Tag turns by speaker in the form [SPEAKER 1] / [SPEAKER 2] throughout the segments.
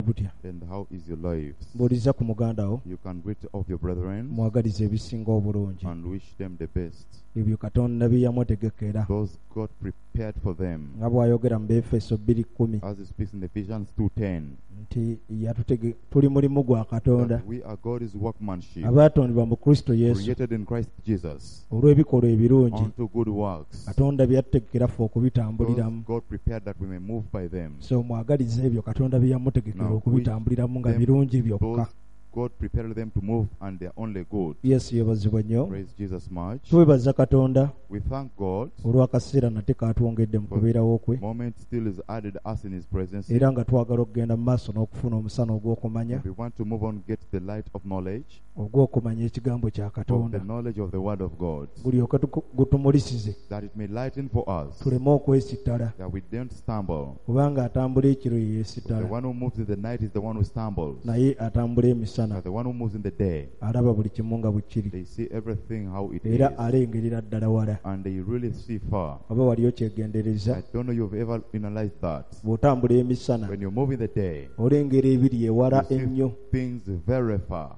[SPEAKER 1] And how is your life?
[SPEAKER 2] Mbuuliza ku muganda wo
[SPEAKER 1] You can greet of your brethren
[SPEAKER 2] mwagaliza ebisinga obulungi
[SPEAKER 1] and wish them the best.
[SPEAKER 2] ebyo Katonda bye yamutegekera
[SPEAKER 1] Those God prepared for them.
[SPEAKER 2] nga bw'ayogera mu Efeso 2:10
[SPEAKER 1] As it speaks in Ephesians 2:10.
[SPEAKER 2] nti tuli mulimu gwa Katonda
[SPEAKER 1] That we are God's workmanship,
[SPEAKER 2] abaatondebwa mu Kristo Yesu
[SPEAKER 1] created in Christ Jesus,
[SPEAKER 2] olw'ebikolwa ebirungi
[SPEAKER 1] unto good works.
[SPEAKER 2] Katonda bye yategekera ffe okubitambuliramu.
[SPEAKER 1] Those God prepared that we may move by them.
[SPEAKER 2] So mwagaliza ebyo Katonda bye yamutegekera
[SPEAKER 1] Now,
[SPEAKER 2] okubitambuliramu nga
[SPEAKER 1] them-
[SPEAKER 2] birungi byokka.
[SPEAKER 1] Those God prepared them to move and they are only good.
[SPEAKER 2] Yesu yeebazibwe nnyo.
[SPEAKER 1] Praise Jesus much.
[SPEAKER 2] Twebaza Katonda
[SPEAKER 1] We thank God.
[SPEAKER 2] olw'akaseera nate kaatwongedde mu kubeerawo kwe
[SPEAKER 1] Moment still is added us in His presence.
[SPEAKER 2] era nga twagala okugenda mu maaso n'okufuna omusana ogw'okumanya
[SPEAKER 1] We want to move on, get the light of knowledge,
[SPEAKER 2] ogw'okumanya ekigambo kya
[SPEAKER 1] of
[SPEAKER 2] Katonda
[SPEAKER 1] the knowledge of the Word of God,
[SPEAKER 2] gulyoke gutumulisize
[SPEAKER 1] that it may lighten for us,
[SPEAKER 2] tuleme okwesittala
[SPEAKER 1] that we don't stumble.
[SPEAKER 2] kubanga atambula ekiro ye
[SPEAKER 1] The
[SPEAKER 2] yeesittala
[SPEAKER 1] one who moves in the night is the one who stumbles.
[SPEAKER 2] naye atambula emisana
[SPEAKER 1] But the one who moves in the day,
[SPEAKER 2] alaba buli kimu nga bwe kiri
[SPEAKER 1] they see everything how it
[SPEAKER 2] era
[SPEAKER 1] is,
[SPEAKER 2] alengerera ddala wala.
[SPEAKER 1] and they really see far.
[SPEAKER 2] oba wali okyegendereza
[SPEAKER 1] I don't know you've ever analyzed that.
[SPEAKER 2] bw'otambula emisana
[SPEAKER 1] When you move in the day,
[SPEAKER 2] olengera ebiri ewala
[SPEAKER 1] you
[SPEAKER 2] ennyo.
[SPEAKER 1] see things very far.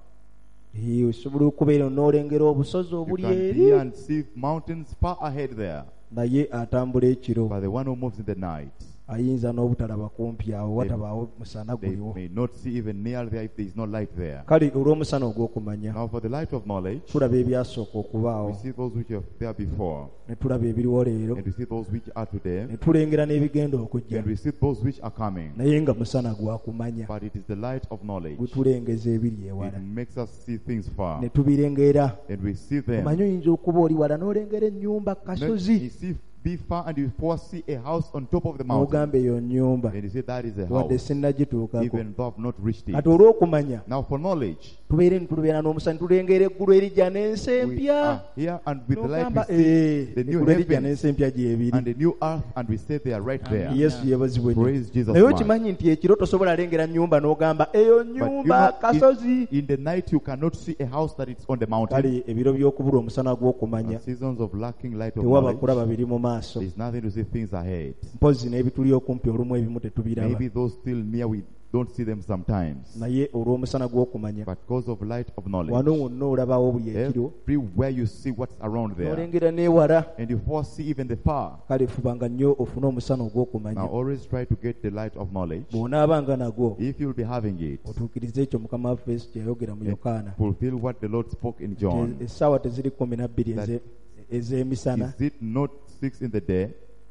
[SPEAKER 2] Osobola okubeera n'olengera obusozi
[SPEAKER 1] You
[SPEAKER 2] obuli
[SPEAKER 1] can
[SPEAKER 2] eri
[SPEAKER 1] hear and see mountains far ahead there.
[SPEAKER 2] naye atambula ekiro
[SPEAKER 1] But the one who moves in the night,
[SPEAKER 2] ayinza n'obutalaba kumpi awo watabaawo musana
[SPEAKER 1] they
[SPEAKER 2] guliwo.
[SPEAKER 1] may not see even near there if there is no light there.
[SPEAKER 2] Kale olw'omusana ogw'okumanya
[SPEAKER 1] Now for the light of knowledge,
[SPEAKER 2] tulaba ebyasooka okubaawo
[SPEAKER 1] we see those which are there before,
[SPEAKER 2] ne tulaba ebiriwo leero
[SPEAKER 1] and we see those which are today,
[SPEAKER 2] ne tulengera n'ebigenda okujja
[SPEAKER 1] and we see those which are coming.
[SPEAKER 2] naye nga musana gwa kumanya
[SPEAKER 1] But it is the light of knowledge.
[SPEAKER 2] gutulengeza ebiri ewala
[SPEAKER 1] It makes us see things far,
[SPEAKER 2] ne tubirengera.
[SPEAKER 1] and we see them.
[SPEAKER 2] Omanyi oyinza okuba oli wala n'olengera ennyumba ku
[SPEAKER 1] Then
[SPEAKER 2] kasozi
[SPEAKER 1] you see be far, and you foresee a house on top of the mountain,
[SPEAKER 2] n'ogamba eyo nnyumba
[SPEAKER 1] and you say that is a
[SPEAKER 2] wadde
[SPEAKER 1] house,
[SPEAKER 2] sinnagituukako.
[SPEAKER 1] even though I've not reached
[SPEAKER 2] Kati
[SPEAKER 1] it.
[SPEAKER 2] olw'okumanya
[SPEAKER 1] Now for knowledge,
[SPEAKER 2] tubeera n'omusana tulengera eggulu erijja n'ensi
[SPEAKER 1] we
[SPEAKER 2] empya
[SPEAKER 1] are here, and with the light
[SPEAKER 2] n'ogamba
[SPEAKER 1] we see the new
[SPEAKER 2] eggulu erijja
[SPEAKER 1] heavens
[SPEAKER 2] n'ensi empya gyebiri.
[SPEAKER 1] and the new earth, and we say they are right there.
[SPEAKER 2] Yesu yeebazibwe nnyo.
[SPEAKER 1] Praise Jesus
[SPEAKER 2] naye
[SPEAKER 1] much.
[SPEAKER 2] okimanyi nti ekiro tosobola lengera nnyumba n'ogamba eyo
[SPEAKER 1] But
[SPEAKER 2] nnyumba kasozi.
[SPEAKER 1] in the night you cannot see a house that is on the mountain.
[SPEAKER 2] Kale ebiro by'okubula omusana gw'okumanya
[SPEAKER 1] And seasons of lacking light of
[SPEAKER 2] tewaba
[SPEAKER 1] knowledge,
[SPEAKER 2] kulaba biri mu maaso.
[SPEAKER 1] there's nothing to see things ahead.
[SPEAKER 2] Mpozi n'ebituli okumpi olumu ebimu tetubiraba.
[SPEAKER 1] Maybe those still near, we don't see them sometimes.
[SPEAKER 2] naye olw'omusana gw'okumanya
[SPEAKER 1] But because of light of knowledge,
[SPEAKER 2] wano wonna olabawo buli ekiro
[SPEAKER 1] everywhere you see what's around there,
[SPEAKER 2] n'olengera n'ewala.
[SPEAKER 1] and you foresee even the far.
[SPEAKER 2] Kale fubanga nnyo ofune omusana ogw'okumanya.
[SPEAKER 1] Now always try to get the light of knowledge.
[SPEAKER 2] bw'onaabanga nagwo
[SPEAKER 1] If you'll be having it,
[SPEAKER 2] otuukirize ekyo mukama waffe Yesu kye yayogera mu Yokaana.
[SPEAKER 1] fulfill what the Lord spoke in John.
[SPEAKER 2] Essaawa teziri 12
[SPEAKER 1] That-
[SPEAKER 2] ez'emisana.
[SPEAKER 1] Is it not 6 in the day?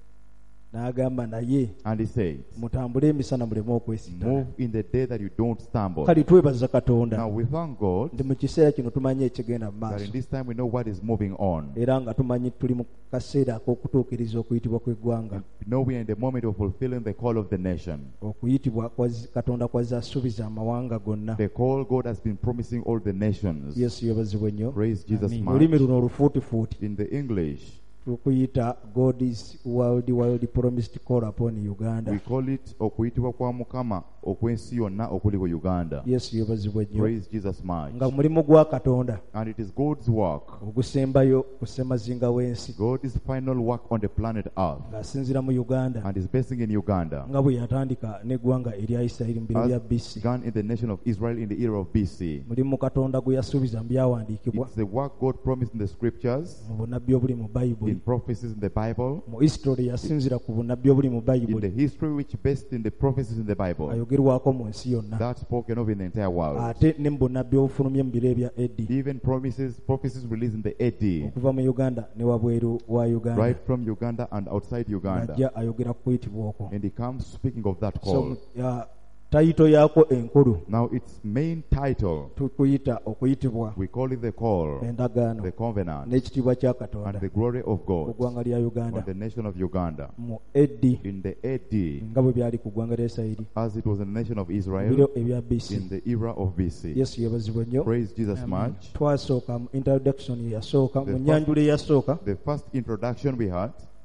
[SPEAKER 2] N'agamba naye
[SPEAKER 1] And he says,
[SPEAKER 2] mutambule emisana muleme okwesittala.
[SPEAKER 1] move in the day that you don't stumble.
[SPEAKER 2] Kale twebaza Katonda
[SPEAKER 1] Now we thank God
[SPEAKER 2] nti mu kiseera kino tumanyi ekigenda mu
[SPEAKER 1] that
[SPEAKER 2] maaso
[SPEAKER 1] in this time we know what is moving on.
[SPEAKER 2] era nga tumanyi tuli mu kaseera ak'okutuukiriza okuyitibwa kw'eggwanga.
[SPEAKER 1] We know we are in the moment of fulfilling the call of the nation.
[SPEAKER 2] Okuyitibwa Katonda kwazze asuubiza amawanga gonna.
[SPEAKER 1] The call God has been promising all the nations.
[SPEAKER 2] Yesu yeebazibwe nnyo.
[SPEAKER 1] Praise Jesus much.
[SPEAKER 2] olulimi luno olufuutifuuti
[SPEAKER 1] In the English,
[SPEAKER 2] tukuyita God's world promised call upon Uganda.
[SPEAKER 1] we call it okuyitibwa kwa Mukama okwensi yonna okuli ku Uganda.
[SPEAKER 2] Yesu yeebazibwe nnyo.
[SPEAKER 1] Praise Jesus much.
[SPEAKER 2] nga mulimu gwa Katonda
[SPEAKER 1] And it is God's work,
[SPEAKER 2] ogusembayo ku ssemazinga w'ensi
[SPEAKER 1] God's final work on the planet Earth,
[SPEAKER 2] ng'asinziira mu Uganda
[SPEAKER 1] and is basing in Uganda,
[SPEAKER 2] nga bwe yatandika n'eggwanga erya Isirayiri mu biro bya
[SPEAKER 1] as
[SPEAKER 2] BC.
[SPEAKER 1] began in the nation of Israel in the era of BC.
[SPEAKER 2] Mulimu Katonda gwe yasuubiza mu byawandiikibwa
[SPEAKER 1] It's the work God promised in the scriptures,
[SPEAKER 2] mu bunnabbi obuli mu Bayibuli,
[SPEAKER 1] in prophecies in the Bible,
[SPEAKER 2] mu history yasinzira ku bunnabbi obuli mu
[SPEAKER 1] in the
[SPEAKER 2] Bayibuli
[SPEAKER 1] history which based in the prophecies in the Bible,
[SPEAKER 2] ayogerwako mu nsi yonna,
[SPEAKER 1] that's spoken of in the entire world.
[SPEAKER 2] ate ne mu bunnabbi obufulumye mu biro ebya Eddi
[SPEAKER 1] Even prophecies released in the AD,
[SPEAKER 2] okuva mu Uganda ne wabweru wa Uganda,
[SPEAKER 1] right from Uganda and outside Uganda.
[SPEAKER 2] ajja ayogera ku kuyitibwa okwo.
[SPEAKER 1] And he comes speaking of that
[SPEAKER 2] So
[SPEAKER 1] call.
[SPEAKER 2] tayito yaako enkulu
[SPEAKER 1] Now its main title,
[SPEAKER 2] tukuyita okuyitibwa
[SPEAKER 1] we call it the call,
[SPEAKER 2] endagaano
[SPEAKER 1] the covenant,
[SPEAKER 2] n'ekitiibwa kya
[SPEAKER 1] and
[SPEAKER 2] Katonda
[SPEAKER 1] the glory of
[SPEAKER 2] ku
[SPEAKER 1] God
[SPEAKER 2] ggwanga lya
[SPEAKER 1] on
[SPEAKER 2] Uganda
[SPEAKER 1] the nation of Uganda.
[SPEAKER 2] mu Eddi
[SPEAKER 1] In the AD,
[SPEAKER 2] nga bwe byali ku ggwanga lya Isirayiri
[SPEAKER 1] as it was in the nation of
[SPEAKER 2] mu
[SPEAKER 1] Israel
[SPEAKER 2] biro ebya BC.
[SPEAKER 1] in the era of BC.
[SPEAKER 2] Yesu yeebazibwe nnyo.
[SPEAKER 1] Praise Jesus much.
[SPEAKER 2] Twasooka mu introduction eyasooka mu
[SPEAKER 1] The
[SPEAKER 2] nnyanjula eyasooka
[SPEAKER 1] The first introduction we had,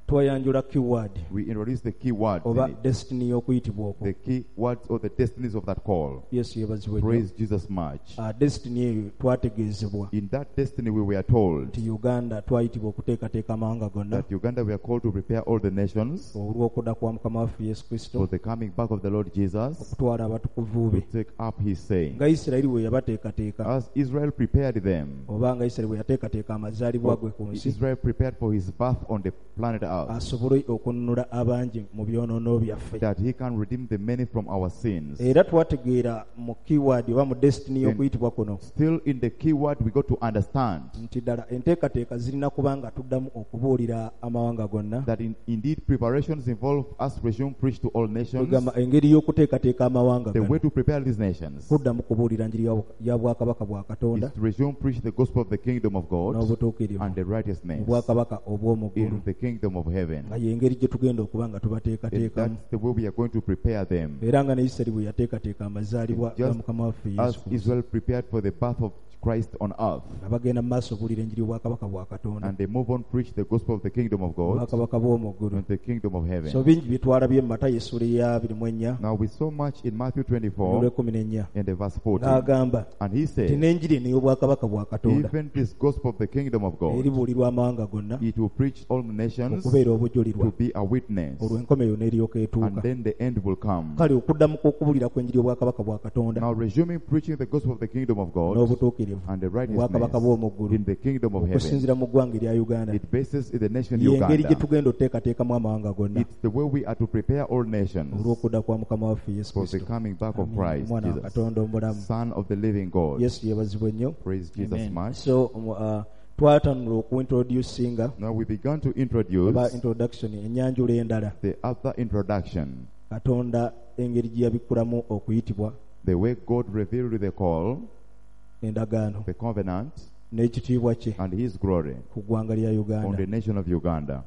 [SPEAKER 2] twayanjula keyword
[SPEAKER 1] we introduce the key words in
[SPEAKER 2] oba
[SPEAKER 1] it.
[SPEAKER 2] destiny y'okuyitibwa okwo.
[SPEAKER 1] The key words or the destinies of that call.
[SPEAKER 2] Yesu yebazibwe nnyo.
[SPEAKER 1] Praise Jesus much.
[SPEAKER 2] Destiny eyo twategeezebwa
[SPEAKER 1] In that destiny we were told
[SPEAKER 2] nti Uganda twayitibwa okuteekateeka amawanga gonna
[SPEAKER 1] that Uganda we are called to prepare all the nations
[SPEAKER 2] olw'okudda kwa Mukama waffe Yesu
[SPEAKER 1] for
[SPEAKER 2] Kristo,
[SPEAKER 1] the coming back of the Lord Jesus,
[SPEAKER 2] okutwala abatukuvu
[SPEAKER 1] to
[SPEAKER 2] be.
[SPEAKER 1] take up his saying.
[SPEAKER 2] Nga Isirayiri bwe yabateekateeka,
[SPEAKER 1] As Israel prepared them,
[SPEAKER 2] oba nga Isirayiri bwe yateekateeka amazaalibwa gwe ku nsi,
[SPEAKER 1] Israel prepared for his birth on the planet Earth,
[SPEAKER 2] asobole okununula abangi mu byonoono byaffe.
[SPEAKER 1] that he can redeem the many from our sins.
[SPEAKER 2] Era twategeera mu keyword oba mu destiny y'okuyitibwa kuno
[SPEAKER 1] Still in the key word we got to understand
[SPEAKER 2] nti ddala enteekateeka zirina kuba nga tuddamu okubuulira amawanga gonna.
[SPEAKER 1] that indeed preparations involve us resume preach to all nations.
[SPEAKER 2] Kwegamba engeri y'okuteekateeka amawanga
[SPEAKER 1] The way
[SPEAKER 2] gano
[SPEAKER 1] to prepare these nations
[SPEAKER 2] kuddamu kubuulira njiri ya bwakabaka bwa Katonda
[SPEAKER 1] is to resume preach the gospel of the kingdom of God
[SPEAKER 2] n'obutuukirivu
[SPEAKER 1] and the
[SPEAKER 2] mu
[SPEAKER 1] righteousness
[SPEAKER 2] bwakabaka obw'omuggulu,
[SPEAKER 1] in the kingdom of heaven.
[SPEAKER 2] nga y'engeri gye tugenda okuba nga
[SPEAKER 1] And
[SPEAKER 2] tubateekateekamu.
[SPEAKER 1] that's the way we are going to prepare them.
[SPEAKER 2] Era nga ne Isirayiri bwe yateekateeka amazaalibwa ga
[SPEAKER 1] Just
[SPEAKER 2] Mukama waffe
[SPEAKER 1] as
[SPEAKER 2] Yesu Kristo,
[SPEAKER 1] Israel prepared for the birth of Christ on earth,
[SPEAKER 2] nga bagenda mu maaso okubuulira enjiri y'obwakabaka bwa Katonda,
[SPEAKER 1] and they move on preach the gospel of the kingdom of God
[SPEAKER 2] obwakabaka bw'omuggulu.
[SPEAKER 1] and the kingdom of heaven.
[SPEAKER 2] So bingi bye twalabye mu Matayo essula eya 24
[SPEAKER 1] Now we saw much in Matthew 24
[SPEAKER 2] n'olw'ekumi
[SPEAKER 1] and the verse 14,
[SPEAKER 2] n'agamba
[SPEAKER 1] and he
[SPEAKER 2] nti
[SPEAKER 1] said,
[SPEAKER 2] n'enjiri eno y'obwakabaka bwa Katonda
[SPEAKER 1] even this gospel of the kingdom of God,
[SPEAKER 2] eribuulirwa amawanga gonna
[SPEAKER 1] it will preach all the nations
[SPEAKER 2] okubeera obujulirwa,
[SPEAKER 1] to be a witness,
[SPEAKER 2] olwo enkomerero n'eryoka
[SPEAKER 1] and
[SPEAKER 2] etuuka.
[SPEAKER 1] then the end will come.
[SPEAKER 2] Kale okuddamu kw'okubuulira kw'enjiri y'obwakabaka bwa Katonda
[SPEAKER 1] Now resuming preaching the gospel of the kingdom of God
[SPEAKER 2] n'obutuukirivu
[SPEAKER 1] and the
[SPEAKER 2] obwakabaka
[SPEAKER 1] righteousness
[SPEAKER 2] bw'omuggulu
[SPEAKER 1] in the kingdom of heaven,
[SPEAKER 2] okusinziira mu ggwanga erya Uganda,
[SPEAKER 1] it bases in the nation
[SPEAKER 2] y'engeri gye
[SPEAKER 1] Uganda.
[SPEAKER 2] tugenda okuteekateekamu amawanga gonna
[SPEAKER 1] It's the way we are to prepare all nations
[SPEAKER 2] olw'okudda kwa Mukama waffe Yesu
[SPEAKER 1] for the
[SPEAKER 2] Kristo,
[SPEAKER 1] coming back of Christ
[SPEAKER 2] omwana wa
[SPEAKER 1] Jesus,
[SPEAKER 2] Katonda omulamu.
[SPEAKER 1] Son of the living God.
[SPEAKER 2] Yesu yeebazibwe nnyo.
[SPEAKER 1] Praise Jesus much.
[SPEAKER 2] So twatanula okuintroducinga
[SPEAKER 1] Now we began to
[SPEAKER 2] oba
[SPEAKER 1] introduce
[SPEAKER 2] introduction enyanjula endala
[SPEAKER 1] the other introduction,
[SPEAKER 2] Katonda engeri gye yabikulamu okuyitibwa,
[SPEAKER 1] the way God revealed the call,
[SPEAKER 2] endagaano
[SPEAKER 1] the covenant,
[SPEAKER 2] n'ekitiibwa kye
[SPEAKER 1] and his glory
[SPEAKER 2] ku ggwanga lya
[SPEAKER 1] on
[SPEAKER 2] Uganda,
[SPEAKER 1] the nation of Uganda,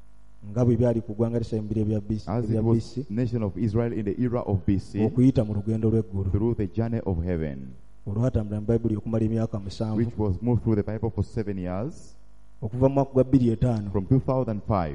[SPEAKER 2] nga bwe byali ku ggwanga lisa mu biro ebya
[SPEAKER 1] as it was nation of Israel in the era of BC,
[SPEAKER 2] okuyita mu lugendo lw'eggulu
[SPEAKER 1] through the journey of heaven,
[SPEAKER 2] olwatambula mu Bayibuli okumala emyaka 7
[SPEAKER 1] which was moved through the Bible for 7 years,
[SPEAKER 2] okuva mu mwaka gwa 2005
[SPEAKER 1] from 2005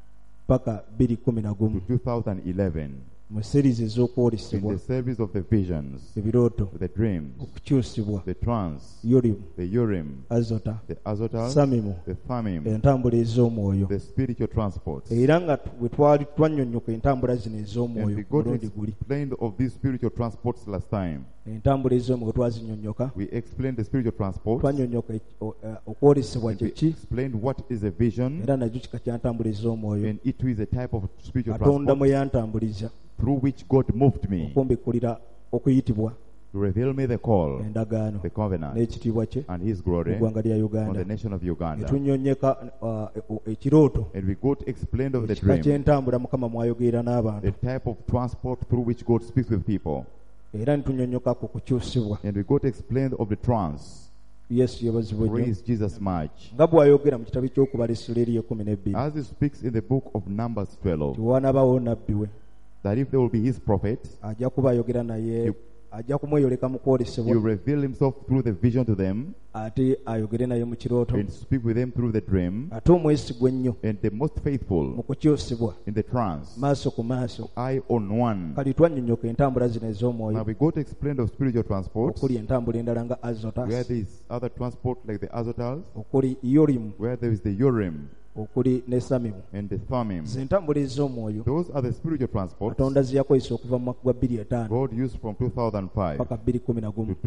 [SPEAKER 2] paka
[SPEAKER 1] to
[SPEAKER 2] 2011
[SPEAKER 1] 2011,
[SPEAKER 2] mu series
[SPEAKER 1] in
[SPEAKER 2] ez'okwolesebwa
[SPEAKER 1] the service of the visions,
[SPEAKER 2] ebirooto,
[SPEAKER 1] the dreams,
[SPEAKER 2] okukyusibwa,
[SPEAKER 1] the trance,
[SPEAKER 2] Yorimu,
[SPEAKER 1] the Urim,
[SPEAKER 2] Azota,
[SPEAKER 1] the Azotal,
[SPEAKER 2] Samimu,
[SPEAKER 1] the Thummim,
[SPEAKER 2] entambula ez'omwoyo.
[SPEAKER 1] the spiritual transports.
[SPEAKER 2] Era nga bwe twali twannyonnyoka entambula zino
[SPEAKER 1] And
[SPEAKER 2] ez'omwoyo
[SPEAKER 1] we
[SPEAKER 2] ku
[SPEAKER 1] got
[SPEAKER 2] mulundi guli,
[SPEAKER 1] explained of these spiritual transports last time.
[SPEAKER 2] entambula ez'omwoyo twazinnyonnyoka,
[SPEAKER 1] We explained the spiritual transports,
[SPEAKER 2] twannyonnyoka okwolesebwa
[SPEAKER 1] and we
[SPEAKER 2] kye ki,
[SPEAKER 1] explained what is a vision,
[SPEAKER 2] era nakyo kika kya ntambula ez'omwoyo.
[SPEAKER 1] and it is a type of spiritual
[SPEAKER 2] Katonda mwe
[SPEAKER 1] transport
[SPEAKER 2] yantambuliza
[SPEAKER 1] through which God moved me
[SPEAKER 2] okumbikkulira okuyitibwa,
[SPEAKER 1] to reveal me the call,
[SPEAKER 2] endagaano
[SPEAKER 1] the covenant,
[SPEAKER 2] n'ekitiibwa kye
[SPEAKER 1] and his
[SPEAKER 2] mu
[SPEAKER 1] glory
[SPEAKER 2] ggwanga lya
[SPEAKER 1] on
[SPEAKER 2] Uganda.
[SPEAKER 1] the nation of Uganda.
[SPEAKER 2] Ne tunnyonnyeka ekirooto,
[SPEAKER 1] And we got explained of the
[SPEAKER 2] ekika
[SPEAKER 1] dream,
[SPEAKER 2] ky'entambula Mukama mwayogerera
[SPEAKER 1] the
[SPEAKER 2] n'abantu,
[SPEAKER 1] type of transport through which God speaks with people.
[SPEAKER 2] era ne tunnyonnyoka ku kukyusibwa.
[SPEAKER 1] And we got explained of the trance.
[SPEAKER 2] Yesu yeebazibwe nnyo.
[SPEAKER 1] Praise Jesus much.
[SPEAKER 2] Nga bw'ayogera mu kitabo ky'okubala essula eri 12
[SPEAKER 1] As he speaks in the book of Numbers 12,
[SPEAKER 2] tiwanabawo nabbi we
[SPEAKER 1] that if there will be his prophet,
[SPEAKER 2] ajja kuba ayogera naye, ajja kumweyoleka mu
[SPEAKER 1] he
[SPEAKER 2] kwolesebwa,
[SPEAKER 1] will reveal himself through the vision to them
[SPEAKER 2] ate ayogere naye mu kirooto,
[SPEAKER 1] and speak with them through the dream,
[SPEAKER 2] ate omwesigwa ennyo
[SPEAKER 1] and the most
[SPEAKER 2] mu
[SPEAKER 1] faithful
[SPEAKER 2] kukyusibwa
[SPEAKER 1] in the trance,
[SPEAKER 2] maaso ku maaso.
[SPEAKER 1] eye on one.
[SPEAKER 2] Kali twannyonnyoka entambula zino
[SPEAKER 1] Now
[SPEAKER 2] ez'omwoyo,
[SPEAKER 1] we got explained of spiritual transports,
[SPEAKER 2] okuli entambula endala nga
[SPEAKER 1] where
[SPEAKER 2] Azotas,
[SPEAKER 1] there is other transport like the Azotals,
[SPEAKER 2] okuli Yorimu,
[SPEAKER 1] where there is the Urim
[SPEAKER 2] okuli ne Samimu.
[SPEAKER 1] and the Thummim.
[SPEAKER 2] Zentambula ez'omwoyo
[SPEAKER 1] Those are the spiritual transports
[SPEAKER 2] Katonda ze yakozesa okuva mu mwaka gwa 2005
[SPEAKER 1] God used from 2005
[SPEAKER 2] paka
[SPEAKER 1] to
[SPEAKER 2] 2011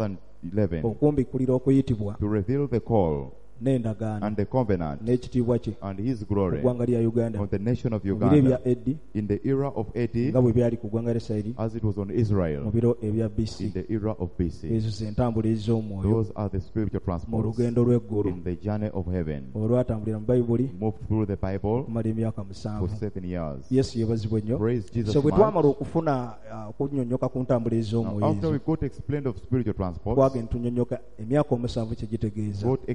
[SPEAKER 1] 2011
[SPEAKER 2] okumbikkulira okuyitibwa
[SPEAKER 1] to reveal the call
[SPEAKER 2] n'endagaano
[SPEAKER 1] and the covenant
[SPEAKER 2] n'ekitiibwa kye
[SPEAKER 1] and his
[SPEAKER 2] ku
[SPEAKER 1] glory
[SPEAKER 2] ggwanga lya Uganda
[SPEAKER 1] on the nation of
[SPEAKER 2] mu biro ebya
[SPEAKER 1] Uganda
[SPEAKER 2] Eddi
[SPEAKER 1] in the era of 80
[SPEAKER 2] nga bwe byali ku ggwanga lya Isirayiri
[SPEAKER 1] as it was on
[SPEAKER 2] mu
[SPEAKER 1] Israel
[SPEAKER 2] biro ebya
[SPEAKER 1] in
[SPEAKER 2] BC.
[SPEAKER 1] the era of BC.
[SPEAKER 2] Ezo ze ntambula ez'omwoyo
[SPEAKER 1] Those are the spiritual
[SPEAKER 2] mu
[SPEAKER 1] transports
[SPEAKER 2] lugendo lw'eggulu
[SPEAKER 1] in the journey of heaven.
[SPEAKER 2] olwatambulira mu Bayibuli
[SPEAKER 1] Moved through the Bible
[SPEAKER 2] okumala emyaka
[SPEAKER 1] for
[SPEAKER 2] 7.
[SPEAKER 1] 7 years.
[SPEAKER 2] Yesu yeebazibwe nnyo.
[SPEAKER 1] Praise Jesus
[SPEAKER 2] So bwe
[SPEAKER 1] much.
[SPEAKER 2] twamala okufuna okunnyonnyoka ku ntambula
[SPEAKER 1] Now,
[SPEAKER 2] ez'omwoyo
[SPEAKER 1] after we
[SPEAKER 2] ezo,
[SPEAKER 1] got explained of spiritual transports,
[SPEAKER 2] twagenda tunnyonnyoka emyaka 7 kye gitegeeza.
[SPEAKER 1] God explained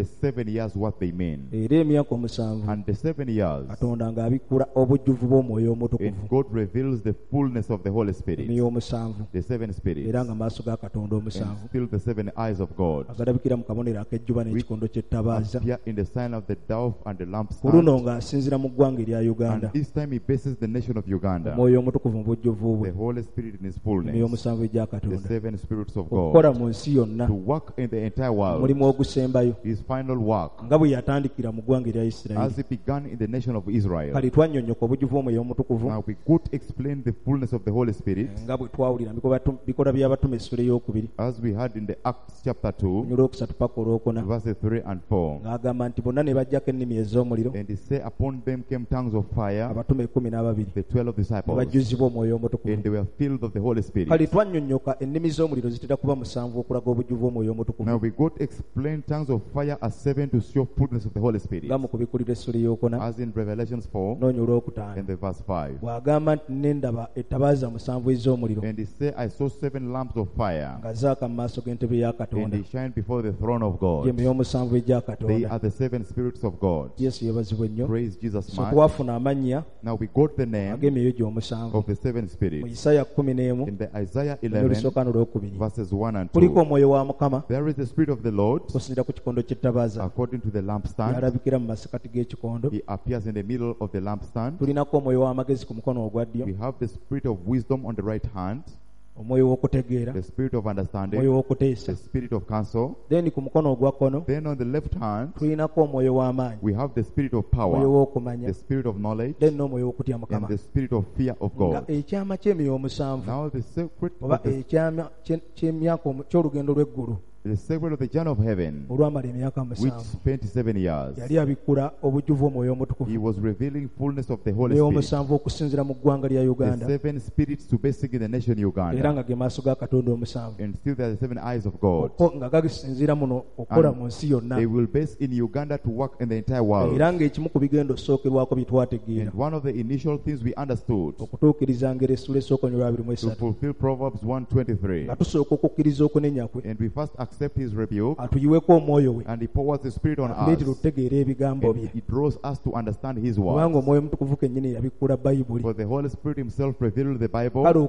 [SPEAKER 1] the 7 years what they mean.
[SPEAKER 2] era emyaka 7
[SPEAKER 1] And the 7 years,
[SPEAKER 2] katonda ng'abikkula obujjuvu bw'omwoyo
[SPEAKER 1] and
[SPEAKER 2] omutukuvu
[SPEAKER 1] God reveals the fullness of the Holy Spirit,
[SPEAKER 2] emyoyo 7
[SPEAKER 1] the 7 spirits,
[SPEAKER 2] era nga maaso ga katonda
[SPEAKER 1] and
[SPEAKER 2] 7
[SPEAKER 1] still the 7 eyes of God,
[SPEAKER 2] agalabikira mu kabonero ak'ejjuba n'ekikondo ky'ettabaaza
[SPEAKER 1] appear in the sign of the dove and the
[SPEAKER 2] ku
[SPEAKER 1] lampstand.
[SPEAKER 2] luno ng'asinziira mu ggwanga erya uganda
[SPEAKER 1] And this time he bases the nation of Uganda,
[SPEAKER 2] omwoyo omutukuvu mu bujjuvu bwe
[SPEAKER 1] the Holy Spirit in his
[SPEAKER 2] emyoyo
[SPEAKER 1] fullness,
[SPEAKER 2] 7 egya
[SPEAKER 1] the
[SPEAKER 2] katonda
[SPEAKER 1] 7 spirits of
[SPEAKER 2] okukola
[SPEAKER 1] God,
[SPEAKER 2] mu nsi yonna
[SPEAKER 1] to work in the entire world,
[SPEAKER 2] omulimu ogusembayo
[SPEAKER 1] his final work,
[SPEAKER 2] nga bwe yatandikira mu ggwanga erya
[SPEAKER 1] as
[SPEAKER 2] isirayiri
[SPEAKER 1] he began in the nation of Israel.
[SPEAKER 2] kale twannyonnyoka obujjuvu omwoyo omutukuvu
[SPEAKER 1] Now we could explain the fullness of the Holy Spirit
[SPEAKER 2] nga bwe twawulira mu bikola by'abatume essula ey'okubiri
[SPEAKER 1] as we had in the Acts chapter 2,
[SPEAKER 2] onyula okusatu paka olwokuna
[SPEAKER 1] verses 3 and 4.
[SPEAKER 2] ng'agamba nti bonna ne bajjako ennimi ez'omuliro
[SPEAKER 1] And he said, upon them came tongues of fire,
[SPEAKER 2] abatume 12
[SPEAKER 1] the 12
[SPEAKER 2] ne
[SPEAKER 1] disciples,
[SPEAKER 2] bajjuzibwa omwoyo omutukuvu
[SPEAKER 1] and they were filled of the Holy
[SPEAKER 2] kale
[SPEAKER 1] Spirit.
[SPEAKER 2] twannyonnyoka ennimi z'omuliro zitera kuba 7 okulaga obujjuvu omwoyo omutukuvu
[SPEAKER 1] Now we got to explain tongues of fire as 7 to show fullness of the Holy Spirit,
[SPEAKER 2] nga mu kubikulira essula ey'okuna
[SPEAKER 1] as in Revelations 4
[SPEAKER 2] noonya olwokutaano
[SPEAKER 1] and the verse 5.
[SPEAKER 2] bw'agamba nti nendaba ettabaaza 7 ez'omuliro
[SPEAKER 1] And he said, I saw 7 lamps of fire,
[SPEAKER 2] nga zaaka mu maaso g'entebe ya
[SPEAKER 1] and
[SPEAKER 2] katonda
[SPEAKER 1] they shine before the throne of God.
[SPEAKER 2] gy'emyoyo 7 egya
[SPEAKER 1] They
[SPEAKER 2] katonda
[SPEAKER 1] are the 7 spirits of God.
[SPEAKER 2] yesu yeebazibwa ennyo
[SPEAKER 1] Praise Jesus
[SPEAKER 2] so
[SPEAKER 1] much.
[SPEAKER 2] twafuna amannya
[SPEAKER 1] Now we got the name
[SPEAKER 2] ag'emyoyo gy'omusanvu
[SPEAKER 1] of the 7
[SPEAKER 2] mu
[SPEAKER 1] spirits
[SPEAKER 2] isaya 11
[SPEAKER 1] in the Isaiah
[SPEAKER 2] eno
[SPEAKER 1] 11
[SPEAKER 2] olusooka n'olwokubiri
[SPEAKER 1] verses 1 and
[SPEAKER 2] kuliko
[SPEAKER 1] 2.
[SPEAKER 2] omwoyo wa mukama
[SPEAKER 1] There is the Spirit of the Lord,
[SPEAKER 2] kusinziira ku kikondo ky'ettabaaza
[SPEAKER 1] according to the lampstand.
[SPEAKER 2] yalabikira mu masekati g'ekikondo
[SPEAKER 1] He appears in the middle of the lampstand.
[SPEAKER 2] tulinako omwoyo w'amagezi ku mukono ogwa ddyo
[SPEAKER 1] We have the Spirit of wisdom on the right hand,
[SPEAKER 2] omwoyo w'okutegeera
[SPEAKER 1] the Spirit of
[SPEAKER 2] omwoyo
[SPEAKER 1] understanding,
[SPEAKER 2] w'okuteesa
[SPEAKER 1] the Spirit of counsel.
[SPEAKER 2] then ku mukono ogwa kkono
[SPEAKER 1] Then on the left hand,
[SPEAKER 2] tulinako omwoyo w'amaanyi
[SPEAKER 1] we have the Spirit of
[SPEAKER 2] omwoyo
[SPEAKER 1] power,
[SPEAKER 2] w'okumanya
[SPEAKER 1] the Spirit of knowledge,
[SPEAKER 2] then n'omwoyo w'okutya
[SPEAKER 1] and
[SPEAKER 2] mukama
[SPEAKER 1] the Spirit of fear of
[SPEAKER 2] nga
[SPEAKER 1] God.
[SPEAKER 2] ekyama ky'emyoyo 7
[SPEAKER 1] Now the secret
[SPEAKER 2] oba
[SPEAKER 1] of the,
[SPEAKER 2] ekyama ky'emyaka ky'olugendo lw'eggulu
[SPEAKER 1] the secret of the journey of heaven,
[SPEAKER 2] olwamala emyaka
[SPEAKER 1] which
[SPEAKER 2] 7
[SPEAKER 1] spent 7 years,
[SPEAKER 2] yali abikkula obujjuvu omwoyo
[SPEAKER 1] he
[SPEAKER 2] omutukuvu
[SPEAKER 1] was revealing fullness of the Holy
[SPEAKER 2] omwoyo
[SPEAKER 1] Spirit.
[SPEAKER 2] 7 okusinziira mu ggwanga lya
[SPEAKER 1] The
[SPEAKER 2] uganda
[SPEAKER 1] 7 spirits to basic in the nation
[SPEAKER 2] era
[SPEAKER 1] Uganda.
[SPEAKER 2] nga ge maaso ga katonda 7
[SPEAKER 1] And still there are the 7 eyes of God.
[SPEAKER 2] nga gagisinziira muno okukola
[SPEAKER 1] And
[SPEAKER 2] mu nsi yonna
[SPEAKER 1] they will base in Uganda to work in the entire world.
[SPEAKER 2] era ng'ekimu ku bigendo sookerwako bye twategeera
[SPEAKER 1] And one of the initial things we understood
[SPEAKER 2] okutuukiriza ngeri essula esooka onyolwa 23
[SPEAKER 1] to fulfill Proverbs 1:23.
[SPEAKER 2] nga tusooka okukkiriza okunenya kwe
[SPEAKER 1] And we first accept his rebuke,
[SPEAKER 2] atuyiweko omwoyo we
[SPEAKER 1] and he pours the Spirit on
[SPEAKER 2] atuleetera
[SPEAKER 1] us.
[SPEAKER 2] okutegeera ebigambo
[SPEAKER 1] And
[SPEAKER 2] bye
[SPEAKER 1] he draws us to understand his
[SPEAKER 2] kubanga
[SPEAKER 1] words.
[SPEAKER 2] omwoyo omutukuvu kennyini yabikkula bayibuli
[SPEAKER 1] For the Holy Spirit himself revealed the Bible.
[SPEAKER 2] kale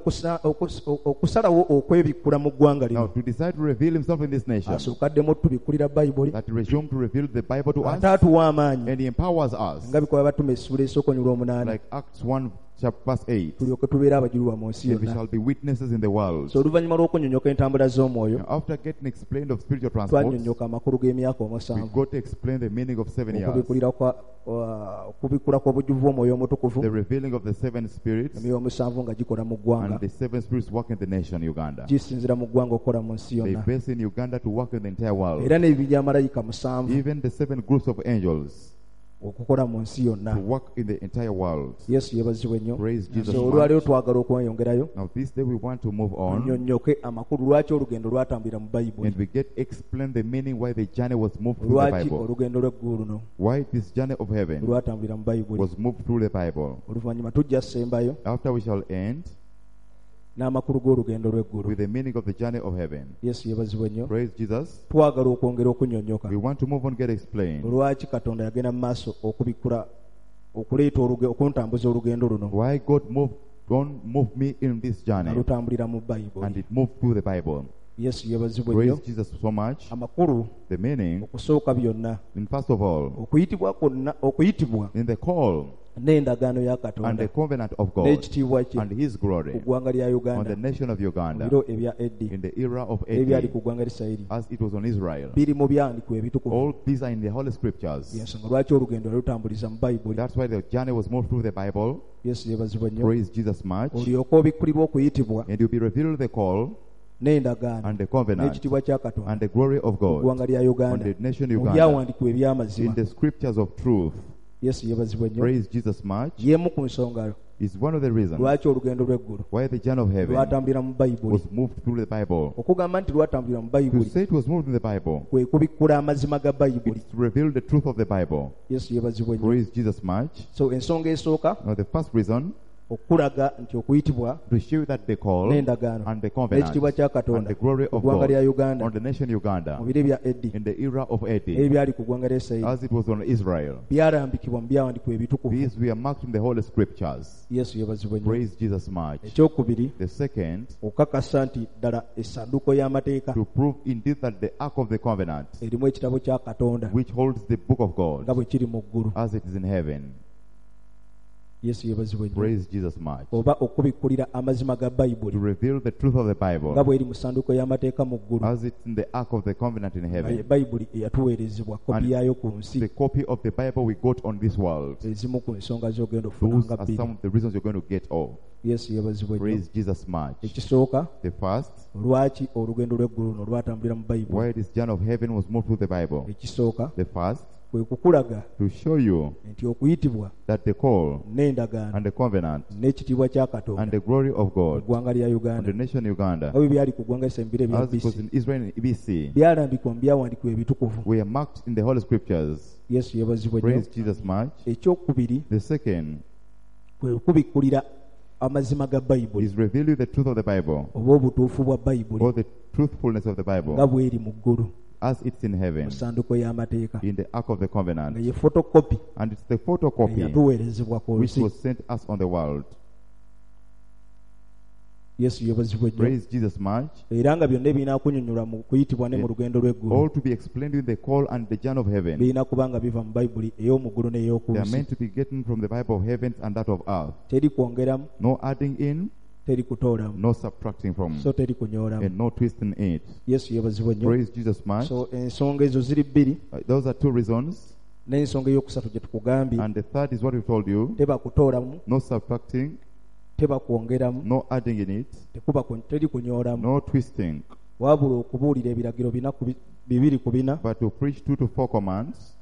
[SPEAKER 2] okusalawo okwebikkula mu ggwanga
[SPEAKER 1] Now
[SPEAKER 2] lino
[SPEAKER 1] to decide to reveal himself in this nation,
[SPEAKER 2] asooka addemu tubikkulira bayibuli
[SPEAKER 1] that he resumed to reveal the Bible to
[SPEAKER 2] ate
[SPEAKER 1] us,
[SPEAKER 2] atuwa amaanyi
[SPEAKER 1] and he empowers us,
[SPEAKER 2] nga bikola batuma essula esooka onyolwa 8
[SPEAKER 1] like Acts 1 verse 8.
[SPEAKER 2] tulyoke tubeere abajulirwa mu nsi
[SPEAKER 1] And we
[SPEAKER 2] yonna
[SPEAKER 1] shall be witnesses in the world.
[SPEAKER 2] so oluvannyuma lw'okunyonnyoka entambula z'omwoyo
[SPEAKER 1] Now, after getting explained of spiritual transport,
[SPEAKER 2] twannyonnyoka amakulu g'emyaka
[SPEAKER 1] we
[SPEAKER 2] 7
[SPEAKER 1] got to explain the meaning of 7 years,
[SPEAKER 2] okubikkula kw'obujjuvu bw'omwoyo omutukuvu
[SPEAKER 1] the revealing of the 7 spirits,
[SPEAKER 2] emyoyo 7 nga gikola mu ggwanga
[SPEAKER 1] and the 7 spirits work in the nation Uganda.
[SPEAKER 2] gisinzira mu ggwanga okukola mu nsi
[SPEAKER 1] They
[SPEAKER 2] yonna
[SPEAKER 1] base in Uganda to work in the entire world.
[SPEAKER 2] era n'ebibi by'amalayika 7
[SPEAKER 1] Even the 7 groups of angels
[SPEAKER 2] okukola mu nsi yonna
[SPEAKER 1] to work in the entire world.
[SPEAKER 2] yesu yeebazibwe nnyo
[SPEAKER 1] Praise Jesus
[SPEAKER 2] so olwaleero
[SPEAKER 1] much.
[SPEAKER 2] twagala okweyongerayo
[SPEAKER 1] Now this day we want to move on,
[SPEAKER 2] nnyonnyoke amakulu lwaki olugendo lwatambulira mu bayibuli
[SPEAKER 1] and we get explain the meaning why the journey was moved through the
[SPEAKER 2] lwaki
[SPEAKER 1] Bible.
[SPEAKER 2] olugendo lw'eggulu luno
[SPEAKER 1] Why this journey of heaven
[SPEAKER 2] lwatambulira mu bayibuli
[SPEAKER 1] was moved through the Bible.
[SPEAKER 2] oluvannyuma tujja sembayo
[SPEAKER 1] After we shall end
[SPEAKER 2] n'amakulu g'olugendo lw'eggulu
[SPEAKER 1] with the meaning of the journey of heaven.
[SPEAKER 2] yesu yeebazibwe nnyo
[SPEAKER 1] Praise Jesus.
[SPEAKER 2] twagala okwongera okunnyonnyoka
[SPEAKER 1] We want to move on, get explained.
[SPEAKER 2] lwaki katonda yagenda mu maaso okubikkula okuleeta okuntambuza olugendo luno
[SPEAKER 1] Why God moved me in this journey,
[SPEAKER 2] alutambulira mu
[SPEAKER 1] and
[SPEAKER 2] bayibuli
[SPEAKER 1] it moved through the Bible.
[SPEAKER 2] yesu yeebazibwe nnyo
[SPEAKER 1] Praise Jesus so much.
[SPEAKER 2] amakulu
[SPEAKER 1] The meaning,
[SPEAKER 2] okusooka byonna
[SPEAKER 1] and first of all,
[SPEAKER 2] okuyitibwa kwonna okuyitibwa
[SPEAKER 1] in the call
[SPEAKER 2] n'endagaano ya
[SPEAKER 1] and
[SPEAKER 2] katonda
[SPEAKER 1] the covenant of God
[SPEAKER 2] n'ekitiibwa kye
[SPEAKER 1] and His
[SPEAKER 2] ku
[SPEAKER 1] glory
[SPEAKER 2] ggwanga lya
[SPEAKER 1] on
[SPEAKER 2] uganda
[SPEAKER 1] the nation of
[SPEAKER 2] mu
[SPEAKER 1] Uganda
[SPEAKER 2] biro ebya eddi
[SPEAKER 1] in the era of
[SPEAKER 2] ebyali
[SPEAKER 1] AD,
[SPEAKER 2] ku ggwanga lisirayiri
[SPEAKER 1] as it was on Israel.
[SPEAKER 2] biri mu byandiko ebitukuvu
[SPEAKER 1] All these are in the Holy Scriptures.
[SPEAKER 2] yensonga lwaki olugendo yalutambuliza mu bayibuli
[SPEAKER 1] That's why the journey was moved through the Bible.
[SPEAKER 2] yesu yeebazibwa nnyo
[SPEAKER 1] Praise Jesus much.
[SPEAKER 2] olyoke obikkulibwa okuyitibwa
[SPEAKER 1] And you'll be revealed the call
[SPEAKER 2] n'endagaano
[SPEAKER 1] and the covenant
[SPEAKER 2] n'ekitiibwa kya katonda
[SPEAKER 1] and the glory of
[SPEAKER 2] ku
[SPEAKER 1] God
[SPEAKER 2] ggwanga lya
[SPEAKER 1] on
[SPEAKER 2] uganda
[SPEAKER 1] the nation
[SPEAKER 2] mu
[SPEAKER 1] Uganda
[SPEAKER 2] byawandikibwa
[SPEAKER 1] in
[SPEAKER 2] eby'amazima
[SPEAKER 1] the scriptures of truth.
[SPEAKER 2] yesu yeebazibwa nnyo
[SPEAKER 1] Praise Jesus much.
[SPEAKER 2] y'emu ku nsonga
[SPEAKER 1] Is one of the reasons
[SPEAKER 2] lwaki olugendo lw'eggulu
[SPEAKER 1] why the journey of heaven
[SPEAKER 2] lwatambulira mu bayibuli
[SPEAKER 1] was moved through the Bible.
[SPEAKER 2] okugamba nti lwatambulira mu
[SPEAKER 1] To
[SPEAKER 2] bayibuli
[SPEAKER 1] say it was moved in the Bible,
[SPEAKER 2] kwe kubikkula amazima ga bayibuli
[SPEAKER 1] it's to reveal the truth of the Bible.
[SPEAKER 2] yesu yeebazibwa nnyo
[SPEAKER 1] Praise Jesus much.
[SPEAKER 2] so ensonga esooka
[SPEAKER 1] Now the first reason,
[SPEAKER 2] okulaga nti okuyitibwa
[SPEAKER 1] to show that the call
[SPEAKER 2] n'endagaano
[SPEAKER 1] and the covenant
[SPEAKER 2] n'ekitiibwa kya
[SPEAKER 1] and
[SPEAKER 2] Katonda
[SPEAKER 1] the glory
[SPEAKER 2] mu
[SPEAKER 1] of
[SPEAKER 2] ggwanga
[SPEAKER 1] God
[SPEAKER 2] lya Uganda
[SPEAKER 1] on the nation Uganda
[SPEAKER 2] mu bire bya Eddi
[SPEAKER 1] in the era of Eddie,
[SPEAKER 2] ebyali ku ggwanga lya Isirayiri
[SPEAKER 1] as it was on Israel.
[SPEAKER 2] byalambikibwa mu byawandiikibwa ebitukuvu.
[SPEAKER 1] These were marked in the Holy Scriptures.
[SPEAKER 2] Yesu yeebazibwe nnyo.
[SPEAKER 1] Praise Jesus much.
[SPEAKER 2] Ekyokubiri
[SPEAKER 1] The second,
[SPEAKER 2] okukakasa nti ddala essanduuko y'amateeka
[SPEAKER 1] to prove indeed that the Ark of the Covenant,
[SPEAKER 2] erimu ekitabo kya Katonda
[SPEAKER 1] which holds the book of
[SPEAKER 2] nga
[SPEAKER 1] God,
[SPEAKER 2] bwe kiri mu ggulu.
[SPEAKER 1] as it is in heaven.
[SPEAKER 2] Yesu yeebazibwe nnyo.
[SPEAKER 1] Praise Jesus much.
[SPEAKER 2] Oba okubikkulira amazima ga
[SPEAKER 1] To
[SPEAKER 2] Bayibuli
[SPEAKER 1] reveal the truth of the
[SPEAKER 2] nga
[SPEAKER 1] Bible,
[SPEAKER 2] bw'eri mu ssanduuko y'amateeka mu ggulu.
[SPEAKER 1] as it's in the Ark of the Covenant in
[SPEAKER 2] Nga ye
[SPEAKER 1] heaven.
[SPEAKER 2] Bayibuli eyatuweerezebwa kopi
[SPEAKER 1] And
[SPEAKER 2] yaayo ku nsi.
[SPEAKER 1] The copy of the Bible we got on this world.
[SPEAKER 2] Ezimu ku nsonga z'ogenda ofuna
[SPEAKER 1] Those
[SPEAKER 2] nga
[SPEAKER 1] are
[SPEAKER 2] bbiri.
[SPEAKER 1] some of the reasons you're going to get off.
[SPEAKER 2] Yesu yeebazibwe nnyo.
[SPEAKER 1] Praise Jesus much.
[SPEAKER 2] Ekisooka
[SPEAKER 1] The first,
[SPEAKER 2] lwaki olugendo lw'eggulu luno lwatambulira mu Bayibuli.
[SPEAKER 1] why this journey of heaven was moved through the Bible.
[SPEAKER 2] Ekisooka
[SPEAKER 1] The first,
[SPEAKER 2] kwe kukulaga
[SPEAKER 1] to show you
[SPEAKER 2] nti okuyitibwa
[SPEAKER 1] that the call
[SPEAKER 2] n'endagaano
[SPEAKER 1] and the covenant
[SPEAKER 2] n'ekitiibwa kya
[SPEAKER 1] and
[SPEAKER 2] Katonda
[SPEAKER 1] the glory of
[SPEAKER 2] mu
[SPEAKER 1] God
[SPEAKER 2] ggwanga lya
[SPEAKER 1] on the
[SPEAKER 2] Uganda
[SPEAKER 1] nation Uganda,
[SPEAKER 2] nga bwe byali ku ggwanga lisa ebire bya
[SPEAKER 1] as it was
[SPEAKER 2] BC
[SPEAKER 1] in Israel in BC,
[SPEAKER 2] byalambikwa mu byawandiikibwa ebitukuvu.
[SPEAKER 1] we are marked in the Holy Scriptures.
[SPEAKER 2] Yesu yeebazibwe nnyo.
[SPEAKER 1] Praise Jesus much.
[SPEAKER 2] Ekyokubiri
[SPEAKER 1] The second
[SPEAKER 2] kwe kubikkulira amazima ga Bayibuli
[SPEAKER 1] is reveal you the truth of the Bible,
[SPEAKER 2] oba obutuufu bwa Bayibuli
[SPEAKER 1] or the truthfulness of the
[SPEAKER 2] nga
[SPEAKER 1] Bible,
[SPEAKER 2] bw'eri mu ggulu
[SPEAKER 1] as it's in heaven,
[SPEAKER 2] mu ssanduuko y'amateeka
[SPEAKER 1] in the Ark of the
[SPEAKER 2] nga
[SPEAKER 1] Covenant.
[SPEAKER 2] ye fotokopi
[SPEAKER 1] And it's the photocopy
[SPEAKER 2] eyatuweerezebwa ku
[SPEAKER 1] which
[SPEAKER 2] nsi.
[SPEAKER 1] was sent us on the world.
[SPEAKER 2] Yesu yeebazibwe nnyo.
[SPEAKER 1] Praise Jesus much.
[SPEAKER 2] Era nga byonna ebirina kunnyonnyola mu kuyitibwa ne mu lugendo lw'eggulu
[SPEAKER 1] All to be explained in the call and the journey of heaven.
[SPEAKER 2] birina kuba nga biva mu Bayibuli ey'omu ggulu n'ey'oku
[SPEAKER 1] They are
[SPEAKER 2] nsi.
[SPEAKER 1] meant to be getting from the Bible of heavens and that of earth.
[SPEAKER 2] Teri kwongeramu,
[SPEAKER 1] No adding in,
[SPEAKER 2] teri kutoolamu,
[SPEAKER 1] no subtracting from,
[SPEAKER 2] so teri kunyoolamu.
[SPEAKER 1] and no twisting it.
[SPEAKER 2] Yesu yeebazibwe nnyo.
[SPEAKER 1] Praise Jesus much.
[SPEAKER 2] So ensonga ezo ziri bbiri,
[SPEAKER 1] Those are two reasons.
[SPEAKER 2] n'ensonga ey'okusatu gye tukugambye
[SPEAKER 1] And the third is what we told you.
[SPEAKER 2] teba kutoolamu,
[SPEAKER 1] No subtracting,
[SPEAKER 2] teba kwongeramu,
[SPEAKER 1] no adding in it,
[SPEAKER 2] teri kunyoolamu,
[SPEAKER 1] no twisting,
[SPEAKER 2] wabula okubuulira ebiragiro bibiri ku bina,
[SPEAKER 1] but to preach 2 to 4 commands,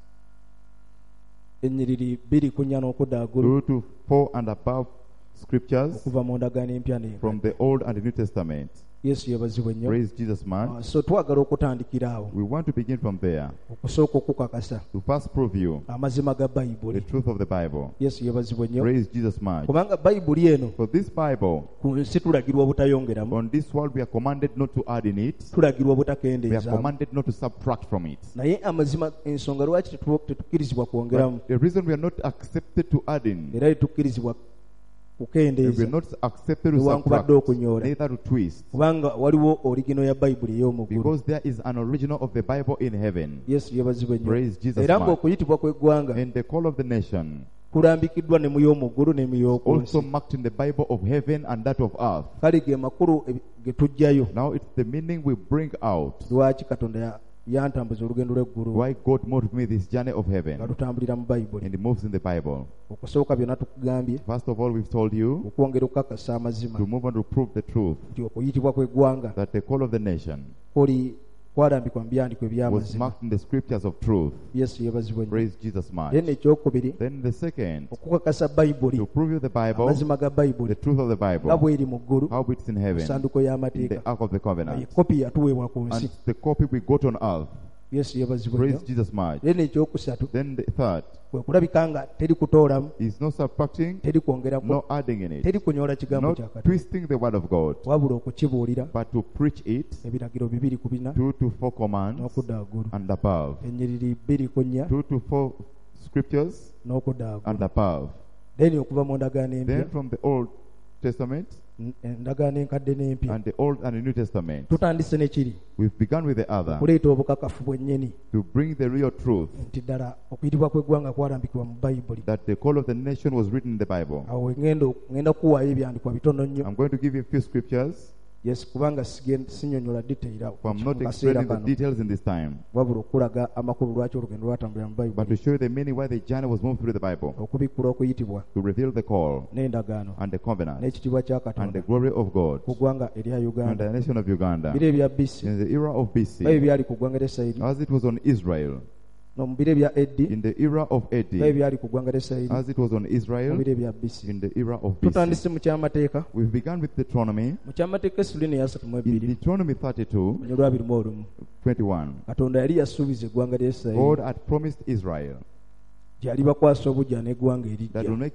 [SPEAKER 2] ennyiriri bbiri ku nnya n'okuddaagulu
[SPEAKER 1] 2 to 4 and above scriptures
[SPEAKER 2] okuva mu ndagaano empya n'enkalu.
[SPEAKER 1] from the Old and the New Testament.
[SPEAKER 2] Yesu yeebazibwe nnyo.
[SPEAKER 1] Praise Jesus much.
[SPEAKER 2] So twagala okutandikira awo
[SPEAKER 1] We want to begin from there
[SPEAKER 2] okusooka okukakasa
[SPEAKER 1] to first prove you
[SPEAKER 2] amazima ga
[SPEAKER 1] the
[SPEAKER 2] Bayibuli.
[SPEAKER 1] truth of the Bible.
[SPEAKER 2] Yesu yeebazibwe nnyo.
[SPEAKER 1] Praise Jesus much.
[SPEAKER 2] Kubanga Bayibuli eno
[SPEAKER 1] For this Bible,
[SPEAKER 2] ku nsi tulagirwa obutayongeramu,
[SPEAKER 1] on this world we are commanded not to add in it,
[SPEAKER 2] tulagirwa
[SPEAKER 1] we are
[SPEAKER 2] obutakendeezaamu.
[SPEAKER 1] commanded not to subtract from it.
[SPEAKER 2] Naye amazima, ensonga lwaki tetukkirizibwa kwongeramu
[SPEAKER 1] But the reason we are not accepted to add in,
[SPEAKER 2] era tetukkirizibwa
[SPEAKER 1] and we are
[SPEAKER 2] kukendeeza
[SPEAKER 1] not accepted to
[SPEAKER 2] newankubadde
[SPEAKER 1] subtract,
[SPEAKER 2] okunyoola,
[SPEAKER 1] neither to twist,
[SPEAKER 2] kubanga waliwo origino ya Bayibuli ey'omu ggulu.
[SPEAKER 1] because there is an original of the Bible in heaven.
[SPEAKER 2] Yesu yeebazibwe nnyo.
[SPEAKER 1] Praise Jesus
[SPEAKER 2] Era
[SPEAKER 1] much.
[SPEAKER 2] ng'okuyitibwa kw'eggwanga
[SPEAKER 1] And the call of the nation,
[SPEAKER 2] kulambikiddwa ne mu y'omu ggulu ne mu y'oku
[SPEAKER 1] also
[SPEAKER 2] nsi.
[SPEAKER 1] marked in the Bible of heaven and that of earth.
[SPEAKER 2] Kale ge makulu ge tuggyayo
[SPEAKER 1] Now it's the meaning we bring out.
[SPEAKER 2] lwaki Katonda yantambuza olugendo lw'eggulu
[SPEAKER 1] Why God moved me this journey of
[SPEAKER 2] nga
[SPEAKER 1] heaven,
[SPEAKER 2] tutambulira mu Bayibuli.
[SPEAKER 1] and He moves in the Bible.
[SPEAKER 2] Okusooka byonna tukugambye
[SPEAKER 1] First of all, we've told you
[SPEAKER 2] okwongera okukakasa amazima
[SPEAKER 1] to move on to prove the truth
[SPEAKER 2] nti okuyitibwa kw'eggwanga
[SPEAKER 1] that the call of the nation
[SPEAKER 2] kwalambikwa mu byandiko
[SPEAKER 1] was
[SPEAKER 2] eby'amazima.
[SPEAKER 1] marked in the scriptures of truth.
[SPEAKER 2] Yesu yeebazibwe nnyo.
[SPEAKER 1] Praise Jesus much.
[SPEAKER 2] Then ekyokubiri
[SPEAKER 1] Then the second,
[SPEAKER 2] okukakasa Bayibuli,
[SPEAKER 1] to prove you the Bible,
[SPEAKER 2] amazima ga
[SPEAKER 1] the
[SPEAKER 2] Bayibuli
[SPEAKER 1] truth of the
[SPEAKER 2] nga
[SPEAKER 1] Bible,
[SPEAKER 2] bw'eri mu ggulu
[SPEAKER 1] how it's in
[SPEAKER 2] mu
[SPEAKER 1] heaven,
[SPEAKER 2] ssanduuko
[SPEAKER 1] in
[SPEAKER 2] y'amateeka,
[SPEAKER 1] the Ark of the
[SPEAKER 2] nga ye
[SPEAKER 1] Covenant,
[SPEAKER 2] kopi yatuweebwa ku
[SPEAKER 1] and
[SPEAKER 2] nsi.
[SPEAKER 1] it's the copy we got on earth.
[SPEAKER 2] Yesu yeebazibwe
[SPEAKER 1] Praise
[SPEAKER 2] nnyo.
[SPEAKER 1] Jesus much.
[SPEAKER 2] Then ekyokusatu
[SPEAKER 1] Then the third
[SPEAKER 2] kwe kulabika nga teri kutoolamu,
[SPEAKER 1] is no subtracting,
[SPEAKER 2] teri kwongeramu,
[SPEAKER 1] no adding in it,
[SPEAKER 2] teri kunyoola kigambo
[SPEAKER 1] not
[SPEAKER 2] kya Katonda,
[SPEAKER 1] twisting the word of God,
[SPEAKER 2] wabula okukibuulira,
[SPEAKER 1] but to preach it,
[SPEAKER 2] ebiragiro bibiri ku bina
[SPEAKER 1] 2 to 4 commands
[SPEAKER 2] n'okudda waggulu,
[SPEAKER 1] and above,
[SPEAKER 2] ennyiriri bbiri ku nnya
[SPEAKER 1] 2 to 4 scriptures
[SPEAKER 2] n'okudda waggulu.
[SPEAKER 1] and above.
[SPEAKER 2] Then okuva mu ndagaano empya,
[SPEAKER 1] Then from the Old Testament
[SPEAKER 2] endagaano enkadde n'empya,
[SPEAKER 1] and the Old and the New Testament,
[SPEAKER 2] tutandise ne kiri
[SPEAKER 1] we've begun with the other
[SPEAKER 2] okuleeta obukakafu bwennyini
[SPEAKER 1] to bring the real truth
[SPEAKER 2] nti ddala okuyitibwa kw'eggwanga kwalambikibwa mu Bayibuli.
[SPEAKER 1] that the call of the nation was written in the Bible.
[SPEAKER 2] Awo ngenda kuwaayo ebyandikwa bitono nnyo.
[SPEAKER 1] I'm going to give you a few scriptures,
[SPEAKER 2] Yes, kubanga sinyonnyola detail
[SPEAKER 1] for I'm not
[SPEAKER 2] mu kaseera
[SPEAKER 1] explaining the
[SPEAKER 2] kano,
[SPEAKER 1] details in this time,
[SPEAKER 2] wabula okulaga amakulu lwaki olugendo lwatambulira mu
[SPEAKER 1] but to
[SPEAKER 2] Bayibuli,
[SPEAKER 1] show you the meaning why the journey was moved through the Bible,
[SPEAKER 2] okubikkula okuyitibwa
[SPEAKER 1] to reveal the call
[SPEAKER 2] n'endagaano
[SPEAKER 1] and the covenant
[SPEAKER 2] n'ekitiibwa kya
[SPEAKER 1] and the
[SPEAKER 2] Katonda
[SPEAKER 1] glory of God
[SPEAKER 2] ku ggwanga erya
[SPEAKER 1] and
[SPEAKER 2] Uganda.
[SPEAKER 1] the nation of Uganda
[SPEAKER 2] Biro ebya BC
[SPEAKER 1] in the era of
[SPEAKER 2] nga
[SPEAKER 1] BC,
[SPEAKER 2] byali ku ggwanga lya Isirayiri,
[SPEAKER 1] as it was on Israel,
[SPEAKER 2] no mu biro ebya Eddi
[SPEAKER 1] in the era of
[SPEAKER 2] nga
[SPEAKER 1] Eddie,
[SPEAKER 2] byali ku ggwanga lya Isirayiri,
[SPEAKER 1] as it was on
[SPEAKER 2] mu
[SPEAKER 1] Israel,
[SPEAKER 2] biro ebya BC.
[SPEAKER 1] in the era of BC.
[SPEAKER 2] Tutandise mu kyamateeka,
[SPEAKER 1] We've begun with Deuteronomy.
[SPEAKER 2] mu kyamateeka essuuli eyasatu mu
[SPEAKER 1] In
[SPEAKER 2] ebiri
[SPEAKER 1] Deuteronomy 32,
[SPEAKER 2] mu lwabiri mu olumu,
[SPEAKER 1] 21,
[SPEAKER 2] Katonda yali yasuubiza eggwanga lya
[SPEAKER 1] God
[SPEAKER 2] Isirayiri
[SPEAKER 1] had promised Israel
[SPEAKER 2] gyali bakwasa obujja n'eggwanga
[SPEAKER 1] that
[SPEAKER 2] erijja.
[SPEAKER 1] will make you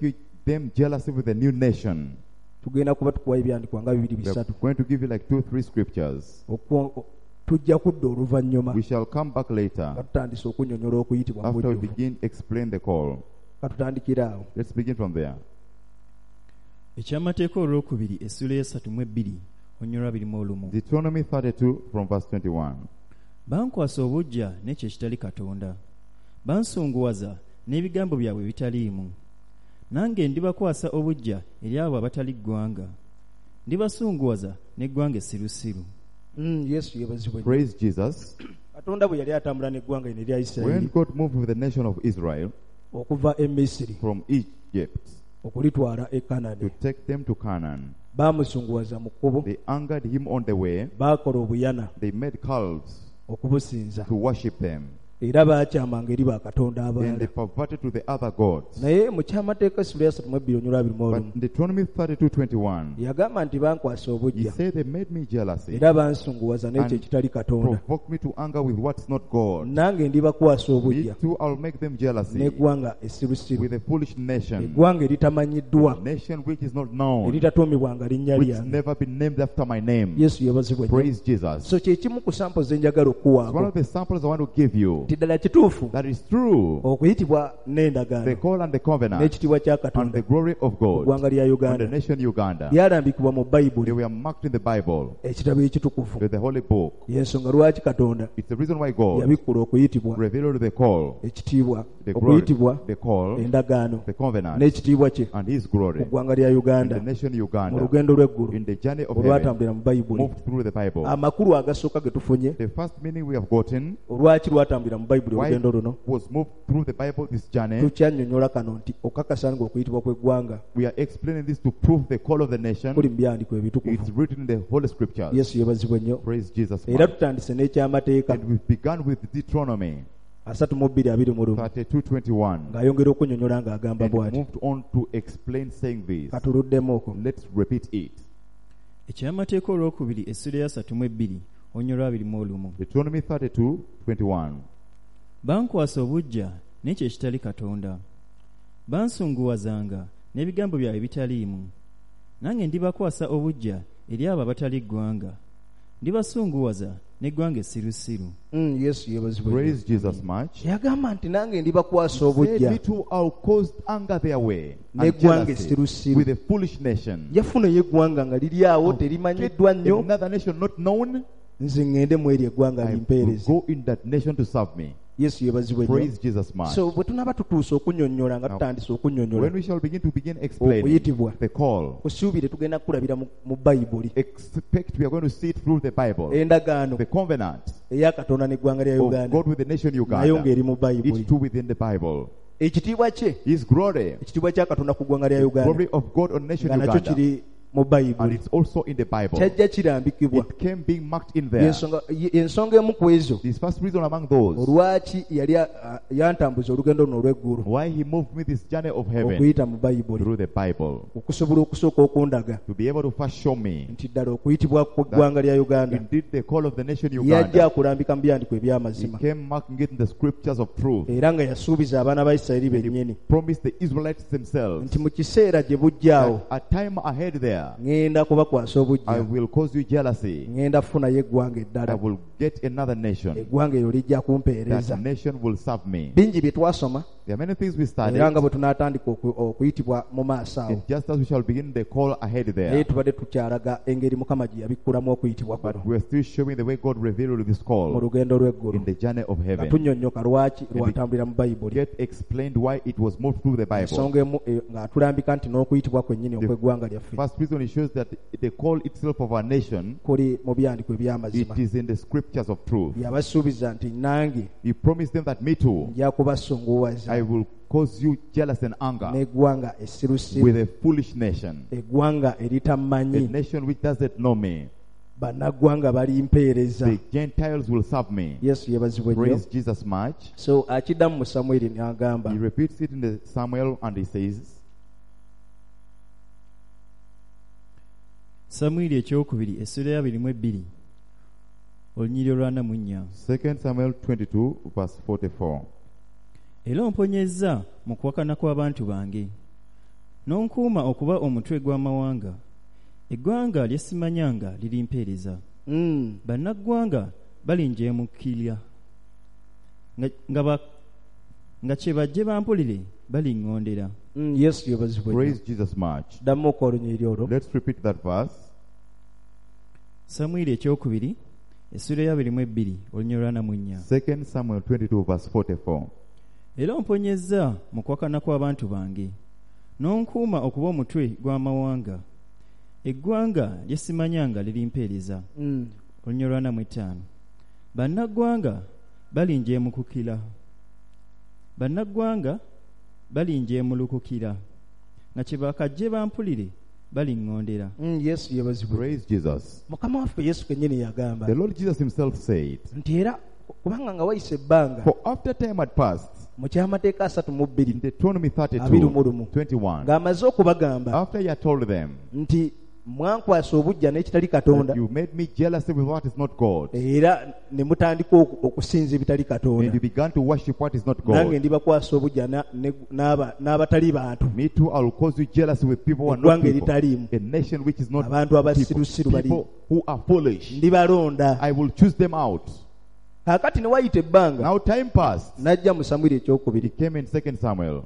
[SPEAKER 1] them jealousy with a new nation.
[SPEAKER 2] tugenda kuba tukuwa ebyandikwa nga 2
[SPEAKER 1] We are
[SPEAKER 2] 3
[SPEAKER 1] going to give you like 2-3 scriptures.
[SPEAKER 2] tujja kudda oluvannyuma
[SPEAKER 1] We shall come back later
[SPEAKER 2] nga tutandise okunnyonnyola okuyitibwa mu
[SPEAKER 1] after we
[SPEAKER 2] bujjuvu.
[SPEAKER 1] begin explain the call.
[SPEAKER 2] Ka tutandikire awo.
[SPEAKER 1] Let's begin from there.
[SPEAKER 3] Ekyamateeka olwokubiri essula ya 32 onyolwa 21.
[SPEAKER 1] Deuteronomy 32 from verse 21.
[SPEAKER 3] Bankwasa obujja n'ekyo ekitali Katonda, bansunguwaza n'ebigambo byabwe bitaliimu. Nange ndibakwasa obujja eri abo abatali ggwanga, ndibasunguwaza n'eggwanga essirusiru.
[SPEAKER 2] Yesu yebazibwe.
[SPEAKER 1] Praise Jesus.
[SPEAKER 2] Katonda bwe yali atambula n'eggwanga lino erya
[SPEAKER 1] When
[SPEAKER 2] Isirayiri
[SPEAKER 1] God moved with the nation of Israel
[SPEAKER 2] okuva e Misiri
[SPEAKER 1] from Egypt
[SPEAKER 2] okulitwala e
[SPEAKER 1] to
[SPEAKER 2] Kanani,
[SPEAKER 1] take them to Canaan,
[SPEAKER 2] baamusunguwaza mu kkubo,
[SPEAKER 1] they angered him on the way.
[SPEAKER 2] baakola obuyana
[SPEAKER 1] They made calves
[SPEAKER 2] okubusinza,
[SPEAKER 1] to worship them.
[SPEAKER 2] era baakyamanga eri bakatonda
[SPEAKER 1] Then they
[SPEAKER 2] abalala.
[SPEAKER 1] perverted to the other gods.
[SPEAKER 2] Naye mu kyamateeka essula ya 32 onyolwa 21
[SPEAKER 1] But in Deuteronomy 32:21,
[SPEAKER 2] yagamba nti bankwasa
[SPEAKER 1] he
[SPEAKER 2] obujja
[SPEAKER 1] said they made me jealousy,
[SPEAKER 2] era bansunguwaza n'ekyo ekitali Katonda.
[SPEAKER 1] provoked me to anger with what's not God.
[SPEAKER 2] Nange ndibakwasa
[SPEAKER 1] Me
[SPEAKER 2] obujja
[SPEAKER 1] too, I'll make them jealousy
[SPEAKER 2] n'eggwanga essirusiru,
[SPEAKER 1] with a foolish nation,
[SPEAKER 2] eggwanga eritamanyiddwa,
[SPEAKER 1] a nation which is not known,
[SPEAKER 2] eritatuumibwanga linnya
[SPEAKER 1] which has
[SPEAKER 2] lyange.
[SPEAKER 1] never been named after my name.
[SPEAKER 2] Yesu yebazibwe nnyo.
[SPEAKER 1] Praise Jesus.
[SPEAKER 2] So kye kimu ku sample ze njagala
[SPEAKER 1] It's one
[SPEAKER 2] okuwaako
[SPEAKER 1] of the samples I want to give you.
[SPEAKER 2] nti ddala kituufu
[SPEAKER 1] That is true.
[SPEAKER 2] okuyitibwa
[SPEAKER 1] The
[SPEAKER 2] n'endagaano
[SPEAKER 1] call and the covenant
[SPEAKER 2] n'ekitiibwa kya
[SPEAKER 1] and the
[SPEAKER 2] Katonda
[SPEAKER 1] glory of
[SPEAKER 2] mu
[SPEAKER 1] God
[SPEAKER 2] ggwanga lya
[SPEAKER 1] on the
[SPEAKER 2] Uganda
[SPEAKER 1] nation Uganda.
[SPEAKER 2] byalambikibwa mu
[SPEAKER 1] They
[SPEAKER 2] Bayibuli,
[SPEAKER 1] were marked in the Bible
[SPEAKER 2] ekitabo ekitukuvu.
[SPEAKER 1] with the holy book.
[SPEAKER 2] Y'ensonga lwaki Katonda
[SPEAKER 1] It's the reason why God
[SPEAKER 2] yabikkula okuyitibwa
[SPEAKER 1] revealed the call,
[SPEAKER 2] ekitiibwa,
[SPEAKER 1] the glory,
[SPEAKER 2] okuyitibwa
[SPEAKER 1] the call,
[SPEAKER 2] endagaano
[SPEAKER 1] the covenant,
[SPEAKER 2] n'ekitiibwa kye
[SPEAKER 1] and His
[SPEAKER 2] mu
[SPEAKER 1] glory
[SPEAKER 2] ggwanga lya
[SPEAKER 1] in
[SPEAKER 2] Uganda
[SPEAKER 1] the nation
[SPEAKER 2] mu
[SPEAKER 1] Uganda,
[SPEAKER 2] lugendo lw'eggulu
[SPEAKER 1] in the journey of heaven,
[SPEAKER 2] olwatambulira mu Bayibuli.
[SPEAKER 1] moved through the Bible.
[SPEAKER 2] Amakulu agasooka ge tufunye
[SPEAKER 1] The first meaning we have gotten,
[SPEAKER 2] olwaki lwatambulira mu Bayibuli
[SPEAKER 1] why
[SPEAKER 2] olugendo luno,
[SPEAKER 1] was moved through the Bible this journey.
[SPEAKER 2] tukyannyonnyola kano nti okakasa nga okuyitibwa kw'eggwanga
[SPEAKER 1] We are explaining this to prove the call of the nation.
[SPEAKER 2] kuli mu byandiko
[SPEAKER 1] It's
[SPEAKER 2] ebitukuvu.
[SPEAKER 1] written in the Holy Scriptures.
[SPEAKER 2] Yesu yebazibwe nnyo.
[SPEAKER 1] Praise Jesus.
[SPEAKER 2] Era tutandise n'ekyamateeka
[SPEAKER 1] And we've begun with Deuteronomy
[SPEAKER 2] 32:20
[SPEAKER 1] 32:21.
[SPEAKER 2] ng'ayongera okunnyonnyola ng'agamba
[SPEAKER 1] And
[SPEAKER 2] bw'ati.
[SPEAKER 1] moved on to explain saying this.
[SPEAKER 2] Katuluddemu okwo.
[SPEAKER 1] Let's repeat it.
[SPEAKER 3] Ekyamateeka olwokubiri essula ya 32 onyolwa 21.
[SPEAKER 1] Deuteronomy 32:21.
[SPEAKER 3] Bankwasa obujja n'ekyo ekitali Katonda, bansunguwazanga n'ebigambo byabwe bitaliimu. Nange ndibakwasa obujja eri abo abatali ggwanga, ndibasunguwaza n'eggwanga essirusiru.
[SPEAKER 2] Yesu yebazibwe nnyo.
[SPEAKER 1] Praise Jesus much.
[SPEAKER 2] Yagamba nti nange ndibakwasa
[SPEAKER 1] Said,
[SPEAKER 2] obujja.
[SPEAKER 1] me too, I'll cause anger their way and
[SPEAKER 2] N'eggwanga
[SPEAKER 1] jealousy
[SPEAKER 2] essirusiru.
[SPEAKER 1] with a foolish nation.
[SPEAKER 2] Yafunayo eggwanga nga liri awo terimanyiddwa nnyo,
[SPEAKER 1] Another nation not known,
[SPEAKER 2] nze ŋŋende mu eryo eggwanga
[SPEAKER 1] I will
[SPEAKER 2] limpeereze.
[SPEAKER 1] go in that nation to serve me.
[SPEAKER 2] Yesu yebazibwe nnyo.
[SPEAKER 1] Praise Jesus much.
[SPEAKER 2] So bwe tunaaba tutuuse okunnyonnyola nga tutandise
[SPEAKER 1] When
[SPEAKER 2] okunnyonnyola
[SPEAKER 1] we shall begin explaining
[SPEAKER 2] okuyitibwa,
[SPEAKER 1] the call,
[SPEAKER 2] kusuubire tugenda kulabira mu Bayibuli
[SPEAKER 1] expect we are going to see it through the Bible.
[SPEAKER 2] endagaano
[SPEAKER 1] The covenant
[SPEAKER 2] eya Katonda n'eggwanga lya
[SPEAKER 1] of
[SPEAKER 2] Uganda
[SPEAKER 1] God with the nation
[SPEAKER 2] nayo
[SPEAKER 1] Uganda.
[SPEAKER 2] ng'eri mu Bayibuli.
[SPEAKER 1] It's too within the Bible.
[SPEAKER 2] Ekitiibwa kye,
[SPEAKER 1] His glory,
[SPEAKER 2] ekitiibwa kya Katonda ku ggwanga lya Uganda
[SPEAKER 1] glory of God on nation
[SPEAKER 2] nga nakyo
[SPEAKER 1] Uganda,
[SPEAKER 2] kiri mu
[SPEAKER 1] and
[SPEAKER 2] Bayibuli,
[SPEAKER 1] it's also in the Bible.
[SPEAKER 2] kyajja kirambikibwa.
[SPEAKER 1] It came being marked in there.
[SPEAKER 2] Ensonga emu ku ezo
[SPEAKER 1] This first reason among those
[SPEAKER 2] olwaki yali yantambuza olugendo luno olw'eggulu
[SPEAKER 1] why He moved me this journey of heaven
[SPEAKER 2] okuyita mu Bayibuli,
[SPEAKER 1] through the Bible,
[SPEAKER 2] okusobola okusooka okundaga
[SPEAKER 1] to be able to first show me
[SPEAKER 2] nti ddala okuyitibwa kw'eggwanga lya Uganda
[SPEAKER 1] indeed the call of the nation
[SPEAKER 2] yajja
[SPEAKER 1] Uganda.
[SPEAKER 2] akulambika mu byandiko
[SPEAKER 1] He
[SPEAKER 2] eby'amazima,
[SPEAKER 1] came marking it in the scriptures of truth.
[SPEAKER 2] era nga yasuubiza abaana ba Isirayiri bennyini
[SPEAKER 1] Promised the Israelites themselves
[SPEAKER 2] nti mu kiseera gye bujjaawo
[SPEAKER 1] that a time ahead there
[SPEAKER 2] ŋŋenda kubakwasa
[SPEAKER 1] I
[SPEAKER 2] obujja,
[SPEAKER 1] will cause you jealousy.
[SPEAKER 2] ŋŋenda kufunayo eggwanga
[SPEAKER 1] I
[SPEAKER 2] eddala,
[SPEAKER 1] will get another nation.
[SPEAKER 2] eggwanga eryo lijja kumpeereza.
[SPEAKER 1] That nation will serve me.
[SPEAKER 2] Bingi bye twasoma
[SPEAKER 1] There are many things we studied.
[SPEAKER 2] era nga bwe tunaatandika okuyitibwa mu maaso awo,
[SPEAKER 1] And just as we shall begin the call ahead
[SPEAKER 2] naye
[SPEAKER 1] there,
[SPEAKER 2] tubadde tukyalaga engeri Mukama gye yabikkulamu okuyitibwa kuno
[SPEAKER 1] but we're still showing the way God revealed this
[SPEAKER 2] mu
[SPEAKER 1] call
[SPEAKER 2] lugendo lw'eggulu,
[SPEAKER 1] in the journey of
[SPEAKER 2] nga
[SPEAKER 1] heaven.
[SPEAKER 2] tunnyonnyoka lwaki lwatambulira mu Bayibuli.
[SPEAKER 1] Get explained why it was moved through the Bible.
[SPEAKER 2] Ensonga emu ng'atulambika nti n'okuyitibwa kwennyini okw'eggwanga lyaffe
[SPEAKER 1] First reason it shows that the call itself of our nation,
[SPEAKER 2] kuli mu byandiko eby'amazima.
[SPEAKER 1] it is in the scriptures of truth.
[SPEAKER 2] Yabasuubiza nti nange
[SPEAKER 1] He promised them that me too,
[SPEAKER 2] nja kubasunguwaza
[SPEAKER 1] I will cause you jealous and anger
[SPEAKER 2] n'eggwanga essirusiru,
[SPEAKER 1] with a foolish nation,
[SPEAKER 2] eggwanga
[SPEAKER 1] a
[SPEAKER 2] eritamanyi,
[SPEAKER 1] nation which doesn't know me.
[SPEAKER 2] bannaggwanga balimpeereza.
[SPEAKER 1] The Gentiles will serve me.
[SPEAKER 2] Yesu yebazibwe nnyo.
[SPEAKER 1] Praise Jesus much.
[SPEAKER 2] So akiddamu mu Samwiri n'agamba,
[SPEAKER 1] He repeats it in the Samuel and he says,
[SPEAKER 3] Samwiri ekyokubiri essula ya 22 olunyiriri olwa 4.
[SPEAKER 1] 2 Samuel 22 verse 44.
[SPEAKER 3] Era omponyezza mu kuwakana kw'abantu bange, n'onkuuma okuba omutwe gw'amawanga. Eggwanga lye simanyanga lirimpeereza. Bannaggwanga balinjeemukirya. Nga kye bajje bampulire baliŋŋondera.
[SPEAKER 2] Yesu yebazibwe.
[SPEAKER 1] Praise Jesus much.
[SPEAKER 2] Ddamu okwolunya eri olwo.
[SPEAKER 1] Let's repeat that verse.
[SPEAKER 3] Samwiri ekyokubiri essula ya 22 olunya lwa 4.
[SPEAKER 1] 2 Samuel 22 verse 44.
[SPEAKER 3] Era omponyezza mu kwakana kw'abantu bange, n'onkuuma okuba omutwe gw'amawanga. Eggwanga lye simanyanga lirimpeereza. Olunya lwa 5. Bannaggwanga balinjeemukukira. Bannaggwanga balinjeemulukukira. Nga kye bakajje bampulire baliŋŋondera.
[SPEAKER 2] Yesu yebazibwe.
[SPEAKER 1] Praise Jesus.
[SPEAKER 2] Mukama waffe Yesu kennyini yagamba
[SPEAKER 1] The Lord Jesus himself said,
[SPEAKER 2] nti era kubanga nga wayise ebbanga
[SPEAKER 1] for after time had passed,
[SPEAKER 2] mu kyamateeka 32
[SPEAKER 1] in Deuteronomy 32, 21,
[SPEAKER 2] ng'amaze okubagamba
[SPEAKER 1] after he had told them,
[SPEAKER 2] nti mwankwasa obujja n'ekitali Katonda
[SPEAKER 1] you made me jealous with what is not God,
[SPEAKER 2] era ne mutandika okusinza ebitali
[SPEAKER 1] and
[SPEAKER 2] Katonda,
[SPEAKER 1] you began to worship what is not
[SPEAKER 2] nange
[SPEAKER 1] God.
[SPEAKER 2] ndibakwasa obujja n'abatali bantu,
[SPEAKER 1] Me too, I will cause you jealous with people who are not
[SPEAKER 2] eggwanga
[SPEAKER 1] people,
[SPEAKER 2] eritaliimu,
[SPEAKER 1] a nation which is not
[SPEAKER 2] abantu
[SPEAKER 1] people,
[SPEAKER 2] abasirusiru bali,
[SPEAKER 1] people who are foolish.
[SPEAKER 2] ndibalonda.
[SPEAKER 1] I will choose them out.
[SPEAKER 2] Kaakati ne wayita ebbanga,
[SPEAKER 1] Now time passed.
[SPEAKER 2] najja mu Samwiri
[SPEAKER 1] He
[SPEAKER 2] ekyokubiri
[SPEAKER 1] came in 2 Samuel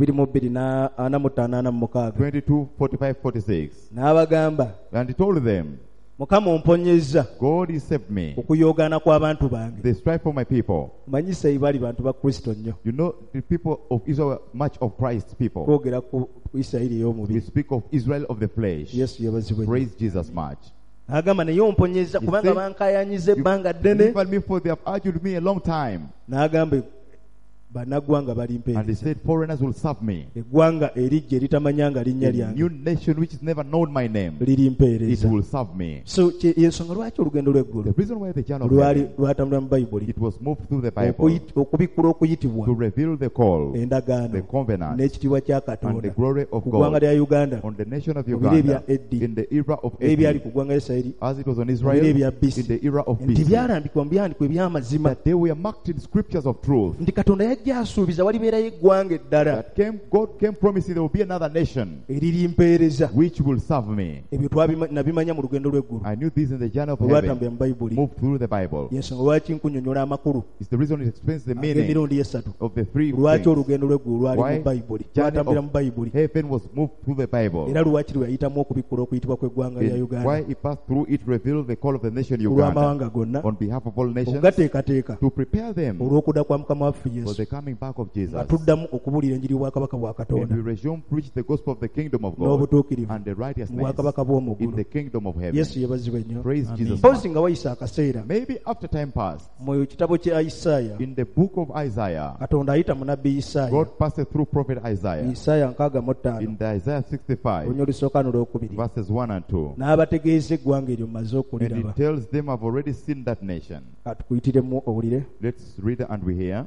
[SPEAKER 2] 22:45-46
[SPEAKER 1] 22, 45, 46.
[SPEAKER 2] n'abagamba,
[SPEAKER 1] And he told them,
[SPEAKER 2] Mukama omponyezza
[SPEAKER 1] God has saved me.
[SPEAKER 2] okuyoogaana kw'abantu bange.
[SPEAKER 1] They strive for my people.
[SPEAKER 2] Manyise bali bantu ba Kristo nnyo.
[SPEAKER 1] You know, the people of Israel were much of Christ's people.
[SPEAKER 2] Twogera ku Isirayiri
[SPEAKER 1] We
[SPEAKER 2] ey'omubiri.
[SPEAKER 1] speak of Israel of the flesh.
[SPEAKER 2] Yesu yebazibwe.
[SPEAKER 1] Praise Jesus much.
[SPEAKER 2] N'agamba naye omponyezza
[SPEAKER 1] He
[SPEAKER 2] kubanga
[SPEAKER 1] said,
[SPEAKER 2] bankaayanyiza ebbanga
[SPEAKER 1] You
[SPEAKER 2] ddene.
[SPEAKER 1] delivered me, for they have argued with me a long time.
[SPEAKER 2] N'agamba bannaggwanga
[SPEAKER 1] And he
[SPEAKER 2] balimpeereza.
[SPEAKER 1] said, foreigners will serve me.
[SPEAKER 2] Eggwanga erijja eritamanyanga linnya
[SPEAKER 1] A
[SPEAKER 2] lyange
[SPEAKER 1] new nation which has never known my name, it
[SPEAKER 2] lirimpeereza.
[SPEAKER 1] will serve me.
[SPEAKER 2] So y'ensonga lwaki olugendo
[SPEAKER 1] The
[SPEAKER 2] lw'eggulu
[SPEAKER 1] reason why the journey of
[SPEAKER 2] lwali
[SPEAKER 1] heaven,
[SPEAKER 2] lwatambula mu Bayibuli
[SPEAKER 1] it was moved through the Bible
[SPEAKER 2] okubikkula okuyitibwa,
[SPEAKER 1] to reveal the call,
[SPEAKER 2] endagaano
[SPEAKER 1] the covenant,
[SPEAKER 2] n'ekitiibwa kya
[SPEAKER 1] and the
[SPEAKER 2] Katonda
[SPEAKER 1] glory of
[SPEAKER 2] ku ggwanga
[SPEAKER 1] God
[SPEAKER 2] lya Uganda,
[SPEAKER 1] on the nation of
[SPEAKER 2] mu biro ebya
[SPEAKER 1] Uganda
[SPEAKER 2] Eddi,
[SPEAKER 1] in the era of
[SPEAKER 2] ebyali ku
[SPEAKER 1] Edom,
[SPEAKER 2] ggwanga lya Isirayiri,
[SPEAKER 1] as it was on
[SPEAKER 2] mu biro
[SPEAKER 1] Israel
[SPEAKER 2] ebya
[SPEAKER 1] in
[SPEAKER 2] Bisi,
[SPEAKER 1] the era of
[SPEAKER 2] nti
[SPEAKER 1] peace,
[SPEAKER 2] byalambikwa mu byandikwa eby'amazima,
[SPEAKER 1] that they were marked in scriptures of truth.
[SPEAKER 2] nti Katonda yajja asuubiza walibeerayo eggwanga eddala
[SPEAKER 1] God came promising there will be another nation
[SPEAKER 2] eririmpeereza.
[SPEAKER 1] which will serve me.
[SPEAKER 2] Ebyo nabimanya mu lugendo lw'eggulu
[SPEAKER 1] I knew this in the journey of heaven,
[SPEAKER 2] olwatambula mu Bayibuli.
[SPEAKER 1] moved through the Bible.
[SPEAKER 2] Yensonga lwaki nkunnyonnyola amakulu
[SPEAKER 1] It's the reason it explains the meaning
[SPEAKER 2] ag'emirundi esatu
[SPEAKER 1] of the three
[SPEAKER 2] lwaki
[SPEAKER 1] things.
[SPEAKER 2] olugendo lw'eggulu lwali
[SPEAKER 1] Why
[SPEAKER 2] mu Bayibuli,
[SPEAKER 1] journey
[SPEAKER 2] lwatambula mu
[SPEAKER 1] of
[SPEAKER 2] Bayibuli,
[SPEAKER 1] heaven was moved through the Bible.
[SPEAKER 2] era lwaki lwe yayitamu okubikkula okuyitibwa kw'eggwanga lya
[SPEAKER 1] And
[SPEAKER 2] Uganda
[SPEAKER 1] why it passed through it revealed the call of the nation Uganda
[SPEAKER 2] olw'amawanga gonna,
[SPEAKER 1] on behalf of all nations,
[SPEAKER 2] okugateekateeka
[SPEAKER 1] to prepare them
[SPEAKER 2] olw'okudda kwa Mukama waffe
[SPEAKER 1] for
[SPEAKER 2] Yesu,
[SPEAKER 1] the coming back of Jesus.
[SPEAKER 2] nga tuddamu okubuulira enjiri bwakabaka bwa
[SPEAKER 1] And
[SPEAKER 2] Katonda
[SPEAKER 1] we resume preach the gospel of the kingdom of God
[SPEAKER 2] n'obutuukirivu
[SPEAKER 1] and the
[SPEAKER 2] mu
[SPEAKER 1] righteousness
[SPEAKER 2] bwakabaka
[SPEAKER 1] in
[SPEAKER 2] bw'omugulu.
[SPEAKER 1] the kingdom of heaven.
[SPEAKER 2] Yesu yebazibwe nnyo.
[SPEAKER 1] Praise
[SPEAKER 3] Amen.
[SPEAKER 1] Jesus.
[SPEAKER 2] Mpozi nga wayisa akaseera
[SPEAKER 1] Maybe after time passed,
[SPEAKER 2] mu kitabo kya Isaaya,
[SPEAKER 1] in the book of Isaiah,
[SPEAKER 2] Katonda ayita mu nabbi Isaaya,
[SPEAKER 1] God passed through prophet Isaiah
[SPEAKER 2] Isaaya 65
[SPEAKER 1] in the Isaiah 65
[SPEAKER 2] olunya olusooka n'olwokubiri,
[SPEAKER 1] verses 1 and 2.
[SPEAKER 2] n'abategeeza eggwanga eryo mmaze
[SPEAKER 1] And
[SPEAKER 2] okuliraba.
[SPEAKER 1] it tells them, I've already seen that nation.
[SPEAKER 2] Atukuyitiremu owulire.
[SPEAKER 1] Let's read and we hear.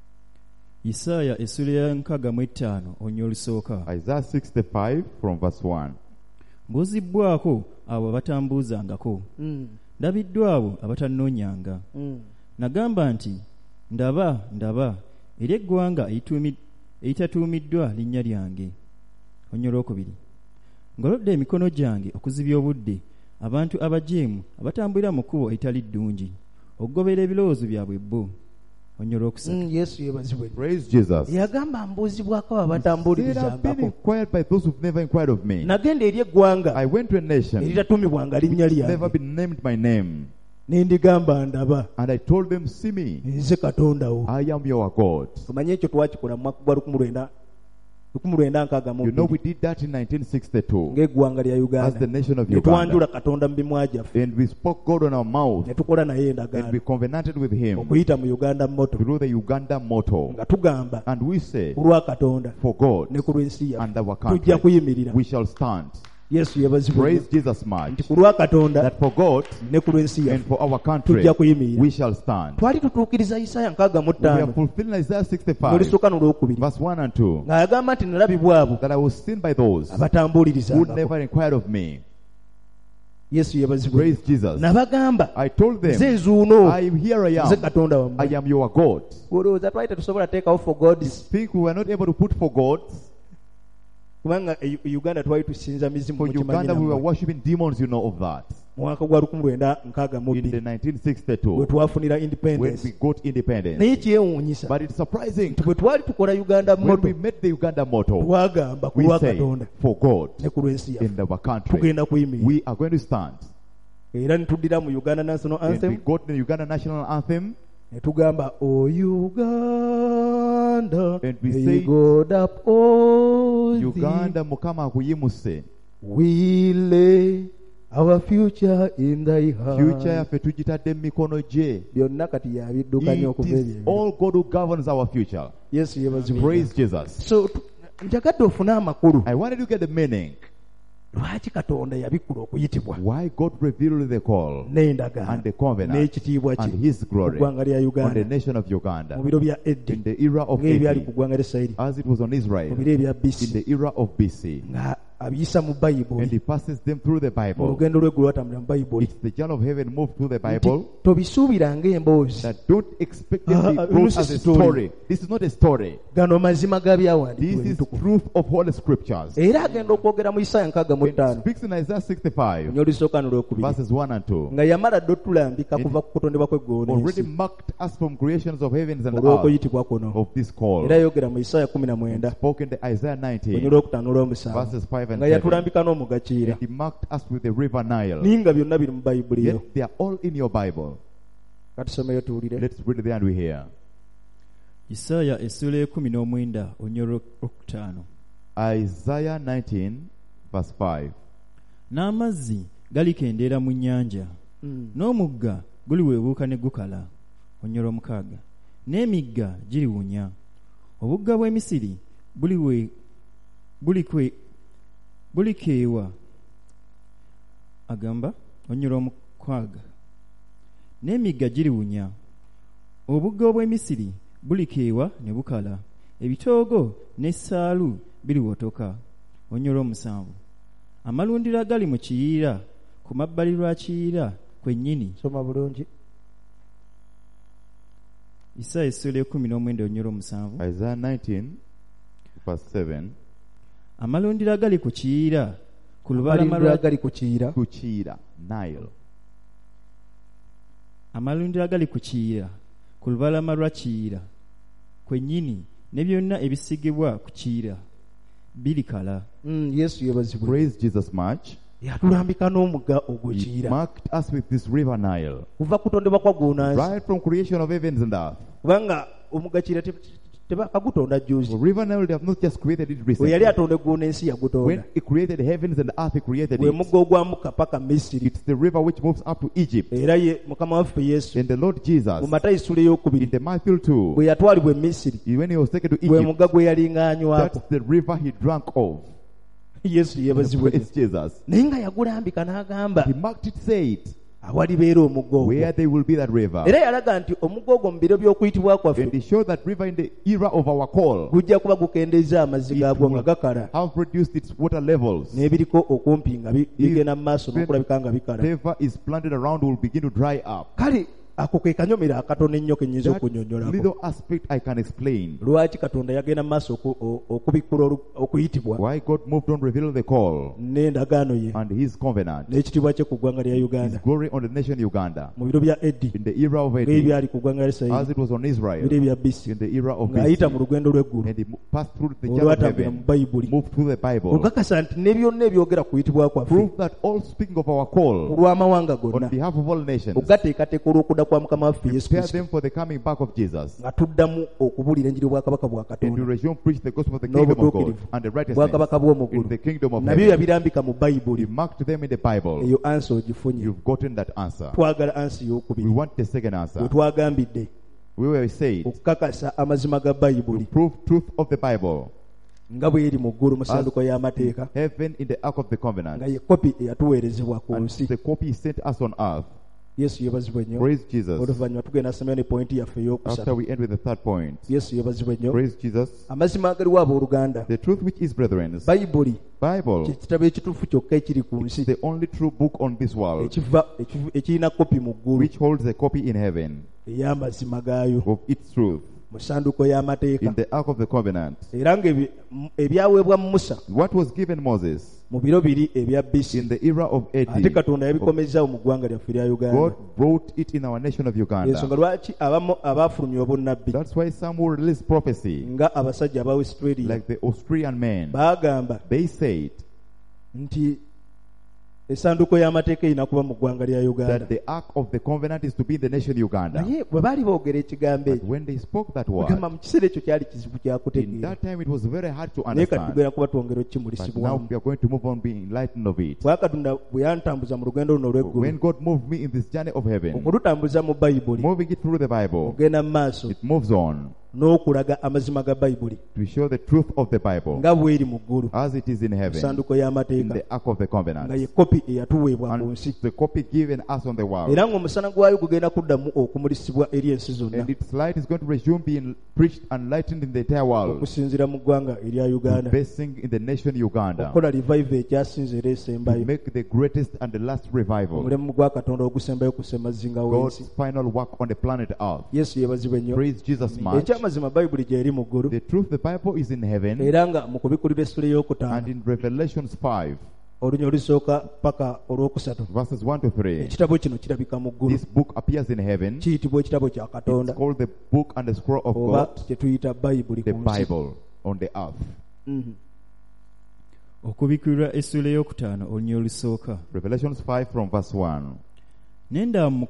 [SPEAKER 3] Isaaya essula ya 65 olunya olusooka.
[SPEAKER 1] Isaiah 65 from verse 1.
[SPEAKER 3] Mbuzibbwako abo abatambuuzangako, ndabiddwa abo abatanoonyanga. Nagamba nti, ndaba, ndaba, eri eggwanga eritatuumiddwa linnya lyange. Olunya olwokubiri. Ngolodde emikono gyange okuzibya obudde abantu abajeemu abatambulira mu kkubo eritali ddungi, okugobera ebirowoozo byabwe bo. Olunya olwokusatu.
[SPEAKER 2] Yesu yebazibwe.
[SPEAKER 1] Praise Jesus.
[SPEAKER 2] Yagamba mbuuzibwako abo
[SPEAKER 1] Said, I've been
[SPEAKER 2] abatambulirizangako.
[SPEAKER 1] inquired by those who've never inquired of me.
[SPEAKER 2] Nagenda eri eggwanga
[SPEAKER 1] I went to a nation,
[SPEAKER 2] eritatuumibwanga linnya
[SPEAKER 1] never
[SPEAKER 2] lyange,
[SPEAKER 1] been named my name.
[SPEAKER 2] ne ndigamba ndaba,
[SPEAKER 1] And I told them, see me,
[SPEAKER 2] nze Katonda wo.
[SPEAKER 1] I am your God.
[SPEAKER 2] Tumanye ekyo twakikola mu mwaka gwa 1962
[SPEAKER 1] You know, we did that in 1962
[SPEAKER 2] ng'eggwanga lya
[SPEAKER 1] as the
[SPEAKER 2] Uganda,
[SPEAKER 1] nation of
[SPEAKER 2] ne twanjula
[SPEAKER 1] Uganda.
[SPEAKER 2] Katonda mu bimwa gyaffe,
[SPEAKER 1] And we spoke God on our mouth,
[SPEAKER 2] ne tukola naye
[SPEAKER 1] and we
[SPEAKER 2] endagaano
[SPEAKER 1] covenanted with Him
[SPEAKER 2] okuyita mu Uganda motto,
[SPEAKER 1] through the Uganda motto.
[SPEAKER 2] nga tugamba
[SPEAKER 1] And we say,
[SPEAKER 2] ku lwa Katonda
[SPEAKER 1] for God
[SPEAKER 2] ne ku lw'ensi
[SPEAKER 1] and
[SPEAKER 2] yaffe
[SPEAKER 1] our
[SPEAKER 2] tujja
[SPEAKER 1] country,
[SPEAKER 2] kuyimirira.
[SPEAKER 1] we shall stand.
[SPEAKER 2] Yesu yebazibwe
[SPEAKER 1] Praise Jesus much.
[SPEAKER 2] nti ku lwa Katonda
[SPEAKER 1] That for God
[SPEAKER 2] ne ku lw'ensi
[SPEAKER 1] and
[SPEAKER 2] yaffe
[SPEAKER 1] for our country,
[SPEAKER 2] tujja kuyimirira.
[SPEAKER 1] we shall stand.
[SPEAKER 2] Twali tutuukiriza Isaaya
[SPEAKER 1] We are
[SPEAKER 2] 65
[SPEAKER 1] fulfilling Isaiah
[SPEAKER 2] mu
[SPEAKER 1] 65,
[SPEAKER 2] lusooka n'olwokubiri,
[SPEAKER 1] verse 1 and 2,
[SPEAKER 2] ng'ayagamba nti nalabibwa abo
[SPEAKER 1] that I was seen by those who
[SPEAKER 2] abatambuulirizangako.
[SPEAKER 1] never inquired of me.
[SPEAKER 2] Yesu yebazibwe.
[SPEAKER 1] Praise Jesus.
[SPEAKER 2] Nabagamba
[SPEAKER 1] I told
[SPEAKER 2] nze
[SPEAKER 1] them,
[SPEAKER 2] nzuuno,
[SPEAKER 1] here I
[SPEAKER 2] nze
[SPEAKER 1] am.
[SPEAKER 2] Katonda
[SPEAKER 1] I
[SPEAKER 2] wammwe.
[SPEAKER 1] am your God.
[SPEAKER 2] Olowooza twali tetusobola teekawo for gods.
[SPEAKER 1] Think we were not able to put for gods?
[SPEAKER 2] kubanga Uganda twali tusinza mizimu
[SPEAKER 1] For Uganda, we were
[SPEAKER 2] mukimanyi
[SPEAKER 1] worshiping demons, you know of that.
[SPEAKER 2] mu mwaka gwa
[SPEAKER 1] In
[SPEAKER 2] 1962
[SPEAKER 1] the
[SPEAKER 2] bwe
[SPEAKER 1] 1962,
[SPEAKER 2] twafunira
[SPEAKER 1] when
[SPEAKER 2] independence.
[SPEAKER 1] we got independence.
[SPEAKER 2] Naye kyewuunyisa
[SPEAKER 1] But it's surprising.
[SPEAKER 2] nti bwe twali tukola Uganda
[SPEAKER 1] When
[SPEAKER 2] moto
[SPEAKER 1] we met the Uganda motto,
[SPEAKER 2] twagamba ku
[SPEAKER 1] we
[SPEAKER 2] lwa
[SPEAKER 1] say,
[SPEAKER 2] Katonda
[SPEAKER 1] for God
[SPEAKER 2] ne ku lw'ensi yaffe
[SPEAKER 1] in our country,
[SPEAKER 2] tugenda kuyimirira
[SPEAKER 1] we are going to stand.
[SPEAKER 2] era ne tuddira mu Uganda National
[SPEAKER 1] And we
[SPEAKER 2] Anthem
[SPEAKER 1] got the Uganda national anthem,
[SPEAKER 2] ne tugamba o Uganda
[SPEAKER 1] And we
[SPEAKER 2] may
[SPEAKER 1] say,
[SPEAKER 2] God uphold thee.
[SPEAKER 1] Uganda Mukama akuyimuse.
[SPEAKER 2] We lay our future in thy hand.
[SPEAKER 1] Future yaffe tugitadde mu mikono gye.
[SPEAKER 2] byonna kati yabiddukanya
[SPEAKER 1] It
[SPEAKER 2] okuva
[SPEAKER 1] is
[SPEAKER 2] ebyo
[SPEAKER 1] all God who governs our future.
[SPEAKER 2] Yesu yeebazibwe.
[SPEAKER 1] Praise Jesus.
[SPEAKER 2] So njagadde ofune amakulu
[SPEAKER 1] I wanted to get the meaning.
[SPEAKER 2] lwaki Katonda yabikula okuyitibwa
[SPEAKER 1] Why God revealed the call
[SPEAKER 2] n'endagaano
[SPEAKER 1] and the covenant
[SPEAKER 2] n'ekitiibwa kye
[SPEAKER 1] and His
[SPEAKER 2] mu
[SPEAKER 1] glory
[SPEAKER 2] ggwanga lya
[SPEAKER 1] on the
[SPEAKER 2] Uganda
[SPEAKER 1] nation of
[SPEAKER 2] mu
[SPEAKER 1] Uganda
[SPEAKER 2] biro bya Eddi
[SPEAKER 1] in the era of
[SPEAKER 2] ng'ebyali ku
[SPEAKER 1] Edi,
[SPEAKER 2] ggwanga lya Isirayiri
[SPEAKER 1] as it was on
[SPEAKER 2] mu
[SPEAKER 1] Israel
[SPEAKER 2] biro ebya
[SPEAKER 1] in
[SPEAKER 2] BC
[SPEAKER 1] the era of BC,
[SPEAKER 2] nga abiyisa mu
[SPEAKER 1] and
[SPEAKER 2] Bayibuli
[SPEAKER 1] He passes them through the
[SPEAKER 2] mu
[SPEAKER 1] Bible.
[SPEAKER 2] lugendo lw'eggulu lwatambulira mu Bayibuli
[SPEAKER 1] It's the journey of heaven moved through the
[SPEAKER 2] nti
[SPEAKER 1] Bible.
[SPEAKER 2] tobisuubiranga emboozi
[SPEAKER 1] That don't expect it to be
[SPEAKER 2] Ah,
[SPEAKER 1] brought
[SPEAKER 2] this
[SPEAKER 1] as
[SPEAKER 2] is
[SPEAKER 1] a
[SPEAKER 2] story.
[SPEAKER 1] story. This is not a story.
[SPEAKER 2] gano mazima ga
[SPEAKER 1] This
[SPEAKER 2] byawandiikibwa
[SPEAKER 1] is
[SPEAKER 2] ebitukuvu
[SPEAKER 1] truth of Holy Scriptures.
[SPEAKER 2] era agenda okwogera mu Isaaya 65
[SPEAKER 1] It speaks in Isaiah 65,
[SPEAKER 2] nnyo olusooka n'olwokubiri
[SPEAKER 1] verses 1 and 2.
[SPEAKER 2] nga yamala dde otulambika kuva ku kutondebwa kw'eggulu
[SPEAKER 1] Already
[SPEAKER 2] n'ensi
[SPEAKER 1] marked us from creations of heavens and earth
[SPEAKER 2] olw'okuyitibwa kuno
[SPEAKER 1] of this call.
[SPEAKER 2] era yogera mu Isaaya 19
[SPEAKER 1] Spoken to Isaiah
[SPEAKER 2] onywa
[SPEAKER 1] 19,
[SPEAKER 2] olwokutaano olw'omusanvu
[SPEAKER 1] verses 5 and
[SPEAKER 2] nga
[SPEAKER 1] 7.
[SPEAKER 2] yatulambika n'omugakiira
[SPEAKER 1] And He marked us with the river Nile.
[SPEAKER 2] naye nga byonna biri mu Bayibuli yo.
[SPEAKER 1] Yet they are all in your Bible.
[SPEAKER 2] Katusomeyo tuwulire.
[SPEAKER 1] Let's read there and we hear.
[SPEAKER 3] Isaaya essula 19 onyolo 5.
[SPEAKER 1] Isaiah 19, verse 5.
[SPEAKER 3] N'amazzi galikendeera mu nnyanja, n'omugga guliweebuuka ne gukala, onyolo 6. N'emigga giriwunya, obugga bw'e Misiri bulikeewa, agamba onyolo 7. N'emigga giriwunya, obugga obw'e Misiri bulikeewa ne bukala, ebitoogo n'essaalu biliwotoka, onyolo 7. Amalundiro agali mu kiyiira, ku mabbali lwa kiyiira kwennyini.
[SPEAKER 2] Soma bulungi.
[SPEAKER 3] Isaaya essula 19 onyolo 7.
[SPEAKER 1] Isaiah 19, verse 7.
[SPEAKER 3] Amalundiro agali ku kiyiira, ku lubalama
[SPEAKER 2] Amalundiro
[SPEAKER 3] lwa
[SPEAKER 2] agali ku Kiyira.
[SPEAKER 1] Kuchira, Nile.
[SPEAKER 3] amalundiro agali ku kiyiira, ku lubalama lwa kiyiira kwennyini, ne byonna ebisigibwa ku kiyiira birikala.
[SPEAKER 2] Yesu yeebazibwe.
[SPEAKER 1] Praise Jesus much.
[SPEAKER 2] Yatulambika n'omugga
[SPEAKER 1] He
[SPEAKER 2] ogw'ekiyiira
[SPEAKER 1] marked us with this river Nile.
[SPEAKER 2] kuva kutondebwa kwa ggulu.
[SPEAKER 1] Right from creation of heavens and earth.
[SPEAKER 2] Kubanga omugga Kiyira tebakagutonda
[SPEAKER 1] The
[SPEAKER 2] juzi.
[SPEAKER 1] river Nile, they have not just created it
[SPEAKER 2] Bwe
[SPEAKER 1] recently.
[SPEAKER 2] yali atonda eggulu n'ensi yagutonda.
[SPEAKER 1] When He created heavens and earth, He created
[SPEAKER 2] Gwe
[SPEAKER 1] it.
[SPEAKER 2] mugga ogwambuka paka Misiri.
[SPEAKER 1] It's the river which moves up to Egypt.
[SPEAKER 2] Era ye Mukama waffe Yesu
[SPEAKER 1] And the Lord
[SPEAKER 2] mu
[SPEAKER 1] Jesus,
[SPEAKER 2] Matayo essula
[SPEAKER 1] in
[SPEAKER 2] ey'okubiri
[SPEAKER 1] the Matthew 2,
[SPEAKER 2] bwe yatwalibwa e Misiri
[SPEAKER 1] when He was taken to
[SPEAKER 2] gwe
[SPEAKER 1] Egypt,
[SPEAKER 2] mugga gwe yalingaanywako.
[SPEAKER 1] that's the river He drank of.
[SPEAKER 2] Yesu yeebazibwe.
[SPEAKER 1] Praise Jesus.
[SPEAKER 2] Naye nga yagulambika n'agamba
[SPEAKER 1] He marked it, said,
[SPEAKER 2] awalibeera omugga ogwo.
[SPEAKER 1] where there will be that river.
[SPEAKER 2] Era yalaga nti omugga ogwo mu biro by'okuyitibwa kwaffe
[SPEAKER 1] And He showed that river in the era of our call.
[SPEAKER 2] gujja kuba gukendeeza amazzi
[SPEAKER 1] It
[SPEAKER 2] gaagwo nga
[SPEAKER 1] will
[SPEAKER 2] gakala
[SPEAKER 1] have reduced its water levels.
[SPEAKER 2] n'ebiriko okumpi nga bigenda mu maaso n'okulabika nga bikala.
[SPEAKER 1] Whatever is planted around will begin to dry up.
[SPEAKER 2] Kale ako ke kanyomero akatono ennyo ke nnyinza
[SPEAKER 1] That
[SPEAKER 2] okunnyonnyolako.
[SPEAKER 1] little aspect I can explain.
[SPEAKER 2] Lwaki Katonda yagenda mu maaso okubikkula okuyitibwa
[SPEAKER 1] Why God moved on revealing the call
[SPEAKER 2] n'endagaano ye
[SPEAKER 1] and His covenant.
[SPEAKER 2] n'ekitiibwa kye ku ggwanga lya
[SPEAKER 1] His
[SPEAKER 2] Uganda
[SPEAKER 1] glory on the nation Uganda.
[SPEAKER 2] mu biro bya Eddi
[SPEAKER 1] In the era of Edi,
[SPEAKER 2] ng'ebyali ku ggwanga lya
[SPEAKER 1] as
[SPEAKER 2] Isirayiri
[SPEAKER 1] it was on Israel.
[SPEAKER 2] biro ebya BC
[SPEAKER 1] In the era of
[SPEAKER 2] ng'ayita mu
[SPEAKER 1] BC.
[SPEAKER 2] lugendo lw'eggulu
[SPEAKER 1] And He passed through the journey of
[SPEAKER 2] olwatambula mu
[SPEAKER 1] heaven.
[SPEAKER 2] Bayibuli
[SPEAKER 1] Moved through the Bible.
[SPEAKER 2] okakasa nti ne byonna ebyogera ku kuyitibwa kwaffe
[SPEAKER 1] Prove that all speaking of our
[SPEAKER 2] ku
[SPEAKER 1] call
[SPEAKER 2] lw'amawanga
[SPEAKER 1] on
[SPEAKER 2] gonna
[SPEAKER 1] behalf of all nations.
[SPEAKER 2] ogateekateeka olw'okudda kwa Mukama waffe Yesu
[SPEAKER 1] Prepare
[SPEAKER 2] Kristo
[SPEAKER 1] them for the coming back of Jesus.
[SPEAKER 2] nga tuddamu okubuulira enjiri bwakabaka bwa
[SPEAKER 1] And you
[SPEAKER 2] Katonda
[SPEAKER 1] resume preach the gospel of the kingdom of God
[SPEAKER 2] n'obutuukirivu
[SPEAKER 1] and the righteousness
[SPEAKER 2] bwakabaka bw'omu
[SPEAKER 1] in
[SPEAKER 2] ggulu
[SPEAKER 1] the kingdom of
[SPEAKER 2] nabyo
[SPEAKER 1] heaven.
[SPEAKER 2] yabirambika mu Bayibuli.
[SPEAKER 1] He marked them in the Bible.
[SPEAKER 2] Eyo ansi ogifunye.
[SPEAKER 1] You've gotten that answer.
[SPEAKER 2] Twagala ansi
[SPEAKER 1] We
[SPEAKER 2] ey'okubiri
[SPEAKER 1] want the second
[SPEAKER 2] bwe
[SPEAKER 1] answer.
[SPEAKER 2] twagambidde
[SPEAKER 1] We were said
[SPEAKER 2] okukakasa amazima ga
[SPEAKER 1] to
[SPEAKER 2] Bayibuli
[SPEAKER 1] prove truth of the Bible.
[SPEAKER 2] nga bw'eri mu ggulu mu ssanduko y'amateeka
[SPEAKER 1] Heaven in the ark of the covenant.
[SPEAKER 2] nga ye kopi eyatuweerezebwa ku
[SPEAKER 1] And
[SPEAKER 2] nsi.
[SPEAKER 1] the copy He sent us on earth.
[SPEAKER 2] Yesu yeebazibwe nnyo.
[SPEAKER 1] Praise Jesus.
[SPEAKER 2] Oluvannyuma tugenda asomera ne pointi yaffe
[SPEAKER 1] After
[SPEAKER 2] ey'okusatu.
[SPEAKER 1] we end with the third point.
[SPEAKER 2] Yesu yeebazibwe nnyo.
[SPEAKER 1] Praise Jesus.
[SPEAKER 2] Amazima agaliwo abooluganda.
[SPEAKER 1] The truth which is, brethren,
[SPEAKER 2] Bayibuli
[SPEAKER 1] Bible
[SPEAKER 2] kye kitabo ekituufu kyokka ekiri ku
[SPEAKER 1] is
[SPEAKER 2] nsi
[SPEAKER 1] the only true book on this world
[SPEAKER 2] ekirina kopi mu ggulu
[SPEAKER 1] which holds a copy in heaven
[SPEAKER 2] ey'amazima gaayo.
[SPEAKER 1] of its truth.
[SPEAKER 2] mu ssanduuko y'amateeka
[SPEAKER 1] in the Ark of the Covenant.
[SPEAKER 2] era ebyaweebwa Musa
[SPEAKER 1] What was given Moses
[SPEAKER 2] mu biro biri ebya BC
[SPEAKER 1] in the era of
[SPEAKER 2] ate
[SPEAKER 1] AD,
[SPEAKER 2] Katonda yabikomezaawo mu ggwanga lyaffe lya Uganda.
[SPEAKER 1] God brought it in our nation of
[SPEAKER 2] Ensonga
[SPEAKER 1] Uganda.
[SPEAKER 2] lwaki abamu abaafulumya obunnabbi
[SPEAKER 1] That's why some will release prophecy,
[SPEAKER 2] nga abasajja aba Australia
[SPEAKER 1] like the Austrian men.
[SPEAKER 2] baagamba
[SPEAKER 1] They said
[SPEAKER 2] nti essanduuko y'amateeka erina kuba mu ggwanga lya Uganda.
[SPEAKER 1] that the Ark of the Covenant is to be in the nation Uganda.
[SPEAKER 2] Naye bwe baali boogera ekigambo
[SPEAKER 1] But
[SPEAKER 2] ekyo
[SPEAKER 1] when they spoke that
[SPEAKER 2] ogamba
[SPEAKER 1] word,
[SPEAKER 2] mu kiseera ekyo kyali kizibu
[SPEAKER 1] in
[SPEAKER 2] kyakutegeera,
[SPEAKER 1] that time it was very hard to
[SPEAKER 2] naye kati
[SPEAKER 1] understand.
[SPEAKER 2] tugenda kuba twongera
[SPEAKER 1] But now
[SPEAKER 2] okukimulisibwamu.
[SPEAKER 1] we are going to move on being enlightened of it.
[SPEAKER 2] bwa Katonda bwe yantambuza mu lugendo luno olw'eggulu
[SPEAKER 1] When God moved me in this journey of heaven,
[SPEAKER 2] okulutambuza mu Bayibuli,
[SPEAKER 1] moving it through the Bible,
[SPEAKER 2] ogenda mu maaso
[SPEAKER 1] it moves on
[SPEAKER 2] n'okulaga amazima ga Bayibuli
[SPEAKER 1] to show the truth of the Bible
[SPEAKER 2] nga bw'eri mu ggulu,
[SPEAKER 1] as it is in heaven,
[SPEAKER 2] essanduuko
[SPEAKER 1] in
[SPEAKER 2] y'amateeka
[SPEAKER 1] the Ark of the
[SPEAKER 2] nga
[SPEAKER 1] Covenant,
[SPEAKER 2] ye kopi eyatuweebwa ku
[SPEAKER 1] and
[SPEAKER 2] nsi,
[SPEAKER 1] the copy given us on the world.
[SPEAKER 2] era ng'omusana gwayo gugenda kuddamu okumulisibwa eri ensi zonna
[SPEAKER 1] And its light is going to resume being preached and lightened in the entire world,
[SPEAKER 2] okusinziira mu ggwanga erya Uganda,
[SPEAKER 1] basing in the nation Uganda,
[SPEAKER 2] okukola revival ekyasinze era
[SPEAKER 1] to
[SPEAKER 2] esembayo,
[SPEAKER 1] make the greatest and the last revival,
[SPEAKER 2] omulimu gwa Katonda ogusembayo ku ssemazzinga
[SPEAKER 1] God's
[SPEAKER 2] w'ensi.
[SPEAKER 1] final work on the planet Earth.
[SPEAKER 2] Yesu yeebazibwe nnyo.
[SPEAKER 1] Praise Jesus much.
[SPEAKER 2] Ekyamazima Bayibuli gy'eri mu ggulu,
[SPEAKER 1] The truth, the Bible is in heaven,
[SPEAKER 2] era nga mu kubikulira essula
[SPEAKER 1] and
[SPEAKER 2] ey'okutaano
[SPEAKER 1] in Revelations 5,
[SPEAKER 2] olunya olusooka paka olwokusatu,
[SPEAKER 1] verses 1 to 3,
[SPEAKER 2] ekitabo kino kirabika mu ggulu,
[SPEAKER 1] this book appears in heaven.
[SPEAKER 2] kiyitibwa ekitabo kya
[SPEAKER 1] It's
[SPEAKER 2] Katonda
[SPEAKER 1] called the book and the scroll of
[SPEAKER 2] oba
[SPEAKER 1] God,
[SPEAKER 2] kye tuyita Bayibuli
[SPEAKER 1] the
[SPEAKER 2] ku nsi.
[SPEAKER 1] Bible on the earth.
[SPEAKER 2] Mhm.
[SPEAKER 3] okubikulirwa essula ey'okutaano olunya olusooka.
[SPEAKER 1] Revelations 5 from verse 1.
[SPEAKER 3] Nenda mu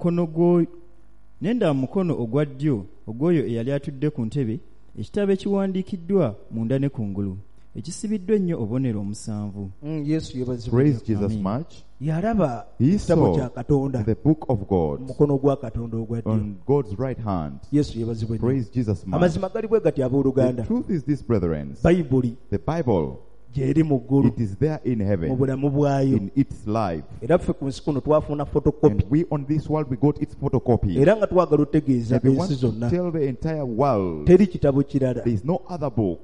[SPEAKER 3] mukono ogwa ddyo ogw'oyo eyali atudde ku ntebe ekitabo ekiwandiikiddwa munda ne kungulu, ekisibiddwa ennyo obubonero omusanvu.
[SPEAKER 2] Yesu yeebazibwe
[SPEAKER 1] Praise
[SPEAKER 2] nnyo.
[SPEAKER 1] Jesus
[SPEAKER 3] Amen.
[SPEAKER 1] much.
[SPEAKER 2] Yalaba
[SPEAKER 1] He
[SPEAKER 2] ekitabo
[SPEAKER 1] saw
[SPEAKER 2] kya Katonda
[SPEAKER 1] the book of
[SPEAKER 2] mu
[SPEAKER 1] God
[SPEAKER 2] mukono gwa Katonda ogwa ddyo.
[SPEAKER 1] on God's right hand.
[SPEAKER 2] Yesu yeebazibwe nnyo.
[SPEAKER 1] Praise Jesus much.
[SPEAKER 2] Amazima gali bwe gati
[SPEAKER 1] The
[SPEAKER 2] abooluganda,
[SPEAKER 1] truth is this, brethren.
[SPEAKER 2] Bayibuli
[SPEAKER 1] The Bible,
[SPEAKER 2] gy'eri mu ggulu
[SPEAKER 1] it is there in
[SPEAKER 2] mu
[SPEAKER 1] heaven,
[SPEAKER 2] bulamu bwayo,
[SPEAKER 1] in its life.
[SPEAKER 2] era ffe ku nsi kuno twafuna fotokopi,
[SPEAKER 1] And we on this world, we got its photocopy.
[SPEAKER 2] era nga twagala otegeeza
[SPEAKER 1] And we want
[SPEAKER 2] ensi
[SPEAKER 1] to
[SPEAKER 2] zonna
[SPEAKER 1] tell the entire world
[SPEAKER 2] teri kitabo kirala.
[SPEAKER 1] there is no other book,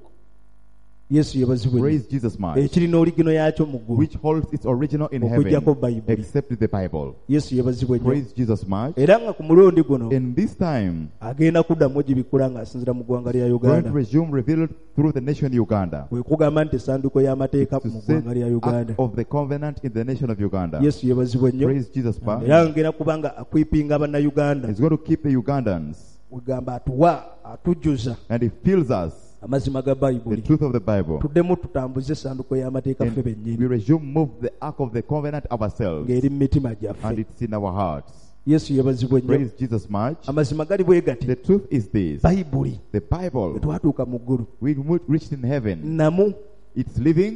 [SPEAKER 2] Yesu yeebazibwe nnyo,
[SPEAKER 1] praise Jesus much,
[SPEAKER 2] ekirina oligino yaakyo mu ggulu,
[SPEAKER 1] which holds its original in
[SPEAKER 2] okuggyako
[SPEAKER 1] heaven,
[SPEAKER 2] Bayibuli.
[SPEAKER 1] except the Bible.
[SPEAKER 2] Yesu yeebazibwe nnyo,
[SPEAKER 1] Praise Jesus much.
[SPEAKER 2] era nga ku mulundi guno
[SPEAKER 1] In this time,
[SPEAKER 2] agenda kuddamu gibikula ng'asinziira mu ggwanga lya
[SPEAKER 1] going to
[SPEAKER 2] Uganda.
[SPEAKER 1] resume revealed through the nation Uganda.
[SPEAKER 2] Kwe kugamba nti essanduuko y'amateeka
[SPEAKER 1] To
[SPEAKER 2] mu
[SPEAKER 1] set
[SPEAKER 2] ggwanga lya Uganda.
[SPEAKER 1] Act of the covenant in the nation of Uganda.
[SPEAKER 2] Yesu yeebazibwe nnyo,
[SPEAKER 1] Praise Jesus much.
[SPEAKER 2] era ngenda kubanga akwipinga bannayuganda,
[SPEAKER 1] It's going to keep the Ugandans,
[SPEAKER 2] wegamba atuwa atujjuza
[SPEAKER 1] and it fills us
[SPEAKER 2] amazima ga
[SPEAKER 1] the
[SPEAKER 2] Bayibuli.
[SPEAKER 1] truth of the Bible.
[SPEAKER 2] Tuddemu tutambuze essanduuko y'amateeka ffe
[SPEAKER 1] And we
[SPEAKER 2] bennyini
[SPEAKER 1] resume move the ark of the covenant ourselves,
[SPEAKER 2] ng'eri mu mitima
[SPEAKER 1] and
[SPEAKER 2] gyaffe.
[SPEAKER 1] it's in our hearts.
[SPEAKER 2] Yesu yeebazibwe nnyo.
[SPEAKER 1] Praise Jesus much.
[SPEAKER 2] Amazima gali bwe gati,
[SPEAKER 1] The truth is this:
[SPEAKER 2] Bayibuli
[SPEAKER 1] the
[SPEAKER 2] bwe
[SPEAKER 1] Bible,
[SPEAKER 2] twatuuka mu ggulu
[SPEAKER 1] we reached in heaven.
[SPEAKER 2] namu
[SPEAKER 1] It's living,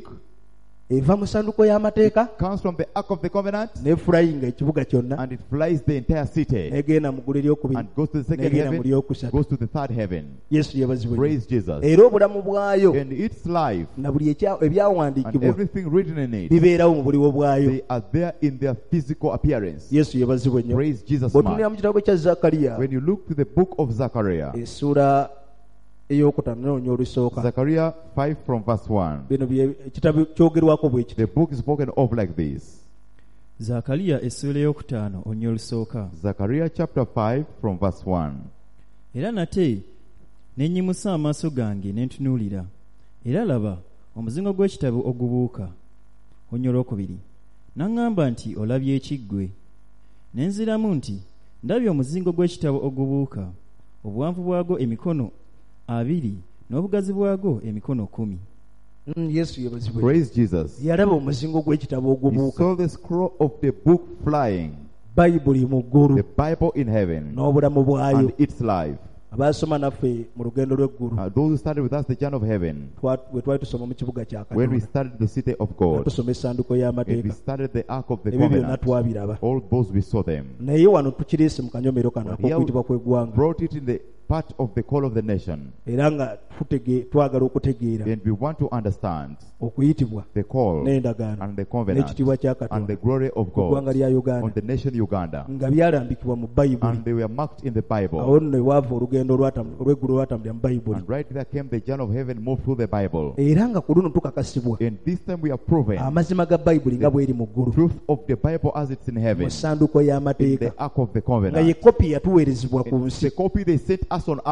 [SPEAKER 2] eva mu ssanduuko y'amateeka
[SPEAKER 1] comes from the ark of the covenant,
[SPEAKER 2] n'efulayinga ekibuga kyonna,
[SPEAKER 1] and it flies the entire city
[SPEAKER 2] n'egenda mu ggulu eryokubiri,
[SPEAKER 1] and goes to the second
[SPEAKER 2] n'egenda mu
[SPEAKER 1] heaven,
[SPEAKER 2] lyokusatu.
[SPEAKER 1] goes to the third heaven.
[SPEAKER 2] Yesu yeebazibwe nnyo.
[SPEAKER 1] Praise Jesus.
[SPEAKER 2] Era obulamu bwayo
[SPEAKER 1] And its life
[SPEAKER 2] na buli
[SPEAKER 1] and
[SPEAKER 2] ebyawandiikibwa
[SPEAKER 1] everything written in it,
[SPEAKER 2] bibeerawo mu buliwo bwayo.
[SPEAKER 1] they are there in their physical appearance.
[SPEAKER 2] Yesu yeebazibwe nnyo.
[SPEAKER 1] Praise Jesus
[SPEAKER 2] bw'otunulira
[SPEAKER 1] much.
[SPEAKER 2] mu kitabo kya Zakariya
[SPEAKER 1] When you look to the book of Zechariah,
[SPEAKER 2] essula ey'okutaano n'olunya olusooka,
[SPEAKER 1] Zechariah 5 from verse 1,
[SPEAKER 2] bino ekitabo kyogerwako bwe kiti.
[SPEAKER 1] the book is spoken of like this.
[SPEAKER 3] Zaakaliya essula ey'okutaano olunya olusooka.
[SPEAKER 1] Zechariah chapter 5 from verse 1.
[SPEAKER 3] Era nate ne nnyimusa amaaso gange ne ntunuulira, era laba omuzingo gw'ekitabo ogubuuka. Olunya olwokubiri, n'aŋŋamba nti olabye ekiggwe? Ne nziramu nti ndabye omuzingo gw'ekitabo ogubuuka, obuwanvu bwagwo emikono 2 n'obugazi bwagwo emikono 10.
[SPEAKER 2] Yesu yeebazibwe.
[SPEAKER 1] Praise Jesus.
[SPEAKER 2] Yalaba omuzingo gw'ekitabo
[SPEAKER 1] He
[SPEAKER 2] ogubuuka,
[SPEAKER 1] saw the scroll of the book flying,
[SPEAKER 2] Bayibuli mu ggulu
[SPEAKER 1] the Bible in heaven,
[SPEAKER 2] n'obulamu bwayo.
[SPEAKER 1] and its life.
[SPEAKER 2] Abaasoma naffe mu lugendo lw'eggulu
[SPEAKER 1] Those who started with us the journey of heaven,
[SPEAKER 2] bwe twali tusoma mu kibuga kya
[SPEAKER 1] when we
[SPEAKER 2] Katonda,
[SPEAKER 1] started the city of God,
[SPEAKER 2] tusoma essanduuko
[SPEAKER 1] and we
[SPEAKER 2] y'amateeka,
[SPEAKER 1] started the ark of the
[SPEAKER 2] ebyo byonna
[SPEAKER 1] covenant,
[SPEAKER 2] twabiraba.
[SPEAKER 1] all those we saw them,
[SPEAKER 2] Naye wano tukireese mu kanyomero kano
[SPEAKER 1] Here we-
[SPEAKER 2] ak'okuyitibwa kw'eggwanga,
[SPEAKER 1] brought it in the part of the call of the nation,
[SPEAKER 2] era nga twagala okutegeera
[SPEAKER 1] and we want to understand
[SPEAKER 2] okuyitibwa
[SPEAKER 1] the call
[SPEAKER 2] n'endagaano
[SPEAKER 1] and the covenant
[SPEAKER 2] n'ekitiibwa kya
[SPEAKER 1] and the
[SPEAKER 2] Katonda
[SPEAKER 1] glory of
[SPEAKER 2] ku ggwanga
[SPEAKER 1] God
[SPEAKER 2] lya
[SPEAKER 1] on
[SPEAKER 2] Uganda
[SPEAKER 1] the nation Uganda,
[SPEAKER 2] nga byalambikibwa mu Bayibuli.
[SPEAKER 1] and they were marked in the Bible.
[SPEAKER 2] Awo nno ewaava olugendo olw'eggulu olwatambulira mu Bayibuli,
[SPEAKER 1] And right there came the journey of heaven, moved through the Bible.
[SPEAKER 2] era nga ku luno tukakasibwa
[SPEAKER 1] And this time we are proven
[SPEAKER 2] amazima ga Bayibuli nga bw'eri mu ggulu
[SPEAKER 1] truth of the Bible as it's in
[SPEAKER 2] mu
[SPEAKER 1] heaven,
[SPEAKER 2] ssanduuko
[SPEAKER 1] in
[SPEAKER 2] y'amateeka,
[SPEAKER 1] the ark of the
[SPEAKER 2] nga ye
[SPEAKER 1] covenant.
[SPEAKER 2] kopi yatuweerezebwa ku
[SPEAKER 1] And
[SPEAKER 2] nsi.
[SPEAKER 1] the copy they sent us on earth,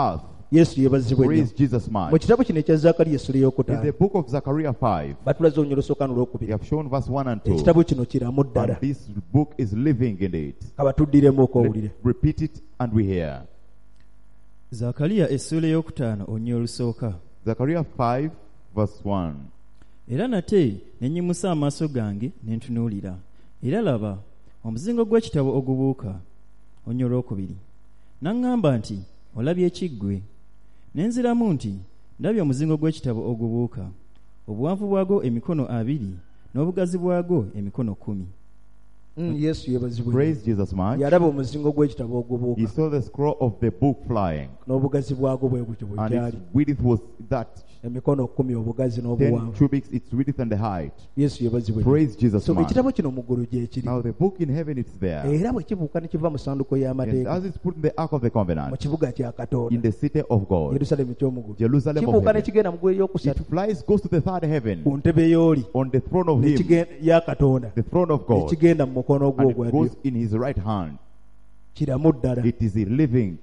[SPEAKER 2] yesu yeebazibwe nnyo.
[SPEAKER 1] Praise Jesus
[SPEAKER 2] Mu
[SPEAKER 1] much.
[SPEAKER 2] kitabo kino ekya Zakariya essula
[SPEAKER 1] In the
[SPEAKER 2] ey'okutaano
[SPEAKER 1] book of Zechariah 5,
[SPEAKER 2] batulaze olunyolo olusooka
[SPEAKER 1] we
[SPEAKER 2] n'olwokubiri.
[SPEAKER 1] have shown verse 1 and 2.
[SPEAKER 2] Ekitabo kino kiramu ddala.
[SPEAKER 1] And this book is living indeed.
[SPEAKER 2] Kabatuddiremu okowulire.
[SPEAKER 1] Let's repeat it and we hear.
[SPEAKER 3] Zakaliya essula ey'okutaano onnyo olusooka.
[SPEAKER 1] Zechariah 5 verse 1.
[SPEAKER 3] Era nate ne nnyimusa amaaso gange ne ntunuulira. Era laba, omuzingo gw'ekitabo ogubuuka. Onnyo olwokubiri. N'aŋŋamba nti, olabye ekiggwe? Ne nziramu nti, ndabye omuzingo gw'ekitabo ogubuuka. Obuwanvu bwagwo emikono 2 n'obugazi bwagwo emikono 10.
[SPEAKER 2] Yesu yeebazibwe.
[SPEAKER 1] Praise Jesus much.
[SPEAKER 2] Yalaba omuzingo gw'ekitabo ogubuuka
[SPEAKER 1] He saw the scroll of the book flying,
[SPEAKER 2] n'obugazi bwagwo bwe gutyo bwe
[SPEAKER 1] and
[SPEAKER 2] kyali.
[SPEAKER 1] its width was that
[SPEAKER 2] Emikono 10 obugazi
[SPEAKER 1] 10
[SPEAKER 2] n'obuwanvu.
[SPEAKER 1] cubits, its width and the height.
[SPEAKER 2] Yesu yeebazibwe.
[SPEAKER 1] Praise Jesus
[SPEAKER 2] So
[SPEAKER 1] much.
[SPEAKER 2] ekitabo kino mu ggulu gye kiri.
[SPEAKER 1] Now the book in heaven is there.
[SPEAKER 2] Era bwe kibuuka ne kiva mu ssanduko
[SPEAKER 1] And
[SPEAKER 2] y'amateeka
[SPEAKER 1] as it's put in the ark of the
[SPEAKER 2] mu
[SPEAKER 1] covenant,
[SPEAKER 2] kibuga kya
[SPEAKER 1] in
[SPEAKER 2] Katonda
[SPEAKER 1] the city of God,
[SPEAKER 2] Yerusaalemi ky'omuggulu,
[SPEAKER 1] Jerusalem of
[SPEAKER 2] kibuuka ne
[SPEAKER 1] heaven,
[SPEAKER 2] kigenda mu ggulu ey'okusatu
[SPEAKER 1] it flies, goes to the third heaven,
[SPEAKER 2] ku ntebe y'oli
[SPEAKER 1] on the throne of
[SPEAKER 2] ne
[SPEAKER 1] him,
[SPEAKER 2] kigenda ya Katonda
[SPEAKER 1] the throne of
[SPEAKER 2] ne
[SPEAKER 1] God,
[SPEAKER 2] kigenda mu mukono gwe
[SPEAKER 1] and
[SPEAKER 2] ogwa
[SPEAKER 1] it
[SPEAKER 2] ddyo.
[SPEAKER 1] goes in his right hand.
[SPEAKER 2] Kiramu ddala.
[SPEAKER 1] It is a living.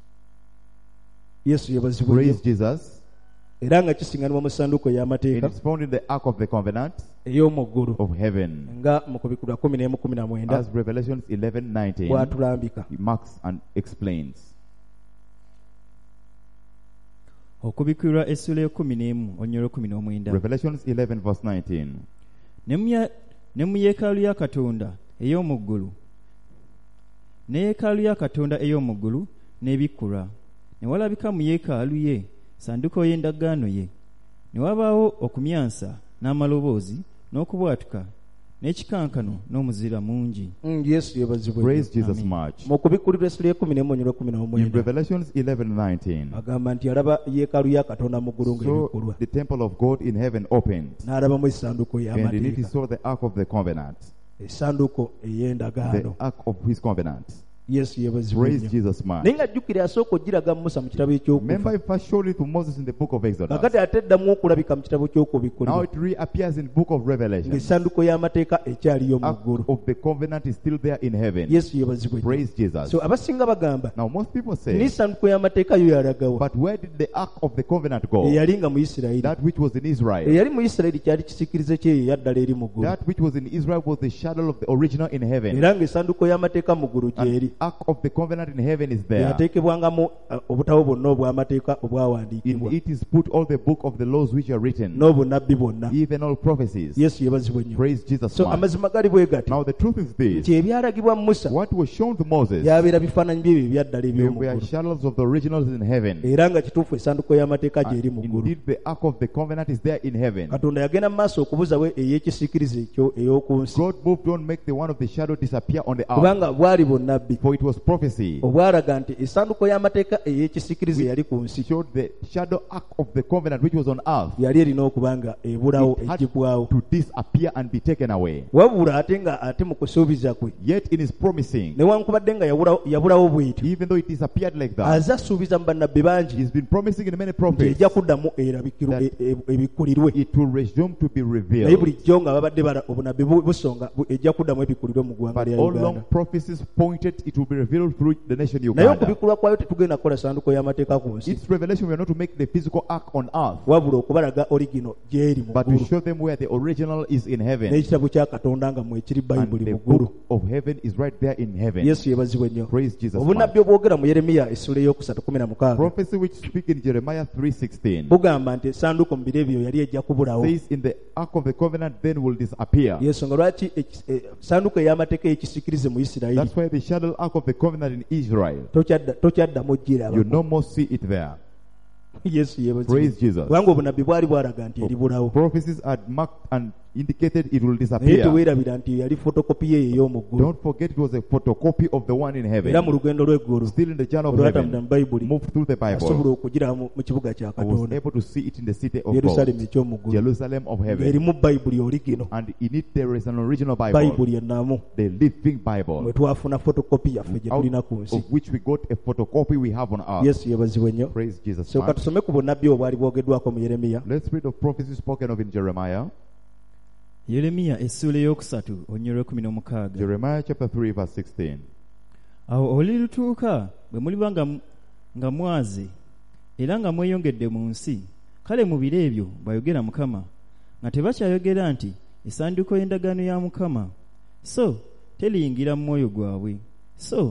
[SPEAKER 2] Yesu yeebazibwe.
[SPEAKER 1] Praise Jesus.
[SPEAKER 2] Era nga kisiŋŋanibwa mu ssanduko
[SPEAKER 1] It
[SPEAKER 2] y'amateeka
[SPEAKER 1] is found in the ark of the covenant
[SPEAKER 2] ey'omu ggulu
[SPEAKER 1] of heaven.
[SPEAKER 2] nga mu kubikulwa 11:19
[SPEAKER 1] As Revelations 11:19
[SPEAKER 2] bw'atulambika.
[SPEAKER 1] he marks and explains.
[SPEAKER 3] Okubikirwa essula y'e11 onnyo olw'okumin'omwenda.
[SPEAKER 1] Revelations 11 verse 19.
[SPEAKER 3] Ne mu yeekaalu ya Katonda ey'omu ggulu. Ne yeekaalu ya Katonda ey'omu ggulu n'ebikkulwa. Ne walabika mu yeekaalu ye sanduko y'endagaano ye. Ne wabaawo okumyansa n'amaloboozi n'okubwatuka n'ekikankano n'omuzira mungi.
[SPEAKER 2] Yesu yeebazibwe.
[SPEAKER 1] Praise Jesus
[SPEAKER 3] Amen.
[SPEAKER 1] much.
[SPEAKER 2] Mu kubikulirwa essula y'e11
[SPEAKER 1] In
[SPEAKER 2] 19
[SPEAKER 1] Revelations 11:19,
[SPEAKER 2] agamba nti alaba yeekaalu ya Katonda mu ggulu
[SPEAKER 1] so
[SPEAKER 2] ng'ebikkulwa.
[SPEAKER 1] the temple of God in heaven opened,
[SPEAKER 2] N'alabamu essanduko
[SPEAKER 1] and in it he
[SPEAKER 2] y'amateeka,
[SPEAKER 1] saw the ark of the covenant,
[SPEAKER 2] essanduko
[SPEAKER 1] the
[SPEAKER 2] ey'endagaano.
[SPEAKER 1] ark of his covenant.
[SPEAKER 2] Yesu yeebazibwe
[SPEAKER 1] Praise
[SPEAKER 2] nnyo.
[SPEAKER 1] Jesus much.
[SPEAKER 2] Naye ng'ajjukira asooka ogiraga Musa mu kitabo
[SPEAKER 1] Remember,
[SPEAKER 2] eky'okufa.
[SPEAKER 1] he first showed it to Moses in the book of Exodus.
[SPEAKER 2] Kakati ate eddamu okulabika mu kitabo
[SPEAKER 1] Now
[SPEAKER 2] ky'okubikkulirwa.
[SPEAKER 1] it reappears in the book of Revelation.
[SPEAKER 2] Ng'essanduko y'amateeka ekyaliyo mu
[SPEAKER 1] Ark
[SPEAKER 2] ggulu.
[SPEAKER 1] of the covenant is still there in heaven.
[SPEAKER 2] Yesu yeebazibwe nnyo.
[SPEAKER 1] Praise Jesus.
[SPEAKER 2] So abasinga bagamba
[SPEAKER 1] Now most people say,
[SPEAKER 2] n'essanduko y'amateeka yo yalagawa.
[SPEAKER 1] but where did the ark of the covenant go?
[SPEAKER 2] Eyali nga mu Isirayiri.
[SPEAKER 1] That which was in Israel.
[SPEAKER 2] Eyali mu Isirayiri kyali kisiikirize kye eyaddala eri mu ggulu.
[SPEAKER 1] That which was in Israel was the shadow of the original in heaven.
[SPEAKER 2] Era ng'essanduko y'amateeka mu ggulu gyeri.
[SPEAKER 1] And the ark of the covenant in heaven is there.
[SPEAKER 2] yateekebwangamu obutabo bwonna obw'amateeka
[SPEAKER 1] In
[SPEAKER 2] obwawandiikibwa
[SPEAKER 1] it is put all the book of the laws which are written,
[SPEAKER 2] n'obunnabbi bwonna.
[SPEAKER 1] even all prophecies.
[SPEAKER 2] Yesu yeebazibwe nnyo.
[SPEAKER 1] Praise Jesus.
[SPEAKER 2] So
[SPEAKER 1] much.
[SPEAKER 2] amazima gali bwe gati
[SPEAKER 1] Now the truth is this:
[SPEAKER 2] nti ebyalagibwa Musa
[SPEAKER 1] what was shown to Moses,
[SPEAKER 2] byabeera bifaananyi byebyo ebyaddala
[SPEAKER 1] they
[SPEAKER 2] eby'omu
[SPEAKER 1] were
[SPEAKER 2] ggulu,
[SPEAKER 1] shadows of the originals in heaven.
[SPEAKER 2] era nga kituufu essanduko y'amateeka
[SPEAKER 1] And
[SPEAKER 2] gyeri mu ggulu.
[SPEAKER 1] indeed, the ark of the covenant is there in heaven.
[SPEAKER 2] Katonda yagenda mu maaso okubuzawo ey'ekisiikirize ekyo ey'oku nsi,
[SPEAKER 1] God moved on, make the one of the shadow disappear on the earth,
[SPEAKER 2] kubanga bwali bunnabbi
[SPEAKER 1] for it was prophecy.
[SPEAKER 2] obwalaga nti essanduko y'amateeka ey'ekisiikirize yali ku nsi,
[SPEAKER 1] Showed the shadow ark of the covenant which was on earth
[SPEAKER 2] yali erina okuba nga ebulawo
[SPEAKER 1] It had
[SPEAKER 2] eggibwawo.
[SPEAKER 1] to disappear and be taken away.
[SPEAKER 2] Wabula ate mu kusuubiza kwe,
[SPEAKER 1] Yet in his promising,
[SPEAKER 2] newankubadde nga yabulawo bw'etyo,
[SPEAKER 1] even though it disappeared like that,
[SPEAKER 2] aze asuubiza mu bannabbi bangi
[SPEAKER 1] he's been promising in many
[SPEAKER 2] nti
[SPEAKER 1] prophets
[SPEAKER 2] ejja kuddamu erabikirwe
[SPEAKER 1] that
[SPEAKER 2] ebikkulirwe.
[SPEAKER 1] it will resume to be
[SPEAKER 2] Naye
[SPEAKER 1] revealed.
[SPEAKER 2] bulijjo nga babadde obunabbi busonga ejja kuddamu ebikkulirwe mu ggwanga
[SPEAKER 1] But
[SPEAKER 2] lya
[SPEAKER 1] all along
[SPEAKER 2] Uganda.
[SPEAKER 1] prophecies pointed it will be revealed through the nation
[SPEAKER 2] Naye
[SPEAKER 1] Uganda.
[SPEAKER 2] okubikkulwa kwayo tetugenda kukola ssanduko y'amateeka ku nsi,
[SPEAKER 1] Its revelation, we are not to make the physical ark on earth,
[SPEAKER 2] wabula okubalaga origino gyeri mu
[SPEAKER 1] but to
[SPEAKER 2] ggulu,
[SPEAKER 1] show them where the original is in heaven.
[SPEAKER 2] n'ekitabo kya Katonda nga mwekiri
[SPEAKER 1] And
[SPEAKER 2] Bayibuli
[SPEAKER 1] the
[SPEAKER 2] mu ggulu.
[SPEAKER 1] book of heaven is right there in heaven.
[SPEAKER 2] Yesu yeebazibwe nnyo.
[SPEAKER 1] Praise Jesus.
[SPEAKER 2] Obunnabbi
[SPEAKER 1] much.
[SPEAKER 2] obwogera mu Yeremiya essula ey'okusatu 16
[SPEAKER 1] Prophecy which speak in Jeremiah 3:16
[SPEAKER 2] bugamba nti essanduko mu biro ebyo yali ejja kubulawo.
[SPEAKER 1] says, in the ark of the covenant then will disappear.
[SPEAKER 2] Yensonga lwaki essanduko ey'amateeka y'ekisiikirize mu Isirayiri
[SPEAKER 1] That's why the shadow ark of the covenant in Israel,
[SPEAKER 2] tokyaddamu ogiraba.
[SPEAKER 1] you no more see it there.
[SPEAKER 2] Yesu yeebazibwe.
[SPEAKER 1] Praise Jesus.
[SPEAKER 2] Kubanga obunabbi bwali bwalaga nti eribulawo.
[SPEAKER 1] Prophecies had marked and indicated it will
[SPEAKER 2] Naye
[SPEAKER 1] disappear.
[SPEAKER 2] teweerabira nti yali fotokopi ye ey'omu ggulu.
[SPEAKER 1] Don't forget it was a photocopy of the one in heaven.
[SPEAKER 2] Era mu lugendo lw'eggulu
[SPEAKER 1] Still in the journey of
[SPEAKER 2] olwatambula
[SPEAKER 1] heaven,
[SPEAKER 2] mu Bayibuli
[SPEAKER 1] moved through the
[SPEAKER 2] asobola
[SPEAKER 1] Bible.
[SPEAKER 2] okugiraba mu kibuga kya
[SPEAKER 1] I was
[SPEAKER 2] Katonda,
[SPEAKER 1] able to see it in the city of
[SPEAKER 2] Yerusaalemi
[SPEAKER 1] God,
[SPEAKER 2] eky'omu ggulu.
[SPEAKER 1] Jerusalem of heaven.
[SPEAKER 2] Erimu Bayibuli origino,
[SPEAKER 1] And in it there is an original Bible,
[SPEAKER 2] Bayibuli ennamu,
[SPEAKER 1] the living
[SPEAKER 2] mwe
[SPEAKER 1] Bible,
[SPEAKER 2] twafuna fotokopi yaffe gye
[SPEAKER 1] out
[SPEAKER 2] tulina ku nsi.
[SPEAKER 1] of which we got a photocopy we have on earth.
[SPEAKER 2] Yesu yeebazibwe nnyo.
[SPEAKER 1] Praise Jesus.
[SPEAKER 2] So
[SPEAKER 1] much.
[SPEAKER 2] katusome ku bunnabbi obwali bwogeddwako mu Yeremiya.
[SPEAKER 1] Let's read of prophecy spoken of in Jeremiah.
[SPEAKER 3] Yeremiya essula ey'okusatu onnyo olw'ekumi
[SPEAKER 1] Jeremiah chapter 3 verse 16.
[SPEAKER 3] Awo olulutuuka bwe muliba nga mwaze era nga mweyongedde mu nsi, kale mu biro ebyo bw'ayogera Mukama, nga tebakyayogera nti essanduuko y'endagaano ya Mukama, so teriyingira mu mwoyo gwabwe, so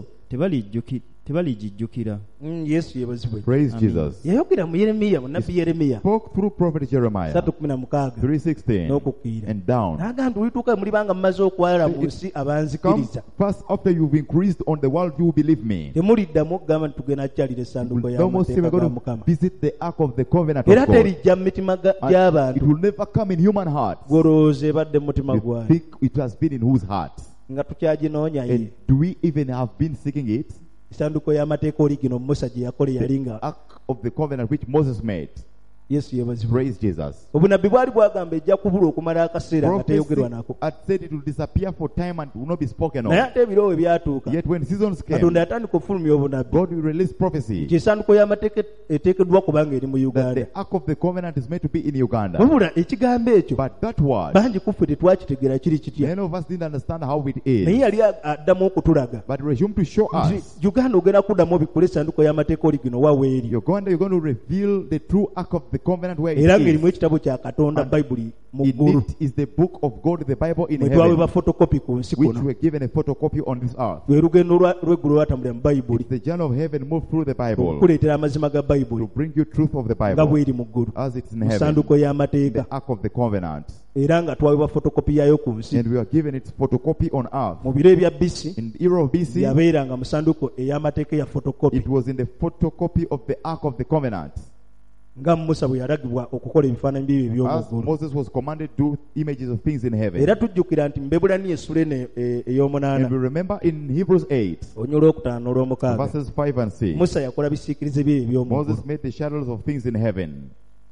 [SPEAKER 3] tebaligijjukira.
[SPEAKER 2] Yesu yebazibwe.
[SPEAKER 1] Praise
[SPEAKER 3] Amen.
[SPEAKER 1] Jesus.
[SPEAKER 2] Yayogera mu Yeremiya, mu nabbi Yeremiya
[SPEAKER 1] Spoke through prophet Jeremiah
[SPEAKER 2] 3:16
[SPEAKER 1] 3:16
[SPEAKER 2] n'okukkirira.
[SPEAKER 1] and down.
[SPEAKER 2] N'agamba olituuka mulibanga mumaze okwala mu nsi
[SPEAKER 1] Comes
[SPEAKER 2] abanzikiriza,
[SPEAKER 1] first after you've increased on the world, you will believe me.
[SPEAKER 2] temuliddamu okugamba nti tugenda kukyalira essanduuko
[SPEAKER 1] No more say we're
[SPEAKER 2] y'amateeka ga
[SPEAKER 1] going to
[SPEAKER 2] Mukama,
[SPEAKER 1] visit the ark of the covenant
[SPEAKER 2] era
[SPEAKER 1] of God.
[SPEAKER 2] terijja mu mitima
[SPEAKER 1] And it
[SPEAKER 2] gy'abantu
[SPEAKER 1] will never come in human hearts.
[SPEAKER 2] golowooza ebadde mu mutima
[SPEAKER 1] You
[SPEAKER 2] gwayo,
[SPEAKER 1] think it has been in whose heart?
[SPEAKER 2] nga tukyaginoonya ye.
[SPEAKER 1] And do we even have been seeking it?
[SPEAKER 2] Essanduuko y'amateeka oli gino Musa gye yakole yali nga
[SPEAKER 1] Ark of the covenant which Moses made.
[SPEAKER 2] Yesu yebazibwe.
[SPEAKER 1] Praise Jesus.
[SPEAKER 2] Obunabbi bwali bwagamba ejja kubula okumala akaseera nga
[SPEAKER 1] Prophecy
[SPEAKER 2] teyogerwa nako,
[SPEAKER 1] had said it will disappear for time and will not be spoken
[SPEAKER 2] naye
[SPEAKER 1] of.
[SPEAKER 2] ate ebiro we byatuuka,
[SPEAKER 1] Yet when seasons came,
[SPEAKER 2] Katonda yatandika okufulumya obunabbi
[SPEAKER 1] God will release prophecy
[SPEAKER 2] nti essanduuko y'amateeka eteekeddwa kubanga eri mu
[SPEAKER 1] that
[SPEAKER 2] Uganda.
[SPEAKER 1] the ark of the covenant is meant to be in Uganda.
[SPEAKER 2] Wabula ekigambo ekyo
[SPEAKER 1] But that word,
[SPEAKER 2] bangi kuffe tetwakitegeera kiri kitya,
[SPEAKER 1] many of us didn't understand how it
[SPEAKER 2] naye
[SPEAKER 1] is.
[SPEAKER 2] yali addamu okutulaga
[SPEAKER 1] But resume to show
[SPEAKER 2] nti
[SPEAKER 1] us,
[SPEAKER 2] Uganda ogenda kuddamu obikule essanduuko y'amateeka oli gino waweeri,
[SPEAKER 1] Uganda, you're going to reveal the true ark of the covenant where
[SPEAKER 2] era
[SPEAKER 1] it
[SPEAKER 2] ng'erimu
[SPEAKER 1] is.
[SPEAKER 2] ekitabo kya Katonda
[SPEAKER 1] And
[SPEAKER 2] Bayibuli mu
[SPEAKER 1] In
[SPEAKER 2] ggulu,
[SPEAKER 1] it is the book of God, the Bible in
[SPEAKER 2] mwe twaweebwa
[SPEAKER 1] heaven,
[SPEAKER 2] fotokopi ku nsi
[SPEAKER 1] which
[SPEAKER 2] kuno.
[SPEAKER 1] were given a photocopy on this earth.
[SPEAKER 2] Lwe lugendo lw'eggulu lwatambulira mu Bayibuli
[SPEAKER 1] It's the journey of heaven moved through the Bible
[SPEAKER 2] okukuleetera amazima ga
[SPEAKER 1] to
[SPEAKER 2] Bayibuli
[SPEAKER 1] bring you truth of the
[SPEAKER 2] nga
[SPEAKER 1] Bible
[SPEAKER 2] bw'eri mu ggulu,
[SPEAKER 1] as it's in
[SPEAKER 2] mu
[SPEAKER 1] heaven,
[SPEAKER 2] ssanduuko y'amateeka,
[SPEAKER 1] the ark of the covenant.
[SPEAKER 2] era nga twaweebwa fotokopi yaayo ku nsi.
[SPEAKER 1] And we are given its photocopy on earth.
[SPEAKER 2] Mu biro ebya BC
[SPEAKER 1] In the era of BC,
[SPEAKER 2] yabeeranga mu ssanduuko ey'amateeka ya fotokopi,
[SPEAKER 1] it was in the photocopy of the ark of the covenant.
[SPEAKER 2] nga Musa bwe yalagibwa okukola ebifaananyi bibyo eby'omu
[SPEAKER 1] As
[SPEAKER 2] ggulu.
[SPEAKER 1] Moses was commanded to do images of things in heaven.
[SPEAKER 2] Era tujjukira nti mu Bebulaniya essula eno
[SPEAKER 1] And we
[SPEAKER 2] ey'omunaana
[SPEAKER 1] remember in Hebrews 8,
[SPEAKER 2] olunya olwokutaano n'olwomukaaga,
[SPEAKER 1] verses 5 and 6,
[SPEAKER 2] Musa yakola bisiikirize bye eby'omu
[SPEAKER 1] Moses
[SPEAKER 2] ggulu.
[SPEAKER 1] made the shadows of things in heaven.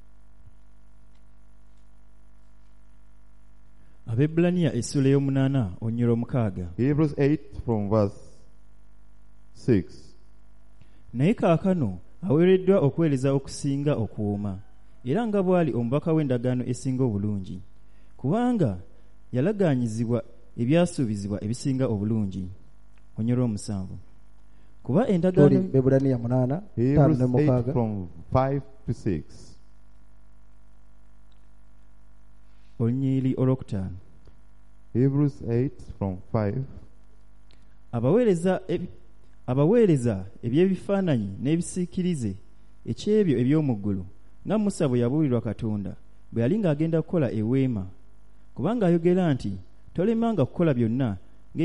[SPEAKER 3] Abebulaniya essula ey'omunaana olunya olw'omukaaga.
[SPEAKER 1] Hebrews 8 from verse 6.
[SPEAKER 3] Naye kaakano aweereddwa okuweereza okusinga okuwooma, era nga bw'ali omubaka w'endagaano esinga obulungi, kubanga yalagaanyizibwa ebyasuubizibwa ebisinga obulungi. Olunya olw'omusanvu. Kuba
[SPEAKER 2] Toli
[SPEAKER 3] endagaano
[SPEAKER 2] Bebulaniya 8:5
[SPEAKER 1] Hebrews
[SPEAKER 2] ne
[SPEAKER 1] 8
[SPEAKER 2] mukaaga.
[SPEAKER 1] from 5 to 6.
[SPEAKER 3] olunyiri olwokutaano.
[SPEAKER 1] Hebrews 8 from 5.
[SPEAKER 3] Abaweereza eby'ebifaananyi n'ebisiikirize eky'ebyo eby'omu ggulu, nga Musa bwe yabuulirwa Katonda bwe yali ng'agenda kukola eweema, kubanga ayogera nti tolemanga kukola byonna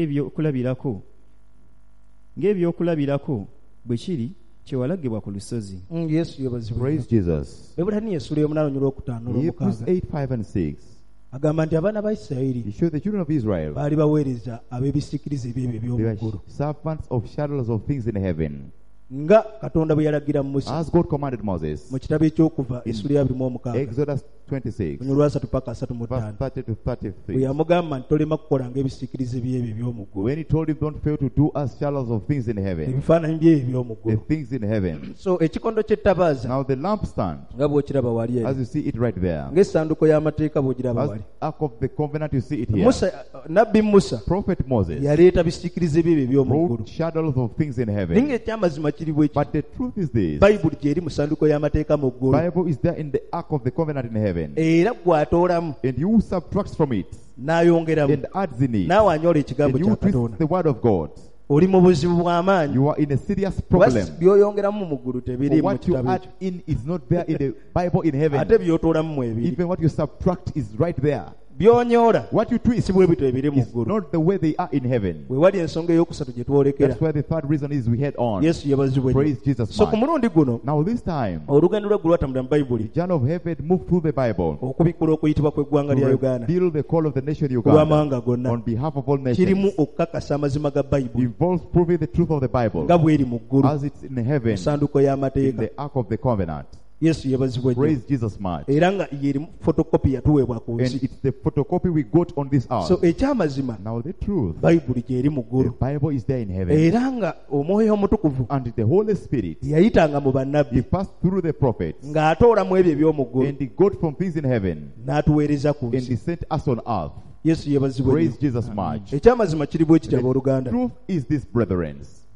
[SPEAKER 3] ng'ebyokulabirako bwe kiri kye walagibwa ku lusozi.
[SPEAKER 2] Yesu yebazibwe.
[SPEAKER 1] Praise Jesus.
[SPEAKER 2] Bebulaniya essula ey'omunaana olunya olwokutaano
[SPEAKER 1] Hebrews
[SPEAKER 2] n'olwomukaaga
[SPEAKER 1] 8, 5 and 6.
[SPEAKER 2] agamba nti abaana ba Isirayiri
[SPEAKER 1] He showed the children of Israel
[SPEAKER 2] baali baweereza ab'ebisiikirize ebyebyo
[SPEAKER 1] they
[SPEAKER 2] eby'omu
[SPEAKER 1] were
[SPEAKER 2] ggulu,
[SPEAKER 1] servants of shadows of things in heaven,
[SPEAKER 2] nga Katonda bwe yalagira Musa
[SPEAKER 1] as God commanded Moses.
[SPEAKER 2] mu kitabo ekyokuva essula ya 26
[SPEAKER 1] Exodus 26,
[SPEAKER 2] olunya olwa 3 paka 35
[SPEAKER 1] verse 30 to
[SPEAKER 2] bwe
[SPEAKER 1] 33.
[SPEAKER 2] yamugamba nti tolema kukola ng'ebisiikirize byebyo eby'omu ggulu,
[SPEAKER 1] When he told him, don't fail to do as shadows of things in heaven,
[SPEAKER 2] ebifaananyi byebyo eby'omu
[SPEAKER 1] the
[SPEAKER 2] ggulu.
[SPEAKER 1] things in heaven.
[SPEAKER 2] So ekikondo ky'ettabaaza
[SPEAKER 1] Now the lampstand,
[SPEAKER 2] nga bw'okiraba wali
[SPEAKER 1] as
[SPEAKER 2] eri,
[SPEAKER 1] you see it right there,
[SPEAKER 2] ng'essanduuko y'amateeka bw'ogiraba
[SPEAKER 1] as
[SPEAKER 2] wali,
[SPEAKER 1] ark of the covenant, you see it here.
[SPEAKER 2] Nabbi Musa
[SPEAKER 1] Prophet Moses
[SPEAKER 2] yaleeta bisiikirize byebyo eby'omu ggulu,
[SPEAKER 1] wrote shadows of things in
[SPEAKER 2] naye
[SPEAKER 1] heaven.
[SPEAKER 2] ng'ekyamazima kiri bwe ki,
[SPEAKER 1] But the truth is this:
[SPEAKER 2] Bayibuli gy'eri mu ssanduuko y'amateeka mu ggulu,
[SPEAKER 1] Bible is there in the ark of the covenant in heaven,
[SPEAKER 2] era gw'atoolamu
[SPEAKER 1] and you subtract from it
[SPEAKER 2] n'ayongeramu,
[SPEAKER 1] and adds in it,
[SPEAKER 2] naawe anyola ekigambo
[SPEAKER 1] and
[SPEAKER 2] kya
[SPEAKER 1] you twist
[SPEAKER 2] Katonda,
[SPEAKER 1] the word of God.
[SPEAKER 2] oli mu buzibu bw'amaanyi.
[SPEAKER 1] You are in a serious problem.
[SPEAKER 2] By'oyongeramu mu ggulu
[SPEAKER 1] For
[SPEAKER 2] tebiri mu
[SPEAKER 1] what you
[SPEAKER 2] kitabo
[SPEAKER 1] add
[SPEAKER 2] ekyo,
[SPEAKER 1] in is not there in the Bible in heaven.
[SPEAKER 2] ate by'otoolamu mu ebiri,
[SPEAKER 1] Even what you subtract is right there.
[SPEAKER 2] by'onyoola
[SPEAKER 1] What you twist
[SPEAKER 2] si bwe bityo ebiri mu
[SPEAKER 1] is
[SPEAKER 2] ggulu.
[SPEAKER 1] not the way they are in heaven.
[SPEAKER 2] We wali ensonga ey'okusatu gye twolekera.
[SPEAKER 1] That's why the third reason is we head on.
[SPEAKER 2] Yesu yebazibwe nnyo.
[SPEAKER 1] Praise Jesus
[SPEAKER 2] So ku
[SPEAKER 1] much.
[SPEAKER 2] mulundi guno
[SPEAKER 1] Now this time,
[SPEAKER 2] olugendo lw'eggulu lwatambulira mu
[SPEAKER 1] the
[SPEAKER 2] Bayibuli
[SPEAKER 1] journey of heaven moved through the Bible
[SPEAKER 2] okubikkula okuyitibwa kw'eggwanga lya
[SPEAKER 1] to
[SPEAKER 2] Uganda
[SPEAKER 1] reveal the call of the nation
[SPEAKER 2] ku
[SPEAKER 1] Uganda
[SPEAKER 2] lw'amawanga gonna,
[SPEAKER 1] on behalf of all
[SPEAKER 2] kirimu
[SPEAKER 1] nations.
[SPEAKER 2] okukakasa amazima ga Bayibuli
[SPEAKER 1] Involves proving the truth of the Bible
[SPEAKER 2] nga bw'eri mu ggulu
[SPEAKER 1] as it's in heaven,
[SPEAKER 2] mu ssanduuko
[SPEAKER 1] in
[SPEAKER 2] y'amateeka.
[SPEAKER 1] the ark of the covenant.
[SPEAKER 2] Yesu yebazibwe nnyo.
[SPEAKER 1] Praise Jesus much.
[SPEAKER 2] Era nga yerimu fotokopi yatuweebwa ku
[SPEAKER 1] And
[SPEAKER 2] nsi.
[SPEAKER 1] it's the photocopy we got on this
[SPEAKER 2] So
[SPEAKER 1] earth.
[SPEAKER 2] ekyamazima
[SPEAKER 1] Now the truth,
[SPEAKER 2] Bayibuli gy'eri mu
[SPEAKER 1] the
[SPEAKER 2] ggulu,
[SPEAKER 1] Bible is there in heaven.
[SPEAKER 2] era nga Omwoyo Omutukuvu
[SPEAKER 1] And the Holy Spirit,
[SPEAKER 2] yayitanga mu
[SPEAKER 1] He
[SPEAKER 2] bannabbi
[SPEAKER 1] passed through the prophets
[SPEAKER 2] ng'atoolamu ebyo eby'omu ggulu
[SPEAKER 1] and He got from things in heaven
[SPEAKER 2] n'atuweereza ku
[SPEAKER 1] and He
[SPEAKER 2] nsi.
[SPEAKER 1] sent us on earth.
[SPEAKER 2] Yesu yebazibwe
[SPEAKER 1] Praise
[SPEAKER 2] nnyo.
[SPEAKER 1] Jesus much.
[SPEAKER 2] Ekyamazima kiri bwe kitya abooluganda.
[SPEAKER 1] Truth is this, brethren.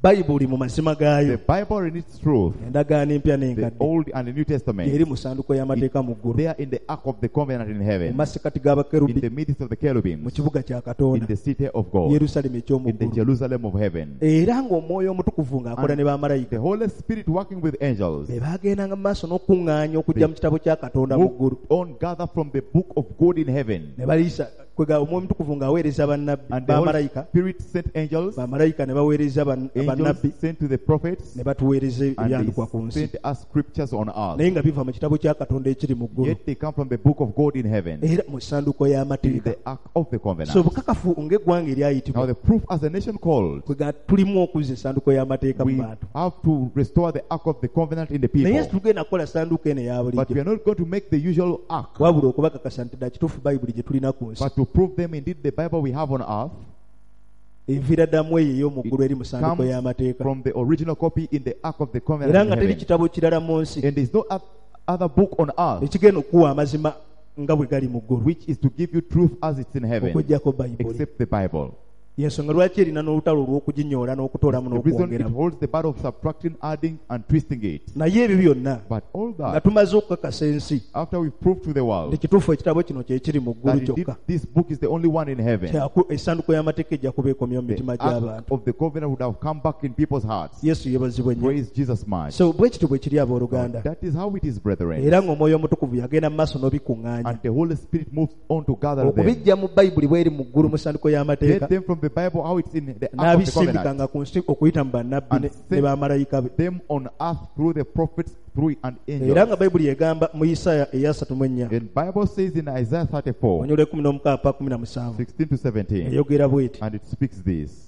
[SPEAKER 2] bayibuli mu mazima
[SPEAKER 1] The
[SPEAKER 2] gaayo,
[SPEAKER 1] Bible in its truth,
[SPEAKER 2] endagaano empya
[SPEAKER 1] the
[SPEAKER 2] n'enkadde,
[SPEAKER 1] Old and the New Testament,
[SPEAKER 2] eri mu ssanduuko y'amateeka mu ggulu,
[SPEAKER 1] they are in the Ark of the Covenant in
[SPEAKER 2] mu
[SPEAKER 1] heaven,
[SPEAKER 2] masekati
[SPEAKER 1] in
[SPEAKER 2] g'abakerubi,
[SPEAKER 1] the midst of the
[SPEAKER 2] mu
[SPEAKER 1] cherubims,
[SPEAKER 2] kibuga kya
[SPEAKER 1] in
[SPEAKER 2] Katonda,
[SPEAKER 1] the city of God,
[SPEAKER 2] Yerusaalemi eky'omu
[SPEAKER 1] in the
[SPEAKER 2] ggulu.
[SPEAKER 1] Jerusalem of heaven.
[SPEAKER 2] Era ng'omwoyo omutukuvu ng'akola ne bamalayika
[SPEAKER 1] The Holy Spirit working with angels
[SPEAKER 2] be baagendanga mu maaso n'okuŋŋaanya okujja mu kitabo kya Katonda mu ggulu,
[SPEAKER 1] moved on, gather from the book of God in heaven.
[SPEAKER 2] ne baliisa kwega omwoyo omutukuvu ng'aweereza bannabbi
[SPEAKER 1] And the Holy
[SPEAKER 2] bamalayika,
[SPEAKER 1] Spirit sent angels,
[SPEAKER 2] bamalayika ne baweereza bannabbi,
[SPEAKER 1] angels sent to the prophets,
[SPEAKER 2] ne batuweereza
[SPEAKER 1] and
[SPEAKER 2] ebyandikwa ku
[SPEAKER 1] they
[SPEAKER 2] nsi,
[SPEAKER 1] sent us scriptures on earth.
[SPEAKER 2] naye nga biva mu kitabo kya Katonda ekiri mu ggulu,
[SPEAKER 1] Yet they come from the book of God in heaven,
[SPEAKER 2] era mu ssanduuko
[SPEAKER 1] in
[SPEAKER 2] y'amateeka.
[SPEAKER 1] the Ark of the
[SPEAKER 2] So
[SPEAKER 1] Covenant.
[SPEAKER 2] bukakafu ng'eggwanga
[SPEAKER 1] Now
[SPEAKER 2] eryayitibwa,
[SPEAKER 1] the proof as a nation called,
[SPEAKER 2] kwega tulimu okuzza essanduuko y'amateeka mu
[SPEAKER 1] we
[SPEAKER 2] bantu,
[SPEAKER 1] have to restore the Ark of the Covenant in the
[SPEAKER 2] naye
[SPEAKER 1] people.
[SPEAKER 2] tugenda kukola ssanduuko eno eya
[SPEAKER 1] But we
[SPEAKER 2] bulijjo,
[SPEAKER 1] are not going to make the usual Ark,
[SPEAKER 2] wabula okubakakasa nti ddala kituufu bayibuli gye tulina ku nsi
[SPEAKER 1] but to prove them indeed the Bible we have on earth
[SPEAKER 2] eviira ddamu eyo ey'omu ggulu eri mu ssanduuko
[SPEAKER 1] comes
[SPEAKER 2] y'amateeka,
[SPEAKER 1] from the original copy in the Ark of the Covenant
[SPEAKER 2] era
[SPEAKER 1] in
[SPEAKER 2] nga teri
[SPEAKER 1] heaven.
[SPEAKER 2] kitabo kirala mu nsi
[SPEAKER 1] And there is no other book on earth
[SPEAKER 2] ekigenda okuwa amazima nga bwe gali mu ggulu
[SPEAKER 1] which is to give you truth as it's in heaven,
[SPEAKER 2] okuggyako bayibuli.
[SPEAKER 1] except the Bible.
[SPEAKER 2] Y'ensonga lwaki erina n'olutalo olw'okuginyoola n'okutoolamu
[SPEAKER 1] The reason it
[SPEAKER 2] n'okwongeramu.
[SPEAKER 1] holds the battle of subtracting, adding, and twisting it.
[SPEAKER 2] Naye ebyo byonna
[SPEAKER 1] But all
[SPEAKER 2] nga
[SPEAKER 1] that,
[SPEAKER 2] tumaze okukakasa ensi
[SPEAKER 1] after we've proved to the
[SPEAKER 2] nti
[SPEAKER 1] world
[SPEAKER 2] kituufu ekitabo kino kye kiri mu ggulu
[SPEAKER 1] that indeed
[SPEAKER 2] kyokka,
[SPEAKER 1] this book is the only one in heaven,
[SPEAKER 2] essanduuko y'amateeka ejja kuba ekomye mu
[SPEAKER 1] the
[SPEAKER 2] mitima
[SPEAKER 1] Ark
[SPEAKER 2] gy'abantu.
[SPEAKER 1] of the Covenant would have come back in people's hearts.
[SPEAKER 2] Yesu yeebazibwe nnyo.
[SPEAKER 1] Praise Jesus much.
[SPEAKER 2] So bwe kityo bwe kiri abooluganda,
[SPEAKER 1] That is how it is, brethren.
[SPEAKER 2] era ng'omwoyo omutukuvu yagenda mu maaso n'obikuŋŋaanya
[SPEAKER 1] And the Holy Spirit moves on to gather them.
[SPEAKER 2] okubijja mu bayibuli bw'eri mu ggulu mu ssanduuko y'amateeka,
[SPEAKER 1] Get them from the Bible, how it's in the Ark of the Covenant.
[SPEAKER 2] n'abisindikanga ku nsi okuyita mu bannabbi
[SPEAKER 1] And
[SPEAKER 2] ne
[SPEAKER 1] send
[SPEAKER 2] bamalayika be.
[SPEAKER 1] them on earth through the prophets, through and
[SPEAKER 2] Era
[SPEAKER 1] angels.
[SPEAKER 2] nga bayibuli egamba mu Isaaya eya 34
[SPEAKER 1] And Bible says in Isaiah 34,
[SPEAKER 2] onyole 16-17
[SPEAKER 1] 16 to 17,
[SPEAKER 2] eyogera bw'eti:
[SPEAKER 1] and it speaks this.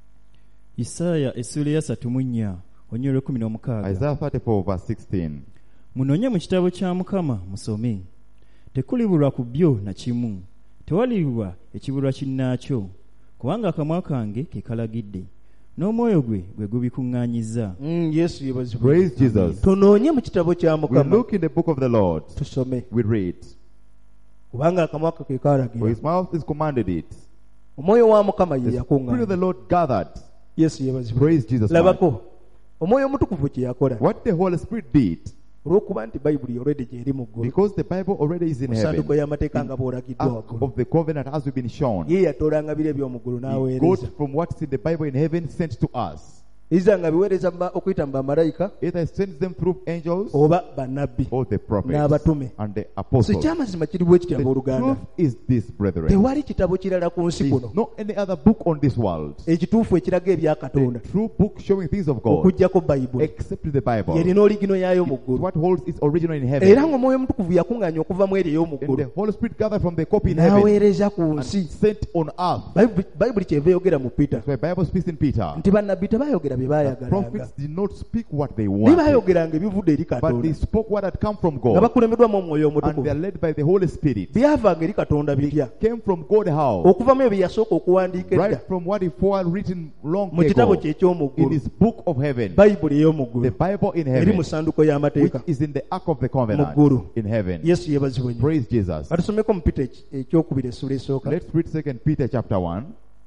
[SPEAKER 3] Isaaya essula ya 34 onyolo 16.
[SPEAKER 1] Isaiah 34 verse 16.
[SPEAKER 3] Munoonye mu kitabo kya Mukama musome. Tekulibulwa ku byo na kimu, tewalibulwa ekibulwa kinnaakyo, kubanga akamwa kange ke kalagidde, n'omwoyo gwe gwe gubikuŋŋaanyizza.
[SPEAKER 2] Yesu yeebazibwe.
[SPEAKER 1] Praise Jesus.
[SPEAKER 2] Tunoonye mu kitabo kya
[SPEAKER 1] We
[SPEAKER 2] Mukama
[SPEAKER 1] look in the book of the Lord.
[SPEAKER 2] tusome,
[SPEAKER 1] We read.
[SPEAKER 2] kubanga akamwa ke
[SPEAKER 1] For
[SPEAKER 2] kalagira.
[SPEAKER 1] his mouth is commanded it.
[SPEAKER 2] Omwoyo wa Mukama ye
[SPEAKER 1] The Spirit of the
[SPEAKER 2] yakuŋŋaanya.
[SPEAKER 1] Lord gathered.
[SPEAKER 2] Yesu yeebazibwe.
[SPEAKER 1] Praise Jesus.
[SPEAKER 2] Labako omwoyo omutukuvu kye yakola,
[SPEAKER 1] What the Holy Spirit did,
[SPEAKER 2] olw'okuba nti bayibuli already gy'eri mu ggulu,
[SPEAKER 1] because the Bible already is in
[SPEAKER 2] mu ssanduuko
[SPEAKER 1] heaven,
[SPEAKER 2] y'amateeka nga bw'olagiddwa
[SPEAKER 1] Ark
[SPEAKER 2] waggulu,
[SPEAKER 1] of the Covenant as we've been shown,
[SPEAKER 2] ye yatoolanga biri eby'omu ggulu
[SPEAKER 1] He
[SPEAKER 2] n'aweereza.
[SPEAKER 1] got from what's in the Bible in heaven sent to us.
[SPEAKER 2] Iza nga biweereza okuyita mu bamalayika
[SPEAKER 1] Either it sends them through angels
[SPEAKER 2] oba bannabbi
[SPEAKER 1] or the prophets
[SPEAKER 2] n'abatume.
[SPEAKER 1] and the
[SPEAKER 2] Si
[SPEAKER 1] apostles.
[SPEAKER 2] kyamazima kiri bwe kitya
[SPEAKER 1] The
[SPEAKER 2] abooluganda.
[SPEAKER 1] truth is this, brethren.
[SPEAKER 2] Tewali kitabo kirala ku nsi
[SPEAKER 1] There
[SPEAKER 2] kuno
[SPEAKER 1] is no any other book on this world,
[SPEAKER 2] ekituufu ekiraga ebya Katonda
[SPEAKER 1] the true book showing things of God,
[SPEAKER 2] okuggyako bayibuli,
[SPEAKER 1] except the Bible.
[SPEAKER 2] yerina oligino yaayo mu
[SPEAKER 1] It's
[SPEAKER 2] ggulu.
[SPEAKER 1] what holds its original in
[SPEAKER 2] Era
[SPEAKER 1] heaven.
[SPEAKER 2] ng'omwoyo omutukuvu yakuŋŋaanya okuva mu eri ey'omu
[SPEAKER 1] And the
[SPEAKER 2] ggulu
[SPEAKER 1] Holy Spirit gathered from the copy in heaven
[SPEAKER 2] n'aweereza ku
[SPEAKER 1] and
[SPEAKER 2] nsi.
[SPEAKER 1] sent on earth.
[SPEAKER 2] Bayibuli kyeva eyogera mu Peter
[SPEAKER 1] That's why Bible speaks in Peter.
[SPEAKER 2] nti bannabbi tebaayogera bye
[SPEAKER 1] The
[SPEAKER 2] baayagalanga,
[SPEAKER 1] prophets did not speak what they
[SPEAKER 2] naye
[SPEAKER 1] wanted,
[SPEAKER 2] baayogeranga ebivudde eri
[SPEAKER 1] but
[SPEAKER 2] Katonda
[SPEAKER 1] they spoke what had come from
[SPEAKER 2] nga
[SPEAKER 1] God,
[SPEAKER 2] bakulemedwamu omwoyo
[SPEAKER 1] and they are
[SPEAKER 2] omutukuvu.
[SPEAKER 1] led by the Holy Spirit.
[SPEAKER 2] Byavanga eri Katonda bitya?
[SPEAKER 1] Came from God how?
[SPEAKER 2] Okuva mu ebyo bye yasooka okuwandiika edda
[SPEAKER 1] Right from what he written long
[SPEAKER 2] mu kitabo
[SPEAKER 1] ago
[SPEAKER 2] kye eky'omu
[SPEAKER 1] in
[SPEAKER 2] ggulu,
[SPEAKER 1] his book of heaven,
[SPEAKER 2] bayibuli ey'omu
[SPEAKER 1] the
[SPEAKER 2] ggulu
[SPEAKER 1] Bible in
[SPEAKER 2] eri mu
[SPEAKER 1] heaven,
[SPEAKER 2] ssanduuko
[SPEAKER 1] which
[SPEAKER 2] y'amateeka
[SPEAKER 1] is in the Ark of the
[SPEAKER 2] mu
[SPEAKER 1] Covenant
[SPEAKER 2] ggulu.
[SPEAKER 1] in heaven.
[SPEAKER 2] Yesu yeebazibwe nnyo.
[SPEAKER 1] Praise Jesus.
[SPEAKER 2] Batusomeko mu Peter ekyokubiri essula esooka.
[SPEAKER 1] Let's read 2 Peter chapter 1.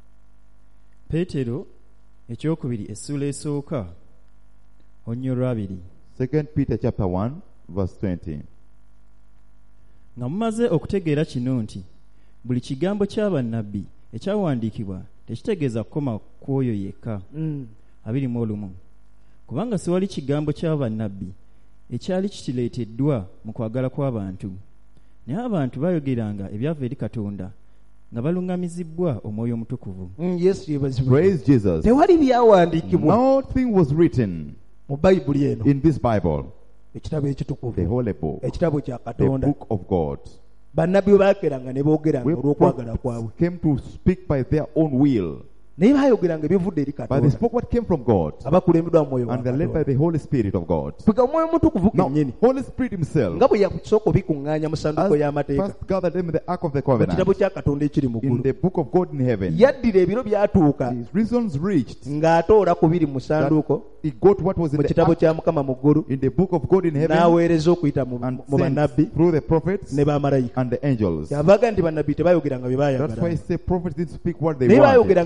[SPEAKER 3] Peetero ekyokubiri essula esooka onyolo 2.
[SPEAKER 1] 2 Peter chapter 1 verse 20.
[SPEAKER 3] Nga mumaze okutegeera kino nti buli kigambo ky'abannabbi ekyawandiikibwa tekitegeeza kukoma ku oyo yekka. 21. Kubanga siwali kigambo ky'abannabbi ekyali kitireeteddwa mu kwagala kw'abantu, naye abantu baayogeranga ebyava eri Katonda nga baluŋŋamizibbwa omwoyo omutukuvu.
[SPEAKER 2] Yesu yeebazibwe.
[SPEAKER 1] Praise Jesus.
[SPEAKER 2] Tewali byawandiikibwa
[SPEAKER 1] Nothing was written
[SPEAKER 2] mu bayibuli eno,
[SPEAKER 1] in this Bible,
[SPEAKER 2] ekitabo
[SPEAKER 1] the
[SPEAKER 2] ekitukuvu,
[SPEAKER 1] holy book,
[SPEAKER 2] ekitabo kya
[SPEAKER 1] the
[SPEAKER 2] Katonda.
[SPEAKER 1] book of God.
[SPEAKER 2] Bannabbi bwe baakeranga ne boogeranga
[SPEAKER 1] Where
[SPEAKER 2] olw'okwagala
[SPEAKER 1] prophets
[SPEAKER 2] kwabwe,
[SPEAKER 1] came to speak by their own will,
[SPEAKER 2] naye baayogeranga ebivudde eri
[SPEAKER 1] but they
[SPEAKER 2] Katonda,
[SPEAKER 1] spoke what came from God,
[SPEAKER 2] abakulembeddwa mu mwoyo wa
[SPEAKER 1] and they're led by
[SPEAKER 2] Katonda.
[SPEAKER 1] the Holy Spirit of God.
[SPEAKER 2] Kwega omwoyo omutukuvu
[SPEAKER 1] Now,
[SPEAKER 2] kennyini
[SPEAKER 1] Holy Spirit himself
[SPEAKER 2] nga bwe yasooka obikuŋŋaanya mu ssanduuko
[SPEAKER 1] has
[SPEAKER 2] y'amateeka
[SPEAKER 1] first gathered them in the Ark of the
[SPEAKER 2] mu
[SPEAKER 1] Covenant,
[SPEAKER 2] kitabo kya Katonda ekiri mu
[SPEAKER 1] in
[SPEAKER 2] ggulu,
[SPEAKER 1] the book of God in heaven.
[SPEAKER 2] yaddira ebiro byatuuka
[SPEAKER 1] His reasons reached
[SPEAKER 2] ng'atoola ku biri mu ssanduuko
[SPEAKER 1] he got what was in
[SPEAKER 2] mu
[SPEAKER 1] the
[SPEAKER 2] kitabo
[SPEAKER 1] Ark,
[SPEAKER 2] kya Mukama mu ggulu,
[SPEAKER 1] in the book of God in heaven,
[SPEAKER 2] n'aweereza okuyita mu
[SPEAKER 1] and
[SPEAKER 2] mu bannabbi
[SPEAKER 1] sent through the prophets
[SPEAKER 2] ne bamalayika.
[SPEAKER 1] and the angels.
[SPEAKER 2] Kyavaga nti bannabbi tebaayogeranga bye
[SPEAKER 1] That's why I
[SPEAKER 2] baayagalanga,
[SPEAKER 1] say prophets didn't speak what they
[SPEAKER 2] naye
[SPEAKER 1] wanted,
[SPEAKER 2] baayogeranga ebivudde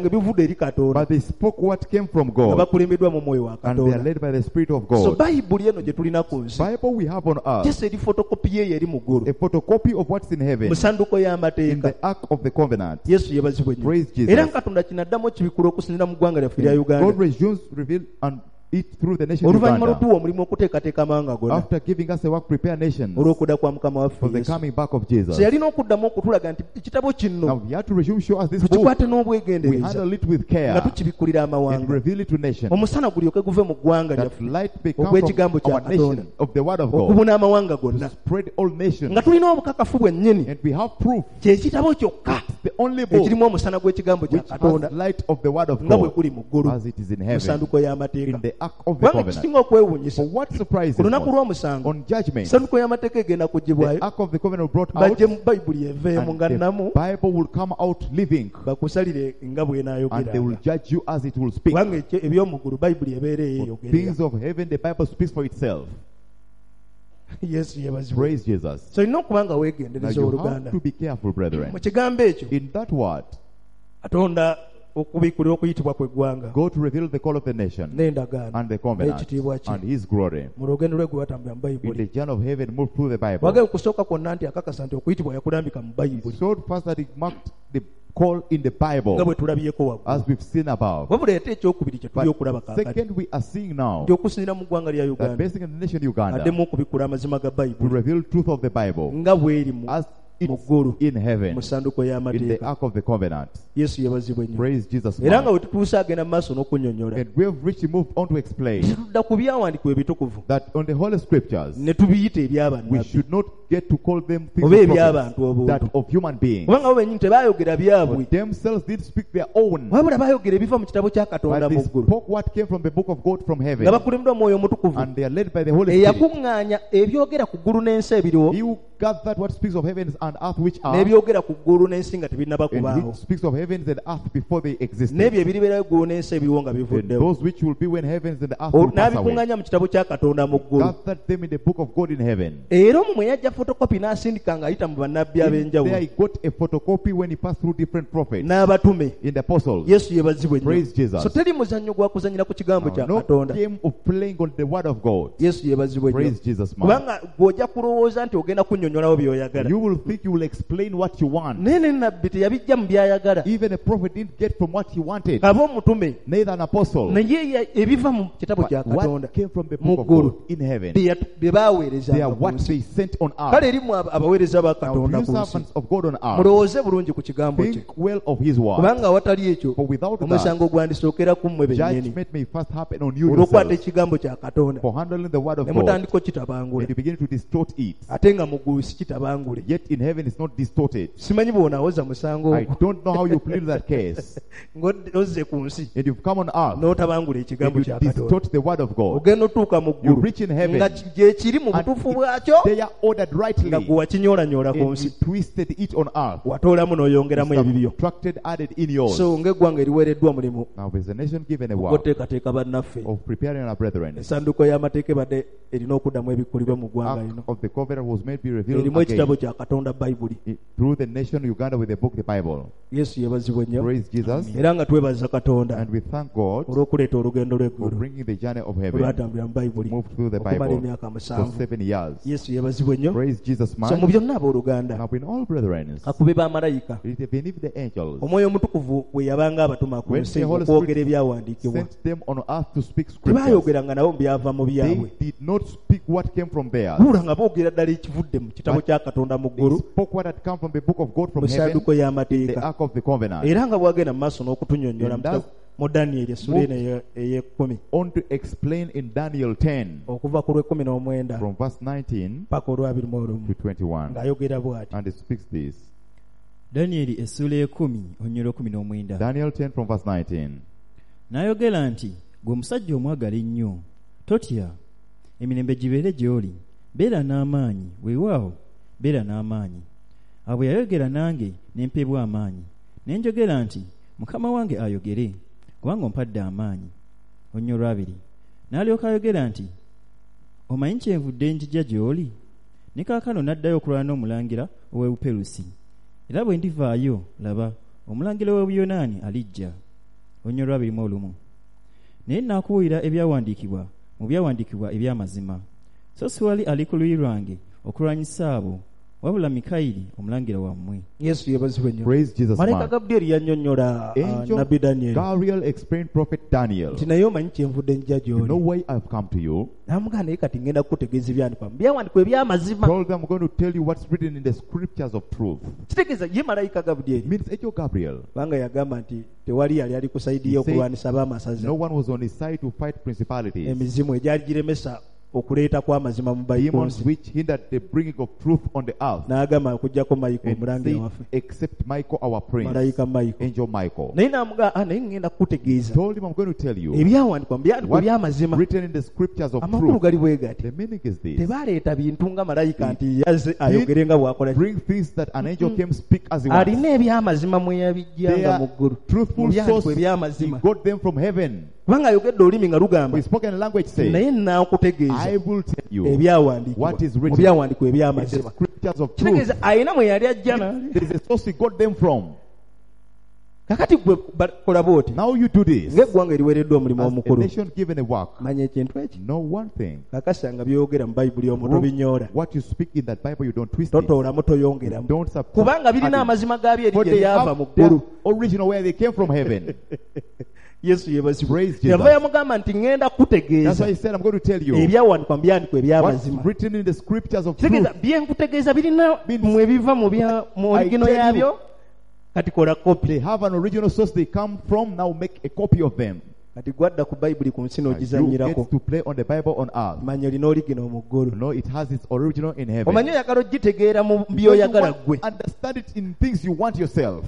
[SPEAKER 2] eri Katonda
[SPEAKER 1] but they spoke what came from
[SPEAKER 2] nga
[SPEAKER 1] God,
[SPEAKER 2] bakulembeddwa mu mwoyo wa
[SPEAKER 1] and they are
[SPEAKER 2] Katonda.
[SPEAKER 1] led by the Spirit of
[SPEAKER 2] So
[SPEAKER 1] God.
[SPEAKER 2] bayibuli eno gye tulina ku nsi
[SPEAKER 1] Bible we have on earth,
[SPEAKER 2] just eri fotokopi ye eri mu ggulu
[SPEAKER 1] a photocopy of what's in heaven,
[SPEAKER 2] mu sanduko
[SPEAKER 1] in
[SPEAKER 2] y'amateeka.
[SPEAKER 1] the Ark of the Covenant.
[SPEAKER 2] Yesu yeebazibwe nnyo.
[SPEAKER 1] Praise Jesus.
[SPEAKER 2] Era Katonda kinaddamu okibikula okusinira mu ggwanga lyaffe lya
[SPEAKER 1] God
[SPEAKER 2] Uganda
[SPEAKER 1] resumes reveal and it through the nation of
[SPEAKER 2] oluvannyuma
[SPEAKER 1] Uganda,
[SPEAKER 2] lw'otuwa omulimu okuteekateeka amawanga gonna
[SPEAKER 1] after giving us a work prepare nations
[SPEAKER 2] olw'okudda kwa mukama waffe
[SPEAKER 1] for the
[SPEAKER 2] Yesu.
[SPEAKER 1] coming back of Jesus.
[SPEAKER 2] So yalina okuddamu okutulaga nti ekitabo
[SPEAKER 1] Now
[SPEAKER 2] kino
[SPEAKER 1] we have to resume show us this book.
[SPEAKER 2] tukikwate
[SPEAKER 1] We
[SPEAKER 2] n'obwegendereza
[SPEAKER 1] handle it with
[SPEAKER 2] nga
[SPEAKER 1] care
[SPEAKER 2] tukibikulira
[SPEAKER 1] and
[SPEAKER 2] amawanga,
[SPEAKER 1] reveal it to nations.
[SPEAKER 2] omusana gulyoke guve mu ggwanga
[SPEAKER 1] That
[SPEAKER 2] lyaffe
[SPEAKER 1] light may come
[SPEAKER 2] Ogw'ekigambo
[SPEAKER 1] from
[SPEAKER 2] kya
[SPEAKER 1] our
[SPEAKER 2] Katonda.
[SPEAKER 1] nation of the word of God
[SPEAKER 2] okubuna amawanga
[SPEAKER 1] to
[SPEAKER 2] gonna
[SPEAKER 1] spread all nations.
[SPEAKER 2] nga tulina obukakafu bwennyini
[SPEAKER 1] And we have proof,
[SPEAKER 2] kyekitabo kyokka
[SPEAKER 1] the only book
[SPEAKER 2] ekirimu omusana gw'ekigambo kya
[SPEAKER 1] which
[SPEAKER 2] Katonda
[SPEAKER 1] has light of the word of
[SPEAKER 2] nga bwe
[SPEAKER 1] God
[SPEAKER 2] guli mu ggulu
[SPEAKER 1] as it is in
[SPEAKER 2] mu
[SPEAKER 1] heaven,
[SPEAKER 2] sanduko y'amateeka.
[SPEAKER 1] in the Ark of the
[SPEAKER 2] Kubanga
[SPEAKER 1] Covenant.
[SPEAKER 2] kisinga okwewuunyisa
[SPEAKER 1] For what surprises
[SPEAKER 2] ku lunaku
[SPEAKER 1] us,
[SPEAKER 2] lw'omusango
[SPEAKER 1] on judgment,
[SPEAKER 2] sanduko y'amateeka egenda
[SPEAKER 1] the
[SPEAKER 2] kugibwayo
[SPEAKER 1] Ark of the Covenant brought out,
[SPEAKER 2] bajje mu bayibuli eveemu
[SPEAKER 1] and
[SPEAKER 2] nga
[SPEAKER 1] the
[SPEAKER 2] namu
[SPEAKER 1] Bible will come out living,
[SPEAKER 2] bakusalire nga
[SPEAKER 1] and they will
[SPEAKER 2] bw'enaayogeranga.
[SPEAKER 1] judge you as it will speak.
[SPEAKER 2] kubanga eby'omu ggulu bayibuli ebeera
[SPEAKER 1] For things
[SPEAKER 2] eyeeyogerera.
[SPEAKER 1] of heaven, the Bible speaks for itself.
[SPEAKER 2] Yesu yeebazibwe.
[SPEAKER 1] Praise Jesus.
[SPEAKER 2] So olina okuba nga
[SPEAKER 1] Now
[SPEAKER 2] weegendereza
[SPEAKER 1] you
[SPEAKER 2] oluganda
[SPEAKER 1] have to be careful, brethren.
[SPEAKER 2] mu kigambo ekyo
[SPEAKER 1] In that word,
[SPEAKER 2] Katonda okubikulira okuyitibwa kw'eggwanga
[SPEAKER 1] God to reveal the call of the nation
[SPEAKER 2] n'endagaano
[SPEAKER 1] and the covenant
[SPEAKER 2] n'ekitiibwa kye
[SPEAKER 1] and His glory.
[SPEAKER 2] mu lugendo lwe gwe watambula mu
[SPEAKER 1] In
[SPEAKER 2] bayibuli.
[SPEAKER 1] the journey of heaven, move through the Bible.
[SPEAKER 2] wagala okusooka kwonna nti akakasa nti okuyitibwa yakulambika mu bayibuli
[SPEAKER 1] So first that He marked the call in the
[SPEAKER 2] nga
[SPEAKER 1] Bible,
[SPEAKER 2] bwe tulabyeko waggulu.
[SPEAKER 1] as we've seen above.
[SPEAKER 2] wabula ate ekyokubiri kye tuli
[SPEAKER 1] But
[SPEAKER 2] okulaba kaakati
[SPEAKER 1] second, we are seeing now
[SPEAKER 2] nti okusinira mu ggwanga lya
[SPEAKER 1] that
[SPEAKER 2] Uganda
[SPEAKER 1] basing in the nation Uganda,
[SPEAKER 2] addemu okubikula amazima ga
[SPEAKER 1] to
[SPEAKER 2] bayibuli
[SPEAKER 1] reveal truth of the Bible
[SPEAKER 2] nga bw'eri mu
[SPEAKER 1] as
[SPEAKER 2] mu
[SPEAKER 1] it's
[SPEAKER 2] ggulu
[SPEAKER 1] in heaven,
[SPEAKER 2] mu sanduko
[SPEAKER 1] in the
[SPEAKER 2] y'amateeka.
[SPEAKER 1] Ark of the Covenant.
[SPEAKER 2] Yesu yeebazibwe nnyo.
[SPEAKER 1] Praise Jesus.
[SPEAKER 2] Era nga
[SPEAKER 1] Lord.
[SPEAKER 2] bwe tutuuse agenda mu maaso n'okunnyonnyola
[SPEAKER 1] And we have reached moved on to explain
[SPEAKER 2] tudda ku byawandiikibwa ebitukuvu
[SPEAKER 1] that on the Holy Scriptures,
[SPEAKER 2] ne tubiyita
[SPEAKER 1] we
[SPEAKER 2] ebyabannabbi
[SPEAKER 1] should not get to call them things
[SPEAKER 2] oba
[SPEAKER 1] of
[SPEAKER 2] eby'abantu
[SPEAKER 1] prophets, that
[SPEAKER 2] obuntu
[SPEAKER 1] of human beings.
[SPEAKER 2] kubanga bo bennyini tebaayogera
[SPEAKER 1] For
[SPEAKER 2] byabwe
[SPEAKER 1] themselves did speak their own,
[SPEAKER 2] wabula baayogera ebiva mu kitabo kya Katonda
[SPEAKER 1] but they
[SPEAKER 2] mu ggulu
[SPEAKER 1] spoke what came from the book of God from heaven,
[SPEAKER 2] nga bakulemberwa mwoyo omutukuvu
[SPEAKER 1] and they are led by the Holy Spirit.
[SPEAKER 2] eyakuŋŋaanya ebyogera ku ggulu n'ensi ebiriwo
[SPEAKER 1] He who gathered what speaks of heavens and earth which are,
[SPEAKER 2] n'ebyogera ku ggulu n'ensi nga tebinnaba
[SPEAKER 1] and
[SPEAKER 2] kubaawo
[SPEAKER 1] which speaks of heavens and earth before they existed,
[SPEAKER 2] n'ebyo ebiribeerayo eggulu n'ensi ebiriwo nga
[SPEAKER 1] and
[SPEAKER 2] bivuddewo
[SPEAKER 1] those which will be when heavens and the earth will pass away.
[SPEAKER 2] n'abikuŋŋaanya mu kitabo kya Katonda mu ggulu
[SPEAKER 1] Gathered them in the book of God in heaven.
[SPEAKER 2] era omwo mwe yajja fotokopi n'asindika ng'ayita mu bannabbi
[SPEAKER 1] There
[SPEAKER 2] ab'enjawulo
[SPEAKER 1] he got a photocopy when he passed through different prophets
[SPEAKER 2] n'abatume.
[SPEAKER 1] in the apostles.
[SPEAKER 2] Yesu yeebazibwe
[SPEAKER 1] Praise
[SPEAKER 2] nnyo.
[SPEAKER 1] Jesus.
[SPEAKER 2] So teri muzannyo gwa kuzannyira ku kigambo kya
[SPEAKER 1] No
[SPEAKER 2] Katonda.
[SPEAKER 1] game of playing on the word of God.
[SPEAKER 2] Yesu yeebazibwe nnyo.
[SPEAKER 1] Praise Jesus, man.
[SPEAKER 2] Kubanga gw'ojja kulowooza nti ogenda kunnyonnyolawo by'oyagala.
[SPEAKER 1] You will think you will explain what you want.
[SPEAKER 2] Naye ne nabbi teyabijja mu by'ayagala.
[SPEAKER 1] Even a prophet didn't get from what he wanted.
[SPEAKER 2] Aba omutume
[SPEAKER 1] Neither an apostle.
[SPEAKER 2] naye ebiva mu kitabo
[SPEAKER 1] But
[SPEAKER 2] kya Katonda
[SPEAKER 1] what came from the
[SPEAKER 2] mu
[SPEAKER 1] book of
[SPEAKER 2] ggulu
[SPEAKER 1] God in heaven,
[SPEAKER 2] bye baaweereza
[SPEAKER 1] they are
[SPEAKER 2] ku
[SPEAKER 1] what
[SPEAKER 2] nsi.
[SPEAKER 1] they sent on
[SPEAKER 2] Kale
[SPEAKER 1] earth.
[SPEAKER 2] erimu abaweereza ba
[SPEAKER 1] Now,
[SPEAKER 2] Katonda
[SPEAKER 1] you
[SPEAKER 2] ku nsi.
[SPEAKER 1] servants of God on earth,
[SPEAKER 2] Mulowooze bulungi ku kigambo kye.
[SPEAKER 1] think well of his word.
[SPEAKER 2] Kubanga awatali ekyo
[SPEAKER 1] For without that,
[SPEAKER 2] omusango gwandisookera ku mmwe bennyini
[SPEAKER 1] judgment may first happen on you
[SPEAKER 2] olw'okwata
[SPEAKER 1] yourselves
[SPEAKER 2] ekigambo kya Katonda
[SPEAKER 1] for handling the word of
[SPEAKER 2] ne
[SPEAKER 1] God,
[SPEAKER 2] mutandika
[SPEAKER 1] and
[SPEAKER 2] okitabangula
[SPEAKER 1] you begin to distort it.
[SPEAKER 2] ate nga mu ggulu si kitabangule.
[SPEAKER 1] Yet in heaven it's not distorted.
[SPEAKER 2] Simanyi bw'onaawoza musango
[SPEAKER 1] I don't know how you plead that case.
[SPEAKER 2] ng'ozze ku nsi
[SPEAKER 1] And you've come on earth
[SPEAKER 2] n'otabangula ekigambo
[SPEAKER 1] and
[SPEAKER 2] kya
[SPEAKER 1] you
[SPEAKER 2] Katonda.
[SPEAKER 1] distort the word of God.
[SPEAKER 2] Ogenda otuuka mu
[SPEAKER 1] You
[SPEAKER 2] ggulu
[SPEAKER 1] reach in heaven
[SPEAKER 2] nga gye kiri mu
[SPEAKER 1] and
[SPEAKER 2] butuufu
[SPEAKER 1] it's
[SPEAKER 2] bwakyo
[SPEAKER 1] there ordered rightly,
[SPEAKER 2] nga gwe wakinyoolanyoola ku
[SPEAKER 1] and
[SPEAKER 2] nsi
[SPEAKER 1] you twisted it on earth.
[SPEAKER 2] watoolamu n'oyongeramu ebibyo.
[SPEAKER 1] Subtracted, added in yours.
[SPEAKER 2] So ng'eggwanga eriweereddwa mulimu
[SPEAKER 1] Now there's a nation given a word
[SPEAKER 2] ogw'oteekateeka bannaffe.
[SPEAKER 1] of preparing our brethren.
[SPEAKER 2] Essanduuko y'amateeka ebadde erina okuddamu ebikulibwa mu ggwanga
[SPEAKER 1] Ark
[SPEAKER 2] lino.
[SPEAKER 1] of the covenant was made to be revealed
[SPEAKER 2] Erimu ekitabo
[SPEAKER 1] again
[SPEAKER 2] kya Katonda Bayibuli.
[SPEAKER 1] through the nation Uganda with the book, the Bible.
[SPEAKER 2] Yesu yeebazibwe nnyo.
[SPEAKER 1] Praise Jesus.
[SPEAKER 2] Era nga twebaza Katonda
[SPEAKER 1] And we thank God
[SPEAKER 2] olw'okuleeta olugendo
[SPEAKER 1] for
[SPEAKER 2] lw'eggulu
[SPEAKER 1] bringing the journey of heaven,
[SPEAKER 2] olwatambulira mu Bayibuli
[SPEAKER 1] moved through the
[SPEAKER 2] okumala
[SPEAKER 1] Bible
[SPEAKER 2] emyaka
[SPEAKER 1] for
[SPEAKER 2] 7.
[SPEAKER 1] 7 years.
[SPEAKER 2] Yesu yeebazibwe nnyo.
[SPEAKER 1] Praise Jesus,
[SPEAKER 2] So mu
[SPEAKER 1] man.
[SPEAKER 2] byonna abooluganda
[SPEAKER 1] Now in all brethren,
[SPEAKER 2] kakube bamalayika
[SPEAKER 1] beneath the angels,
[SPEAKER 2] omwoyo omutukuvu bwe yabanga abatuma ku
[SPEAKER 1] when
[SPEAKER 2] nsi
[SPEAKER 1] the Holy
[SPEAKER 2] okwogera
[SPEAKER 1] Spirit
[SPEAKER 2] ebyawandiikibwa
[SPEAKER 1] sent them on earth to speak scriptures,
[SPEAKER 2] tebaayogeranga nabo byava mu
[SPEAKER 1] they
[SPEAKER 2] byabwe
[SPEAKER 1] did not speak what came from theirs.
[SPEAKER 2] buula nga boogera ddala ekivudde mu kitabo kya Katonda mu
[SPEAKER 1] They
[SPEAKER 2] ggulu
[SPEAKER 1] spoke what had come from the book of God from
[SPEAKER 2] mu
[SPEAKER 1] heaven,
[SPEAKER 2] ssanduko
[SPEAKER 1] the
[SPEAKER 2] y'amateeka.
[SPEAKER 1] Ark of the Covenant,
[SPEAKER 2] Era nga bwagenda mu maaso n'okutunnyonnyola
[SPEAKER 1] And that's-
[SPEAKER 2] mu Danyeri essula eno ey'ekkumi
[SPEAKER 1] on to explain in Daniel 10
[SPEAKER 2] okuva ku lw'ekkumi n'omwenda
[SPEAKER 1] from verse 19
[SPEAKER 2] paka olwabiri mu olumu
[SPEAKER 1] to 21.
[SPEAKER 2] ng'ayogera bw'ati.
[SPEAKER 1] And it speaks this.
[SPEAKER 3] Danyeri essula y'ekumi onyolo 19.
[SPEAKER 1] Daniel 10 from verse 19.
[SPEAKER 3] N'ayogera nti, ggwe omusajja omwagala ennyo, totya, emirembe gibeere gy'oli, beera n'amaanyi, weewaawo beera n'amaanyi. Awo bwe yayogera nange ne mpebwa amaanyi, ne njogera nti, Mukama wange ayogere, kubanga ompadde amaanyi. Onyolo 2. N'alyoka ayogera nti, omanyi kyenvudde njija gy'oli? Ne kaakano n'addayo okulwana n'omulangira ow'Ebuperusi. Era bwe ndivaayo, laba, omulangira w'Obuyonaani alijja. olunyiriri lwa 21. Naye nnakubuulira ebyawandiikibwa mu byawandiikibwa eby'amazima, so siwali ali ku luyi lwange okulwanyisa abo, wabula Mikayiri omulangira wammwe.
[SPEAKER 2] Yesu yebazibwe nnyo.
[SPEAKER 1] Praise Jesus.
[SPEAKER 2] Malayika
[SPEAKER 1] Man.
[SPEAKER 2] Gabudyeri yannyonnyola
[SPEAKER 1] Angel
[SPEAKER 2] nabbi Danyeri
[SPEAKER 1] Gabriel explained prophet Daniel.
[SPEAKER 2] nti naye omanyi kyenvudde njja
[SPEAKER 1] You know
[SPEAKER 2] gy'oli.
[SPEAKER 1] why I've come to you?
[SPEAKER 2] Namugamba naye kati ngenda kukutegeeza ebyandikwa mu byawandiikibwa eby'amazima.
[SPEAKER 1] Told them I'm going to tell you what's written in the scriptures of truth.
[SPEAKER 2] Kitegeeza ye malayika Gabudyeri
[SPEAKER 1] Means Angel Gabriel.
[SPEAKER 2] kubanga yagamba nti tewali yali ali ku sayidi ye
[SPEAKER 1] He said,
[SPEAKER 2] okulwanisa ab'amasaza,
[SPEAKER 1] No one was on his side to fight principalities.
[SPEAKER 2] emizimu egyali giremesa okuleeta kw'amazima mu
[SPEAKER 1] Demons
[SPEAKER 2] bayibuli.
[SPEAKER 1] which hindered the bringing of truth on the earth.
[SPEAKER 2] N'agamba okujjako Michael
[SPEAKER 1] And
[SPEAKER 2] omulangira
[SPEAKER 1] said,
[SPEAKER 2] waffe,
[SPEAKER 1] except Michael, our prince,
[SPEAKER 2] malayika Michael.
[SPEAKER 1] Angel Michael.
[SPEAKER 2] Naye n'amugamba naye ngenda kukutegeeza
[SPEAKER 1] Told him I'm going to tell you
[SPEAKER 2] ebyawandiikwa mu byandikwa
[SPEAKER 1] what's
[SPEAKER 2] eby'amazima.
[SPEAKER 1] written in the scriptures of
[SPEAKER 2] Amakulu
[SPEAKER 1] truth.
[SPEAKER 2] gali bwe gati.
[SPEAKER 1] The meaning is this:
[SPEAKER 2] Tebaaleeta bintu nga malayika nti yazze ayogere nga bw'akola.
[SPEAKER 1] bring things that an angel came speak as he
[SPEAKER 2] Alina
[SPEAKER 1] wants.
[SPEAKER 2] eby'amazima mwe
[SPEAKER 1] They
[SPEAKER 2] yabijjanga mu
[SPEAKER 1] are
[SPEAKER 2] ggulu. Mu
[SPEAKER 1] truthful
[SPEAKER 2] byandikwa
[SPEAKER 1] source. He
[SPEAKER 2] eby'amazima.
[SPEAKER 1] got them from heaven.
[SPEAKER 2] Kubanga ayogedde olulimi nga lugamba
[SPEAKER 1] We spoken in language say,
[SPEAKER 2] naye nnaakutegeeza
[SPEAKER 1] I will tell you
[SPEAKER 2] ebyawandiikibwa
[SPEAKER 1] what is
[SPEAKER 2] mu
[SPEAKER 1] written
[SPEAKER 2] byawandiikwa
[SPEAKER 1] in the
[SPEAKER 2] eby'amazima.
[SPEAKER 1] scriptures of truth.
[SPEAKER 2] Kitegeeza ayina mwe yali ajja n'ali.
[SPEAKER 1] There is a source he got them from.
[SPEAKER 2] Kakati gwe bakola bw'oti
[SPEAKER 1] Now you do this.
[SPEAKER 2] ng'eggwanga eriweereddwa omulimu
[SPEAKER 1] As a
[SPEAKER 2] omukulu.
[SPEAKER 1] nation given a work,
[SPEAKER 2] Manya ekintu eki
[SPEAKER 1] know one thing.
[SPEAKER 2] kakasanga byogera mu bayibuli omwo tobinyoola,
[SPEAKER 1] What you speak in that Bible, you don't twist it.
[SPEAKER 2] totoolamu toyongeramu,
[SPEAKER 1] Don't subtract.
[SPEAKER 2] kubanga birina amazima gaabyo
[SPEAKER 1] For
[SPEAKER 2] eri
[SPEAKER 1] they
[SPEAKER 2] gye byava
[SPEAKER 1] have
[SPEAKER 2] mu
[SPEAKER 1] their
[SPEAKER 2] ggulu.
[SPEAKER 1] original where they came from heaven.
[SPEAKER 2] Yesu yebazibwe.
[SPEAKER 1] Praise Jesus.
[SPEAKER 2] Yava yamugamba nti ŋŋenda
[SPEAKER 1] That's why
[SPEAKER 2] kutegeeza
[SPEAKER 1] he said, I'm going to tell you
[SPEAKER 2] ebyawandiikwa mu byandikwa
[SPEAKER 1] what's
[SPEAKER 2] eby'amazima.
[SPEAKER 1] written in the scriptures of truth.
[SPEAKER 2] Kitegeeza bye nkutegeeza birina mu ebiva mu origino
[SPEAKER 1] I tell you.
[SPEAKER 2] yaabyo, kati kola kopi.
[SPEAKER 1] They have an original source they come from. Now make a copy of them.
[SPEAKER 2] Kati gwadda ku bayibuli ku nsi
[SPEAKER 1] You
[SPEAKER 2] n'ogizannyirako.
[SPEAKER 1] get to play on the Bible on earth.
[SPEAKER 2] Manya olina origino mu ggulu.
[SPEAKER 1] No, it has its original in heaven.
[SPEAKER 2] Omanyi oyagala ogitegeera mu
[SPEAKER 1] Because
[SPEAKER 2] by'oyagala
[SPEAKER 1] you
[SPEAKER 2] ggwe.
[SPEAKER 1] understand it in things you want yourself.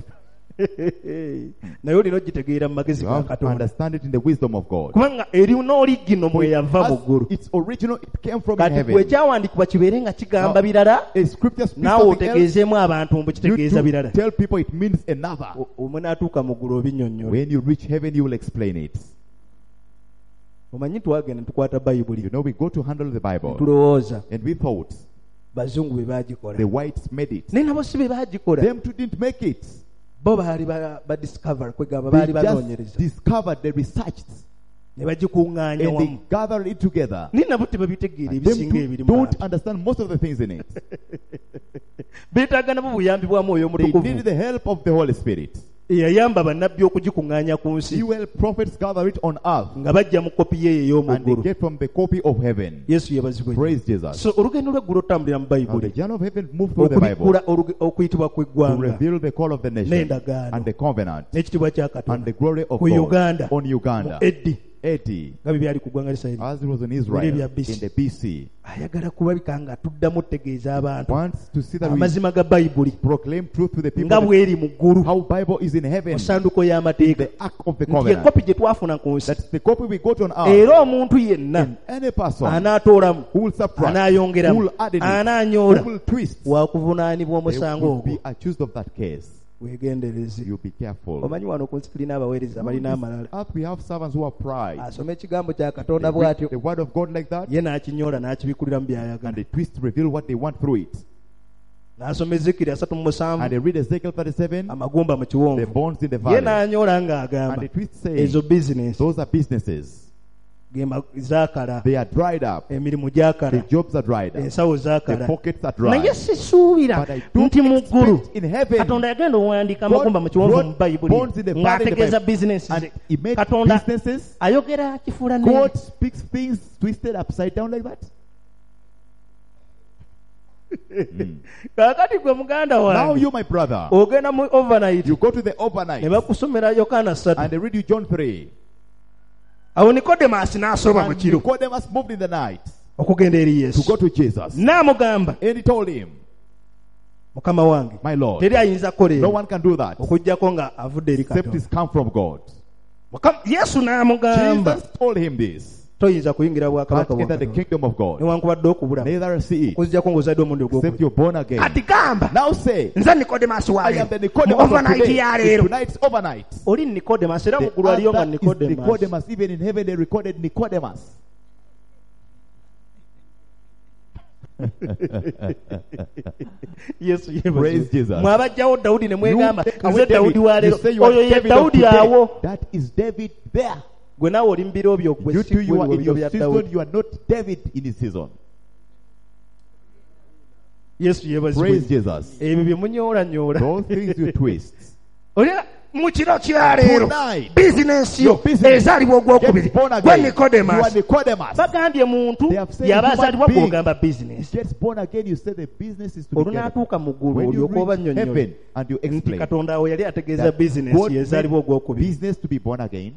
[SPEAKER 2] Naye olina ogitegeera mu magezi
[SPEAKER 1] You
[SPEAKER 2] ga
[SPEAKER 1] have to
[SPEAKER 2] Katonda.
[SPEAKER 1] understand it in the wisdom of God.
[SPEAKER 2] Kubanga erina origino mwe yava mu ggulu.
[SPEAKER 1] Its original, it came from in
[SPEAKER 2] Kati
[SPEAKER 1] heaven.
[SPEAKER 2] gwe ekyawandiikibwa kibeere nga kigamba
[SPEAKER 1] Now,
[SPEAKER 2] birala,
[SPEAKER 1] A scripture speaks
[SPEAKER 2] naawe
[SPEAKER 1] something else.
[SPEAKER 2] otegeezeemu abantu mbu
[SPEAKER 1] You
[SPEAKER 2] kitegeeza
[SPEAKER 1] to
[SPEAKER 2] birala.
[SPEAKER 1] tell people it means another.
[SPEAKER 2] Omwe n'atuuka mu ggulu obinnyonnyola.
[SPEAKER 1] When you reach heaven, you will explain it.
[SPEAKER 2] Omanyi twagenda tukwata
[SPEAKER 1] You
[SPEAKER 2] bayibuli
[SPEAKER 1] know, we go to handle the Bible,
[SPEAKER 2] tulowooza
[SPEAKER 1] and we thought
[SPEAKER 2] bazungu be baagikola,
[SPEAKER 1] the whites made it.
[SPEAKER 2] naye nabo si be baagikola.
[SPEAKER 1] Them too didn't make it.
[SPEAKER 2] Bo baali badiscover kwegamba
[SPEAKER 1] They
[SPEAKER 2] baali
[SPEAKER 1] just
[SPEAKER 2] banoonyereza
[SPEAKER 1] discovered, they researched,
[SPEAKER 2] ne bagikuŋŋaanya
[SPEAKER 1] and they
[SPEAKER 2] wamu.
[SPEAKER 1] gathered it together.
[SPEAKER 2] Naye nabo tebabitegeera
[SPEAKER 1] And them
[SPEAKER 2] ebisinga
[SPEAKER 1] too
[SPEAKER 2] ebiri mu
[SPEAKER 1] don't
[SPEAKER 2] bantu.
[SPEAKER 1] understand most of the things in it.
[SPEAKER 2] Beetaaga nabo buyambi bwa Mwoyo
[SPEAKER 1] They
[SPEAKER 2] Omutukuvu
[SPEAKER 1] need the help of the Holy Spirit.
[SPEAKER 2] eyayamba bannabbi okugikuŋŋaanya ku nsi,
[SPEAKER 1] He will prophets gather it on earth,
[SPEAKER 2] nga bajja mu kopi ye ey'omu
[SPEAKER 1] and they
[SPEAKER 2] ggulu.
[SPEAKER 1] get from the copy of heaven.
[SPEAKER 2] Yesu yebazibwe.
[SPEAKER 1] Praise Jesus.
[SPEAKER 2] So olugendo lw'eggulu otambulira mu
[SPEAKER 1] Now the
[SPEAKER 2] bayibuli
[SPEAKER 1] journey of heaven moved through the Bible
[SPEAKER 2] okubikkula okuyitibwa
[SPEAKER 1] to
[SPEAKER 2] kw'eggwanga
[SPEAKER 1] reveal the call of the nation
[SPEAKER 2] n'endagaano
[SPEAKER 1] and the covenant
[SPEAKER 2] n'ekitiibwa kya
[SPEAKER 1] and
[SPEAKER 2] Katonda
[SPEAKER 1] the glory of
[SPEAKER 2] ku
[SPEAKER 1] God
[SPEAKER 2] Uganda
[SPEAKER 1] on
[SPEAKER 2] mu
[SPEAKER 1] Uganda.
[SPEAKER 2] Eddi
[SPEAKER 1] Eddie,
[SPEAKER 2] nga bwe byali ku ggwanga Isirayiri.
[SPEAKER 1] as it was in Israel
[SPEAKER 2] Muri
[SPEAKER 1] in
[SPEAKER 2] bya BC.
[SPEAKER 1] the BC,
[SPEAKER 2] Ayagala kulabika nga tuddamu otegeeza abantu
[SPEAKER 1] wants to see that we
[SPEAKER 2] amazima ga bayibuli
[SPEAKER 1] proclaim truth to the
[SPEAKER 2] nga
[SPEAKER 1] people,
[SPEAKER 2] bw'eri mu ggulu
[SPEAKER 1] how Bible is in heaven,
[SPEAKER 2] mu ssanduko y'amateeka,
[SPEAKER 1] the ark of the
[SPEAKER 2] nti ye
[SPEAKER 1] covenant.
[SPEAKER 2] kopi gye twafuna ku nsi,
[SPEAKER 1] That's the copy we got on earth.
[SPEAKER 2] era omuntu yenna
[SPEAKER 1] Any person
[SPEAKER 2] anaatoolamu,
[SPEAKER 1] who will subtract, who
[SPEAKER 2] anaayongeramu,
[SPEAKER 1] will add in it,
[SPEAKER 2] anaanyoola,
[SPEAKER 1] who will twist,
[SPEAKER 2] waakuvunaanibwa
[SPEAKER 1] they
[SPEAKER 2] omusango
[SPEAKER 1] will
[SPEAKER 2] ogwo.
[SPEAKER 1] be accused of that case.
[SPEAKER 2] Weegendereze.
[SPEAKER 1] You be careful.
[SPEAKER 2] Omanyi wano ku nsi tulina abaweereza balina amalala.
[SPEAKER 1] Earth we have servants who are pride.
[SPEAKER 2] Asoma ekigambo kya Katonda
[SPEAKER 1] They read
[SPEAKER 2] bw'atyo,
[SPEAKER 1] the word of God like that,
[SPEAKER 2] ye n'akinyoola n'akibikulira mu
[SPEAKER 1] and
[SPEAKER 2] byayagala.
[SPEAKER 1] they twist, reveal what they want through it.
[SPEAKER 2] N'asoma Ezekieri 37,
[SPEAKER 1] And they read Ezekiel 37,
[SPEAKER 2] amagumba mu
[SPEAKER 1] the
[SPEAKER 2] kiwonvu,
[SPEAKER 1] bones in the
[SPEAKER 2] ye
[SPEAKER 1] valley,
[SPEAKER 2] n'anyoola
[SPEAKER 1] and
[SPEAKER 2] ng'agamba
[SPEAKER 1] they twist saying,
[SPEAKER 2] ezo bizinesi
[SPEAKER 1] those are businesses.
[SPEAKER 2] zaakala,
[SPEAKER 1] They are dried up.
[SPEAKER 2] emirimu
[SPEAKER 1] The
[SPEAKER 2] gyakala,
[SPEAKER 1] jobs are dried up.
[SPEAKER 2] ensawo
[SPEAKER 1] The
[SPEAKER 2] zaakala.
[SPEAKER 1] pockets are dry.
[SPEAKER 2] Naye sisuubira
[SPEAKER 1] But I don't
[SPEAKER 2] nti mu ggulu
[SPEAKER 1] expect in heaven
[SPEAKER 2] Katonda yagenda owandiika amagumba mu kiwonvu mu bayibuli
[SPEAKER 1] bones in the valley in the
[SPEAKER 2] ng'ategeeza
[SPEAKER 1] Bible.
[SPEAKER 2] bizinesi
[SPEAKER 1] And
[SPEAKER 2] ze.
[SPEAKER 1] he made
[SPEAKER 2] Katonda
[SPEAKER 1] businesses.
[SPEAKER 2] ayogera kifuula
[SPEAKER 1] God speaks things twisted upside down like that.
[SPEAKER 2] kaakati gwe muganda
[SPEAKER 1] Now
[SPEAKER 2] wange
[SPEAKER 1] you, my brother,
[SPEAKER 2] ogenda mu overnight
[SPEAKER 1] you go to the overnight
[SPEAKER 2] ne bakusomera Yokaana 3,
[SPEAKER 1] and they read you John 3.
[SPEAKER 2] awo Nikodemasi n'asoma mu
[SPEAKER 1] And
[SPEAKER 2] kiro
[SPEAKER 1] Nicodemus moved in the night
[SPEAKER 2] okugenda eri
[SPEAKER 1] to
[SPEAKER 2] Yesu,
[SPEAKER 1] go to Jesus.
[SPEAKER 2] n'amugamba,
[SPEAKER 1] And he told him,
[SPEAKER 2] mukama wange,
[SPEAKER 1] my Lord,
[SPEAKER 2] teri ayinza kukola
[SPEAKER 1] no
[SPEAKER 2] ebyo
[SPEAKER 1] one can do that
[SPEAKER 2] okuggyako nga avudde eri
[SPEAKER 1] except
[SPEAKER 2] Katonda.
[SPEAKER 1] it's come from God.
[SPEAKER 2] Yesu n'amugamba,
[SPEAKER 1] Jesus told him this.
[SPEAKER 2] toyinza kuyingira
[SPEAKER 1] Can't
[SPEAKER 2] bwakabaka bwa
[SPEAKER 1] enter the
[SPEAKER 2] Katonda
[SPEAKER 1] kingdom of God.
[SPEAKER 2] newankubadde okubula
[SPEAKER 1] Neither see it
[SPEAKER 2] okuzijjako ng'ozadde omundi
[SPEAKER 1] except
[SPEAKER 2] ogwokubiri.
[SPEAKER 1] you're born again.
[SPEAKER 2] Kati gamba,
[SPEAKER 1] Now say,
[SPEAKER 2] nze Nikodemasi
[SPEAKER 1] I
[SPEAKER 2] waaleero
[SPEAKER 1] am the
[SPEAKER 2] mu
[SPEAKER 1] Nicodemus of
[SPEAKER 2] overnight
[SPEAKER 1] today.
[SPEAKER 2] ya
[SPEAKER 1] It's
[SPEAKER 2] leero.
[SPEAKER 1] tonight's overnight.
[SPEAKER 2] Oli Nikodemasi, era mu
[SPEAKER 1] The
[SPEAKER 2] ggulu aliyo nga
[SPEAKER 1] other is
[SPEAKER 2] Nikodemasi.
[SPEAKER 1] Nicodemus. Even in heaven they recorded Nicodemus.
[SPEAKER 2] Yesu
[SPEAKER 1] Praise Jesus.
[SPEAKER 2] mwabajjawo Dawudi ne mwegamba
[SPEAKER 1] You take away
[SPEAKER 2] nze Dawudi
[SPEAKER 1] David.
[SPEAKER 2] wa
[SPEAKER 1] You
[SPEAKER 2] leero
[SPEAKER 1] say you are
[SPEAKER 2] oyo ye
[SPEAKER 1] David of
[SPEAKER 2] Dawudi
[SPEAKER 1] today.
[SPEAKER 2] awo
[SPEAKER 1] That is David there.
[SPEAKER 2] gwe naawe oli mu biro byo gwe
[SPEAKER 1] You
[SPEAKER 2] si
[SPEAKER 1] too, you
[SPEAKER 2] gwe
[SPEAKER 1] are in
[SPEAKER 2] biro
[SPEAKER 1] your
[SPEAKER 2] bya
[SPEAKER 1] season.
[SPEAKER 2] Dawudi.
[SPEAKER 1] You are not David in his season.
[SPEAKER 2] Yesu yeebazibwe.
[SPEAKER 1] Praise Jesus.
[SPEAKER 2] Ebyo bye munyoolanyoola
[SPEAKER 1] Those things you twist.
[SPEAKER 2] olina mu kiro kya leero
[SPEAKER 1] Tonight,
[SPEAKER 2] bizinensi yo
[SPEAKER 1] your business
[SPEAKER 2] ezaalibwa ogwokubiri
[SPEAKER 1] gets born
[SPEAKER 2] gwe
[SPEAKER 1] again. You are
[SPEAKER 2] Nicodemus
[SPEAKER 1] Nicodemus.
[SPEAKER 2] bagambye muntu
[SPEAKER 1] They have said
[SPEAKER 2] yabazaalibwa
[SPEAKER 1] human being
[SPEAKER 2] gw'ogamba bizinensi
[SPEAKER 1] gets born again. You say the business is to be gathered.
[SPEAKER 2] olunaatuuka mu ggulu
[SPEAKER 1] When you
[SPEAKER 2] olyoka oba
[SPEAKER 1] reach
[SPEAKER 2] nnyonnyole
[SPEAKER 1] heaven and you
[SPEAKER 2] nti
[SPEAKER 1] explain
[SPEAKER 2] katonda awo yali ategeeza
[SPEAKER 1] that
[SPEAKER 2] bizinensi
[SPEAKER 1] God
[SPEAKER 2] ezaalibwa
[SPEAKER 1] made
[SPEAKER 2] ogwokubiri
[SPEAKER 1] business to be born again.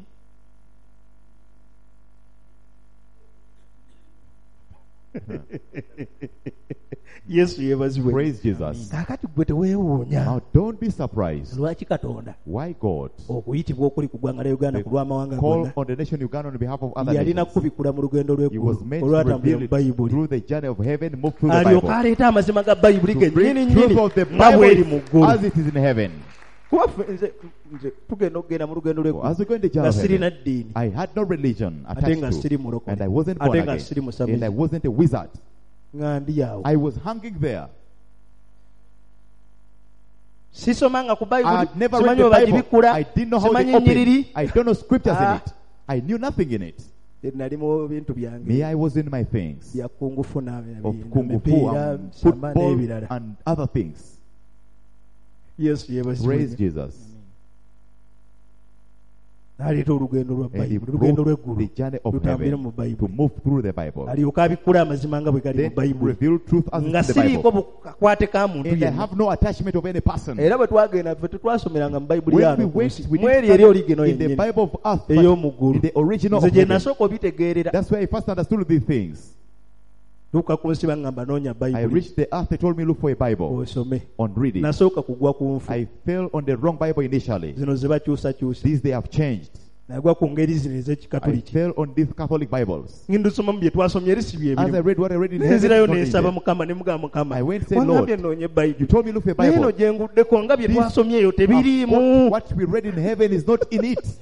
[SPEAKER 2] Yesu yeebazibwe.
[SPEAKER 1] Praise Jesus.
[SPEAKER 2] Kaakati gwe teweewuunya
[SPEAKER 1] Now don't be surprised.
[SPEAKER 2] lwaki katonda
[SPEAKER 1] Why God
[SPEAKER 2] okuyitibwa okuli ku ggwanga lya Uganda ku lw'amawanga
[SPEAKER 1] call
[SPEAKER 2] gonna
[SPEAKER 1] on the nation Uganda on behalf of other
[SPEAKER 2] yalina
[SPEAKER 1] nations?
[SPEAKER 2] kubikula mu lugendo
[SPEAKER 1] He was
[SPEAKER 2] lw'eggulu
[SPEAKER 1] meant to
[SPEAKER 2] olwatambulira
[SPEAKER 1] reveal
[SPEAKER 2] mu
[SPEAKER 1] it
[SPEAKER 2] bayibuli
[SPEAKER 1] through the journey of heaven, move through the
[SPEAKER 2] alyoka
[SPEAKER 1] Bible.
[SPEAKER 2] aleeta amazima ga bayibuli
[SPEAKER 1] To
[SPEAKER 2] ge
[SPEAKER 1] bring
[SPEAKER 2] nnyini
[SPEAKER 1] truth
[SPEAKER 2] nnyini
[SPEAKER 1] of the
[SPEAKER 2] nga bw'eri mu
[SPEAKER 1] Bible
[SPEAKER 2] ggulu
[SPEAKER 1] as it is in heaven.
[SPEAKER 2] kuba ffe nze tugenda okugenda mu lugendo
[SPEAKER 1] As we go in the
[SPEAKER 2] lw'eggulu
[SPEAKER 1] journey
[SPEAKER 2] nga
[SPEAKER 1] of
[SPEAKER 2] sirina
[SPEAKER 1] heaven,
[SPEAKER 2] ddiini
[SPEAKER 1] I had no religion
[SPEAKER 2] ate nga
[SPEAKER 1] attached
[SPEAKER 2] siri
[SPEAKER 1] to,
[SPEAKER 2] mulokole
[SPEAKER 1] and I wasn't born
[SPEAKER 2] ate nga
[SPEAKER 1] again,
[SPEAKER 2] siri
[SPEAKER 1] and I
[SPEAKER 2] musabuzi
[SPEAKER 1] wasn't a wizard.
[SPEAKER 2] nga ndi awo
[SPEAKER 1] I was hanging there.
[SPEAKER 2] sisomanga ku
[SPEAKER 1] I
[SPEAKER 2] bayibuli
[SPEAKER 1] had never read
[SPEAKER 2] simanyi
[SPEAKER 1] the
[SPEAKER 2] we
[SPEAKER 1] Bible.
[SPEAKER 2] bagibikula
[SPEAKER 1] I didn't know how
[SPEAKER 2] simanyi
[SPEAKER 1] they opened.
[SPEAKER 2] nnyiriri
[SPEAKER 1] I don't know scriptures in
[SPEAKER 2] Ah.
[SPEAKER 1] it. I knew nothing in it.
[SPEAKER 2] nali mu bintu byange
[SPEAKER 1] Me, I was in my things
[SPEAKER 2] bya kungufu
[SPEAKER 1] of kung fu
[SPEAKER 2] n'emipiira
[SPEAKER 1] and
[SPEAKER 2] samba
[SPEAKER 1] football
[SPEAKER 2] n'ebirala
[SPEAKER 1] and other things.
[SPEAKER 2] yesu
[SPEAKER 1] Praise
[SPEAKER 2] yeebazibwe
[SPEAKER 1] Jesus.
[SPEAKER 2] n'aleeta olugendo lwa
[SPEAKER 1] And he
[SPEAKER 2] bayibuli olugendo
[SPEAKER 1] broke
[SPEAKER 2] lw'eggulu
[SPEAKER 1] the journey of
[SPEAKER 2] lutambulira mu
[SPEAKER 1] heaven to
[SPEAKER 2] bayibuli
[SPEAKER 1] move through the Bible.
[SPEAKER 2] alyoka abikula amazima nga bwe gali mu
[SPEAKER 1] Then
[SPEAKER 2] bayibuli
[SPEAKER 1] reveal truth as
[SPEAKER 2] nga
[SPEAKER 1] it's in the
[SPEAKER 2] siriiko
[SPEAKER 1] Bible.
[SPEAKER 2] bukwate ka muntu
[SPEAKER 1] And I
[SPEAKER 2] yenna
[SPEAKER 1] have no attachment of any person.
[SPEAKER 2] era bwe twagenda ffe tetwasomeranga mu bayibuli
[SPEAKER 1] When we
[SPEAKER 2] yano ku
[SPEAKER 1] went,
[SPEAKER 2] nsi
[SPEAKER 1] we
[SPEAKER 2] mweri
[SPEAKER 1] didn't
[SPEAKER 2] eri origino
[SPEAKER 1] study in the
[SPEAKER 2] yennyini
[SPEAKER 1] Bible of earth, but
[SPEAKER 2] ey'omu ggulu
[SPEAKER 1] in the original
[SPEAKER 2] nze
[SPEAKER 1] of
[SPEAKER 2] gye
[SPEAKER 1] heaven.
[SPEAKER 2] nasooka obitegeerera
[SPEAKER 1] That's why I first understood these things.
[SPEAKER 2] tuuka ku nsi baŋŋamba noonya
[SPEAKER 1] I
[SPEAKER 2] bayibuli
[SPEAKER 1] reached the earth, they told me look for a Bible
[SPEAKER 2] osome
[SPEAKER 1] on reading.
[SPEAKER 2] nasooka kugwa ku nfu
[SPEAKER 1] I fell on the wrong Bible initially.
[SPEAKER 2] zino ze bakyusakyusa
[SPEAKER 1] These they have changed.
[SPEAKER 2] nagwa ku ngeri zino
[SPEAKER 1] I
[SPEAKER 2] ez'ekikatoliki
[SPEAKER 1] fell on these Catholic Bibles.
[SPEAKER 2] ngindusoma mu bye twasomye eri si bye
[SPEAKER 1] As I
[SPEAKER 2] birimu
[SPEAKER 1] read what I read in heaven,
[SPEAKER 2] nenzirayo
[SPEAKER 1] it's not in
[SPEAKER 2] nensaba
[SPEAKER 1] there.
[SPEAKER 2] mukama ne mugamba mukama
[SPEAKER 1] I went and said,
[SPEAKER 2] wangambye
[SPEAKER 1] Lord,
[SPEAKER 2] noonye
[SPEAKER 1] You
[SPEAKER 2] bayibuli
[SPEAKER 1] told me look for a
[SPEAKER 2] naye eno
[SPEAKER 1] Bible.
[SPEAKER 2] gye nguddeko nga bye
[SPEAKER 1] This-
[SPEAKER 2] twasomye eyo tebiriimu
[SPEAKER 1] What we read in heaven is not in it.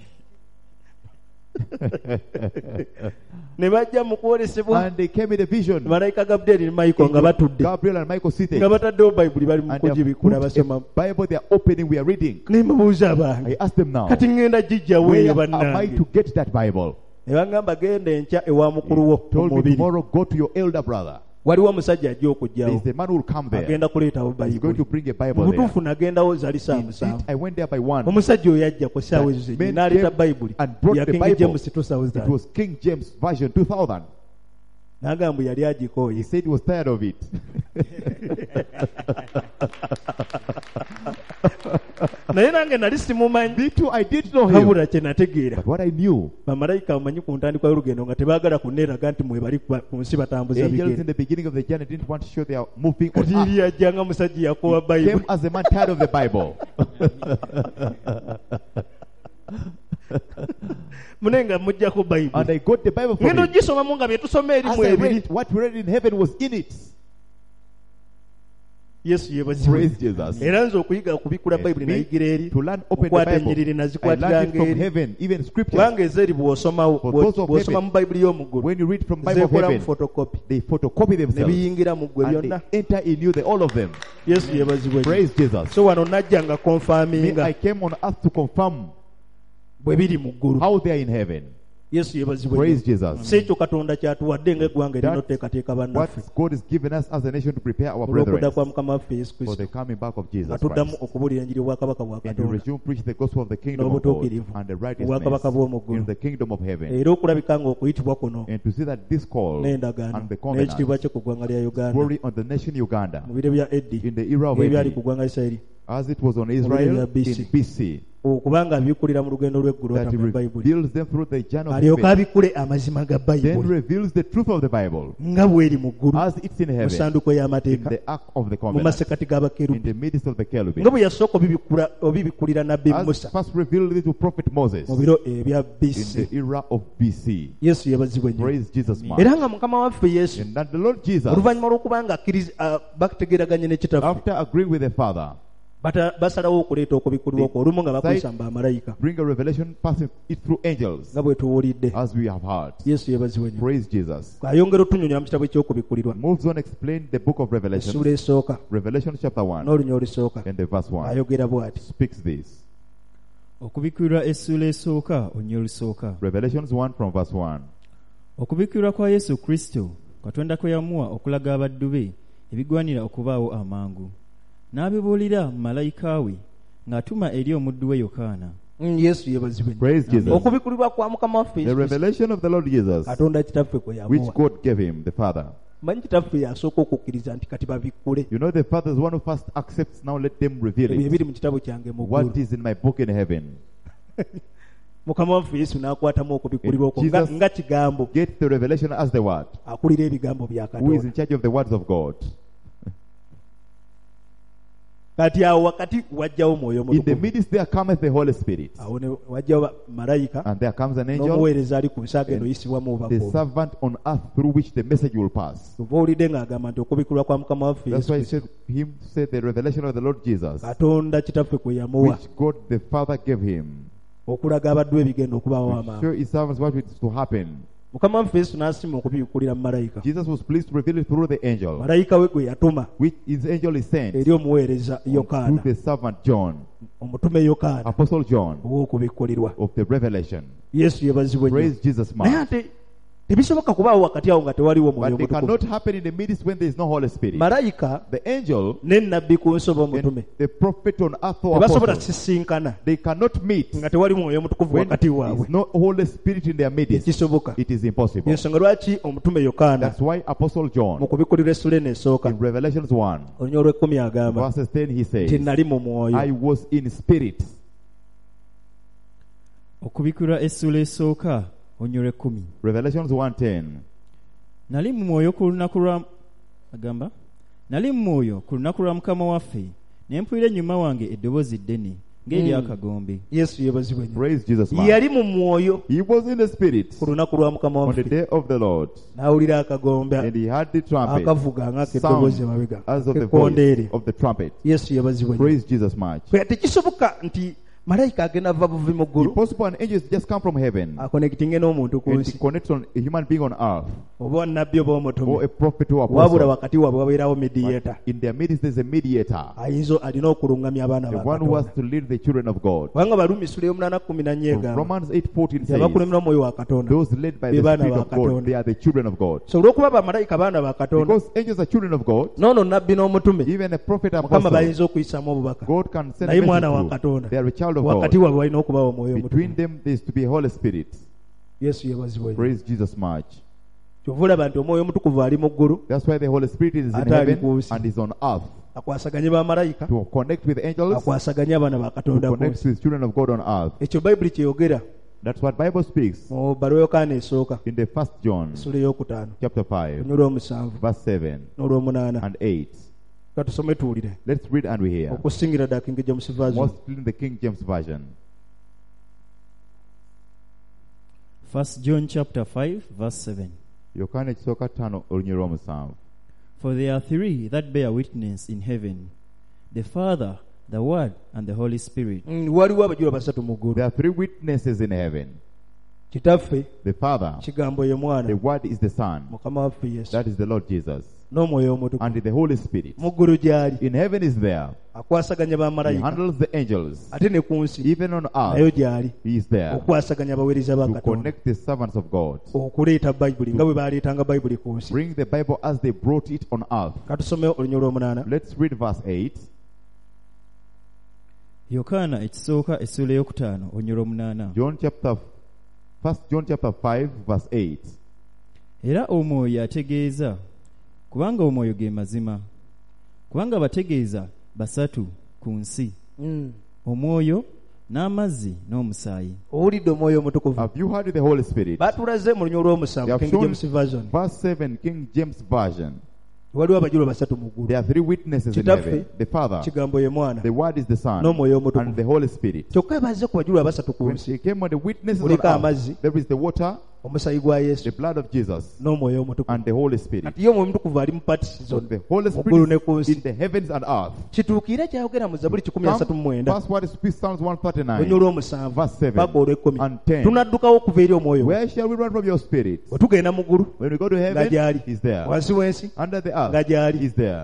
[SPEAKER 2] ne bajja mu kwolesebwa
[SPEAKER 1] And they came in a vision.
[SPEAKER 2] malayika gabudeeri ne mayiko nga batudde
[SPEAKER 1] Gabriel and Michael seated.
[SPEAKER 2] nga bataddewo bayibuli bali mu
[SPEAKER 1] And they have
[SPEAKER 2] kugibikula
[SPEAKER 1] put a
[SPEAKER 2] basoma
[SPEAKER 1] Bible they are opening, we are reading.
[SPEAKER 2] ne mbabuuza abange
[SPEAKER 1] I asked them now,
[SPEAKER 2] kati ngenda gijjawo
[SPEAKER 1] where
[SPEAKER 2] eyo
[SPEAKER 1] am I
[SPEAKER 2] bannange
[SPEAKER 1] to get that Bible?
[SPEAKER 2] ne bagamba genda enkya ewa mukulu wo mu
[SPEAKER 1] Told me
[SPEAKER 2] mubiri
[SPEAKER 1] tomorrow go to your elder brother.
[SPEAKER 2] waliwo omusajja ajja
[SPEAKER 1] There
[SPEAKER 2] okujjawo
[SPEAKER 1] is a man who will come there.
[SPEAKER 2] agenda kuleetawo
[SPEAKER 1] He's going to
[SPEAKER 2] bayibuli
[SPEAKER 1] bring a
[SPEAKER 2] mu
[SPEAKER 1] Bible there.
[SPEAKER 2] butuufu nagendawo zali saa
[SPEAKER 1] Indeed,
[SPEAKER 2] musanvu
[SPEAKER 1] I went there by 1.
[SPEAKER 2] omusajja oyo yajja ku ssaawa ezo
[SPEAKER 1] That
[SPEAKER 2] zennyini
[SPEAKER 1] man
[SPEAKER 2] n'aleeta
[SPEAKER 1] came
[SPEAKER 2] bayibuli
[SPEAKER 1] and brought
[SPEAKER 2] ya
[SPEAKER 1] the
[SPEAKER 2] King
[SPEAKER 1] Bible.
[SPEAKER 2] James
[SPEAKER 1] It
[SPEAKER 2] 2000
[SPEAKER 1] was King James Version 2000.
[SPEAKER 2] n'agamba yali
[SPEAKER 1] He
[SPEAKER 2] agikooye
[SPEAKER 1] said he was tired of it.
[SPEAKER 2] naye nange nali simumanyi
[SPEAKER 1] Me too, I did know him.
[SPEAKER 2] wabula kye nategeera
[SPEAKER 1] But what I knew,
[SPEAKER 2] bamalayika bamanyi ku ntandikwa y'olugendo nga tebaagala kunneeraga nti mwe bali ku nsi batambuza
[SPEAKER 1] angels
[SPEAKER 2] bigere
[SPEAKER 1] in the beginning of the journey didn't want to show they are moving on
[SPEAKER 2] kati
[SPEAKER 1] earth.
[SPEAKER 2] iri yajja nga musajja yakoowa
[SPEAKER 1] Came
[SPEAKER 2] bayibuli
[SPEAKER 1] as a man tired of the Bible.
[SPEAKER 2] mune nga muggyako
[SPEAKER 1] And
[SPEAKER 2] bayibuli
[SPEAKER 1] I got the Bible for
[SPEAKER 2] ngenda
[SPEAKER 1] him.
[SPEAKER 2] ogisomamu nga bye tusoma
[SPEAKER 1] As
[SPEAKER 2] erimu
[SPEAKER 1] I read
[SPEAKER 2] ebiri
[SPEAKER 1] it, what we read in heaven was in it.
[SPEAKER 2] yesu yeebazibwe
[SPEAKER 1] Praise Jesus.
[SPEAKER 2] era nze okuyiga kubikula bayibuli
[SPEAKER 1] Me,
[SPEAKER 2] nayigira eri
[SPEAKER 1] to learn open the
[SPEAKER 2] okwata
[SPEAKER 1] Bible.
[SPEAKER 2] ennyiriri
[SPEAKER 1] I learned it
[SPEAKER 2] nazikwatiranga
[SPEAKER 1] from
[SPEAKER 2] eri
[SPEAKER 1] heaven, even scriptures.
[SPEAKER 2] kubanga ez'eri bw'osoma
[SPEAKER 1] For those of
[SPEAKER 2] bw'osoma
[SPEAKER 1] heaven,
[SPEAKER 2] mu bayibuli y'omuggulu
[SPEAKER 1] When you read from Bible of
[SPEAKER 2] zeekolamu
[SPEAKER 1] heaven,
[SPEAKER 2] fotokopi
[SPEAKER 1] they photocopy
[SPEAKER 2] ne
[SPEAKER 1] themselves
[SPEAKER 2] biyingira mu ggwe
[SPEAKER 1] and
[SPEAKER 2] byonna
[SPEAKER 1] they enter in you, all of them.
[SPEAKER 2] yesu yeebazibwe
[SPEAKER 1] Praise Jesus.
[SPEAKER 2] so wano najja nga
[SPEAKER 1] Me,
[SPEAKER 2] konfaminga
[SPEAKER 1] I came on earth to confirm
[SPEAKER 2] bwe biri mu ggulu
[SPEAKER 1] how they are in heaven.
[SPEAKER 2] yesu yeebazibwe
[SPEAKER 1] Praise Jesus.
[SPEAKER 2] si ekyo katonda kyatuwadde ng'eggwanga erina
[SPEAKER 1] That's
[SPEAKER 2] oteekateeka
[SPEAKER 1] What
[SPEAKER 2] bannaffe
[SPEAKER 1] God has given us as a nation to prepare our
[SPEAKER 2] olw'okudda
[SPEAKER 1] brethren
[SPEAKER 2] kwa mukama waffe yesu
[SPEAKER 1] for the
[SPEAKER 2] kristo
[SPEAKER 1] coming back of
[SPEAKER 2] nga
[SPEAKER 1] Jesus
[SPEAKER 2] tuddamu
[SPEAKER 1] Christ.
[SPEAKER 2] okubuulira enjiri obwakabaka bwa
[SPEAKER 1] And to
[SPEAKER 2] katonda
[SPEAKER 1] resume preach the gospel of the kingdom of God
[SPEAKER 2] n'obutuukirivu
[SPEAKER 1] and the
[SPEAKER 2] obwakabaka
[SPEAKER 1] righteousness
[SPEAKER 2] bw'omu ggulu
[SPEAKER 1] in the kingdom of heaven.
[SPEAKER 2] era okulabika ng'okuyitibwa kuno
[SPEAKER 1] And to see that this call
[SPEAKER 2] n'endagaano
[SPEAKER 1] and the covenant
[SPEAKER 2] n'ekitiibwa kye ku ggwanga lya uganda
[SPEAKER 1] glory on the nation Uganda
[SPEAKER 2] mu biro bya eddi
[SPEAKER 1] in the era of
[SPEAKER 2] ng'ebyali ku
[SPEAKER 1] Eddie,
[SPEAKER 2] ggwanga isirayiri
[SPEAKER 1] as it was on
[SPEAKER 2] biro
[SPEAKER 1] Israel
[SPEAKER 2] bya
[SPEAKER 1] in
[SPEAKER 2] BC.
[SPEAKER 1] BC,
[SPEAKER 2] okubanga abikulira mu lugendo lw'eggulu
[SPEAKER 1] that he
[SPEAKER 2] otambula bayibuli
[SPEAKER 1] reveals them through the journey of
[SPEAKER 2] alyoka
[SPEAKER 1] heaven,
[SPEAKER 2] abikule amazima ga
[SPEAKER 1] then
[SPEAKER 2] bayibuli
[SPEAKER 1] reveals the truth of the Bible
[SPEAKER 2] nga bw'eri mu ggulu
[SPEAKER 1] as it's in
[SPEAKER 2] mu
[SPEAKER 1] heaven,
[SPEAKER 2] ssanduuko
[SPEAKER 1] in
[SPEAKER 2] y'amateeka
[SPEAKER 1] the ark of the
[SPEAKER 2] mu
[SPEAKER 1] covenant,
[SPEAKER 2] masekati
[SPEAKER 1] in
[SPEAKER 2] g'abakerubi
[SPEAKER 1] the midst of the cherubim,
[SPEAKER 2] nga bwe yasooka obibikulira nabbi
[SPEAKER 1] as
[SPEAKER 2] musa
[SPEAKER 1] first revealed it to prophet Moses
[SPEAKER 2] mu biro ebya
[SPEAKER 1] in
[SPEAKER 2] bc
[SPEAKER 1] the era of BC.
[SPEAKER 2] yesu yeebazibwe nnyo
[SPEAKER 1] Praise Jesus, man.
[SPEAKER 2] era nga mukama waffe yesu
[SPEAKER 1] And that the Lord Jesus,
[SPEAKER 2] oluvannyuma lw'okuba nga bategeeraganye ne kitaffe
[SPEAKER 1] after agreeing with the Father,
[SPEAKER 2] basalawo okuleeta okubikulirwa okwo olumu nga bakozesa bamalayika
[SPEAKER 1] Bring a revelation passing it through angels,
[SPEAKER 2] nga bwe tuwulidde.
[SPEAKER 1] as we have heard.
[SPEAKER 2] Yesu yeebazibwe nnyo.
[SPEAKER 1] Praise Jesus.
[SPEAKER 2] ayongera otunyonyola mu kitabo ekyokubikulirwa
[SPEAKER 1] Moves on, explain the book of Revelation.
[SPEAKER 2] essula esooka
[SPEAKER 1] Revelation chapter 1
[SPEAKER 2] n'olunya olusooka
[SPEAKER 1] and the verse 1
[SPEAKER 2] ayogera bw'ati.
[SPEAKER 1] speaks this.
[SPEAKER 3] okubikulirwa essula esooka onnyo olusooka.
[SPEAKER 1] Revelations 1 from verse 1.
[SPEAKER 3] okubikulirwa kwa yesu kristo katonda kwe yamuwa okulaga abaddu be ebigwanira okubaawo amangu n'abibuulira malayika we ng'atuma eri omuddu we yokaana.
[SPEAKER 2] Yesu yeebazibwe nnyo.
[SPEAKER 1] Praise Jesus.
[SPEAKER 2] okubikulirwa kwa mukama waffe
[SPEAKER 1] The
[SPEAKER 2] Yesu Kristo,
[SPEAKER 1] revelation of the Lord Jesus,
[SPEAKER 2] katonda kitaffe kwe
[SPEAKER 1] which
[SPEAKER 2] yamuwa.
[SPEAKER 1] God gave him, the Father.
[SPEAKER 2] manyi kitaffe yasooka okukkiriza nti kati babikkule
[SPEAKER 1] You know, the Father is one who first accepts, now let them reveal
[SPEAKER 2] ebyo
[SPEAKER 1] it.
[SPEAKER 2] ebiri mu kitabo kyange mu
[SPEAKER 1] What
[SPEAKER 2] ggulu.
[SPEAKER 1] is in my book in heaven.
[SPEAKER 2] mukama waffe yesu n'akwatamu okubikulirwa okwo nga-
[SPEAKER 1] Jesus-
[SPEAKER 2] nga kigambo
[SPEAKER 1] Get the revelation as the word.
[SPEAKER 2] akulira ebigambo bya
[SPEAKER 1] Who is in
[SPEAKER 2] katonda.
[SPEAKER 1] charge of the words of God.
[SPEAKER 2] kati awo wakati wajjawo mwoyo
[SPEAKER 1] In the
[SPEAKER 2] mutukuvu,
[SPEAKER 1] midst there cometh the Holy Spirit.
[SPEAKER 2] awo ne wajjawo malayika
[SPEAKER 1] And there comes an angel,
[SPEAKER 2] n'omuweereza ali ku nsi agenda oyisibwamu
[SPEAKER 1] the
[SPEAKER 2] obubaka obwo.
[SPEAKER 1] servant on earth through which the message will pass.
[SPEAKER 2] Oba owulidde ng'agamba nti okubikulirwa kwa mukama waffe
[SPEAKER 1] That's
[SPEAKER 2] Yesu
[SPEAKER 1] why he
[SPEAKER 2] Kristo,
[SPEAKER 1] said, him said the revelation of the Lord Jesus,
[SPEAKER 2] katonda kitaffe kwe yamuwa
[SPEAKER 1] which God the Father gave him.
[SPEAKER 2] okulaga abaddu ebigenda okubaawo
[SPEAKER 1] To
[SPEAKER 2] amangu.
[SPEAKER 1] show his servants what is to happen.
[SPEAKER 2] mukama waffe yesu n'asiima okubikulira mu malayika.
[SPEAKER 1] Jesus was pleased to reveal it through the angel,
[SPEAKER 2] malayika we gwe yatuma
[SPEAKER 1] which his angel is sent
[SPEAKER 2] eri omuweereza
[SPEAKER 1] through
[SPEAKER 2] yokaana,
[SPEAKER 1] the servant John,
[SPEAKER 2] omutume yokaana
[SPEAKER 1] Apostle John,
[SPEAKER 2] ow'okubikulirwa.
[SPEAKER 1] of the revelation.
[SPEAKER 2] yesu yebazibwe nnyo.
[SPEAKER 1] Praise Jesus,
[SPEAKER 2] naye
[SPEAKER 1] man.
[SPEAKER 2] ate tebisoboka kubaawo wakati awo nga tewaliwo mwoyo
[SPEAKER 1] But they
[SPEAKER 2] mutukuvu.
[SPEAKER 1] cannot happen in the midst when there is no Holy Spirit.
[SPEAKER 2] malayika
[SPEAKER 1] The angel
[SPEAKER 2] ne nnabbi ku nsi oba omutume
[SPEAKER 1] and the prophet on earth or
[SPEAKER 2] tebasobola
[SPEAKER 1] apostle,
[SPEAKER 2] sisinkana
[SPEAKER 1] they cannot meet
[SPEAKER 2] nga tewali mwoyo mutukuvu
[SPEAKER 1] when
[SPEAKER 2] wakati
[SPEAKER 1] there
[SPEAKER 2] waabwe.
[SPEAKER 1] is no Holy Spirit in their midst.
[SPEAKER 2] tekisoboka.
[SPEAKER 1] It is impossible.
[SPEAKER 2] ensonga lwaki omutume yokaana
[SPEAKER 1] That's why Apostle
[SPEAKER 2] mu
[SPEAKER 1] John
[SPEAKER 2] kubikulira essula eno esooka
[SPEAKER 1] in Revelations 1
[SPEAKER 2] olunya olw'ekkumi agamba
[SPEAKER 1] verses 10 he
[SPEAKER 2] nti
[SPEAKER 1] says,
[SPEAKER 2] nali mu mwoyo.
[SPEAKER 1] I was in spirit.
[SPEAKER 3] okubikulirwa essula esooka onnyo olw'ekkumi.
[SPEAKER 1] Revelations 1:10.
[SPEAKER 3] nali mu mwoyo ku lunaku lwa agamba nali mu mwoyo ku lunaku lwa mukama waffe ne mpulira ennyuma wange eddoboozi ddene ng'eryakagombe.
[SPEAKER 2] yesu yebazibwe nnyo.
[SPEAKER 1] Praise Jesus, man.
[SPEAKER 2] yali mu mwoyo
[SPEAKER 1] He was in the spirit
[SPEAKER 2] ku lunaku lwa mukama
[SPEAKER 1] on the
[SPEAKER 2] waffe
[SPEAKER 1] day of the Lord,
[SPEAKER 2] n'awulira akagombe
[SPEAKER 1] and he heard the trumpet
[SPEAKER 2] akavuga ng'akeddoboozi
[SPEAKER 1] sound
[SPEAKER 2] emabega
[SPEAKER 1] as of the
[SPEAKER 2] ekkondeere.
[SPEAKER 1] voice of the trumpet.
[SPEAKER 2] yesu yebazibwe nnyo.
[SPEAKER 1] Praise Jesus much.
[SPEAKER 2] Kwe tekisoboka nti malayika agenda ava buvi mu ggulu
[SPEAKER 1] Impossible an angel just come from heaven
[SPEAKER 2] akonekitinge n'omuntu ku
[SPEAKER 1] and
[SPEAKER 2] nsi
[SPEAKER 1] to connect on a human being on earth,
[SPEAKER 2] oba nnabbi oba
[SPEAKER 1] or
[SPEAKER 2] omutume,
[SPEAKER 1] a prophet or
[SPEAKER 2] wabula
[SPEAKER 1] apostle.
[SPEAKER 2] wakati waabwe wabeerawo mediator
[SPEAKER 1] In their midst there's a mediator,
[SPEAKER 2] alina okulungamya abaana
[SPEAKER 1] the
[SPEAKER 2] ba
[SPEAKER 1] one who has
[SPEAKER 2] katonda.
[SPEAKER 1] to lead the children of God.
[SPEAKER 2] kubanga Barumi sula ey'omunaana kkumi na nnyo
[SPEAKER 1] So
[SPEAKER 2] egamba
[SPEAKER 1] Romans 8:14
[SPEAKER 2] nti
[SPEAKER 1] says,
[SPEAKER 2] abakulemera omwoyo wa katonda.
[SPEAKER 1] those led by
[SPEAKER 2] be
[SPEAKER 1] the
[SPEAKER 2] baana
[SPEAKER 1] Spirit
[SPEAKER 2] ba
[SPEAKER 1] of God,
[SPEAKER 2] Katonda.
[SPEAKER 1] they are the children of God.
[SPEAKER 2] so olw'okuba bamalayika baana ba katonda,
[SPEAKER 1] Because angels are children of God,
[SPEAKER 2] noono nnabbi n'omutume
[SPEAKER 1] even a prophet and
[SPEAKER 2] mukama
[SPEAKER 1] apostle,
[SPEAKER 2] bayinza okuyisaamu obubaka,
[SPEAKER 1] God can send a
[SPEAKER 2] naye
[SPEAKER 1] message
[SPEAKER 2] mwana wa
[SPEAKER 1] through.
[SPEAKER 2] katonda
[SPEAKER 1] They are a child of
[SPEAKER 2] wakati
[SPEAKER 1] God.
[SPEAKER 2] waabwe walina okubaawo omwoyo
[SPEAKER 1] Between
[SPEAKER 2] omutukuvu.
[SPEAKER 1] them there is to be a Holy Spirit.
[SPEAKER 2] yesu yebazibwe nnyo.
[SPEAKER 1] Praise Jesus much.
[SPEAKER 2] kyova olaba nti omwoyo omutukuvu ali mu ggulu
[SPEAKER 1] That's why the Holy Spirit is in
[SPEAKER 2] Ate ali
[SPEAKER 1] heaven
[SPEAKER 2] ku nsi.
[SPEAKER 1] and is on earth
[SPEAKER 2] akwasaganye bamalayika,
[SPEAKER 1] to connect with angels,
[SPEAKER 2] akwasaganye abaana ba
[SPEAKER 1] to
[SPEAKER 2] katonda ku
[SPEAKER 1] connect
[SPEAKER 2] nsi.
[SPEAKER 1] with children of God on earth.
[SPEAKER 2] ekyo bayibuli kyeyogera
[SPEAKER 1] That's what Bible speaks
[SPEAKER 2] mu bbaluwa yokaana esooka
[SPEAKER 1] in the 1 John
[SPEAKER 2] essula ey'okutaano
[SPEAKER 1] chapter 5
[SPEAKER 2] olw'omusanvu
[SPEAKER 1] verse 7
[SPEAKER 2] n'olw'omunaana.
[SPEAKER 1] and 8.
[SPEAKER 2] katusome tuwulire
[SPEAKER 1] Let's read and we hear.
[SPEAKER 2] okusingira ddala King James Version.
[SPEAKER 1] Mostly in the King James Version.
[SPEAKER 3] 1 John chapter 5 verse 7.
[SPEAKER 1] Yokaana ekisooka 5 olunyiri lw'omusanvu.
[SPEAKER 3] For there are three that bear witness in heaven, the Father, the Word, and the Holy Spirit.
[SPEAKER 2] waliwo abajula basatu mu ggulu.
[SPEAKER 1] There are three witnesses in heaven.
[SPEAKER 2] kitaffe,
[SPEAKER 1] The Father,
[SPEAKER 2] kigambo ye
[SPEAKER 1] the
[SPEAKER 2] mwana,
[SPEAKER 1] Word is the Son,
[SPEAKER 2] mukama waffe yesu,
[SPEAKER 1] that is the Lord Jesus,
[SPEAKER 2] n'omwoyo omutukuvu.
[SPEAKER 1] and the Holy Spirit.
[SPEAKER 2] mu ggulu gy'ali
[SPEAKER 1] In heaven is there.
[SPEAKER 2] akwasaganya
[SPEAKER 1] He
[SPEAKER 2] bamalayika,
[SPEAKER 1] handles the angels.
[SPEAKER 2] ate ne ku nsi
[SPEAKER 1] Even on
[SPEAKER 2] nayo
[SPEAKER 1] earth,
[SPEAKER 2] gy'ali
[SPEAKER 1] He is there
[SPEAKER 2] okwasaganya abaweereza ba
[SPEAKER 1] to
[SPEAKER 2] katonda,
[SPEAKER 1] connect the servants of God.
[SPEAKER 2] okuleeta bayibuli nga bwe baaleetanga bayibuli ku nsi.
[SPEAKER 1] Bring the Bible as they brought it on earth.
[SPEAKER 2] katusome olunya olw'omunaana.
[SPEAKER 1] Let's read verse 8.
[SPEAKER 3] Yokaana ekisooka essula ey'okutaano onyolo omunaana.
[SPEAKER 1] First John chapter 5 verse 8.
[SPEAKER 3] Era omwoyo ategeeza, kubanga omwoyo ge mazima. Kubanga bategeeza basatu ku nsi, omwoyo n'amazzi n'omusaayi.
[SPEAKER 2] owulidde omwoyo omutukuvu.
[SPEAKER 1] Have you heard the Holy Spirit?
[SPEAKER 2] batulaze mu lunya
[SPEAKER 1] They
[SPEAKER 2] olw'omusanvu
[SPEAKER 1] have
[SPEAKER 2] King
[SPEAKER 1] shown
[SPEAKER 2] James Version.
[SPEAKER 1] verse 7 King James Version.
[SPEAKER 2] waliwo abajula basatu mu ggulu.
[SPEAKER 1] There are three witnesses in
[SPEAKER 2] Kitaffe,
[SPEAKER 1] heaven. The Father,
[SPEAKER 2] kigambo ye mwana,
[SPEAKER 1] the Word is the Son,
[SPEAKER 2] n'omwoyo omutukuvu.
[SPEAKER 1] and the Holy Spirit.
[SPEAKER 2] kyokka bazze ku bajula basatu ku
[SPEAKER 1] When
[SPEAKER 2] nsi.
[SPEAKER 1] they came on the witnesses on
[SPEAKER 2] Kuliko
[SPEAKER 1] earth,
[SPEAKER 2] amazzi.
[SPEAKER 1] there is the water,
[SPEAKER 2] omusaayi gwa
[SPEAKER 1] the
[SPEAKER 2] Yesu
[SPEAKER 1] blood of Jesus,
[SPEAKER 2] n'omwoyo omutukuvu.
[SPEAKER 1] and the Holy Spirit.
[SPEAKER 2] Kati ye omwoyo omutukuvu ali mu patisizo
[SPEAKER 1] So the Holy
[SPEAKER 2] muggulu ne ku
[SPEAKER 1] Spirit
[SPEAKER 2] nsi.
[SPEAKER 1] is in the heavens and earth.
[SPEAKER 2] Kituukire kyayogera mu Zabuli 139
[SPEAKER 1] First word is Psalms 139.
[SPEAKER 2] olunywa olw'omusanvu
[SPEAKER 1] Verse 7
[SPEAKER 2] paka olw'ekkumi.
[SPEAKER 1] and 10.
[SPEAKER 2] Tunaddukawo okuva eri omwoyo we.
[SPEAKER 1] Where shall we run from your spirit?
[SPEAKER 2] Bwe tugenda mu ggulu
[SPEAKER 1] When we go to
[SPEAKER 2] nga
[SPEAKER 1] heaven,
[SPEAKER 2] gy'ali,
[SPEAKER 1] He's there.
[SPEAKER 2] wansi w'ensi
[SPEAKER 1] Under the
[SPEAKER 2] nga
[SPEAKER 1] earth,
[SPEAKER 2] gy'ali.
[SPEAKER 1] He's there.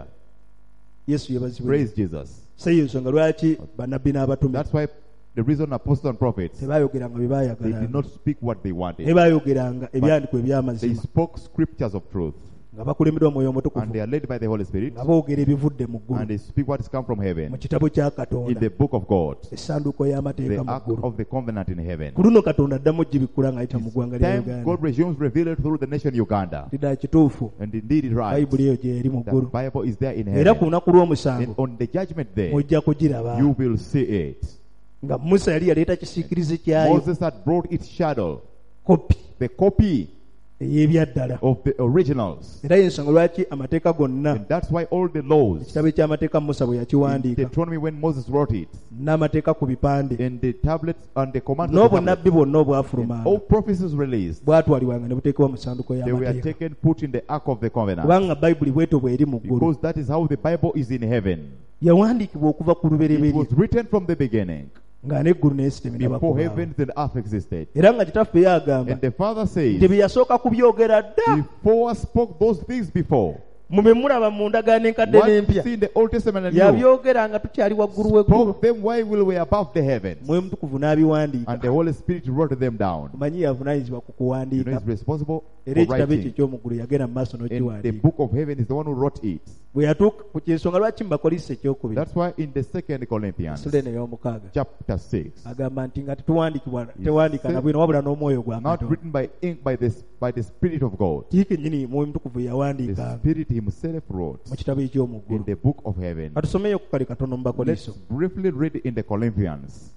[SPEAKER 2] Yesu yebazibwe.
[SPEAKER 1] Praise Jesus.
[SPEAKER 2] So yiyo nsonga lwaki bannabbi n'abatume
[SPEAKER 1] That's why the reason apostles and prophets,
[SPEAKER 2] tebaayogeranga bye
[SPEAKER 1] they did
[SPEAKER 2] baayagala,
[SPEAKER 1] not speak what they wanted.
[SPEAKER 2] tebaayogeranga ebyandikwa
[SPEAKER 1] They
[SPEAKER 2] eby'amazima
[SPEAKER 1] spoke scriptures of truth.
[SPEAKER 2] nga bakulembeddwa omwoyo
[SPEAKER 1] And
[SPEAKER 2] omutukuvu
[SPEAKER 1] they are led by the Holy Spirit.
[SPEAKER 2] nga boogera ebivudde mu
[SPEAKER 1] And
[SPEAKER 2] ggulu
[SPEAKER 1] they speak what has come from
[SPEAKER 2] mu
[SPEAKER 1] heaven.
[SPEAKER 2] kitabo kya
[SPEAKER 1] In
[SPEAKER 2] Katonda,
[SPEAKER 1] the book of God.
[SPEAKER 2] essanduuko y'amateeka
[SPEAKER 1] The
[SPEAKER 2] mu
[SPEAKER 1] ark
[SPEAKER 2] ggulu.
[SPEAKER 1] of the covenant in heaven.
[SPEAKER 2] Ku luno Katonda addamu gibikkula ng'ayita mu ggwanga lya
[SPEAKER 1] Time
[SPEAKER 2] Uganda.
[SPEAKER 1] God resumes revealed through the nation Uganda.
[SPEAKER 2] Tidda kituufu
[SPEAKER 1] And indeed it right.
[SPEAKER 2] bayibuli eyo gyeri mu
[SPEAKER 1] The
[SPEAKER 2] ggulu.
[SPEAKER 1] Bible is there in
[SPEAKER 2] Era ku
[SPEAKER 1] heaven.
[SPEAKER 2] lunaku lw'omusanvu
[SPEAKER 1] And on the judgment day,
[SPEAKER 2] mujja kugiraba
[SPEAKER 1] you will see it.
[SPEAKER 2] nga Musa yali yaleeta kisiikirize kyayo,
[SPEAKER 1] Moses had brought its shadow,
[SPEAKER 2] kopi
[SPEAKER 1] the copy
[SPEAKER 2] ey'ebyaddala.
[SPEAKER 1] of the originals.
[SPEAKER 2] Era y'ensonga lwaki amateeka gonna,
[SPEAKER 1] And that's why all the laws,
[SPEAKER 2] ekitabo eky'amateeka Musa bwe
[SPEAKER 1] in
[SPEAKER 2] yakiwandiika,
[SPEAKER 1] Deuteronomy when Moses wrote it,
[SPEAKER 2] n'amateeka ku bipande,
[SPEAKER 1] in the tablets and the commands of the tablets,
[SPEAKER 2] n'obunnabbi bwonna
[SPEAKER 1] and
[SPEAKER 2] obwafulumanga
[SPEAKER 1] all prophecies released,
[SPEAKER 2] bwatwalibwanga ne buteekebwa mu ssanduuko
[SPEAKER 1] they were
[SPEAKER 2] y'amateeka.
[SPEAKER 1] taken, put in the ark of the covenant.
[SPEAKER 2] Kubanga bayibuli bwetyo bw'eri mu ggulu.
[SPEAKER 1] Because that is how the Bible is in heaven.
[SPEAKER 2] Yawandiikibwa okuva ku
[SPEAKER 1] It
[SPEAKER 2] lubereberye
[SPEAKER 1] was written from the beginning,
[SPEAKER 2] nga n'eggulu n'ensi tebinnaba
[SPEAKER 1] before
[SPEAKER 2] kubaawo.
[SPEAKER 1] heavens and earth existed.
[SPEAKER 2] Era nga kitaffe yagamba
[SPEAKER 1] And the Father says,
[SPEAKER 2] nti bye yasooka kubyogera dda
[SPEAKER 1] before I spoke those things before,
[SPEAKER 2] mu bye mulaba mu ndagaano enkadde
[SPEAKER 1] what you
[SPEAKER 2] n'empya,
[SPEAKER 1] see in the Old Testament and New,
[SPEAKER 2] yabyogera nga tukyali waggulu w'eggulu.
[SPEAKER 1] spoke them while we were above the heavens.
[SPEAKER 2] Mwoyo Mutukuvu n'abiwandiika.
[SPEAKER 1] And the Holy Spirit wrote them down.
[SPEAKER 2] Omanyi yavunaanyizibwa ku
[SPEAKER 1] You know,
[SPEAKER 2] kuwandiika.
[SPEAKER 1] he's responsible
[SPEAKER 2] Era
[SPEAKER 1] for
[SPEAKER 2] ekitabo ekyo
[SPEAKER 1] writing.
[SPEAKER 2] eky'omu ggulu yagenda mu maaso
[SPEAKER 1] And the
[SPEAKER 2] n'okiwandiika.
[SPEAKER 1] book of heaven is the one who wrote it.
[SPEAKER 2] Bwe yatuuka ku kyensonga lwaki mu Bakolinso ekyokubiri
[SPEAKER 1] That's why in the 2 Corinthians
[SPEAKER 2] Sulene ey'omukaaga
[SPEAKER 1] chapter 6,
[SPEAKER 2] agamba nti nga tewandiika na bwino wabula n'omwoyo gwa
[SPEAKER 1] not
[SPEAKER 2] Katonda.
[SPEAKER 1] written by ink, by the Spirit of God.
[SPEAKER 2] Kiki kennyini Mwoyo Mutukuvu
[SPEAKER 1] The
[SPEAKER 2] yawandiika
[SPEAKER 1] Spirit himself wrote
[SPEAKER 2] mu kitabo eky'omu
[SPEAKER 1] in
[SPEAKER 2] ggulu.
[SPEAKER 1] the book of heaven.
[SPEAKER 2] Katusomeyo ku kale katono mu
[SPEAKER 1] Let's
[SPEAKER 2] Bakolinso.
[SPEAKER 1] briefly read in the Corinthians.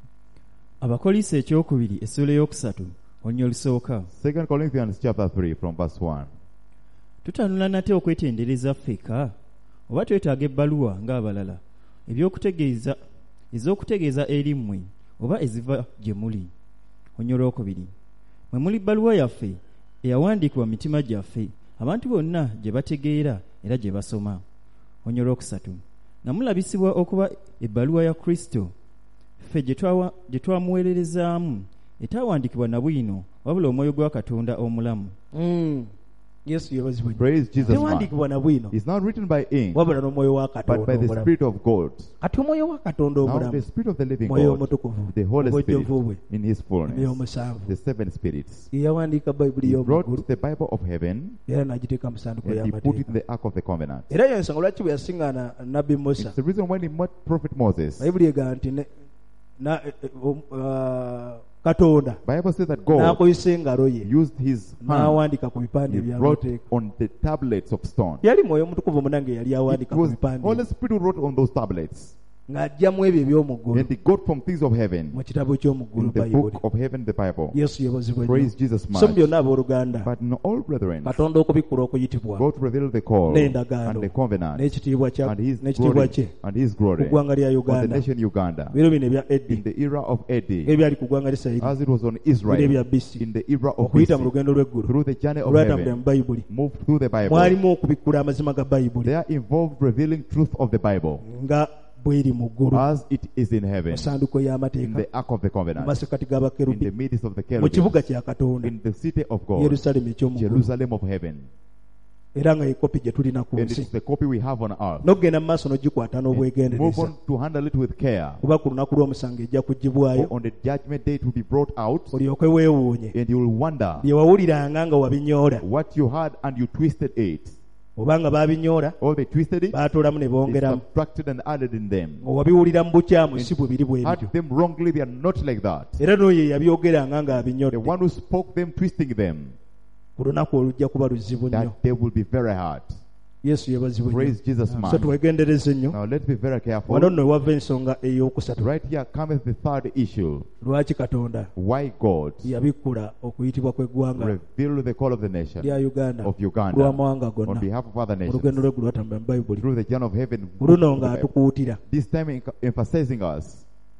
[SPEAKER 3] Abakolinso ekyokubiri essula ey'okusatu olunya olusooka.
[SPEAKER 1] 2 Corinthians chapter 3 from verse 1.
[SPEAKER 3] Tutanula nate okwetendereza ffeka oba twetaaga ebbaluwa ng'abalala ez'okutegeeza eri mmwe oba eziva gye muli. Olunya olwokubiri, mwe muli bbaluwa yaffe eyawandiikibwa mu mitima gyaffe abantu bonna gye bategeera era gye basoma. Olunya olwokusatu, nga mulabisibwa okuba ebbaluwa ya Kristo ffe gye twamuweererezaamu etaawandiikibwa na bwino wabula omwoyo gwa Katonda omulamu.
[SPEAKER 2] Yesu yebazibwe.
[SPEAKER 1] Praise Jesus. Man.
[SPEAKER 2] Tewandiikibwa na bwino
[SPEAKER 1] It's not written by ink,
[SPEAKER 2] wabula n'omwoyo wa
[SPEAKER 1] but
[SPEAKER 2] Katonda
[SPEAKER 1] by the
[SPEAKER 2] omulamu.
[SPEAKER 1] Spirit of God.
[SPEAKER 2] Kati omwoyo wa Katonda
[SPEAKER 1] Now the
[SPEAKER 2] omulamu,
[SPEAKER 1] Spirit of the living
[SPEAKER 2] mwoyo
[SPEAKER 1] God,
[SPEAKER 2] omutukuvu,
[SPEAKER 1] the Holy Spirit,
[SPEAKER 2] obujjuvu bwe,
[SPEAKER 1] in His fullness,
[SPEAKER 2] ebyomusanvu,
[SPEAKER 1] the seven spirits.
[SPEAKER 2] ye yawandiika bayibuli
[SPEAKER 1] He
[SPEAKER 2] y'omu
[SPEAKER 1] brought
[SPEAKER 2] ggulu
[SPEAKER 1] the Bible of heaven
[SPEAKER 2] era n'agiteeka mu ssanduuko
[SPEAKER 1] and He put it in
[SPEAKER 2] y'amateeka.
[SPEAKER 1] the ark of the covenant.
[SPEAKER 2] Era yo ensonga lwaki bwe yasiŋŋaana nabbi Musa,
[SPEAKER 1] It's the reason why He met Prophet Moses.
[SPEAKER 2] bayibuli egamba nti Katonda
[SPEAKER 1] Bible says that God
[SPEAKER 2] n'akozesa engalo ye
[SPEAKER 1] used His hand.
[SPEAKER 2] n'awandiika ku bipande
[SPEAKER 1] He wrote
[SPEAKER 2] by'amateeka.
[SPEAKER 1] on the tablets of stone.
[SPEAKER 2] Yali mwoyo omutukuvu omunange yali
[SPEAKER 1] It
[SPEAKER 2] awandiika ku
[SPEAKER 1] was
[SPEAKER 2] bipande
[SPEAKER 1] Holy Spirit who wrote on those tablets.
[SPEAKER 2] ng'ajjamu ebyo eby'omu ggulu
[SPEAKER 1] And He got from things of heaven,
[SPEAKER 2] mu kitabo ky'omu ggulu
[SPEAKER 1] in the
[SPEAKER 2] bayibuli.
[SPEAKER 1] book of heaven, the Bible.
[SPEAKER 2] Yesu yebazibwe nnyo.
[SPEAKER 1] Praise Jesus
[SPEAKER 2] So
[SPEAKER 1] much.
[SPEAKER 2] byonna abooluganda,
[SPEAKER 1] But in all brethren,
[SPEAKER 2] Katonda okubikkula okuyitibwa
[SPEAKER 1] God revealed the call
[SPEAKER 2] n'endagaano
[SPEAKER 1] and the covenant
[SPEAKER 2] n'ekitiibwa
[SPEAKER 1] and His
[SPEAKER 2] n'ekitiibwa
[SPEAKER 1] glory
[SPEAKER 2] kye
[SPEAKER 1] and His
[SPEAKER 2] ku
[SPEAKER 1] glory
[SPEAKER 2] ggwanga lya
[SPEAKER 1] on the
[SPEAKER 2] Uganda,
[SPEAKER 1] nation Uganda
[SPEAKER 2] biro bino ebya
[SPEAKER 1] in
[SPEAKER 2] Eddi
[SPEAKER 1] the era of Eddie,
[SPEAKER 2] ebyali ku ggwanga lya Isirayiri,
[SPEAKER 1] as it was on
[SPEAKER 2] biro
[SPEAKER 1] Israel
[SPEAKER 2] ebya BC,
[SPEAKER 1] in the era of
[SPEAKER 2] okuyita mu
[SPEAKER 1] BC,
[SPEAKER 2] lugendo lw'eggulu
[SPEAKER 1] through the journey of
[SPEAKER 2] olwatambulira
[SPEAKER 1] heaven,
[SPEAKER 2] mu bayibuli,
[SPEAKER 1] moved through the Bible.
[SPEAKER 2] mwalimu okubikkula amazima ga bayibuli
[SPEAKER 1] They are involved revealing truth of the Bible
[SPEAKER 2] nga bw'eri mu ggulu
[SPEAKER 1] as it is in heaven,
[SPEAKER 2] mu ssanduuko
[SPEAKER 1] in
[SPEAKER 2] y'amateeka,
[SPEAKER 1] the ark of the
[SPEAKER 2] mu
[SPEAKER 1] covenant,
[SPEAKER 2] masekati
[SPEAKER 1] in the
[SPEAKER 2] g'abakerubi,
[SPEAKER 1] midst of the
[SPEAKER 2] mu kibuga
[SPEAKER 1] cherubim,
[SPEAKER 2] kya Katonda,
[SPEAKER 1] in the city of God,
[SPEAKER 2] Yerusaalemi eky'omu ggulu,
[SPEAKER 1] Jerusalem of heaven.
[SPEAKER 2] era nga ye kopi gye tulina ku
[SPEAKER 1] And
[SPEAKER 2] nsi.
[SPEAKER 1] it's the copy we have on earth.
[SPEAKER 2] N'okugenda mu maaso n'ogikwata
[SPEAKER 1] And move
[SPEAKER 2] n'obwegendereza,
[SPEAKER 1] on to handle it with care.
[SPEAKER 2] kuba ku lunaku lw'omusango ejja
[SPEAKER 1] For
[SPEAKER 2] kugibwayo,
[SPEAKER 1] on the judgment day it will be brought out,
[SPEAKER 2] olyoke weewuunye
[SPEAKER 1] and you will wonder
[SPEAKER 2] bye wawuliranga nga wabinyoola,
[SPEAKER 1] what you had and you twisted it.
[SPEAKER 2] oba nga babinyoola
[SPEAKER 1] Or they twisted it,
[SPEAKER 2] baatoolamu ne
[SPEAKER 1] they
[SPEAKER 2] bongeramu,
[SPEAKER 1] subtracted and added in them.
[SPEAKER 2] owabiwulira mu bukyamu si bwe biri bwe
[SPEAKER 1] Had
[SPEAKER 2] bityo.
[SPEAKER 1] them wrongly, they are not like that.
[SPEAKER 2] Era n'oyo yabyogeranga
[SPEAKER 1] The
[SPEAKER 2] ng'abinyodde,
[SPEAKER 1] one who spoke them, twisting them,
[SPEAKER 2] ku lunaku olujja kuba luzibu nnyo.
[SPEAKER 1] that day will be very hard.
[SPEAKER 2] Yesu yebazibwe nnyo.
[SPEAKER 1] Praise Jesus,
[SPEAKER 2] So
[SPEAKER 1] man.
[SPEAKER 2] twegendereze nnyo.
[SPEAKER 1] Now let's be very careful.
[SPEAKER 2] Wano nno ewava ensonga ey'okusatu.
[SPEAKER 1] Right here cometh the third issue.
[SPEAKER 2] Lwaki Katonda
[SPEAKER 1] Why God
[SPEAKER 2] yabikkula okuyitibwa kw'eggwanga
[SPEAKER 1] revealed the call of the nation
[SPEAKER 2] lya Uganda
[SPEAKER 1] of Uganda
[SPEAKER 2] lw'amawanga
[SPEAKER 1] on
[SPEAKER 2] gonna
[SPEAKER 1] behalf of other
[SPEAKER 2] mu
[SPEAKER 1] nations
[SPEAKER 2] lugendo lw'eggulu lwatambula mu Bayibuli.
[SPEAKER 1] through the journey of heaven.
[SPEAKER 2] Ku luno ng'atukuutira
[SPEAKER 1] This time emphasizing us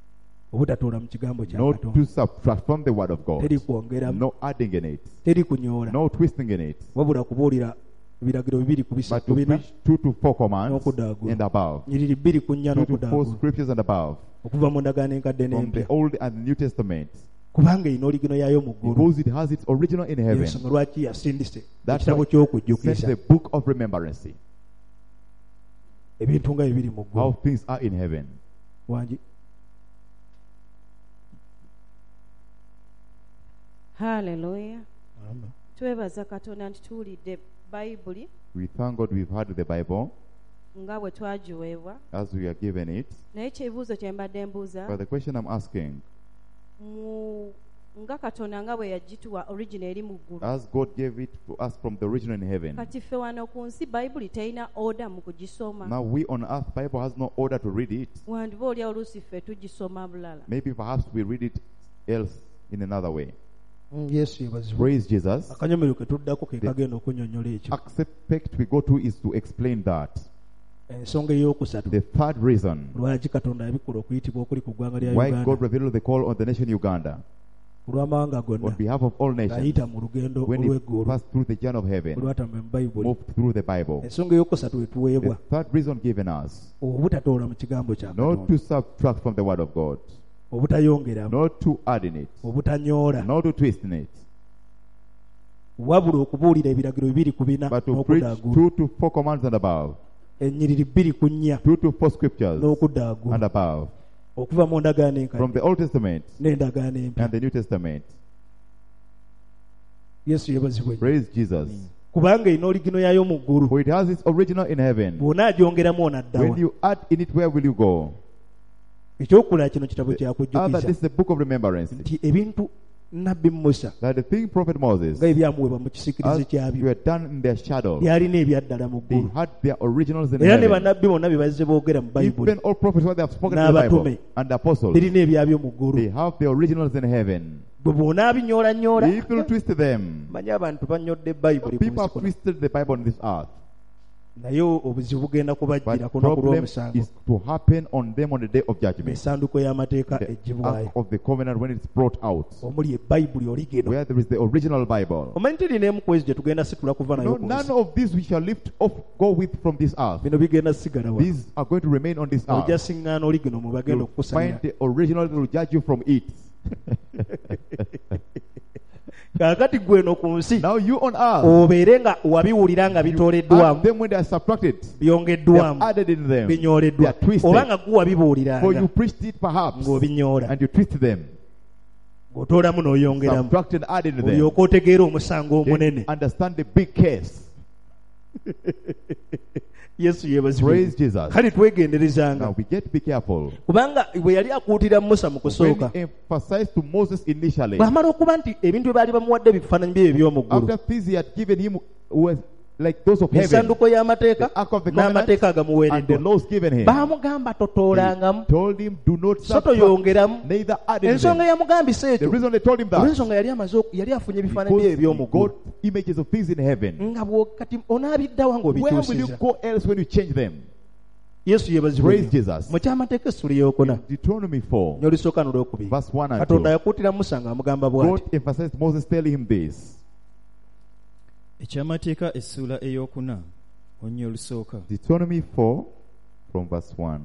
[SPEAKER 2] obutatoola mu kigambo kya
[SPEAKER 1] not
[SPEAKER 2] Katonda,
[SPEAKER 1] to subtract from the word of God,
[SPEAKER 2] teri kwongeramu,
[SPEAKER 1] no adding in it,
[SPEAKER 2] teri kunyoola,
[SPEAKER 1] no twisting in it,
[SPEAKER 2] wabula kubuulira ebiragiro 2 ku
[SPEAKER 1] but
[SPEAKER 2] bisatu
[SPEAKER 1] to
[SPEAKER 2] bina
[SPEAKER 1] preach 2 to 4 commands
[SPEAKER 2] n'okudaagula,
[SPEAKER 1] and above,
[SPEAKER 2] nyiriri 2 ku 4
[SPEAKER 1] 2 to 4
[SPEAKER 2] n'okudaagula,
[SPEAKER 1] scriptures and above,
[SPEAKER 2] okuva mu ndagaano enkadde
[SPEAKER 1] from the
[SPEAKER 2] n'empya,
[SPEAKER 1] Old and the New Testament,
[SPEAKER 2] kubanga erina oligino yaayo mu ggulu.
[SPEAKER 1] because it has its original in heaven.
[SPEAKER 2] Ensonga lwaki yasindise
[SPEAKER 1] That's
[SPEAKER 2] ekitabo
[SPEAKER 1] why sent
[SPEAKER 2] ky'okujjukiza
[SPEAKER 1] the book of remembrance,
[SPEAKER 2] ebintu nga bibiri mu
[SPEAKER 1] how
[SPEAKER 2] ggulu.
[SPEAKER 1] things are in heaven.
[SPEAKER 2] Wangi
[SPEAKER 4] Haleluya. Twebaza Katonda nti tuwulidde Bayibuli
[SPEAKER 1] We thank God we've had the Bible
[SPEAKER 4] nga bwe twagiweebwa,
[SPEAKER 1] as we are given it.
[SPEAKER 4] naye ekibuuzo kye mbadde mbuuza,
[SPEAKER 1] But the question I'm asking,
[SPEAKER 4] nga Katonda nga bwe yagituwa original eri mu ggulu,
[SPEAKER 1] as God gave it to us from the original in heaven,
[SPEAKER 4] kati ffe wano ku nsi Bayibuli terina order mu kugisoma.
[SPEAKER 1] now we on earth, Bible has no order to read it.
[SPEAKER 4] Wandiba oli oluusi ffe tugisoma bulala.
[SPEAKER 1] Maybe perhaps we read it else in another way.
[SPEAKER 2] Yesu yebazibwa.
[SPEAKER 1] Praise Jesus.
[SPEAKER 2] Akanyomero ke tuddako ke kagenda okunyonnyola ekyo.
[SPEAKER 1] Aspect we go to is to explain that.
[SPEAKER 2] Ensonga ey'okusatu
[SPEAKER 1] The third reason
[SPEAKER 2] lwaki Katonda yabikula okuyitibwa okuli ku ggwanga lya
[SPEAKER 1] why God
[SPEAKER 2] Uganda
[SPEAKER 1] revealed the call on the nation Uganda
[SPEAKER 2] olw'amawanga
[SPEAKER 1] on
[SPEAKER 2] gonna
[SPEAKER 1] behalf of all nations,
[SPEAKER 2] ng'ayita mu lugendo
[SPEAKER 1] when it
[SPEAKER 2] olw'eggulu
[SPEAKER 1] passed through the journey of heaven,
[SPEAKER 2] olwatamwe mu Bayibuli.
[SPEAKER 1] moved through the Bible.
[SPEAKER 2] Ensonga ey'okusatu
[SPEAKER 1] The
[SPEAKER 2] wetuweebwa
[SPEAKER 1] third reason given us,
[SPEAKER 2] obutatoola mu kigambo kya
[SPEAKER 1] not
[SPEAKER 2] Katonda,
[SPEAKER 1] to subtract from the word of God,
[SPEAKER 2] obutayongeramu,
[SPEAKER 1] not to add in it,
[SPEAKER 2] obutanyoola,
[SPEAKER 1] not to twist in it,
[SPEAKER 2] wabula okubuulira ebiragiro 2 ku 4
[SPEAKER 1] but to preach
[SPEAKER 2] n'okudaagula,
[SPEAKER 1] 2 to 4 commands and above,
[SPEAKER 2] ennyiriri 2 ku 4
[SPEAKER 1] 2 to 4 scriptures and
[SPEAKER 2] n'okudaagula,
[SPEAKER 1] above,
[SPEAKER 2] okuva mu ndagaano
[SPEAKER 1] from
[SPEAKER 2] enkadde
[SPEAKER 1] the Old Testament
[SPEAKER 2] n'endagaano empya.
[SPEAKER 1] and the New Testament.
[SPEAKER 2] Yesu yebazibwe.
[SPEAKER 1] Praise Jesus.
[SPEAKER 2] Kubanga erina oligino yaayo mu ggulu,
[SPEAKER 1] For it has its original in heaven.
[SPEAKER 2] bw'onaagyongeramu onaddawa.
[SPEAKER 1] When you add in it, where will you go?
[SPEAKER 2] Ekyokulaba kino kitabo
[SPEAKER 1] Other,
[SPEAKER 2] kyakujjukiza
[SPEAKER 1] this is the book of remembrance.
[SPEAKER 2] nti ebintu nabbi Musa
[SPEAKER 1] That the thing Prophet Moses,
[SPEAKER 2] nga ebyamuweebwa mu kisiikirize
[SPEAKER 1] as
[SPEAKER 2] kyabyo
[SPEAKER 1] were done in their shadow,
[SPEAKER 2] byalina ebyaddala mu
[SPEAKER 1] they
[SPEAKER 2] ggulu,
[SPEAKER 1] had their originals in
[SPEAKER 2] era ne
[SPEAKER 1] heaven.
[SPEAKER 2] bannabbi bonna bye bazze boogera mu Bayibuli
[SPEAKER 1] Even all prophets, what they have spoken in the
[SPEAKER 2] N'abatume.
[SPEAKER 1] Bible, and the apostles,
[SPEAKER 2] birina ebyabyo mu ggulu.
[SPEAKER 1] they have the originals in heaven.
[SPEAKER 2] Bwe bw'onaabinyoolannyoola,
[SPEAKER 1] If you twist them,
[SPEAKER 2] manyi abantu banyodde Bayibuli ku
[SPEAKER 1] people
[SPEAKER 2] nsi
[SPEAKER 1] have
[SPEAKER 2] kuno.
[SPEAKER 1] twisted the Bible on this earth.
[SPEAKER 2] naye obuzibu bugenda
[SPEAKER 1] But
[SPEAKER 2] kubajjira
[SPEAKER 1] the
[SPEAKER 2] ku lunaku
[SPEAKER 1] problem
[SPEAKER 2] lw'omusango
[SPEAKER 1] is to happen on them on the day of judgment.
[SPEAKER 2] essanduuko y'amateeka
[SPEAKER 1] The
[SPEAKER 2] eggyibwayo,
[SPEAKER 1] Ark of the Covenant, when it's brought out,
[SPEAKER 2] omuli ebayibuli oligeno.
[SPEAKER 1] where there is the original Bible.
[SPEAKER 2] omanyi teri n'emu ku ezo gye tugenda situla kuva nayo
[SPEAKER 1] No,
[SPEAKER 2] ku
[SPEAKER 1] none
[SPEAKER 2] nsi.
[SPEAKER 1] of these we shall lift off, go with from this earth.
[SPEAKER 2] bino bigenda sigala wa
[SPEAKER 1] These are going to remain on this
[SPEAKER 2] ojja
[SPEAKER 1] earth.
[SPEAKER 2] siŋŋaana oligeno mu bagenda
[SPEAKER 1] You'll find
[SPEAKER 2] okukusalira.
[SPEAKER 1] the original that will judge you from it.
[SPEAKER 2] kaakati gweno ku nsi
[SPEAKER 1] Now you on earth,
[SPEAKER 2] obeere nga wabiwulira nga
[SPEAKER 1] add
[SPEAKER 2] bitooleddwamu,
[SPEAKER 1] them when they are subtracted. They are
[SPEAKER 2] byongeddwamu,
[SPEAKER 1] added in them. They
[SPEAKER 2] binyooleddwa,
[SPEAKER 1] are twisted.
[SPEAKER 2] oba nga gwe
[SPEAKER 1] For you
[SPEAKER 2] wabibuuliranga
[SPEAKER 1] preached it perhaps,
[SPEAKER 2] ng'obinyoola,
[SPEAKER 1] and you twist them.
[SPEAKER 2] ng'otoolamu n'oyongeramu,
[SPEAKER 1] Subtract and add in them.
[SPEAKER 2] olyoka otegeera omusango
[SPEAKER 1] Then
[SPEAKER 2] omunene.
[SPEAKER 1] understand the big case.
[SPEAKER 2] Yesu yeebazibwe.
[SPEAKER 1] Praise Jesus.
[SPEAKER 2] kale twegenderezanga,
[SPEAKER 1] Now we get to be careful.
[SPEAKER 2] kubanga bwe yali akuutira Musa mu
[SPEAKER 1] When
[SPEAKER 2] kusooka,
[SPEAKER 1] he emphasized to Moses initially,
[SPEAKER 2] bw'amala okuba nti ebintu bye baali bamuwadde bifaananyi bye eby'omu ggulu,
[SPEAKER 1] after things he had given him was like those of heaven,
[SPEAKER 2] essanduuko y'amateeka
[SPEAKER 1] the Ark of the Covenant,
[SPEAKER 2] n'amateeka
[SPEAKER 1] and the
[SPEAKER 2] agamuweereddwa,
[SPEAKER 1] laws given him,
[SPEAKER 2] baamugamba totoolangamu,
[SPEAKER 1] told him, do not
[SPEAKER 2] so
[SPEAKER 1] subtract,
[SPEAKER 2] toyongeramu.
[SPEAKER 1] neither add in
[SPEAKER 2] ensonga
[SPEAKER 1] them.
[SPEAKER 2] yamugambisa
[SPEAKER 1] The
[SPEAKER 2] ekyo
[SPEAKER 1] reason they told him that,
[SPEAKER 2] olw'ensonga yali afunye ebifaananyi bye
[SPEAKER 1] because
[SPEAKER 2] eby'omu
[SPEAKER 1] he got
[SPEAKER 2] ggulu,
[SPEAKER 1] images of things in heaven.
[SPEAKER 2] nga kati onaabiddawa
[SPEAKER 1] Where will you
[SPEAKER 2] ng'obikyusiza.
[SPEAKER 1] go else when you change them?
[SPEAKER 2] Yesu yeebazibwe.
[SPEAKER 1] Praise Jesus.
[SPEAKER 2] mu kyamateeka essula eyokuna
[SPEAKER 1] Deuteronomy 4,
[SPEAKER 2] n'olisooka n'olwokubiri,
[SPEAKER 1] verse 1 and
[SPEAKER 2] Katonda
[SPEAKER 1] 2.
[SPEAKER 2] yakuutira Musa ng'amugamba bw'ati,
[SPEAKER 1] God emphasized Moses telling him this.
[SPEAKER 3] ekyamateeka essula eyokuna onnya olusooka.
[SPEAKER 1] Deuteronomy 4, from verse 1.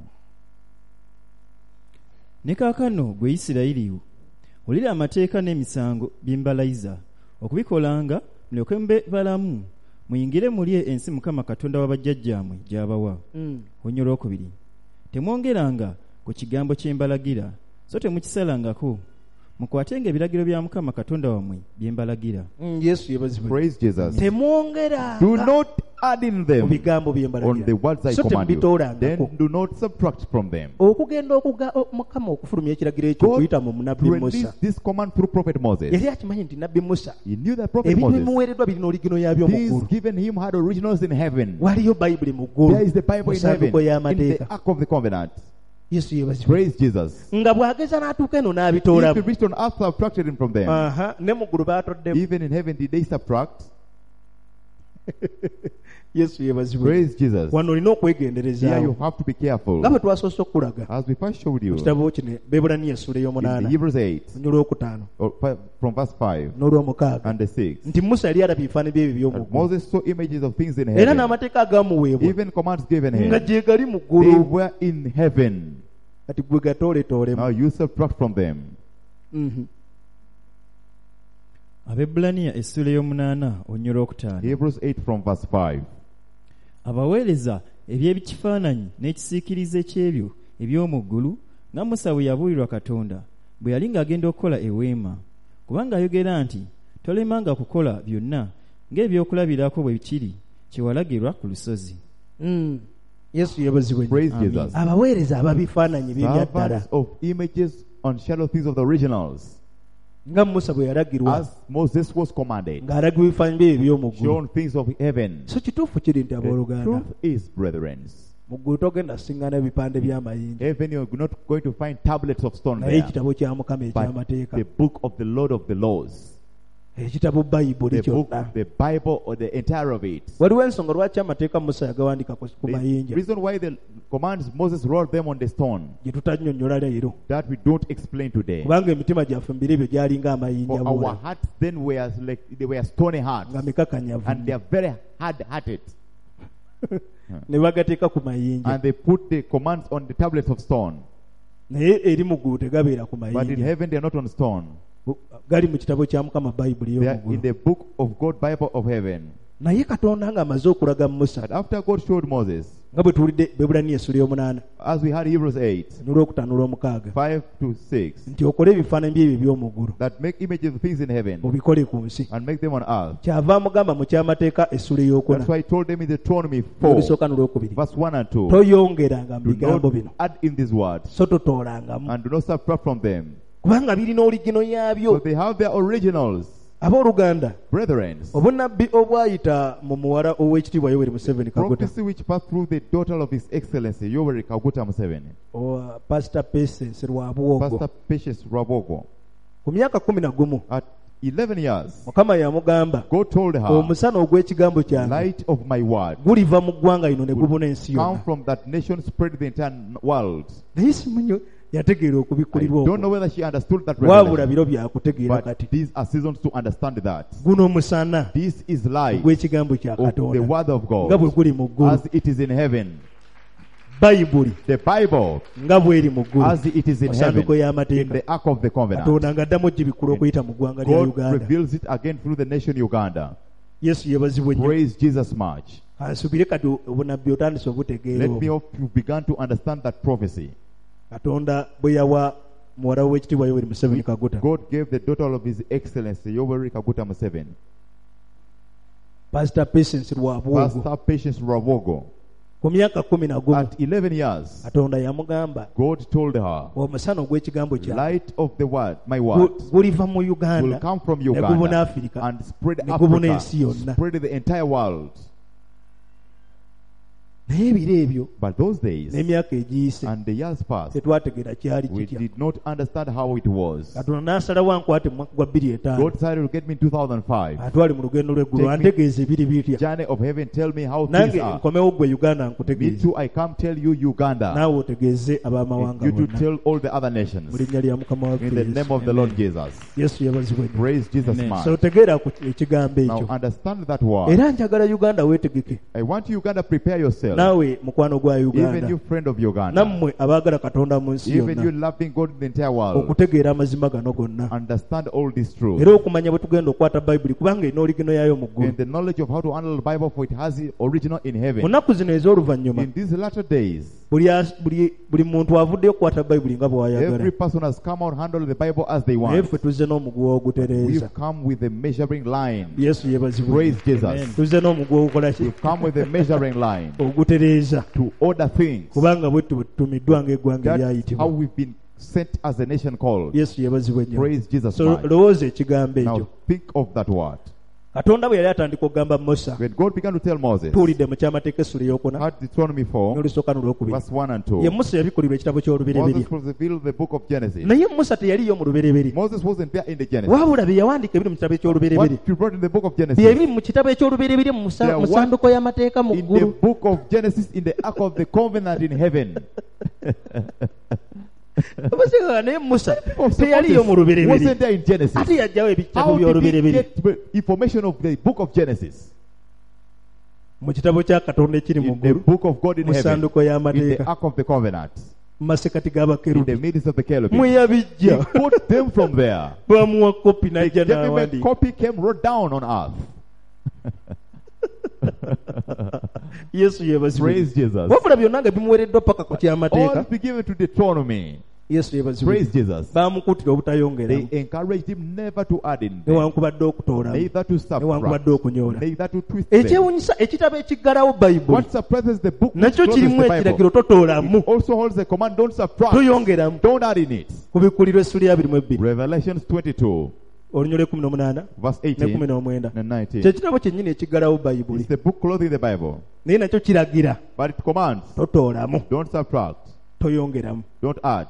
[SPEAKER 3] Ne kaakano gwe Isirayiri, wulira amateeka n'emisango bye mbalayiza okubikolanga, mulyoke mube balamu, muyingire mulye ensi Mukama Katonda wa bajjajjammwe gy'abawa. Onnya olwokubiri, temwongeranga ku kigambo kye mbalagira, so temukisalangako, mukwatenga ebiragiro bya Mukama Katonda wammwe bye mbalagira.
[SPEAKER 2] Yesu yeebazibwe.
[SPEAKER 1] Praise Jesus.
[SPEAKER 2] temwongeranga
[SPEAKER 1] Do not add in
[SPEAKER 2] mu
[SPEAKER 1] them
[SPEAKER 2] bigambo bye
[SPEAKER 1] on the
[SPEAKER 2] mbalagira,
[SPEAKER 1] words I
[SPEAKER 2] so
[SPEAKER 1] command you.
[SPEAKER 2] temubitoolangako.
[SPEAKER 1] Then do not subtract from them.
[SPEAKER 2] okugenda Mukama okufulumya ekiragiro ekyo
[SPEAKER 1] God
[SPEAKER 2] okuyita mu nabbi
[SPEAKER 1] released
[SPEAKER 2] Musa,
[SPEAKER 1] this command through Prophet Moses.
[SPEAKER 2] yali akimanyi nti nabbi Musa
[SPEAKER 1] He knew that Prophet
[SPEAKER 2] ebintu
[SPEAKER 1] Moses,
[SPEAKER 2] bimuweereddwa birina oligino yabyo mu
[SPEAKER 1] things
[SPEAKER 2] ggulu.
[SPEAKER 1] given him had originals in heaven.
[SPEAKER 2] waliyo bayibuli mu ggulu,
[SPEAKER 1] There is the Bible in heaven,
[SPEAKER 2] mu ssanduuko
[SPEAKER 1] in the
[SPEAKER 2] y'amateeka.
[SPEAKER 1] Ark of the Covenant.
[SPEAKER 2] Yesu yeebazibwe.
[SPEAKER 1] Praise Jesus.
[SPEAKER 2] nga bw'ageza n'atuuka eno
[SPEAKER 1] If
[SPEAKER 2] n'abitoolamu,
[SPEAKER 1] the rich on earth subtracted him from them,
[SPEAKER 2] ne mu ggulu baatoddemu.
[SPEAKER 1] even in heaven did they subtract?
[SPEAKER 2] yesu yebazibwe.
[SPEAKER 1] Praise Jesus.
[SPEAKER 2] Wano olina
[SPEAKER 1] Here you
[SPEAKER 2] okwegenderezaawo
[SPEAKER 1] have to be careful.
[SPEAKER 2] nga bwe twasoose okulaga
[SPEAKER 1] As we first showed
[SPEAKER 2] mu
[SPEAKER 1] you
[SPEAKER 2] kitabo kino Beebulaniya essula
[SPEAKER 1] in
[SPEAKER 2] ey'omunaana
[SPEAKER 1] Hebrews 8,
[SPEAKER 2] olwokutaano
[SPEAKER 1] from verse 5
[SPEAKER 2] n'olwomukaaga
[SPEAKER 1] and the 6.
[SPEAKER 2] nti musa yali alaba ebifaananyi byebyo
[SPEAKER 1] And
[SPEAKER 2] by'omu ggulu
[SPEAKER 1] Moses saw images of things in
[SPEAKER 2] era
[SPEAKER 1] heaven,
[SPEAKER 2] n'amateeka agaamuweebwa
[SPEAKER 1] even commands given
[SPEAKER 2] nga
[SPEAKER 1] him.
[SPEAKER 2] gye gali mu
[SPEAKER 1] They
[SPEAKER 2] ggulu
[SPEAKER 1] were in heaven.
[SPEAKER 2] kati gwe gatooletoolemu.
[SPEAKER 1] Now you subtract from them.
[SPEAKER 3] Abebbulaniya essula ey'omunaana olunywa olwokutaano.
[SPEAKER 1] Hebrews 8 from verse 5.
[SPEAKER 3] Abaweereza eby'ekifaananyi n'ekisiikirize ky'ebyo eby'omu ggulu nga Musa bwe yabuulirwa Katonda bwe yali ng'agenda okukola eweema, kubanga ayogera nti tolemanga kukola byonna ng'ebyokulabirako bwe kiri kye walagirwa ku lusozi.
[SPEAKER 2] yesu yebazibwe.
[SPEAKER 1] Praise
[SPEAKER 3] Amen.
[SPEAKER 1] Jesus.
[SPEAKER 2] abaweereza ababifaananyi by'ebya ddala
[SPEAKER 1] Servants of images on shadow things of the originals,
[SPEAKER 2] nga musa bwe yalagirwa
[SPEAKER 1] as Moses was commanded,
[SPEAKER 2] ng'alagirwa ebifaananyi byebyo eby'omu ggulu.
[SPEAKER 1] shown things of heaven.
[SPEAKER 2] so kituufu kiri nti
[SPEAKER 1] The
[SPEAKER 2] abooluganda
[SPEAKER 1] truth is, brethren,
[SPEAKER 2] mu ggulu togenda singana ebipande by'amayinja
[SPEAKER 1] heaven you're not going to find tablets of stone
[SPEAKER 2] naye
[SPEAKER 1] there,
[SPEAKER 2] ekitabo kya mukama
[SPEAKER 1] but
[SPEAKER 2] eky'amateeka,
[SPEAKER 1] the book of the Lord of the laws,
[SPEAKER 2] ekitabo bayibuli
[SPEAKER 1] the book,
[SPEAKER 2] kyonna.
[SPEAKER 1] the Bible, or the entire of it.
[SPEAKER 2] waliwo ensonga lwaki amateeka musa yagawandiika ku
[SPEAKER 1] The
[SPEAKER 2] mayinja
[SPEAKER 1] reason why the commands Moses wrote them on the stone,
[SPEAKER 2] gye tutannyonnyola leero,
[SPEAKER 1] that we don't explain today.
[SPEAKER 2] kubanga emitima gyaffe mu biro ebyo gyalinga amayinja
[SPEAKER 1] For our
[SPEAKER 2] bwola
[SPEAKER 1] hearts then were like they were stony hearts,
[SPEAKER 2] nga mikakanyavu
[SPEAKER 1] and they are very hard-hearted.
[SPEAKER 2] ne bagateeka ku mayinja,
[SPEAKER 1] And they put the commands on the tablets of stone,
[SPEAKER 2] naye eri mu ggulu tegabeera ku
[SPEAKER 1] but in
[SPEAKER 2] mayinja,
[SPEAKER 1] heaven they are not on stone.
[SPEAKER 2] gali mu kitabo kya mukama bayibuli
[SPEAKER 1] They
[SPEAKER 2] y'omu
[SPEAKER 1] are in
[SPEAKER 2] ggulu.
[SPEAKER 1] the book of God, Bible of heaven.
[SPEAKER 2] naye katonda ng'amaze okulaga musa
[SPEAKER 1] But after God showed Moses,
[SPEAKER 2] nga bwe tuwulidde Beebulaniya essula ey'omunaana
[SPEAKER 1] as we had Hebrews 8,
[SPEAKER 2] n'olwokutaano n'olwomukaaga
[SPEAKER 1] 5 to 6,
[SPEAKER 2] nti okole ebifaananyi byebyo eby'omu ggulu
[SPEAKER 1] that make images of things in heaven
[SPEAKER 2] obikole ku nsi,
[SPEAKER 1] and make them on earth.
[SPEAKER 2] kyava amugamba mu kyamateeka essula
[SPEAKER 1] That's
[SPEAKER 2] ey'okuna
[SPEAKER 1] why I told them in Deuteronomy 4,
[SPEAKER 2] n'olusooka n'olwokubiri,
[SPEAKER 1] verse 1 and 2,
[SPEAKER 2] toyongeranga mu
[SPEAKER 1] do
[SPEAKER 2] bigambo
[SPEAKER 1] not
[SPEAKER 2] bino
[SPEAKER 1] add in these words
[SPEAKER 2] so totoolangamu,
[SPEAKER 1] and do not subtract from them.
[SPEAKER 2] kubanga birina oligino yaabyo.
[SPEAKER 1] So they have their originals.
[SPEAKER 2] abooluganda
[SPEAKER 1] Brethren,
[SPEAKER 2] obunnabbi obwayita mu muwala ow'ekitiibwa Yoweri Museveni Kaguta,
[SPEAKER 1] prophecy which passed through the daughter of His Excellency Yoweri Kaguta Museveni,
[SPEAKER 2] Pastor Patience Rwabuwogo,
[SPEAKER 1] Pastor Patience Rwabogo,
[SPEAKER 2] ku myaka 11
[SPEAKER 1] at 11 years,
[SPEAKER 2] mukama yamugamba
[SPEAKER 1] God told her,
[SPEAKER 2] omusana ogw'ekigambo kyange
[SPEAKER 1] light of my word
[SPEAKER 2] guliva mu ggwanga lino ne gubuna ensi
[SPEAKER 1] come
[SPEAKER 2] yonna.
[SPEAKER 1] from that nation, spread the entire world.
[SPEAKER 2] naye simunyo yategeera
[SPEAKER 1] I
[SPEAKER 2] okubikulirwa
[SPEAKER 1] don't know
[SPEAKER 2] okwo,
[SPEAKER 1] whether she understood that
[SPEAKER 2] wabula
[SPEAKER 1] revelation,
[SPEAKER 2] biro byakutegeera
[SPEAKER 1] but
[SPEAKER 2] kati.
[SPEAKER 1] these are seasons to understand that.
[SPEAKER 2] guno musana
[SPEAKER 1] This is light
[SPEAKER 2] ogw'ekigambo kya
[SPEAKER 1] of the
[SPEAKER 2] katonda
[SPEAKER 1] word of
[SPEAKER 2] nga bwe
[SPEAKER 1] God
[SPEAKER 2] guli mu ggulu,
[SPEAKER 1] as it is in heaven.
[SPEAKER 2] bayibuli
[SPEAKER 1] The Bible
[SPEAKER 2] nga bw'eri mu ggulu,
[SPEAKER 1] as it is in heaven,
[SPEAKER 2] Masanduuko
[SPEAKER 1] in
[SPEAKER 2] y'amateeka.
[SPEAKER 1] the Ark of the Covenant.
[SPEAKER 2] katonda ng'addamu ogibikula okuyita mu ggwanga lya
[SPEAKER 1] God
[SPEAKER 2] Uganda.
[SPEAKER 1] reveals it again through the nation Uganda.
[SPEAKER 2] yesu yebazibwe nnyo.
[SPEAKER 1] Praise Jesus much.
[SPEAKER 2] ansubire kati obunabbi otandise obutegeera
[SPEAKER 1] Let me
[SPEAKER 2] obwo.
[SPEAKER 1] hope you began to understand that prophecy.
[SPEAKER 2] katonda bwe yawa muwala w'ekitiibwa Yoweri Museveni Kaguta,
[SPEAKER 1] God gave the daughter of His Excellency Yoweri Kaguta Museveni,
[SPEAKER 2] Pastor Patience Rwabuwogo,
[SPEAKER 1] Pastor Patience Rwabogo,
[SPEAKER 2] ku myaka 11
[SPEAKER 1] at 11 years.
[SPEAKER 2] katonda yamugamba
[SPEAKER 1] God told her,
[SPEAKER 2] omusana ogw'ekigambo kya
[SPEAKER 1] light of the word, my word,
[SPEAKER 2] guliva mu
[SPEAKER 1] will
[SPEAKER 2] Uganda
[SPEAKER 1] come from
[SPEAKER 2] ne gubuna
[SPEAKER 1] Uganda
[SPEAKER 2] Afirika
[SPEAKER 1] and spread
[SPEAKER 2] ne gubuna
[SPEAKER 1] Africa,
[SPEAKER 2] ensi yonna.
[SPEAKER 1] spread the entire world.
[SPEAKER 2] naye ebiro ebyo
[SPEAKER 1] But those days
[SPEAKER 2] n'emyaka egiyise
[SPEAKER 1] and the years passed,
[SPEAKER 2] tetwategeera kyali
[SPEAKER 1] we
[SPEAKER 2] kitya.
[SPEAKER 1] did not understand how it was.
[SPEAKER 2] katonda n'asalawo ankwate mu mwaka gwa 2005
[SPEAKER 1] God decided to get me in 2005.
[SPEAKER 2] atwali mu lugendo lw'eggulu
[SPEAKER 1] Take me-
[SPEAKER 2] antegeeza ebiri bitya,
[SPEAKER 1] Journey of heaven, tell me how things
[SPEAKER 2] nange
[SPEAKER 1] are.
[SPEAKER 2] nkomewo gwe Uganda
[SPEAKER 1] Me
[SPEAKER 2] nkutegeeze,
[SPEAKER 1] too, I come tell you Uganda.
[SPEAKER 2] naawe otegeeze ab'amawanga
[SPEAKER 1] You to
[SPEAKER 2] bonna,
[SPEAKER 1] tell all the other
[SPEAKER 2] mu
[SPEAKER 1] nations.
[SPEAKER 2] linnya lya mukama waffe
[SPEAKER 1] In the
[SPEAKER 2] Yesu.
[SPEAKER 1] name of the Lord Jesus.
[SPEAKER 2] yesu yabazibwe nnyo.
[SPEAKER 1] Praise Jesus
[SPEAKER 3] Amen.
[SPEAKER 2] so
[SPEAKER 1] much.
[SPEAKER 2] tegeera ku ekigambo
[SPEAKER 1] Now
[SPEAKER 2] ekyo,
[SPEAKER 1] understand that word.
[SPEAKER 2] era njagala Uganda weetegeke,
[SPEAKER 1] I want you Uganda, prepare yourself.
[SPEAKER 2] naawe mukwano gwa
[SPEAKER 1] Even
[SPEAKER 2] Uganda,
[SPEAKER 1] you friend of Uganda.
[SPEAKER 2] nammwe abaagala katonda mu nsi
[SPEAKER 1] Even you
[SPEAKER 2] yonna,
[SPEAKER 1] loving God in the entire world.
[SPEAKER 2] okutegeera amazima gano gonna,
[SPEAKER 1] Understand all this truth.
[SPEAKER 2] era okumanya bwe tugenda okukwata bayibuli kubanga erina oligino yaayo mu ggulu.
[SPEAKER 1] And the knowledge of how to handle the Bible, for it has the original in
[SPEAKER 2] mu
[SPEAKER 1] heaven.
[SPEAKER 2] nnaku zino ez'oluvannyuma
[SPEAKER 1] In these latter days,
[SPEAKER 2] buli muntu avuddeyo okukwata bayibuli nga bwe
[SPEAKER 1] every
[SPEAKER 2] wayagala,
[SPEAKER 1] person has come out handle the Bible as they
[SPEAKER 2] naye
[SPEAKER 1] want.
[SPEAKER 2] ffe tuzze n'omuguwa ogutereeza.
[SPEAKER 1] We've come with a measuring line.
[SPEAKER 2] yesu yebazibwe,
[SPEAKER 1] Praise Jesus.
[SPEAKER 3] Amen.
[SPEAKER 2] tuzze n'omuguwa ogukola ki,
[SPEAKER 1] We've come with a measuring line
[SPEAKER 2] ogutereeza,
[SPEAKER 1] to order things.
[SPEAKER 2] kubanga bwe tutumiddwa ng'eggwanga
[SPEAKER 1] That's how
[SPEAKER 2] eryayitibwa.
[SPEAKER 1] we've been sent as a nation called.
[SPEAKER 2] yesu yebazibwe nnyo.
[SPEAKER 1] Praise Jesus
[SPEAKER 2] so
[SPEAKER 1] much.
[SPEAKER 2] lowooza ekigambo ekyo.
[SPEAKER 1] Now think of that word.
[SPEAKER 2] katonda bwe yali atandika okugamba musa
[SPEAKER 1] When God began to tell Moses,
[SPEAKER 2] tuwulidde mu kyamateeka essula eyokuna
[SPEAKER 1] at Deuteronomy 4,
[SPEAKER 2] n'olusooka n'olwokubiri
[SPEAKER 1] verse 1 and
[SPEAKER 2] ye
[SPEAKER 1] 2,
[SPEAKER 2] musa yabikulirwa ekitabo ky'olubereberye
[SPEAKER 1] Moses was revealed the book of Genesis.
[SPEAKER 2] naye musa teyaliyo mu lubereberye
[SPEAKER 1] Moses wasn't there in the Genesis.
[SPEAKER 2] wabula bye yawandiika ebiri mu kitabo eky'olubereberye
[SPEAKER 1] What you brought in the book of Genesis,
[SPEAKER 2] byebiri mu kitabo eky'olubereberye mu
[SPEAKER 1] There are
[SPEAKER 2] mu ssanduko y'amateeka mu
[SPEAKER 1] in the
[SPEAKER 2] ggulu
[SPEAKER 1] book of Genesis, in the ark of the covenant in heaven.
[SPEAKER 2] Obasanga naye musa
[SPEAKER 1] Of
[SPEAKER 2] teyaliyo mu lubereberye
[SPEAKER 1] wasn't there in Genesis.
[SPEAKER 2] ate yajjawo ebitabo
[SPEAKER 1] How did he
[SPEAKER 2] by'olubereberye
[SPEAKER 1] get information of the book of Genesis?
[SPEAKER 2] mu kitabo kya katonda ekiri mu
[SPEAKER 1] In the
[SPEAKER 2] ggulu
[SPEAKER 1] book of God in
[SPEAKER 2] mu
[SPEAKER 1] heaven,
[SPEAKER 2] ssanduko
[SPEAKER 1] in the
[SPEAKER 2] y'amateeka
[SPEAKER 1] ark of the covenant,
[SPEAKER 2] mu masekati
[SPEAKER 1] in the
[SPEAKER 2] g'abakerubi
[SPEAKER 1] midst of the cherubim.
[SPEAKER 2] mwe
[SPEAKER 1] He
[SPEAKER 2] yabijja
[SPEAKER 1] put them from there.
[SPEAKER 2] bamuwa kopi n'ajja
[SPEAKER 1] Gave him a
[SPEAKER 2] n'awandiika
[SPEAKER 1] copy, came, wrote down on earth.
[SPEAKER 2] yesu yeebazibwe
[SPEAKER 1] Praise Jesus.
[SPEAKER 2] wabula byonna nga bimuweereddwa paka ku
[SPEAKER 1] All
[SPEAKER 2] kyamateeka
[SPEAKER 1] be given to Deuteronomy.
[SPEAKER 2] yesu yeebazibwe
[SPEAKER 1] Praise Jesus.
[SPEAKER 2] baamukuutira obutayongeramu
[SPEAKER 1] They encouraged him never to add in them,
[SPEAKER 2] newankubadde okutoolamu
[SPEAKER 1] neither to subtract,
[SPEAKER 2] newankubadde okunyoola
[SPEAKER 1] neither to twist them.
[SPEAKER 2] ekyewuunyisa ekitabo ekiggalawo bayibuli
[SPEAKER 1] What suppresses the book which
[SPEAKER 2] nakyo
[SPEAKER 1] closes
[SPEAKER 2] kirimu
[SPEAKER 1] the Bible,
[SPEAKER 2] ekiragiro totoolamu
[SPEAKER 1] it also holds the command, don't subtract,
[SPEAKER 2] toyongeramu
[SPEAKER 1] don't add in it.
[SPEAKER 2] ku bikulirwa essula ya 22
[SPEAKER 1] Revelations 22,
[SPEAKER 2] olunyolo 18
[SPEAKER 1] verse
[SPEAKER 2] ne
[SPEAKER 1] 18
[SPEAKER 2] 19
[SPEAKER 1] and 19.
[SPEAKER 2] kyekitabo kyennyini ekiggalawo bayibuli
[SPEAKER 1] It's the book clothing the Bible,
[SPEAKER 2] naye nakyo kiragira
[SPEAKER 1] but it commands,
[SPEAKER 2] totoolamu
[SPEAKER 1] don't subtract,
[SPEAKER 2] toyongeramu
[SPEAKER 1] don't add.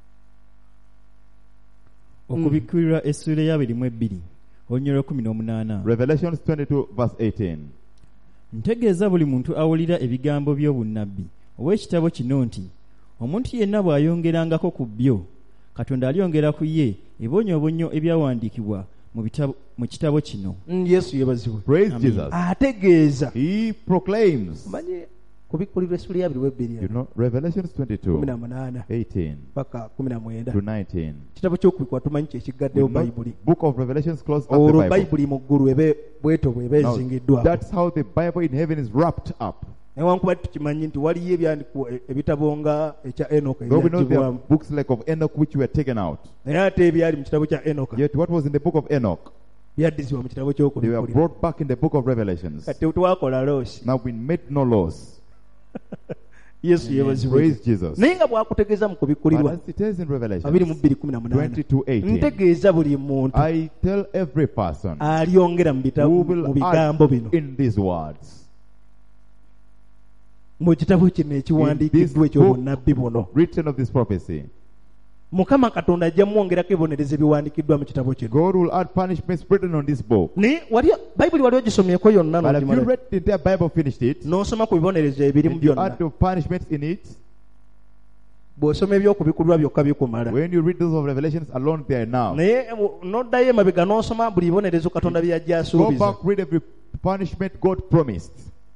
[SPEAKER 3] okubikulirwa essula ya 22 olunyolo 18.
[SPEAKER 1] Revelations 22, verse 18.
[SPEAKER 3] Ntegeeza buli muntu awulira ebigambo by'obunnabbi ow'ekitabo kino nti omuntu yenna bw'ayongerangako ku byo katonda alyongera ku ye ebonyobonyo ebyawandiikibwa mu kitabo kino.
[SPEAKER 2] yesu yeebazibwe
[SPEAKER 1] Praise
[SPEAKER 3] Amen.
[SPEAKER 1] Jesus.
[SPEAKER 2] ategeeza
[SPEAKER 1] He proclaims,
[SPEAKER 2] manye kubikulirwa essula ya 22
[SPEAKER 1] you know, Revelations 22,
[SPEAKER 2] 18
[SPEAKER 1] 18
[SPEAKER 2] paka
[SPEAKER 1] to
[SPEAKER 2] 19
[SPEAKER 1] 19.
[SPEAKER 2] kitabo ky'okubikwa tumanyi kyekigaddewo
[SPEAKER 1] We know
[SPEAKER 2] bayibuli
[SPEAKER 1] book of Revelations close up the
[SPEAKER 2] olwo
[SPEAKER 1] Bible.
[SPEAKER 2] bayibuli mu ggulu bweto bweba
[SPEAKER 1] Now,
[SPEAKER 2] ezingiddwako
[SPEAKER 1] that's how the Bible in heaven is wrapped up.
[SPEAKER 2] newankubadde tukimanyi nti waliyo ebyandiko ebitabo nga ekya enoka
[SPEAKER 1] Though we know there are
[SPEAKER 2] ebyagibwamu
[SPEAKER 1] books like of Enoch which were taken out.
[SPEAKER 2] naye ate ebyali mu kitabo kya enoka
[SPEAKER 1] Yet what was in the book of Enoch,
[SPEAKER 2] byaddizibwa mu kitabo
[SPEAKER 1] they were
[SPEAKER 2] ky'okubikulira
[SPEAKER 1] brought back in the book of Revelations.
[SPEAKER 2] kati twakola loosi
[SPEAKER 1] Now we made no loss.
[SPEAKER 2] yesu yeebazibwe
[SPEAKER 1] Praise Jesus.
[SPEAKER 2] naye nga bwakutegeeza mu
[SPEAKER 1] But
[SPEAKER 2] kubikulirwa
[SPEAKER 1] as it is in Revelations
[SPEAKER 2] 22:18
[SPEAKER 1] 22:18,
[SPEAKER 2] ntegeeza buli muntu
[SPEAKER 1] I tell every person
[SPEAKER 2] alyongera mu
[SPEAKER 1] who will
[SPEAKER 2] bigambo
[SPEAKER 1] add
[SPEAKER 2] bino
[SPEAKER 1] in these words,
[SPEAKER 2] mu kitabo kino ekiwandiikiddwa ekyobunnabbi buno
[SPEAKER 1] written of this prophecy,
[SPEAKER 2] mukama katonda ajja mwongerako ebibonerezo ebiwandiikiddwa mu kitabo kino
[SPEAKER 1] God will add punishments written on this book.
[SPEAKER 2] naye bayibuli wali ogisomyeko yonna
[SPEAKER 1] But have you
[SPEAKER 2] n'ogimala
[SPEAKER 1] read the entire Bible, finished it?
[SPEAKER 2] n'osoma ku bibonerezo ebirimu
[SPEAKER 1] Did you
[SPEAKER 2] byonna
[SPEAKER 1] add the punishments in it?
[SPEAKER 2] bw'osoma ebyokubikulirwa byokka bikumala
[SPEAKER 1] When you read those of Revelations alone, they are now.
[SPEAKER 2] naye n'oddayo emabega n'osoma buli bibonerezo katonda bye yajja
[SPEAKER 1] Go
[SPEAKER 2] asuubiza
[SPEAKER 1] back, read every punishment God promised.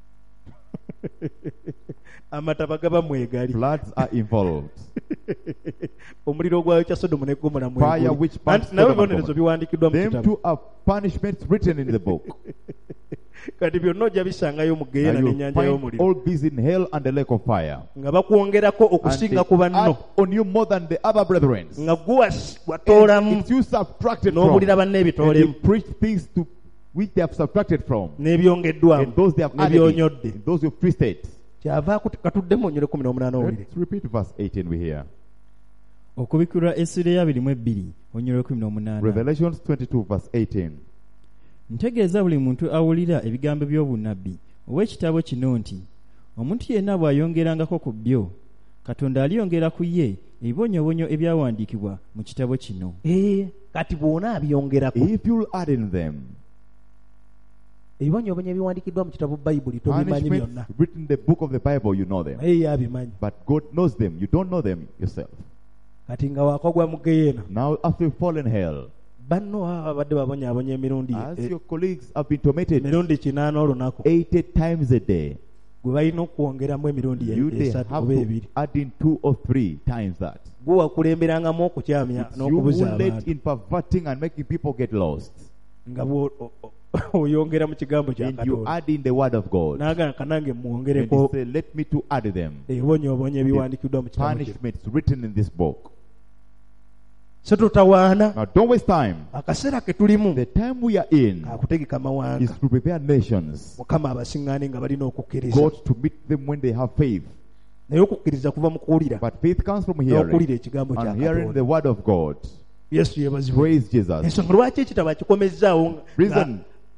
[SPEAKER 2] amataba gaba mwegali
[SPEAKER 1] Floods are involved.
[SPEAKER 2] omuliro ogwayo kya sodomu ne gomora
[SPEAKER 1] Fire which burnt
[SPEAKER 2] anti nawe
[SPEAKER 1] Sodom and
[SPEAKER 2] ebibonerezo
[SPEAKER 1] Gomorrah.
[SPEAKER 2] biwandiikiddwa mu
[SPEAKER 1] Them
[SPEAKER 2] kitabo
[SPEAKER 1] too are punishments written in the book.
[SPEAKER 2] kati byonna ojja bisangayo mu geyeena
[SPEAKER 1] And you
[SPEAKER 2] n'ennyanja
[SPEAKER 1] find
[SPEAKER 2] y'omuliro
[SPEAKER 1] all these in hell and the lake of fire.
[SPEAKER 2] nga bakwongerako
[SPEAKER 1] And
[SPEAKER 2] okusinga
[SPEAKER 1] they
[SPEAKER 2] ku banno
[SPEAKER 1] add on you more than the other brethren.
[SPEAKER 2] nga gwe watoolamu
[SPEAKER 1] It's you subtracted from.
[SPEAKER 2] n'obulira banne
[SPEAKER 1] And you
[SPEAKER 2] ebitoolemu
[SPEAKER 1] preach things to which they have subtracted from.
[SPEAKER 2] n'ebyongeddwamu
[SPEAKER 1] And those they have added,
[SPEAKER 2] n'ebyonyodde
[SPEAKER 1] and those you've twisted.
[SPEAKER 2] kyava katuddemu onyole 18 owulire
[SPEAKER 1] Let's repeat verse 18 we hear.
[SPEAKER 3] okubikulirwa essula ya 22 olunyolo 18.
[SPEAKER 1] Revelations 22 verse 18.
[SPEAKER 3] Ntegeeza buli muntu awulira ebigambo by'obunnabbi ow'ekitabo kino nti omuntu yenna bw'ayongerangako ku byo katonda alyongera ku ye ebibonyobonyo ebyawandiikibwa mu kitabo kino.
[SPEAKER 2] kati bw'ona abyongerako
[SPEAKER 1] If you'll add in them
[SPEAKER 2] ebibonyobonyo ebiwandiikiddwa mu kitabo bayibuli tobimanyi
[SPEAKER 1] punishments
[SPEAKER 2] byonna
[SPEAKER 1] written in the book of the Bible, you know them.
[SPEAKER 2] naye ye abimanyi
[SPEAKER 1] But God knows them. You don't know them yourself.
[SPEAKER 2] kati nga wakagwa mu geyeena
[SPEAKER 1] Now, after you fall in hell,
[SPEAKER 2] banno baba babadde babonyaabonya emirundi
[SPEAKER 1] as your colleagues have been tormented
[SPEAKER 2] emirundi 8 olunaku
[SPEAKER 1] 80 times a day,
[SPEAKER 2] gwe balina okuwongeramu emirundi
[SPEAKER 1] you they
[SPEAKER 2] 3
[SPEAKER 1] have
[SPEAKER 2] oba
[SPEAKER 1] to
[SPEAKER 2] 2
[SPEAKER 1] add in 2 or 3 times that.
[SPEAKER 2] gwe wakulemberangamu okukyamya
[SPEAKER 1] You
[SPEAKER 2] n'okubuza
[SPEAKER 1] will let
[SPEAKER 2] abantu
[SPEAKER 1] in perverting and making people get lost.
[SPEAKER 2] nga oyongera mu kigambo kya
[SPEAKER 1] And you
[SPEAKER 2] katonda
[SPEAKER 1] add in the word of God.
[SPEAKER 2] n'agana kanange
[SPEAKER 1] And
[SPEAKER 2] mwongereko
[SPEAKER 1] you say, let me to add them.
[SPEAKER 2] ebibonyobonyo ebiwandiikiddwa mu kitabo kino
[SPEAKER 1] Punishments written in this book.
[SPEAKER 2] so totawaana
[SPEAKER 1] Now, don't waste time.
[SPEAKER 2] akaseera ke tulimu
[SPEAKER 1] The time we are in
[SPEAKER 2] akutegeka
[SPEAKER 1] is
[SPEAKER 2] mawanga
[SPEAKER 1] to prepare nations.
[SPEAKER 2] mukama abasiŋŋaane nga balina okukkiriza
[SPEAKER 1] God to meet them when they have faith.
[SPEAKER 2] naye okukkiriza kuva mu kuwulira
[SPEAKER 1] But faith comes from
[SPEAKER 2] n'okuwulira
[SPEAKER 1] hearing.
[SPEAKER 2] ekigambo kya
[SPEAKER 1] And hearing the
[SPEAKER 2] katonda
[SPEAKER 1] word of God.
[SPEAKER 2] yesu yeebazibwe
[SPEAKER 1] Praise Jesus.
[SPEAKER 2] ensonga lwaki ekitabo akikomezzaawo
[SPEAKER 1] Reason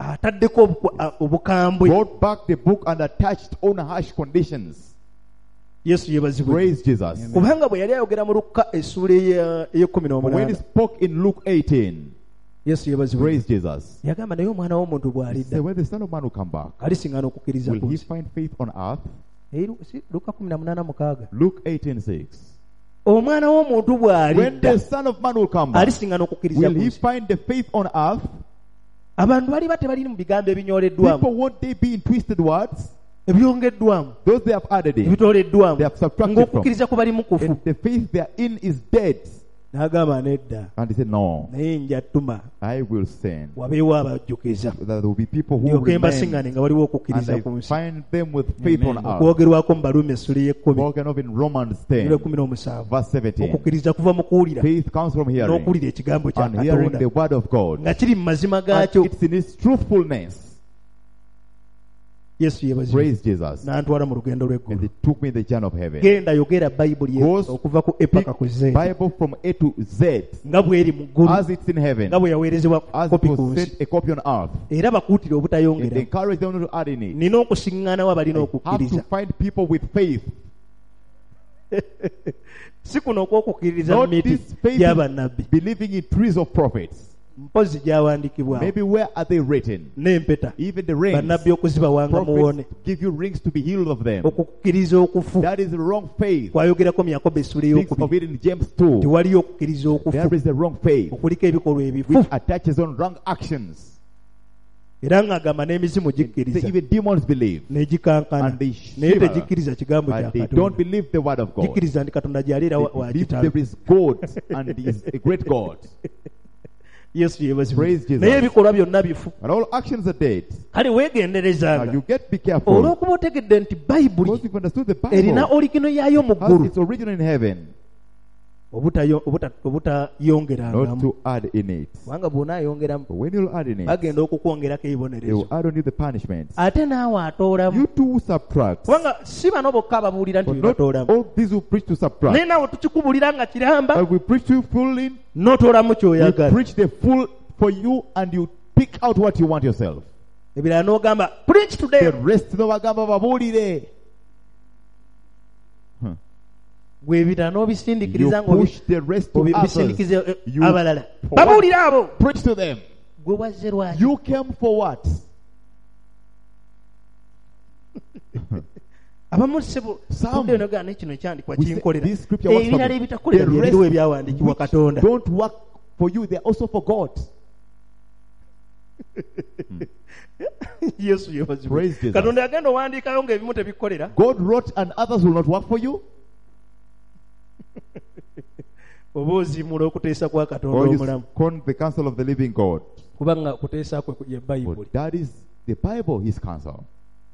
[SPEAKER 2] ataddeko obukambwe.
[SPEAKER 1] brought back the book and attached on harsh conditions.
[SPEAKER 2] Yesu yebazibwe.
[SPEAKER 1] Praise Jesus.
[SPEAKER 2] Kubanga bwe yali ayogera mu Luka essula
[SPEAKER 1] But when he
[SPEAKER 2] ey'ekumi
[SPEAKER 1] spoke in Luke 18,
[SPEAKER 2] Yesu yebazibwe.
[SPEAKER 1] praise Jesus.
[SPEAKER 2] Yagamba naye omwana w'omuntu
[SPEAKER 1] He
[SPEAKER 2] bw'alidda
[SPEAKER 1] said, when the Son of Man will come back,
[SPEAKER 2] alisiŋŋaana okukkiriza
[SPEAKER 1] will
[SPEAKER 2] ku
[SPEAKER 1] he
[SPEAKER 2] nsi.
[SPEAKER 1] find faith on earth?
[SPEAKER 2] Luka 18:6.
[SPEAKER 1] Luke 18:6.
[SPEAKER 2] Omwana w'omuntu
[SPEAKER 1] When
[SPEAKER 2] bw'alidda
[SPEAKER 1] the Son of Man will come back,
[SPEAKER 2] alisiŋŋaana okukkiriza
[SPEAKER 1] will
[SPEAKER 2] ku
[SPEAKER 1] he
[SPEAKER 2] nsi.
[SPEAKER 1] find the faith on earth?
[SPEAKER 2] Abantu bali tebalina mu bigambo ebinyoleddwamu,
[SPEAKER 1] People, won't they be in twisted words?
[SPEAKER 2] ebyongeddwamu,
[SPEAKER 1] Those they have added in.
[SPEAKER 2] ebitooleddwamu,
[SPEAKER 1] They have subtracted from.
[SPEAKER 2] ng'okukkiriza ku bali mukufu.
[SPEAKER 1] And the faith they are in is dead.
[SPEAKER 2] N'agamba nedda,
[SPEAKER 1] And he said, no,
[SPEAKER 2] naye nja ttuma
[SPEAKER 1] I will send.
[SPEAKER 2] wabeewo abajjukiza,
[SPEAKER 1] There will be people who
[SPEAKER 2] ndyoke
[SPEAKER 1] remain,
[SPEAKER 2] mbasiŋŋane nga waliwo
[SPEAKER 1] and
[SPEAKER 2] okukkiriza
[SPEAKER 1] I
[SPEAKER 2] ku nsi.
[SPEAKER 1] find them with faith on earth.
[SPEAKER 2] Okwogerwako mu Baluumi essula y'ekkumi
[SPEAKER 1] Spoken of in Romans 10,
[SPEAKER 2] 17.
[SPEAKER 1] verse 17.
[SPEAKER 2] Okukkiriza kuva mu kuwulira
[SPEAKER 1] Faith comes from hearing,
[SPEAKER 2] n'okuwulira ekigambo kya
[SPEAKER 1] and hearing
[SPEAKER 2] Katonda
[SPEAKER 1] the word of God.
[SPEAKER 2] nga kiri mu mazima
[SPEAKER 1] And
[SPEAKER 2] gaakyo.
[SPEAKER 1] it's in its truthfulness.
[SPEAKER 2] Yesu yebazibwe.
[SPEAKER 1] Praise Jesus.
[SPEAKER 2] N'antwala mu lugendo
[SPEAKER 1] And
[SPEAKER 2] lw'eggulu.
[SPEAKER 1] he took me in the journey of heaven.
[SPEAKER 2] Genda yogera bayibuli
[SPEAKER 1] Goes
[SPEAKER 2] okuva ku E paka ku Z
[SPEAKER 1] Bible from A to Z,
[SPEAKER 2] nga bw'eri mu ggulu,
[SPEAKER 1] as it's in heaven,
[SPEAKER 2] nga bwe yaweerezebwa
[SPEAKER 1] as it
[SPEAKER 2] kopi ku
[SPEAKER 1] was
[SPEAKER 2] nsi.
[SPEAKER 1] sent a copy on earth.
[SPEAKER 2] Era bakuutire
[SPEAKER 1] And
[SPEAKER 2] obutayongera.
[SPEAKER 1] encourage them not to add in it.
[SPEAKER 2] Nina okusiŋŋaanawo abalina
[SPEAKER 1] Have to
[SPEAKER 2] okukkiriza.
[SPEAKER 1] find people with faith.
[SPEAKER 2] Si kuno okw'okukkiririza mu
[SPEAKER 1] Not
[SPEAKER 2] miti
[SPEAKER 1] this faith
[SPEAKER 2] gya
[SPEAKER 1] in
[SPEAKER 2] bannabbi.
[SPEAKER 1] believing in trees of prophets.
[SPEAKER 2] Mpozi gyawandiikibwawo.
[SPEAKER 1] Maybe where are they written?
[SPEAKER 2] N'empeta.
[SPEAKER 1] Even the rings.
[SPEAKER 2] Bannabbi okuzibawanga muwone.
[SPEAKER 1] Prophets give you rings to be healed of them.
[SPEAKER 2] Okukkiriza okufu.
[SPEAKER 1] That is the wrong faith.
[SPEAKER 2] Kwayogerako mu Yakobo essula
[SPEAKER 1] Thinks of
[SPEAKER 2] ey'okubiri.
[SPEAKER 1] it in James 2.
[SPEAKER 2] Tewaliyo okukkiriza okufu.
[SPEAKER 1] There is the wrong faith
[SPEAKER 2] Okuliko ebikolwa ebifu.
[SPEAKER 1] which attaches on wrong actions.
[SPEAKER 2] Era ng'agamba n'emizimu
[SPEAKER 1] So
[SPEAKER 2] gikkiriza.
[SPEAKER 1] even demons believe,
[SPEAKER 2] N'egikankana.
[SPEAKER 1] and they
[SPEAKER 2] Naye
[SPEAKER 1] shiver,
[SPEAKER 2] tegikkiriza kigambo kya
[SPEAKER 1] but they don't
[SPEAKER 2] Katonda.
[SPEAKER 1] believe the word of God.
[SPEAKER 2] Gikkiriza nti Katonda gy'ali era
[SPEAKER 1] They
[SPEAKER 2] wa
[SPEAKER 1] believe
[SPEAKER 2] kitalo.
[SPEAKER 1] there is God and he is a great God.
[SPEAKER 2] Yesu yebazibwe.
[SPEAKER 1] Praise Jesus.
[SPEAKER 2] Naye ebikolwa byonna bifu.
[SPEAKER 1] And all actions are dead.
[SPEAKER 2] Kale
[SPEAKER 1] Now
[SPEAKER 2] weegenderezanga.
[SPEAKER 1] you get be careful.
[SPEAKER 2] Olw'okuba otegedde nti
[SPEAKER 1] Because
[SPEAKER 2] bayibuli
[SPEAKER 1] you've understood the
[SPEAKER 2] erina
[SPEAKER 1] Bible
[SPEAKER 2] oligino yaayo mu
[SPEAKER 1] has
[SPEAKER 2] ggulu,
[SPEAKER 1] its origin in heaven,
[SPEAKER 2] obutayongerangamu.
[SPEAKER 1] not to add in it.
[SPEAKER 2] Kubanga bw'onaayongeramu
[SPEAKER 1] But when you'll add in it,
[SPEAKER 2] bagenda okukwongerako
[SPEAKER 1] they will
[SPEAKER 2] ebibonerezo.
[SPEAKER 1] add on you the punishments.
[SPEAKER 2] Ate naawe atoolamu.
[SPEAKER 1] You too subtract.
[SPEAKER 2] Kubanga si bano bokka ababuulira nti
[SPEAKER 1] But not
[SPEAKER 2] bebatoolamu.
[SPEAKER 1] all these who preach to subtract.
[SPEAKER 2] Naye naawe tukikubuulira nga kiramba,
[SPEAKER 1] But we preach to full in.
[SPEAKER 2] n'otoolamu
[SPEAKER 1] We
[SPEAKER 2] ky'oyagala.
[SPEAKER 1] preach the full for you, and you pick out what you want yourself.
[SPEAKER 2] Ebirala n'ogamba preach today.
[SPEAKER 1] The rest no bagamba babuulire.
[SPEAKER 2] Gwe ebirala
[SPEAKER 1] You
[SPEAKER 2] n'obisindiikiriza
[SPEAKER 1] push the rest to others.
[SPEAKER 2] obisindikize
[SPEAKER 1] You-
[SPEAKER 2] abalala.
[SPEAKER 1] For what?
[SPEAKER 2] Babuulire abo.
[SPEAKER 1] Preach to them.
[SPEAKER 2] Gwe wazze lwaki?
[SPEAKER 1] You came for what?
[SPEAKER 2] Abamu ssebo
[SPEAKER 1] Some-
[SPEAKER 2] tudde n'ogamba ne kino ekyandikwa
[SPEAKER 1] We say
[SPEAKER 2] kinkolera.
[SPEAKER 1] this scripture works for
[SPEAKER 2] Ebirala
[SPEAKER 1] me.
[SPEAKER 2] ebitakolera
[SPEAKER 1] The
[SPEAKER 2] bye
[SPEAKER 1] rest
[SPEAKER 2] biriwo ebyawandiikibwa
[SPEAKER 1] which
[SPEAKER 2] Katonda.
[SPEAKER 1] don't work for you, they are also for God.
[SPEAKER 2] Yesu yebazibwe.
[SPEAKER 1] Praise Jesus.
[SPEAKER 2] Katonda yagenda owandiikayo ng'ebimu tebikolera.
[SPEAKER 1] God wrote and others will not work for you.
[SPEAKER 2] Oba oziimula okuteesa kwa Katonda
[SPEAKER 1] Or you
[SPEAKER 2] omulamu.
[SPEAKER 1] scorn the counsel of the living God.
[SPEAKER 2] Kubanga kuteesa kwe ye Bayibuli.
[SPEAKER 1] But that is the Bible, his counsel.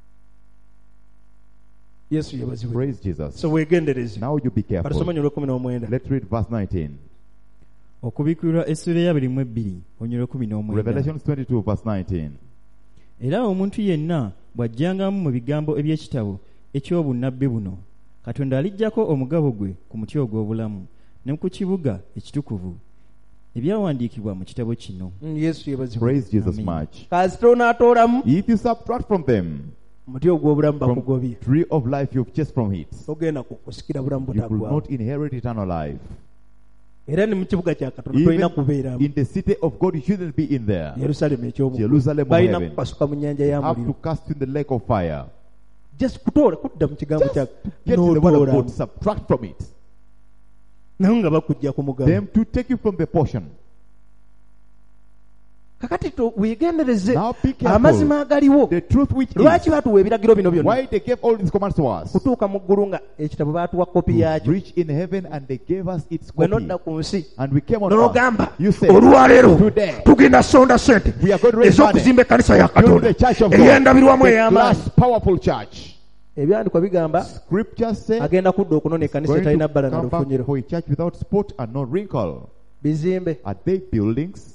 [SPEAKER 2] Yesu yebazibwe.
[SPEAKER 1] Praise Jesus.
[SPEAKER 2] So weegendereze.
[SPEAKER 1] Now you be careful.
[SPEAKER 2] Batusomanye olw'ekumi
[SPEAKER 1] Let's read verse 19.
[SPEAKER 3] Okubikulirwa essula ya 22 onyolo 19.
[SPEAKER 1] Revelations 22 verse 19.
[SPEAKER 3] Era omuntu yenna bw'ajjangamu mu bigambo eby'ekitabo eky'obunnabbi buno, Katonda aliggyako omugabo gwe ku muti ogw'obulamu ne ku kibuga ekitukuvu ebyawandiikibwa mu kitabo kino.
[SPEAKER 2] Yesu yebazibwe.
[SPEAKER 1] Praise Jesus
[SPEAKER 3] Amen.
[SPEAKER 1] much.
[SPEAKER 2] Kasita onaatoolamu
[SPEAKER 1] If you subtract from them,
[SPEAKER 2] muti ogw'obulamu
[SPEAKER 1] from
[SPEAKER 2] bakugobye.
[SPEAKER 1] tree of life you've just from it,
[SPEAKER 2] Togenda kusikira bulamu
[SPEAKER 1] you will
[SPEAKER 2] butagwawo.
[SPEAKER 1] not inherit eternal life.
[SPEAKER 2] Era ne mu kibuga kya Katonda
[SPEAKER 1] Even
[SPEAKER 2] tolina kubeeramu.
[SPEAKER 1] in the city of God, you shouldn't be in there.
[SPEAKER 2] Yerusalemu eky'omu
[SPEAKER 1] Jerusalem of
[SPEAKER 2] balina
[SPEAKER 1] heaven.
[SPEAKER 2] kukasuka mu nnyanja ya
[SPEAKER 1] Have to
[SPEAKER 2] muliro.
[SPEAKER 1] cast you in the lake of fire.
[SPEAKER 2] Just kutoola kudda mu kigambo kya
[SPEAKER 1] Get to the word of God,
[SPEAKER 2] n'otoolamu.
[SPEAKER 1] subtract from it.
[SPEAKER 2] Naye nga bakujja ku mugabo.
[SPEAKER 1] Them to take you from the portion.
[SPEAKER 2] Kakati weegendereze
[SPEAKER 1] Now be careful.
[SPEAKER 2] amazima agaliwo.
[SPEAKER 1] The truth which
[SPEAKER 2] Lwaki
[SPEAKER 1] is,
[SPEAKER 2] batuwa ebiragiro bino byonna?
[SPEAKER 1] why they gave all these commands to us.
[SPEAKER 2] Kutuuka mu ggulu nga ekitabo baatuwa kopi
[SPEAKER 1] To
[SPEAKER 2] yaakyo.
[SPEAKER 1] reach in heaven, and they gave us its
[SPEAKER 2] Gwe
[SPEAKER 1] copy.
[SPEAKER 2] nodda ku nsi
[SPEAKER 1] And we came on earth.
[SPEAKER 2] n'ogamba
[SPEAKER 1] You said,
[SPEAKER 2] olwaleero
[SPEAKER 1] today,
[SPEAKER 2] tugenda sonda sente
[SPEAKER 1] we are going to raise money.
[SPEAKER 2] ez'okuzimba ekkanisa ya
[SPEAKER 1] Build
[SPEAKER 2] Katonda
[SPEAKER 1] the church of God.
[SPEAKER 2] ey'endabirwamu
[SPEAKER 1] The
[SPEAKER 2] ey'amaanyi.
[SPEAKER 1] glass, powerful church.
[SPEAKER 2] Ebyandikwa bigamba
[SPEAKER 1] Scripture says,
[SPEAKER 2] agenda kudda okunona ekkanisa
[SPEAKER 1] going
[SPEAKER 2] etalina
[SPEAKER 1] to
[SPEAKER 2] bbala na
[SPEAKER 1] come back
[SPEAKER 2] lufunyiro.
[SPEAKER 1] for a church without spot and no wrinkle.
[SPEAKER 2] Bizimbe
[SPEAKER 1] Are they buildings?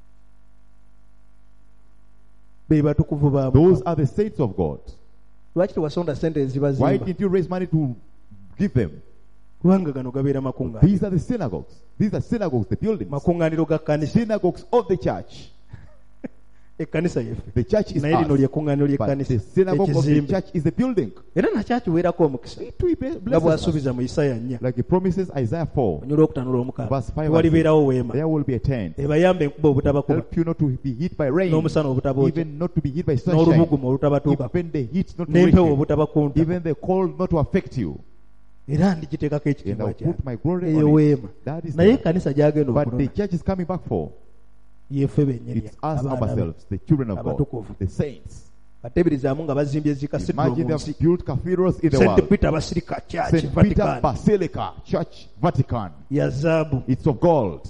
[SPEAKER 2] be batukuvu baamu.
[SPEAKER 1] Those are the saints of God.
[SPEAKER 2] Lwaki tewasonda sente
[SPEAKER 1] Why
[SPEAKER 2] ezibazimba?
[SPEAKER 1] didn't you raise money to give them?
[SPEAKER 2] Kubanga gano gabeera makuŋŋaaniro.
[SPEAKER 1] These are the synagogues. These are synagogues, the buildings.
[SPEAKER 2] Makuŋŋaaniro ga kkanisa.
[SPEAKER 1] Synagogues of the church.
[SPEAKER 2] ekkanisa yeffe
[SPEAKER 1] The church is
[SPEAKER 2] naye lino
[SPEAKER 1] us.
[SPEAKER 2] lyekuŋŋaaniro
[SPEAKER 1] But the
[SPEAKER 2] ly'ekkanisa
[SPEAKER 1] synagogue of the
[SPEAKER 2] ekizimbe
[SPEAKER 1] church is the building.
[SPEAKER 2] era nakyakiweerako omukisa
[SPEAKER 1] It will
[SPEAKER 2] nga
[SPEAKER 1] bless us.
[SPEAKER 2] bw'asuubiza mu Isaya 4
[SPEAKER 1] Like it promises Isaiah 4,
[SPEAKER 2] onyolo okutano olw'omukaaga
[SPEAKER 1] verse 5.
[SPEAKER 2] tewalibeerawo weema
[SPEAKER 1] There will be a tent.
[SPEAKER 2] ebayamba enkuba obutabakuba
[SPEAKER 1] Help you not to be hit by rain,
[SPEAKER 2] n'omusana obutabookya
[SPEAKER 1] even not to be hit by sunshine,
[SPEAKER 2] n'olubugumu olutabatuukako
[SPEAKER 1] even the heat not to reach
[SPEAKER 2] n'empewo
[SPEAKER 1] you,
[SPEAKER 2] obutabakunta
[SPEAKER 1] even the cold not to affect you.
[SPEAKER 2] era ndigiteekako
[SPEAKER 1] And
[SPEAKER 2] ekitiibwa
[SPEAKER 1] I'll
[SPEAKER 2] kyange
[SPEAKER 1] put my glory
[SPEAKER 2] eyo
[SPEAKER 1] on it.
[SPEAKER 2] weema
[SPEAKER 1] That is
[SPEAKER 2] naye
[SPEAKER 1] there.
[SPEAKER 2] ekkanisa gy'agenda
[SPEAKER 1] But the
[SPEAKER 2] okulona
[SPEAKER 1] church is coming back for.
[SPEAKER 2] yeffe bennyini
[SPEAKER 1] It's us
[SPEAKER 2] abaana be.
[SPEAKER 1] ourselves, the children of God,
[SPEAKER 2] Abatukuvu.
[SPEAKER 1] the saints.
[SPEAKER 2] bateeberezaamu nga bazimbye zikasidro
[SPEAKER 1] Imagine
[SPEAKER 2] mu
[SPEAKER 1] they
[SPEAKER 2] nsi
[SPEAKER 1] have built cathedrals in the
[SPEAKER 2] st
[SPEAKER 1] world.
[SPEAKER 2] peter basilica church
[SPEAKER 1] St. Peter
[SPEAKER 2] vatican
[SPEAKER 1] Basilica, Church, Vatican.
[SPEAKER 2] ya zaabu
[SPEAKER 1] It's of gold.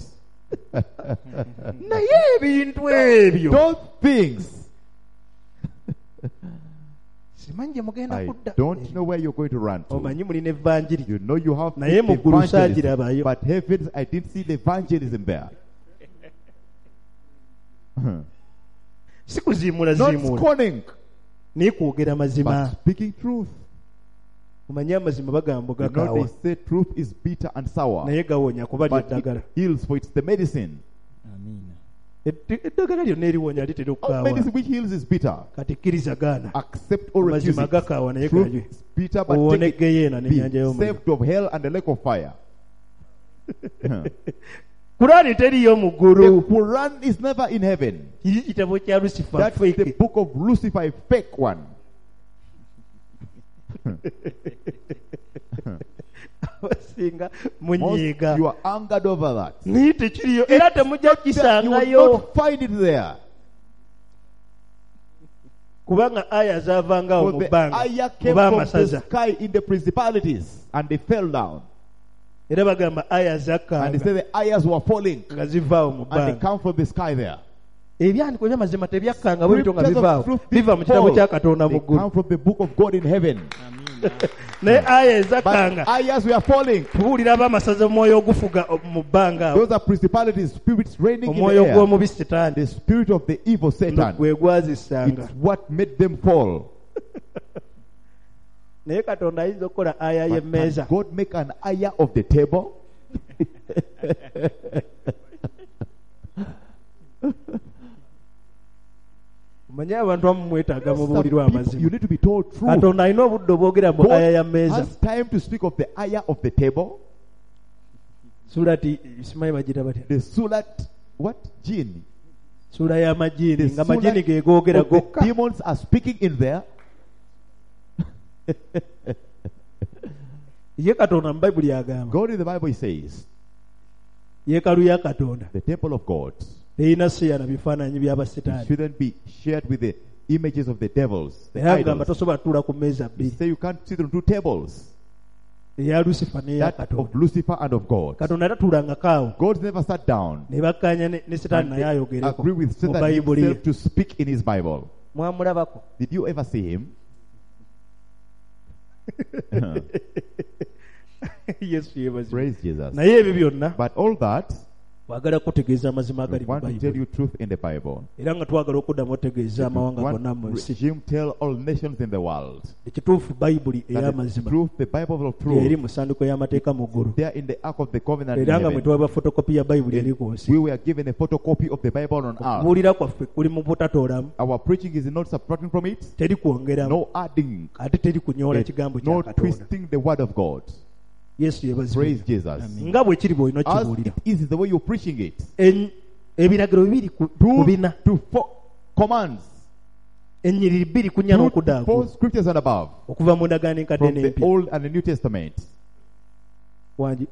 [SPEAKER 2] naye ebintu ebyo
[SPEAKER 1] Those things,
[SPEAKER 2] simanyi gye mugenda
[SPEAKER 1] I
[SPEAKER 2] kudda
[SPEAKER 1] don't know where you're going to run to.
[SPEAKER 2] omanyi mulina evanjiri
[SPEAKER 1] You know you have
[SPEAKER 2] naye mu ggulu
[SPEAKER 1] evangelism,
[SPEAKER 2] saagirabayo
[SPEAKER 1] but heavens, I didn't see the evangelism there.
[SPEAKER 2] si kuziimula
[SPEAKER 1] Not
[SPEAKER 2] ziimula
[SPEAKER 1] scorning,
[SPEAKER 2] naye kwogera mazima
[SPEAKER 1] but speaking truth.
[SPEAKER 2] omanyi amazima bagamba
[SPEAKER 1] You know
[SPEAKER 2] gakaawa
[SPEAKER 1] they say truth is bitter and sour,
[SPEAKER 2] naye gawonya kuba
[SPEAKER 1] but
[SPEAKER 2] lyeddagala
[SPEAKER 1] it heals, for it's the medicine.
[SPEAKER 3] amiina.
[SPEAKER 2] eddagala lyonna eriwonya litera
[SPEAKER 1] All
[SPEAKER 2] okukaawa
[SPEAKER 1] medicine which heals is bitter.
[SPEAKER 2] kati kkiriza gaana
[SPEAKER 1] Accept or refuse
[SPEAKER 2] amazima
[SPEAKER 1] it.
[SPEAKER 2] gakaawa naye
[SPEAKER 1] Truth
[SPEAKER 2] ganywe
[SPEAKER 1] is bitter, but
[SPEAKER 2] owone
[SPEAKER 1] take it.
[SPEAKER 2] geyeena
[SPEAKER 1] Be
[SPEAKER 2] n'ennyanja y'omuliro
[SPEAKER 1] saved of hell and the lake of fire.
[SPEAKER 2] kulaani teriyo mu
[SPEAKER 1] The
[SPEAKER 2] ggulu
[SPEAKER 1] Quran is never in heaven.
[SPEAKER 2] kiri kitabo kya lusifa
[SPEAKER 1] That's the
[SPEAKER 2] feke
[SPEAKER 1] book of Lucifer, a fake one.
[SPEAKER 2] abasinga
[SPEAKER 1] Most,
[SPEAKER 2] munyiiga
[SPEAKER 1] you are angered over that.
[SPEAKER 2] naye tekiriyo era temujja
[SPEAKER 1] You will
[SPEAKER 2] kukisangayo
[SPEAKER 1] not find it there.
[SPEAKER 2] kubanga aya zaavangawo
[SPEAKER 1] For
[SPEAKER 2] mu
[SPEAKER 1] the
[SPEAKER 2] bbanga
[SPEAKER 1] ayah came
[SPEAKER 2] oba
[SPEAKER 1] from the
[SPEAKER 2] amasaza
[SPEAKER 1] sky in the principalities, and they fell down.
[SPEAKER 2] era bagamba aya
[SPEAKER 1] And they
[SPEAKER 2] zakkanga
[SPEAKER 1] say the ayahs were falling,
[SPEAKER 2] nga zivaawo mu
[SPEAKER 1] and they
[SPEAKER 2] bbanga
[SPEAKER 1] come from the sky there.
[SPEAKER 2] ebyandiko by'amazima tebyakkanga bwe bityo nga
[SPEAKER 1] Scriptures of
[SPEAKER 2] bivaawo
[SPEAKER 1] truth
[SPEAKER 2] biva mu
[SPEAKER 1] didn't
[SPEAKER 2] kitabo
[SPEAKER 1] fall.
[SPEAKER 2] kya katonda mu
[SPEAKER 1] They
[SPEAKER 2] ggulu
[SPEAKER 1] come from the book of God in heaven.
[SPEAKER 2] naye aya
[SPEAKER 1] But
[SPEAKER 2] ezakkanga
[SPEAKER 1] ayahs were falling.
[SPEAKER 2] tubuulira ab'amasaza omwoyo ogufuga mu bbanga awo
[SPEAKER 1] Those are principalities, spirits reigning in
[SPEAKER 2] omwoyo
[SPEAKER 1] the air.
[SPEAKER 2] gw'omubi sitaani
[SPEAKER 1] The spirit of the evil Satan.
[SPEAKER 2] gwe gwazisanga
[SPEAKER 1] It's what made them fall.
[SPEAKER 2] naye katonda ayinza okukola aya
[SPEAKER 1] But
[SPEAKER 2] y'emmeeza
[SPEAKER 1] can God make an ayah of the table?
[SPEAKER 2] omanye abantu amu mwetaaga
[SPEAKER 1] Some
[SPEAKER 2] mubuulirwa
[SPEAKER 1] people,
[SPEAKER 2] amazima
[SPEAKER 1] you need to be told truth.
[SPEAKER 2] katonda alina obudde obwogera mu
[SPEAKER 1] God
[SPEAKER 2] aya ya mmeeza
[SPEAKER 1] has time to speak of the ayah of the table.
[SPEAKER 2] surati simanyi bagita batya
[SPEAKER 1] The sulat, what? Jinn.
[SPEAKER 2] sula y'amajini
[SPEAKER 1] The
[SPEAKER 2] nga majini
[SPEAKER 1] sulat
[SPEAKER 2] gegoogera
[SPEAKER 1] of the
[SPEAKER 2] gokka
[SPEAKER 1] demons are speaking in there.
[SPEAKER 2] ye katonda mu bayibuli agamba
[SPEAKER 1] God in the Bible says,
[SPEAKER 2] yeekalu ya katonda
[SPEAKER 1] the temple of God
[SPEAKER 2] terina siyana bifaananyi by'abasitaani
[SPEAKER 1] shouldn't be shared with the images of the devils, the
[SPEAKER 2] era agamba
[SPEAKER 1] idols.
[SPEAKER 2] tosobola tutuula ku mmeeza
[SPEAKER 1] They
[SPEAKER 2] bbiri
[SPEAKER 1] say you can't sit on two tables,
[SPEAKER 2] eya lusifa n'eya
[SPEAKER 1] that
[SPEAKER 2] katonda
[SPEAKER 1] of Lucifer and of God.
[SPEAKER 2] katonda tatuulangako awo
[SPEAKER 1] God never sat down
[SPEAKER 2] ne bakkaanya ne sitaani
[SPEAKER 1] and
[SPEAKER 2] naye ayogereko
[SPEAKER 1] agree with
[SPEAKER 2] mu
[SPEAKER 1] Satan
[SPEAKER 2] bayibuli ye
[SPEAKER 1] himself to speak in his Bible.
[SPEAKER 2] mwamulabako
[SPEAKER 1] Did you ever see him?
[SPEAKER 2] yesu yeebazibwe
[SPEAKER 1] Praise Jesus.
[SPEAKER 2] naye ebyo byonna
[SPEAKER 1] But all that,
[SPEAKER 2] twagala kutegeeza amazima
[SPEAKER 1] we
[SPEAKER 2] agali mu
[SPEAKER 1] want to tell
[SPEAKER 2] bayibuli
[SPEAKER 1] you truth in the Bible.
[SPEAKER 2] era nga twagala okuddamu otegeeza
[SPEAKER 1] We
[SPEAKER 2] amawanga
[SPEAKER 1] want
[SPEAKER 2] gonna mu nsi
[SPEAKER 1] regime tell all nations in the world
[SPEAKER 2] ekituufu bayibuli
[SPEAKER 1] that the
[SPEAKER 2] ey'amazima
[SPEAKER 1] truth, the Bible of
[SPEAKER 2] eri
[SPEAKER 1] truth,
[SPEAKER 2] mu ssanduko y'amateeka mu ggulu
[SPEAKER 1] there in the Ark of the Covenant in
[SPEAKER 2] era nga mwe
[SPEAKER 1] heaven.
[SPEAKER 2] twaba fotokopi ya bayibuli eri ku nsi
[SPEAKER 1] We were given a photocopy of the Bible on earth.
[SPEAKER 2] okubuulira kwaffe kuli mu butatoolamu
[SPEAKER 1] Our preaching is not subtracting from it,
[SPEAKER 2] teri kwongeramu
[SPEAKER 1] no adding,
[SPEAKER 2] ate teri kunyoola kigambo kya
[SPEAKER 1] no
[SPEAKER 2] katonda
[SPEAKER 1] twisting the word of God.
[SPEAKER 2] yesu yeebazibwe
[SPEAKER 1] Praise Jesus.
[SPEAKER 2] nga bwe kiri bw'olina
[SPEAKER 1] As
[SPEAKER 2] kibuulira
[SPEAKER 1] it is the way you're preaching it.
[SPEAKER 2] ebiragiro bibiri ku
[SPEAKER 1] Two
[SPEAKER 2] bina
[SPEAKER 1] to four commands.
[SPEAKER 2] ennyiriri bbiri ku nnya
[SPEAKER 1] 2 to
[SPEAKER 2] n'okudaaku
[SPEAKER 1] 4 scriptures and above.
[SPEAKER 2] okuva mu ndagaano enkadde
[SPEAKER 1] From the
[SPEAKER 2] n'empya
[SPEAKER 1] Old and the New Testament.
[SPEAKER 2] wangi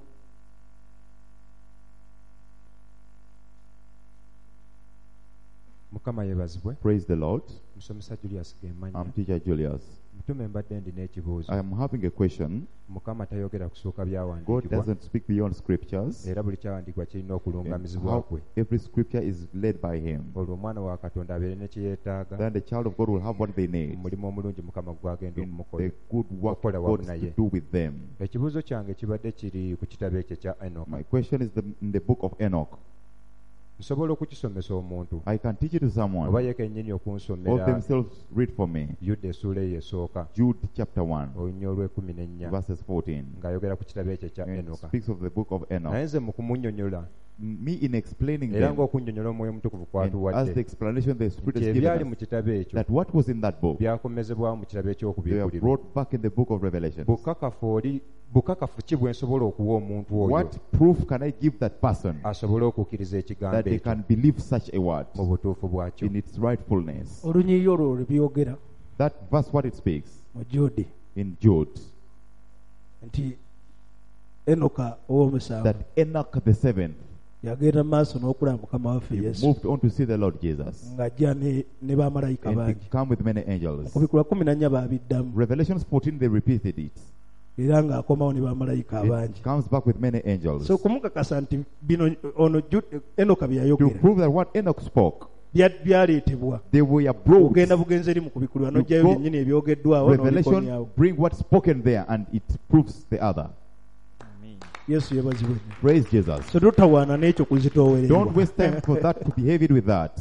[SPEAKER 5] mukama yeebazibwe
[SPEAKER 1] Praise the Lord.
[SPEAKER 5] musomesa Julius Gemanya
[SPEAKER 1] I'm Teacher Julius.
[SPEAKER 5] mutume mbadde ndi n'ekibuuzo
[SPEAKER 1] I am having a question.
[SPEAKER 5] mukama tayogera kusooka
[SPEAKER 1] God
[SPEAKER 5] byawandiikibwa
[SPEAKER 1] doesn't speak beyond scriptures.
[SPEAKER 5] era buli kyawandiikibwa kirina
[SPEAKER 1] And
[SPEAKER 5] okulungamizibwa
[SPEAKER 1] how
[SPEAKER 5] kwe
[SPEAKER 1] every scripture is led by Him.
[SPEAKER 5] olwo omwana wa katonda abeere ne kye yeetaaga
[SPEAKER 1] Then the child of God will have what they need.
[SPEAKER 5] mu mulimu omulungi mukama gwagenda
[SPEAKER 1] In the
[SPEAKER 5] okumukola
[SPEAKER 1] good work
[SPEAKER 5] Okola
[SPEAKER 1] God
[SPEAKER 5] wamu
[SPEAKER 1] is
[SPEAKER 5] naye.
[SPEAKER 1] to do with them.
[SPEAKER 5] ekibuuzo kyange kibadde kiri ku kitabo ekyo kya enoka
[SPEAKER 1] My question is in the book of Enoch.
[SPEAKER 5] nsobola okukisomesa omuntu
[SPEAKER 1] I can teach it to
[SPEAKER 5] oba
[SPEAKER 1] someone,
[SPEAKER 5] ye kennyini
[SPEAKER 1] or
[SPEAKER 5] okunsomera
[SPEAKER 1] themselves read for me.
[SPEAKER 5] yuda essuula eyo esooka
[SPEAKER 1] Jude chapter 1,
[SPEAKER 5] olunya olw'ekumi n'ennya
[SPEAKER 1] verses 14.
[SPEAKER 5] ng'ayogera ku kitabo ekyo kya
[SPEAKER 1] And
[SPEAKER 5] enoka
[SPEAKER 1] speaks of the book of
[SPEAKER 5] naye
[SPEAKER 1] Enoch.
[SPEAKER 5] nze mu kumunnyonnyola
[SPEAKER 1] me in explaining
[SPEAKER 5] era
[SPEAKER 1] them,
[SPEAKER 5] ng'okunnyonnyola omwoyo omutukuvu
[SPEAKER 1] and as the
[SPEAKER 5] kwatuwadde
[SPEAKER 1] explanation the Spirit
[SPEAKER 5] nti
[SPEAKER 1] has
[SPEAKER 5] ebyali
[SPEAKER 1] given
[SPEAKER 5] mu
[SPEAKER 1] us,
[SPEAKER 5] kitabo ekyo
[SPEAKER 1] that what was in that book,
[SPEAKER 5] byakomezebwamu mu kitabo
[SPEAKER 1] they are
[SPEAKER 5] eky'okubikkulirwa.
[SPEAKER 1] brought back in the book of Revelation.
[SPEAKER 5] Bukakafu ki bwe nsobola okuwa omuntu oyo
[SPEAKER 1] What proof can I give that person
[SPEAKER 5] asobole okukkiriza
[SPEAKER 1] that
[SPEAKER 5] ekigambo
[SPEAKER 1] they
[SPEAKER 5] ekyo
[SPEAKER 1] can believe such a word
[SPEAKER 5] mu butuufu bwakyo?
[SPEAKER 1] in its rightfulness?
[SPEAKER 2] olunyiriri olwo lwe byogera
[SPEAKER 1] That verse, what it speaks
[SPEAKER 2] mu Jude
[SPEAKER 1] in Jude,
[SPEAKER 2] nti Enoka ow'omusanvu
[SPEAKER 1] that Enoch the seventh,
[SPEAKER 2] yagenda mu maaso n'okulaba mukama waffe
[SPEAKER 1] he
[SPEAKER 2] Yesu
[SPEAKER 1] moved on to see the Lord Jesus,
[SPEAKER 2] ng'ajja ne bamalayika
[SPEAKER 1] and he
[SPEAKER 2] bangi.
[SPEAKER 1] come with many angels.
[SPEAKER 2] Ku bikula 14 babiddamu
[SPEAKER 1] Revelations 14, they repeated it.
[SPEAKER 2] era ng'akomawo ne bamalayika abangi.
[SPEAKER 1] It comes back with many angels.
[SPEAKER 2] So kumukakasa nti bino ono Enoka bye
[SPEAKER 1] To
[SPEAKER 2] yayogera
[SPEAKER 1] prove that what Enoch spoke,
[SPEAKER 2] byaleetebwa
[SPEAKER 1] they were brought.
[SPEAKER 2] ogenda bugenzi eri mu kubikulwa n'ojjayo
[SPEAKER 1] go-
[SPEAKER 2] byennyini ebyogeddwawo
[SPEAKER 1] Revelation
[SPEAKER 2] n'obikomyawo.
[SPEAKER 1] bring what's spoken there, and it proves the other.
[SPEAKER 2] Yesu yebazibwe nnyo.
[SPEAKER 1] Praise Jesus.
[SPEAKER 2] So totawaana n'ekyo
[SPEAKER 1] Don't
[SPEAKER 2] kuzitoowererwa.
[SPEAKER 1] waste time for that to be heavy with that.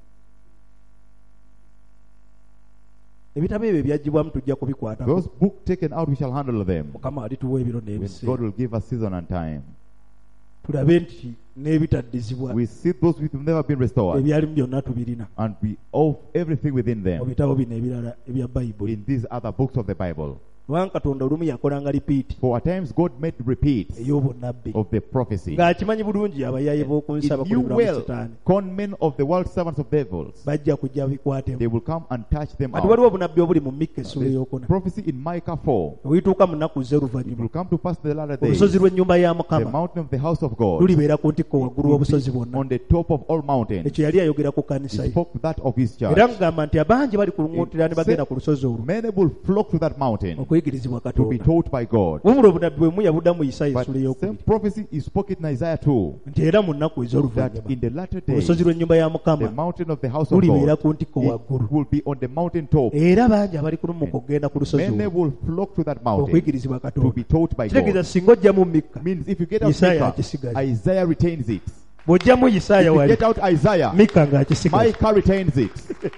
[SPEAKER 2] Ebitabo ebyo ebyagibwamu tujja kubikwatako.
[SPEAKER 1] Those books taken out, we shall handle them.
[SPEAKER 2] Mukama alituwa ebiro
[SPEAKER 1] When God
[SPEAKER 2] n'ebiseera.
[SPEAKER 1] will give us season and time.
[SPEAKER 2] Tulabe nti n'ebitaddizibwa
[SPEAKER 1] We see those which have never been restored,
[SPEAKER 2] ebyalimu byonna tubirina
[SPEAKER 1] and we owe everything within
[SPEAKER 2] mu
[SPEAKER 1] them
[SPEAKER 2] bitabo bino ebirala ebya Bayibuli.
[SPEAKER 1] in these other books of the Bible.
[SPEAKER 2] Kubanga Katonda olumu yakolanga lipiiti
[SPEAKER 1] For at times God made repeats
[SPEAKER 2] ey'obunnabbi
[SPEAKER 1] of the prophecy.
[SPEAKER 2] ng'akimanyi bulungi abayaaye b'oku nsi
[SPEAKER 1] He knew
[SPEAKER 2] abakolebwa mu
[SPEAKER 1] well
[SPEAKER 2] Setaani
[SPEAKER 1] con men of the world, servants of devils.
[SPEAKER 2] bajja kujja
[SPEAKER 1] They
[SPEAKER 2] bikwatemu.
[SPEAKER 1] will come and touch them
[SPEAKER 2] Kati waliwo
[SPEAKER 1] out.
[SPEAKER 2] obunabbi obuli mu Mikka essula
[SPEAKER 1] There's
[SPEAKER 2] ey'okuna.
[SPEAKER 1] prophecy in Micah 4.
[SPEAKER 2] Bw'ituuka mu nnaku
[SPEAKER 1] It will
[SPEAKER 2] z'oluvannyuma
[SPEAKER 1] come to pass in the latter days.
[SPEAKER 2] olusozi lw'ennyumba ya
[SPEAKER 1] The
[SPEAKER 2] Mukama
[SPEAKER 1] mountain of the house of God
[SPEAKER 2] lulibeera ku ntikko waggulu
[SPEAKER 1] will
[SPEAKER 2] w'obusozi
[SPEAKER 1] be
[SPEAKER 2] bwonna.
[SPEAKER 1] on the top of all mountains.
[SPEAKER 2] Ekyo yali ayogera ku
[SPEAKER 1] He
[SPEAKER 2] kanisa ye.
[SPEAKER 1] spoke that of his church.
[SPEAKER 2] Era ngamba nti abangi bali kulunguutira ne bagenda ku lusozi olwo
[SPEAKER 1] Many will flock to that mountain
[SPEAKER 2] okuyigirizibwa
[SPEAKER 1] to be
[SPEAKER 2] Katonda.
[SPEAKER 1] taught by God.
[SPEAKER 2] Wabula obunabbi bwemu yabuddamu Isaaya
[SPEAKER 1] But
[SPEAKER 2] essula
[SPEAKER 1] same
[SPEAKER 2] ey'okubiri
[SPEAKER 1] prophecy is spoken in Isaiah 2,
[SPEAKER 2] nti era mu nnaku
[SPEAKER 1] that
[SPEAKER 2] ez'oluvannyuma
[SPEAKER 1] in the latter days,
[SPEAKER 2] olusozi lw'ennyumba ya
[SPEAKER 1] the
[SPEAKER 2] Mukama
[SPEAKER 1] mountain of the house of
[SPEAKER 2] lulibeera
[SPEAKER 1] God,
[SPEAKER 2] ku ntikko waggulu.
[SPEAKER 1] it will be on the mountain top.
[SPEAKER 2] Era bangi abali kulumuka okugenda ku lusozi
[SPEAKER 1] Many
[SPEAKER 2] olwo
[SPEAKER 1] will flock to that mountain
[SPEAKER 2] okuyigirizibwa
[SPEAKER 1] to
[SPEAKER 2] Katonda.
[SPEAKER 1] be taught by
[SPEAKER 2] Kitegeeza
[SPEAKER 1] God.
[SPEAKER 2] singa ojja mu Mikka
[SPEAKER 1] Means if you get out
[SPEAKER 2] Isaiah
[SPEAKER 1] Micah,
[SPEAKER 2] akisigaye.
[SPEAKER 1] Isaiah retains it.
[SPEAKER 2] bw'ojjamu
[SPEAKER 1] If
[SPEAKER 2] Isaaya
[SPEAKER 1] you
[SPEAKER 2] wali
[SPEAKER 1] get out Isaiah,
[SPEAKER 2] Mikka ng'akisigaye.
[SPEAKER 1] Micah retains it.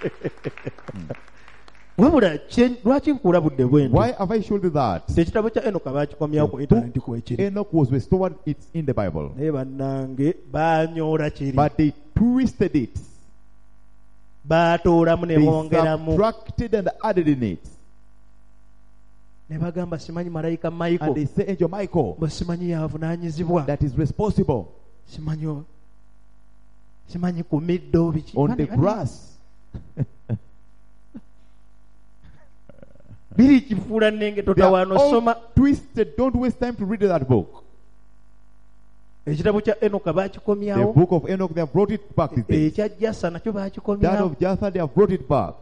[SPEAKER 2] Wabula lwaki nkulabudde bwe nti
[SPEAKER 1] Why have I showed you that?
[SPEAKER 2] ekitabo kya Enoka baakikomyawo ku intaneti kwekiri
[SPEAKER 1] Enoch was restored, it's in the Bible.
[SPEAKER 2] naye bannange baanyoola kiri
[SPEAKER 1] But they twisted it.
[SPEAKER 2] baatoolamu ne
[SPEAKER 1] They
[SPEAKER 2] bongeramu
[SPEAKER 1] subtracted and added in it.
[SPEAKER 2] ne bagamba simanyi malayika
[SPEAKER 1] And
[SPEAKER 2] Michael
[SPEAKER 1] they say Angel Michael
[SPEAKER 2] bwe simanyi yavunaanyizibwa
[SPEAKER 1] that is responsible
[SPEAKER 2] simanyi ku middo biki
[SPEAKER 1] on the grass.
[SPEAKER 2] biri kifuula nnenge
[SPEAKER 1] They
[SPEAKER 2] totawaano
[SPEAKER 1] are
[SPEAKER 2] soma
[SPEAKER 1] all twisted. Don't waste time to read that book.
[SPEAKER 2] ekitabo kya Enoka
[SPEAKER 1] The
[SPEAKER 2] baakikomyawo
[SPEAKER 1] book of Enoch, they have brought it back these days.
[SPEAKER 2] ekya Jasa nakyo
[SPEAKER 1] That
[SPEAKER 2] baakikomyawo
[SPEAKER 1] of Jatha, they have brought it back.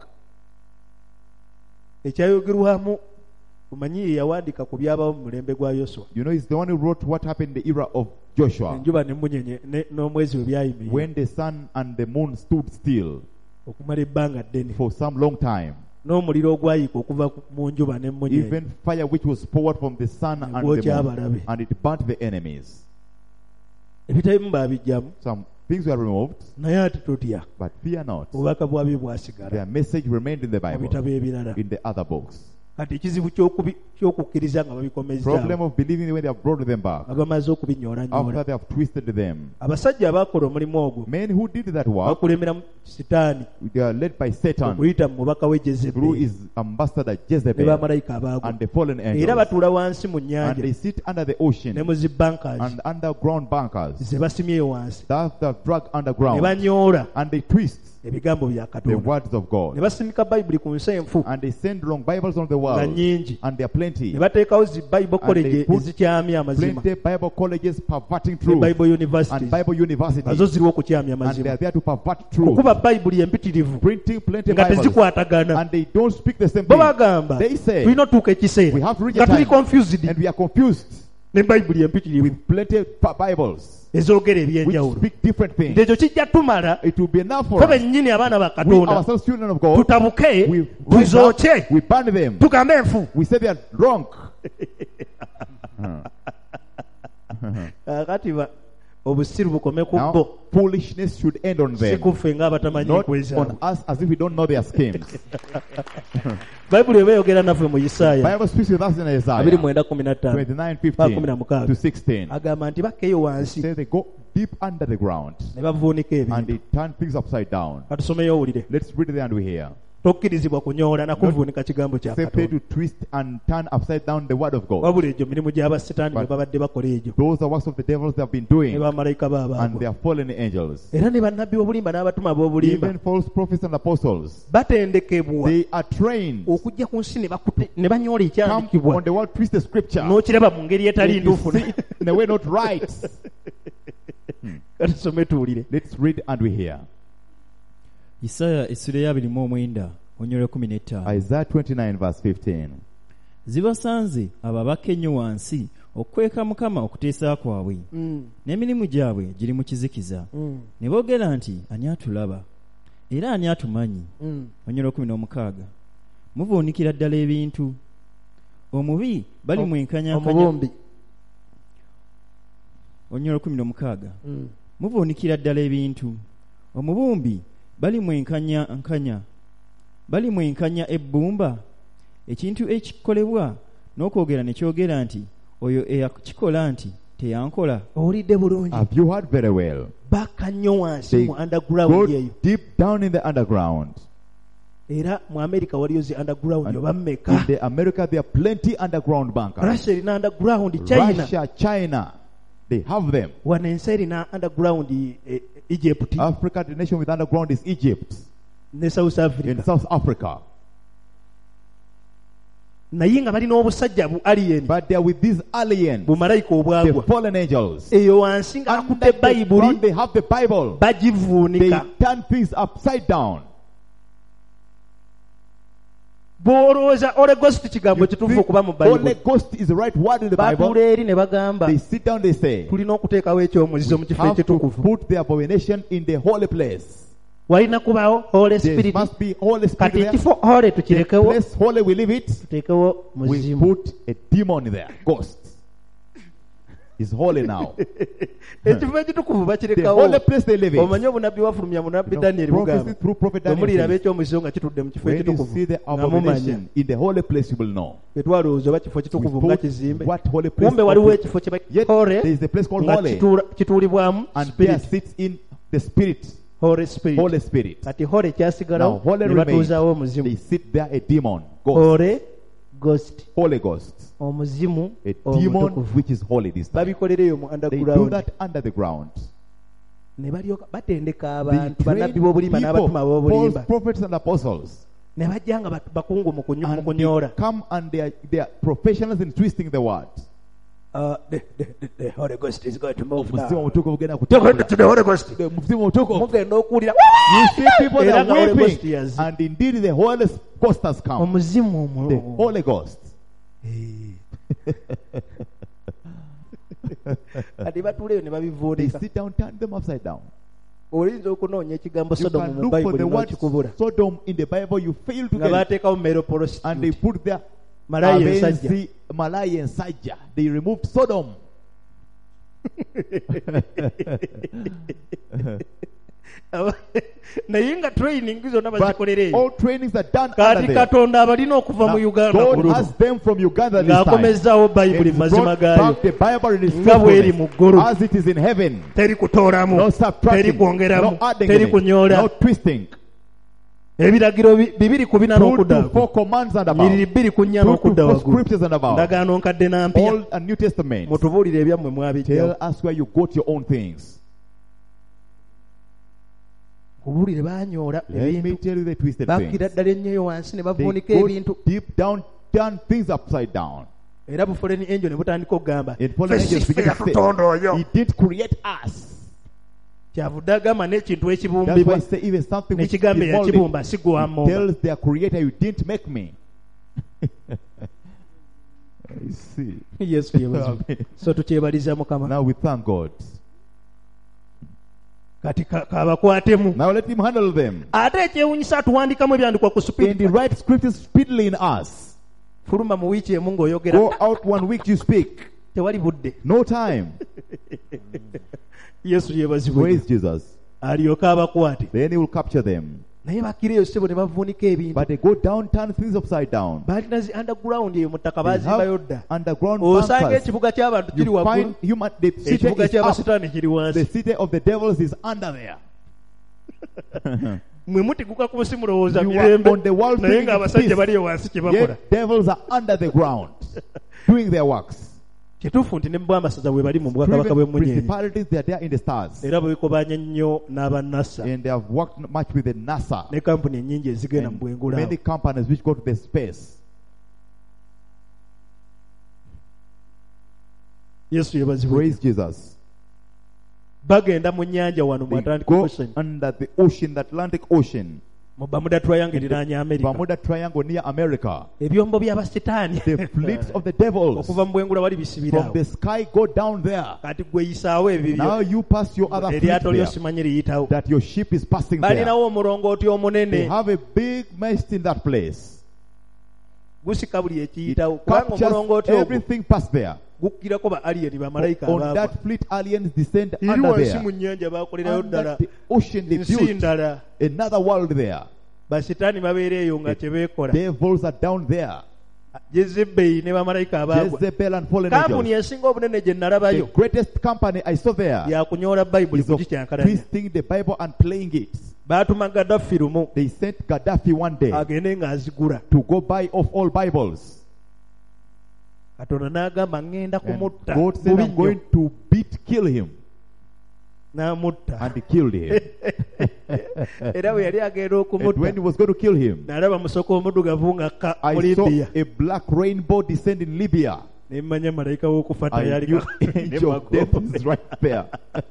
[SPEAKER 2] ekyayogerwamu omanyi ye yawandiika ku byabawo mu mulembe gwa Yoswa
[SPEAKER 1] You know, he's the one who wrote what happened in the era of Joshua,
[SPEAKER 2] enjuba n'emunyenye n'omwezi bwe byayimiriye
[SPEAKER 1] when the sun and the moon stood still
[SPEAKER 2] okumala ebbanga ddene
[SPEAKER 1] for some long time.
[SPEAKER 2] n'omuliro ogwayiika okuva mu njuba n'emunyenye
[SPEAKER 1] Even fire which was poured from the sun and the
[SPEAKER 2] gwokya
[SPEAKER 1] moon,
[SPEAKER 2] abalabe
[SPEAKER 1] and it burnt the enemies.
[SPEAKER 2] ebitabimu baabijjamu
[SPEAKER 1] Some things were removed,
[SPEAKER 2] naye ate totya
[SPEAKER 1] but fear not.
[SPEAKER 2] obubaka bwabyo bwasigala
[SPEAKER 1] Their message remained in the
[SPEAKER 2] mu
[SPEAKER 1] Bible,
[SPEAKER 2] bitabo ebirala
[SPEAKER 1] in the other books.
[SPEAKER 2] kati ekizibu ky'okukkiriza nga
[SPEAKER 1] Problem
[SPEAKER 2] babikomezaawo
[SPEAKER 1] of believing when they have brought them back,
[SPEAKER 2] nga bamaze okubinyoolanyola
[SPEAKER 1] after they have twisted them.
[SPEAKER 2] abasajja abaakola omulimu ogwo
[SPEAKER 1] Men who did that work,
[SPEAKER 2] bakulemera mu Sitaani
[SPEAKER 1] they are led by Satan
[SPEAKER 2] okuyita mu mubaka we
[SPEAKER 1] through
[SPEAKER 2] Jezeberi
[SPEAKER 1] his ambassador
[SPEAKER 2] ne
[SPEAKER 1] Jezebel
[SPEAKER 2] bamalayika abaagwa
[SPEAKER 1] and the fallen
[SPEAKER 2] era
[SPEAKER 1] angels.
[SPEAKER 2] batuula wansi mu
[SPEAKER 1] And
[SPEAKER 2] nnyanja
[SPEAKER 1] they sit under the
[SPEAKER 2] ne
[SPEAKER 1] ocean
[SPEAKER 2] mu zibbankazi
[SPEAKER 1] and underground bunkers
[SPEAKER 2] ze basimyeyo wansi
[SPEAKER 1] that they have drug
[SPEAKER 2] ne
[SPEAKER 1] underground,
[SPEAKER 2] banyoola
[SPEAKER 1] and they twist
[SPEAKER 2] ebigambo bya
[SPEAKER 1] the
[SPEAKER 2] Katonda
[SPEAKER 1] words of
[SPEAKER 2] ne
[SPEAKER 1] God,
[SPEAKER 2] basimika bayibuli ku nsi enfu
[SPEAKER 1] and they send wrong Bibles on the
[SPEAKER 2] nga
[SPEAKER 1] world,
[SPEAKER 2] nnyingi
[SPEAKER 1] and they are plenty.
[SPEAKER 2] ne bateekawo zi Bible
[SPEAKER 1] And
[SPEAKER 2] college
[SPEAKER 1] they put
[SPEAKER 2] ezikyamya amazima
[SPEAKER 1] Plenty Bible colleges perverting
[SPEAKER 2] ne
[SPEAKER 1] truth,
[SPEAKER 2] Bible
[SPEAKER 1] and
[SPEAKER 2] universities
[SPEAKER 1] Bible
[SPEAKER 2] nazo
[SPEAKER 1] universities,
[SPEAKER 2] ziriwo okukyamya
[SPEAKER 1] and they
[SPEAKER 2] amazima
[SPEAKER 1] are there to pervert truth,
[SPEAKER 2] okuba bayibuli empitirivu
[SPEAKER 1] printing plenty
[SPEAKER 2] nga
[SPEAKER 1] Bibles,
[SPEAKER 2] tezikwatagana
[SPEAKER 1] and they don't speak the same
[SPEAKER 2] bo
[SPEAKER 1] thing.
[SPEAKER 2] bagamba
[SPEAKER 1] They say
[SPEAKER 2] tulina otuuka ekiseera
[SPEAKER 1] we have to reach
[SPEAKER 2] nga
[SPEAKER 1] a
[SPEAKER 2] tuli
[SPEAKER 1] time,
[SPEAKER 2] confused
[SPEAKER 1] and we are confused
[SPEAKER 2] ne bayibuli empitirivu
[SPEAKER 1] with plenty Bibles
[SPEAKER 2] ezoogera
[SPEAKER 1] which
[SPEAKER 2] ebyenjawulo
[SPEAKER 1] speak different things.
[SPEAKER 2] ekyo kijja tumala
[SPEAKER 1] It will be enough for
[SPEAKER 2] fe
[SPEAKER 1] us.
[SPEAKER 2] bennyini abaana ba
[SPEAKER 1] We
[SPEAKER 2] Katonda
[SPEAKER 1] ourselves, children of God,
[SPEAKER 2] tutabuke
[SPEAKER 1] we rise up,
[SPEAKER 2] tuzooke
[SPEAKER 1] we burn them.
[SPEAKER 2] tugambe enfu
[SPEAKER 1] We say they are wrong.
[SPEAKER 2] kakati obusiru bukome ku
[SPEAKER 1] Now,
[SPEAKER 2] bo
[SPEAKER 1] foolishness should end on
[SPEAKER 2] si
[SPEAKER 1] them,
[SPEAKER 2] kuffe ng'abatamanyi
[SPEAKER 1] not
[SPEAKER 2] nkwezaabwe
[SPEAKER 1] on us as if we don't know their schemes.
[SPEAKER 2] bayibuli eba eyogera naffe mu Isaaya
[SPEAKER 1] Bible speaks with us in Isaiah
[SPEAKER 2] 29:15
[SPEAKER 1] 29:15 to 16.
[SPEAKER 2] agamba nti bakkeeyo wansi
[SPEAKER 1] Say they go deep under the ground
[SPEAKER 2] ne bavuunika
[SPEAKER 1] and
[SPEAKER 2] ebintu.
[SPEAKER 1] they turn things upside down.
[SPEAKER 2] Katusomeyo owulire.
[SPEAKER 1] Let's read it and we hear.
[SPEAKER 2] Tokkirizibwa kunyoola na kuvuunika kigambo kya
[SPEAKER 1] Simply
[SPEAKER 2] Katonda.
[SPEAKER 1] to twist and turn upside down the word of God.
[SPEAKER 2] Wabula egyo mirimu gy'abasitaani
[SPEAKER 1] But
[SPEAKER 2] bwe babadde bakola egyo.
[SPEAKER 1] Those are works of the devils they have been
[SPEAKER 2] Ne
[SPEAKER 1] doing,
[SPEAKER 2] bamalayika
[SPEAKER 1] and
[SPEAKER 2] baabaabo.
[SPEAKER 1] they are fallen angels.
[SPEAKER 2] Era ne bannabbi b'obulimba n'abatuma b'obulimba
[SPEAKER 1] Even false prophets and apostles,
[SPEAKER 2] batendekebwa
[SPEAKER 1] they are trained.
[SPEAKER 2] okujja ku nsi ne banyoola
[SPEAKER 1] Come
[SPEAKER 2] ekyandikibwa
[SPEAKER 1] on the world, twist the scripture.
[SPEAKER 2] n'okiraba mu ngeri etali
[SPEAKER 1] If you
[SPEAKER 2] ntuufu.
[SPEAKER 1] see it in a way not right.
[SPEAKER 2] Katusome tuwulire.
[SPEAKER 1] Let's read and we hear.
[SPEAKER 3] Isaya essula ya 29 onyolo 15.
[SPEAKER 1] Isaiah 29 verse 15.
[SPEAKER 3] Zibasanze abo abakka ennyo wansi okukweka Mukama okuteesa kwabwe, n'emirimu gyabwe giri mu kizikiza. Ne boogera nti ani atulaba era ani atumanyi? Onyolo 16. Muvuunikira ddala ebintu, omubi bali mwenkanyankanya.
[SPEAKER 2] Omubumbi.
[SPEAKER 3] Onyolo 16. Muvuunikira ddala ebintu, omubumbi bali mwenkanya ebbumba, ekintu ekikolebwa n'okwogera ne kyogera nti oyo eyakikola nti teyankola.
[SPEAKER 2] Owulidde bulungi.
[SPEAKER 1] Have you heard very well?
[SPEAKER 2] Baka nnyo wansi
[SPEAKER 1] They
[SPEAKER 2] mu
[SPEAKER 1] go
[SPEAKER 2] underground eyo.
[SPEAKER 1] deep down in the underground.
[SPEAKER 2] Era mu America waliyo zi underground
[SPEAKER 1] And
[SPEAKER 2] oba
[SPEAKER 1] in
[SPEAKER 2] mmeka.
[SPEAKER 1] the America there are plenty underground bunkers.
[SPEAKER 2] Russia erina underground, China.
[SPEAKER 1] Russia, China, they have them.
[SPEAKER 2] Wano ensi erina underground Egypt
[SPEAKER 1] Africa, the nation with underground is Egypt.
[SPEAKER 2] ne South
[SPEAKER 1] In
[SPEAKER 2] Africa.
[SPEAKER 1] South Africa.
[SPEAKER 2] Naye nga balina obusajja bu alien
[SPEAKER 1] But they are with these aliens,
[SPEAKER 2] bumalayika
[SPEAKER 1] the
[SPEAKER 2] obwagwa.
[SPEAKER 1] fallen angels.
[SPEAKER 2] Eyo wansi nga
[SPEAKER 1] Under
[SPEAKER 2] bakutte
[SPEAKER 1] the
[SPEAKER 2] Bayibuli
[SPEAKER 1] ground, they have the Bible. They
[SPEAKER 2] bagivuunika.
[SPEAKER 1] turn things upside down.
[SPEAKER 2] Bw'olowooza Holy Ghost kigambo
[SPEAKER 1] You
[SPEAKER 2] kituufu
[SPEAKER 1] think
[SPEAKER 2] okuba mu
[SPEAKER 1] Holy
[SPEAKER 2] Bayibuli.
[SPEAKER 1] Ghost is the right word in the Bible.
[SPEAKER 2] Batuula eri ne bagamba
[SPEAKER 1] They sit down, they say,
[SPEAKER 2] tulina okuteekawo ekyomuzizo mu kifo
[SPEAKER 1] have to
[SPEAKER 2] ekitukuvu.
[SPEAKER 1] put the abomination in the holy place.
[SPEAKER 2] Walina kubawo Holy
[SPEAKER 1] There
[SPEAKER 2] Spirit.
[SPEAKER 1] must be Holy Spirit
[SPEAKER 2] Kati
[SPEAKER 1] there.
[SPEAKER 2] ekifo Holy
[SPEAKER 1] The
[SPEAKER 2] tukirekewo,
[SPEAKER 1] place holy we leave it.
[SPEAKER 2] tuteekewo
[SPEAKER 1] We
[SPEAKER 2] muzimu.
[SPEAKER 1] put a demon there. Ghost. It's holy now.
[SPEAKER 2] Ekifo ekitukuvu
[SPEAKER 1] The
[SPEAKER 2] bakirekawo.
[SPEAKER 1] holy place they live in.
[SPEAKER 2] Omanyi obunabbi wafulumya mu nabbi
[SPEAKER 1] You know,
[SPEAKER 2] Daniel
[SPEAKER 1] prophecy
[SPEAKER 2] mugamba.
[SPEAKER 1] through prophet Daniel
[SPEAKER 2] Omuliraba
[SPEAKER 1] says,
[SPEAKER 2] ekyomuzizo nga kitudde mu kifo
[SPEAKER 1] when you
[SPEAKER 2] ekitukuvu
[SPEAKER 1] see the
[SPEAKER 2] nga mumanya.
[SPEAKER 1] abomination in the holy place, you will know.
[SPEAKER 2] Tetwalowooza oba kifo
[SPEAKER 1] We
[SPEAKER 2] kitukuvu nga
[SPEAKER 1] put
[SPEAKER 2] kizimbe.
[SPEAKER 1] what holy place
[SPEAKER 2] Kumbe waliwo
[SPEAKER 1] of-
[SPEAKER 2] ekifo kye
[SPEAKER 1] Yet
[SPEAKER 2] bayita
[SPEAKER 1] there is a place called
[SPEAKER 2] nga
[SPEAKER 1] holy,
[SPEAKER 2] kituulibwamu
[SPEAKER 1] and there
[SPEAKER 2] Spirit.
[SPEAKER 1] sits in the Spirit,
[SPEAKER 2] Holy Spirit.
[SPEAKER 1] Holy Spirit.
[SPEAKER 2] Kati Holy
[SPEAKER 1] Now
[SPEAKER 2] kyasigalawo
[SPEAKER 1] holy
[SPEAKER 2] ne
[SPEAKER 1] remains.
[SPEAKER 2] batuuzaawo omuzimu.
[SPEAKER 1] They sit there a demon, ghost,
[SPEAKER 2] Holy Ghost.
[SPEAKER 1] Holy Ghost,
[SPEAKER 2] Omuzimu
[SPEAKER 1] a demon
[SPEAKER 2] omutukuvu.
[SPEAKER 1] which is holy this time.
[SPEAKER 2] Babikolereyo mu
[SPEAKER 1] They do
[SPEAKER 2] underground.
[SPEAKER 1] that under the ground.
[SPEAKER 2] Ne balyoka batendeka
[SPEAKER 1] They
[SPEAKER 2] abantu
[SPEAKER 1] train
[SPEAKER 2] bannabbi b'obulimba
[SPEAKER 1] people,
[SPEAKER 2] n'abatuma
[SPEAKER 1] false
[SPEAKER 2] b'obulimba.
[SPEAKER 1] prophets and apostles,
[SPEAKER 2] Ne bajja nga bakungu mu
[SPEAKER 1] and they
[SPEAKER 2] kunyoola.
[SPEAKER 1] come and they are professionals in twisting the word.
[SPEAKER 2] The Holy Ghost is going to move now.
[SPEAKER 1] Omuzimu omutukuvu gugenda
[SPEAKER 2] Take it
[SPEAKER 1] kutambula.
[SPEAKER 2] to the Holy Ghost.
[SPEAKER 1] Omuzimu omutukuvu.
[SPEAKER 2] Mugenda okuwulira.
[SPEAKER 1] You see people
[SPEAKER 2] Era
[SPEAKER 1] that
[SPEAKER 2] nga Holy
[SPEAKER 1] are
[SPEAKER 2] Ghost
[SPEAKER 1] weeping,
[SPEAKER 2] yazze.
[SPEAKER 1] and indeed the Holy Ghost has come.
[SPEAKER 2] Omuzimu
[SPEAKER 1] The Holy Ghost.
[SPEAKER 2] kati batuuleyo ne
[SPEAKER 1] They
[SPEAKER 2] babivuunika.
[SPEAKER 1] sit down, turn them upside down.
[SPEAKER 2] Oyinza okunoonya ekigambo
[SPEAKER 1] You
[SPEAKER 2] Sodomu
[SPEAKER 1] can
[SPEAKER 2] mu
[SPEAKER 1] look for
[SPEAKER 2] Bayibuli
[SPEAKER 1] the word
[SPEAKER 2] n'okikubula.
[SPEAKER 1] Sodom in the Bible, you fail to
[SPEAKER 2] Nga
[SPEAKER 1] get it.
[SPEAKER 2] baateekawo male
[SPEAKER 1] And they
[SPEAKER 2] prostitute.
[SPEAKER 1] put there
[SPEAKER 2] Malaya ensajja.
[SPEAKER 1] Abenzi, Malaya and Sajja. They removed Sodom.
[SPEAKER 2] Naye nga training zonna
[SPEAKER 1] But
[SPEAKER 2] bazikolera eyo.
[SPEAKER 1] all trainings are done
[SPEAKER 2] Kati
[SPEAKER 1] under there.
[SPEAKER 2] Katonda abalina okuva mu
[SPEAKER 1] Now,
[SPEAKER 2] Uganda
[SPEAKER 1] God
[SPEAKER 2] ku
[SPEAKER 1] has
[SPEAKER 2] luno.
[SPEAKER 1] them from Uganda this time.
[SPEAKER 2] Ng'akomezzaawo Bayibuli mu
[SPEAKER 1] And
[SPEAKER 2] mazima
[SPEAKER 1] brought
[SPEAKER 2] gaayo.
[SPEAKER 1] back the Bible in its
[SPEAKER 2] Nga bw'eri mu ggulu.
[SPEAKER 1] truthfulness, as it is in heaven.
[SPEAKER 2] Teri kutoolamu,
[SPEAKER 1] No
[SPEAKER 2] teri
[SPEAKER 1] subtracting,
[SPEAKER 2] kwongeramu,
[SPEAKER 1] no adding
[SPEAKER 2] teri
[SPEAKER 1] in it,
[SPEAKER 2] kunyoola.
[SPEAKER 1] no twisting.
[SPEAKER 2] Ebiragiro 2:4
[SPEAKER 1] 2 to
[SPEAKER 2] n'okudda
[SPEAKER 1] 4 commands and above.
[SPEAKER 2] nyiriri 2:4
[SPEAKER 1] 2 to
[SPEAKER 2] n'okudda
[SPEAKER 1] 4
[SPEAKER 2] waggulu.
[SPEAKER 1] scriptures and above.
[SPEAKER 2] Ndagaano nkadde na mpya.
[SPEAKER 1] Old and New Testament.
[SPEAKER 2] Mutubuulire ebyammwe
[SPEAKER 1] Tell
[SPEAKER 2] mwabijjawo.
[SPEAKER 1] us where you got your own things.
[SPEAKER 2] Kubuulire baanyoola
[SPEAKER 1] Let me
[SPEAKER 2] ebintu.
[SPEAKER 1] tell you the twisted
[SPEAKER 2] Bakkira
[SPEAKER 1] things.
[SPEAKER 2] ddala ennyo wansi ne
[SPEAKER 1] They
[SPEAKER 2] bavuunika
[SPEAKER 1] go
[SPEAKER 2] ebintu.
[SPEAKER 1] deep down, turn things upside down.
[SPEAKER 2] Era bufuleni enjo ne butandika okugamba
[SPEAKER 1] And fallen angels begin to say, He didn't create us.
[SPEAKER 2] kyavudde agamba n'ekintu
[SPEAKER 1] That's why
[SPEAKER 2] ekibumbibwa
[SPEAKER 1] I say even something which is
[SPEAKER 2] nekigamba
[SPEAKER 1] molded,
[SPEAKER 2] eyakibumba si gwe
[SPEAKER 1] he
[SPEAKER 2] wamumba.
[SPEAKER 1] tells their creator, you didn't make me. I see.
[SPEAKER 2] Yesu yebazibu.
[SPEAKER 1] Amen.
[SPEAKER 2] So tukyebaliza Mukama.
[SPEAKER 1] Now we thank God.
[SPEAKER 2] Kati kabakwatemu.
[SPEAKER 1] Now let him handle them.
[SPEAKER 2] Ate ekyewunyisa atuwandikamu ebyandikwa ku
[SPEAKER 1] And
[SPEAKER 2] speed.
[SPEAKER 1] the right scriptures speedily in us.
[SPEAKER 2] Fuluma mu wiiki emu ng'oyogera.
[SPEAKER 1] Go out 1 week, you speak.
[SPEAKER 2] Tewali budde.
[SPEAKER 1] No time.
[SPEAKER 2] Yesu yebazibwe.
[SPEAKER 1] Praise Jesus.
[SPEAKER 2] Alyoka abakwate.
[SPEAKER 1] Then he will capture them.
[SPEAKER 2] naye bakireyo ssebo ne bavuunika ebintu
[SPEAKER 1] But they go down, turn things upside down.
[SPEAKER 2] balina zi underground eyo mu ttaka
[SPEAKER 1] They
[SPEAKER 2] baazimbayo
[SPEAKER 1] have
[SPEAKER 2] dda
[SPEAKER 1] underground
[SPEAKER 2] osanga
[SPEAKER 1] bunkers.
[SPEAKER 2] ekibuga ky'abantu kiri
[SPEAKER 1] You
[SPEAKER 2] waggulu
[SPEAKER 1] find human, the city
[SPEAKER 2] ekibuga
[SPEAKER 1] is up.
[SPEAKER 2] ky'abasitaani kiri
[SPEAKER 1] The
[SPEAKER 2] wansi
[SPEAKER 1] city of the devils is under there.
[SPEAKER 2] mwe muteguka ku nsi mulowooza
[SPEAKER 1] You are
[SPEAKER 2] mirembe
[SPEAKER 1] on the world
[SPEAKER 2] naye
[SPEAKER 1] thinking
[SPEAKER 2] ng'abasajja
[SPEAKER 1] peace.
[SPEAKER 2] bali eyo wansi kye bakola
[SPEAKER 1] Yet devils are under the ground doing their works.
[SPEAKER 2] kyetuufu nti ne mu bwamasaza bwe bali mu bwakabaka
[SPEAKER 1] Proven
[SPEAKER 2] bw'emmunyenye
[SPEAKER 1] principalities, they are there in the stars.
[SPEAKER 2] era bwekobanya nnyo n'aba nasa
[SPEAKER 1] And they have worked much with the NASA.
[SPEAKER 2] ne kampuni ennyingi ezigenda mu
[SPEAKER 1] And
[SPEAKER 2] bwengula
[SPEAKER 1] many companies which go to the space.
[SPEAKER 2] yesu yebazibwe
[SPEAKER 1] Praise Jesus.
[SPEAKER 2] bagenda mu nnyanja wano mu
[SPEAKER 1] They
[SPEAKER 2] Atlantic
[SPEAKER 1] go
[SPEAKER 2] Ocean
[SPEAKER 1] under the ocean, the Atlantic Ocean.
[SPEAKER 2] mu Bermuda Triangle eriraanye America
[SPEAKER 1] Bermuda Triangle near America.
[SPEAKER 2] ebyombo by'abasitaani
[SPEAKER 1] The fleets of the devils
[SPEAKER 2] okuva mu bwengula wali
[SPEAKER 1] from
[SPEAKER 2] bisibirawo
[SPEAKER 1] the sky go down there.
[SPEAKER 2] kati gwe yisaawo ebibyo
[SPEAKER 1] Now you pass your other fleet
[SPEAKER 2] eryato lyo
[SPEAKER 1] there.
[SPEAKER 2] simanyi liyitawo
[SPEAKER 1] That your ship is passing there.
[SPEAKER 2] balinawo omulongooti
[SPEAKER 1] They
[SPEAKER 2] omunene
[SPEAKER 1] have a big mast in that place.
[SPEAKER 2] gusika buli
[SPEAKER 1] It
[SPEAKER 2] ekiyitawo kubanga
[SPEAKER 1] captures
[SPEAKER 2] omulongooti ogwo
[SPEAKER 1] everything past there.
[SPEAKER 2] gukkirako ba aliyeni bamalayika
[SPEAKER 1] On
[SPEAKER 2] abaagwa
[SPEAKER 1] that fleet, aliens descend
[SPEAKER 2] iri
[SPEAKER 1] under
[SPEAKER 2] wansi mu
[SPEAKER 1] there.
[SPEAKER 2] nnyanja baakolerayo ddala
[SPEAKER 1] Under the ocean, they
[SPEAKER 2] nsi
[SPEAKER 1] built
[SPEAKER 2] ndala
[SPEAKER 1] another world there.
[SPEAKER 2] basitaani babeera eyo nga kye beekola
[SPEAKER 1] Devils are down there.
[SPEAKER 2] jezebbeyi ne bamalayika abaagwa
[SPEAKER 1] Jezebel and fallen
[SPEAKER 2] kampuni
[SPEAKER 1] angels.
[SPEAKER 2] esinga obunene gye
[SPEAKER 1] The
[SPEAKER 2] nalabayo
[SPEAKER 1] greatest company I saw there
[SPEAKER 2] yakunyoola bayibuli
[SPEAKER 1] is of
[SPEAKER 2] kugikyankalanya
[SPEAKER 1] twisting the Bible and playing it.
[SPEAKER 2] baatuma gaddafi lumu
[SPEAKER 1] They sent Gaddafi one day
[SPEAKER 2] agende ng'azigula
[SPEAKER 1] to go buy off all Bibles.
[SPEAKER 2] katonda n'agamba ŋŋenda
[SPEAKER 1] And
[SPEAKER 2] kumutta
[SPEAKER 1] God said,
[SPEAKER 2] bubi
[SPEAKER 1] I'm
[SPEAKER 2] nnyo
[SPEAKER 1] going to kill him.
[SPEAKER 2] n'amutta
[SPEAKER 1] And he killed him.
[SPEAKER 2] era bwe yali agenda
[SPEAKER 1] And when
[SPEAKER 2] okumutta
[SPEAKER 1] he was going to kill him,
[SPEAKER 2] n'alaba musoko omuddugavu ng'akka mu
[SPEAKER 1] I saw
[SPEAKER 2] libiya
[SPEAKER 1] a black rainbow descend in Libya.
[SPEAKER 2] ne mmanya malayika w'okufa
[SPEAKER 1] I
[SPEAKER 2] tayali
[SPEAKER 1] knew angel of death is right there.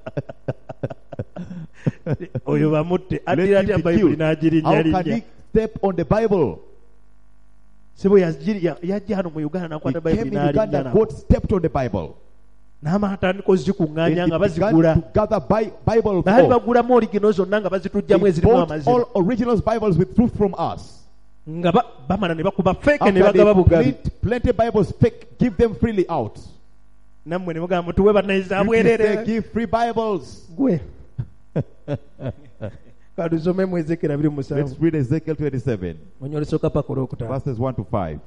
[SPEAKER 2] oyo bamutte
[SPEAKER 1] Let
[SPEAKER 2] addira
[SPEAKER 1] him
[SPEAKER 2] atya
[SPEAKER 1] be
[SPEAKER 2] bayibuli
[SPEAKER 1] killed. How can
[SPEAKER 2] n'agirinnyalinnya
[SPEAKER 1] he step on the Bible?
[SPEAKER 2] sibwe yajja hano mu uganda
[SPEAKER 1] He
[SPEAKER 2] n'akwata
[SPEAKER 1] came
[SPEAKER 2] bayibuli
[SPEAKER 1] in Uganda,
[SPEAKER 2] n'alinnya
[SPEAKER 1] God stepped on the Bible.
[SPEAKER 2] n'amala atandika ozikuŋŋaanya
[SPEAKER 1] And
[SPEAKER 2] nga
[SPEAKER 1] he began
[SPEAKER 2] bazigula
[SPEAKER 1] to gather Bibles.
[SPEAKER 2] baali
[SPEAKER 1] all.
[SPEAKER 2] bagulamu origino zonna nga bazitujjamu
[SPEAKER 1] He
[SPEAKER 2] ezirimu
[SPEAKER 1] bought
[SPEAKER 2] amazima
[SPEAKER 1] all original Bibles with truth from us.
[SPEAKER 2] nga bamala ne bakuba feke ne
[SPEAKER 1] After
[SPEAKER 2] bagaba
[SPEAKER 1] they
[SPEAKER 2] bugabi
[SPEAKER 1] plenty Bibles fake, give them freely out.
[SPEAKER 2] nammwe ne mugamba mutuwe banayiza
[SPEAKER 1] You can say,
[SPEAKER 2] bwerere
[SPEAKER 1] give free Bibles.
[SPEAKER 2] gwe katusome mu ezekera
[SPEAKER 1] Let's
[SPEAKER 2] 27
[SPEAKER 1] read Ezekiel 27,
[SPEAKER 2] onyolesoka paka olwokutaano
[SPEAKER 1] verses 1 to 5.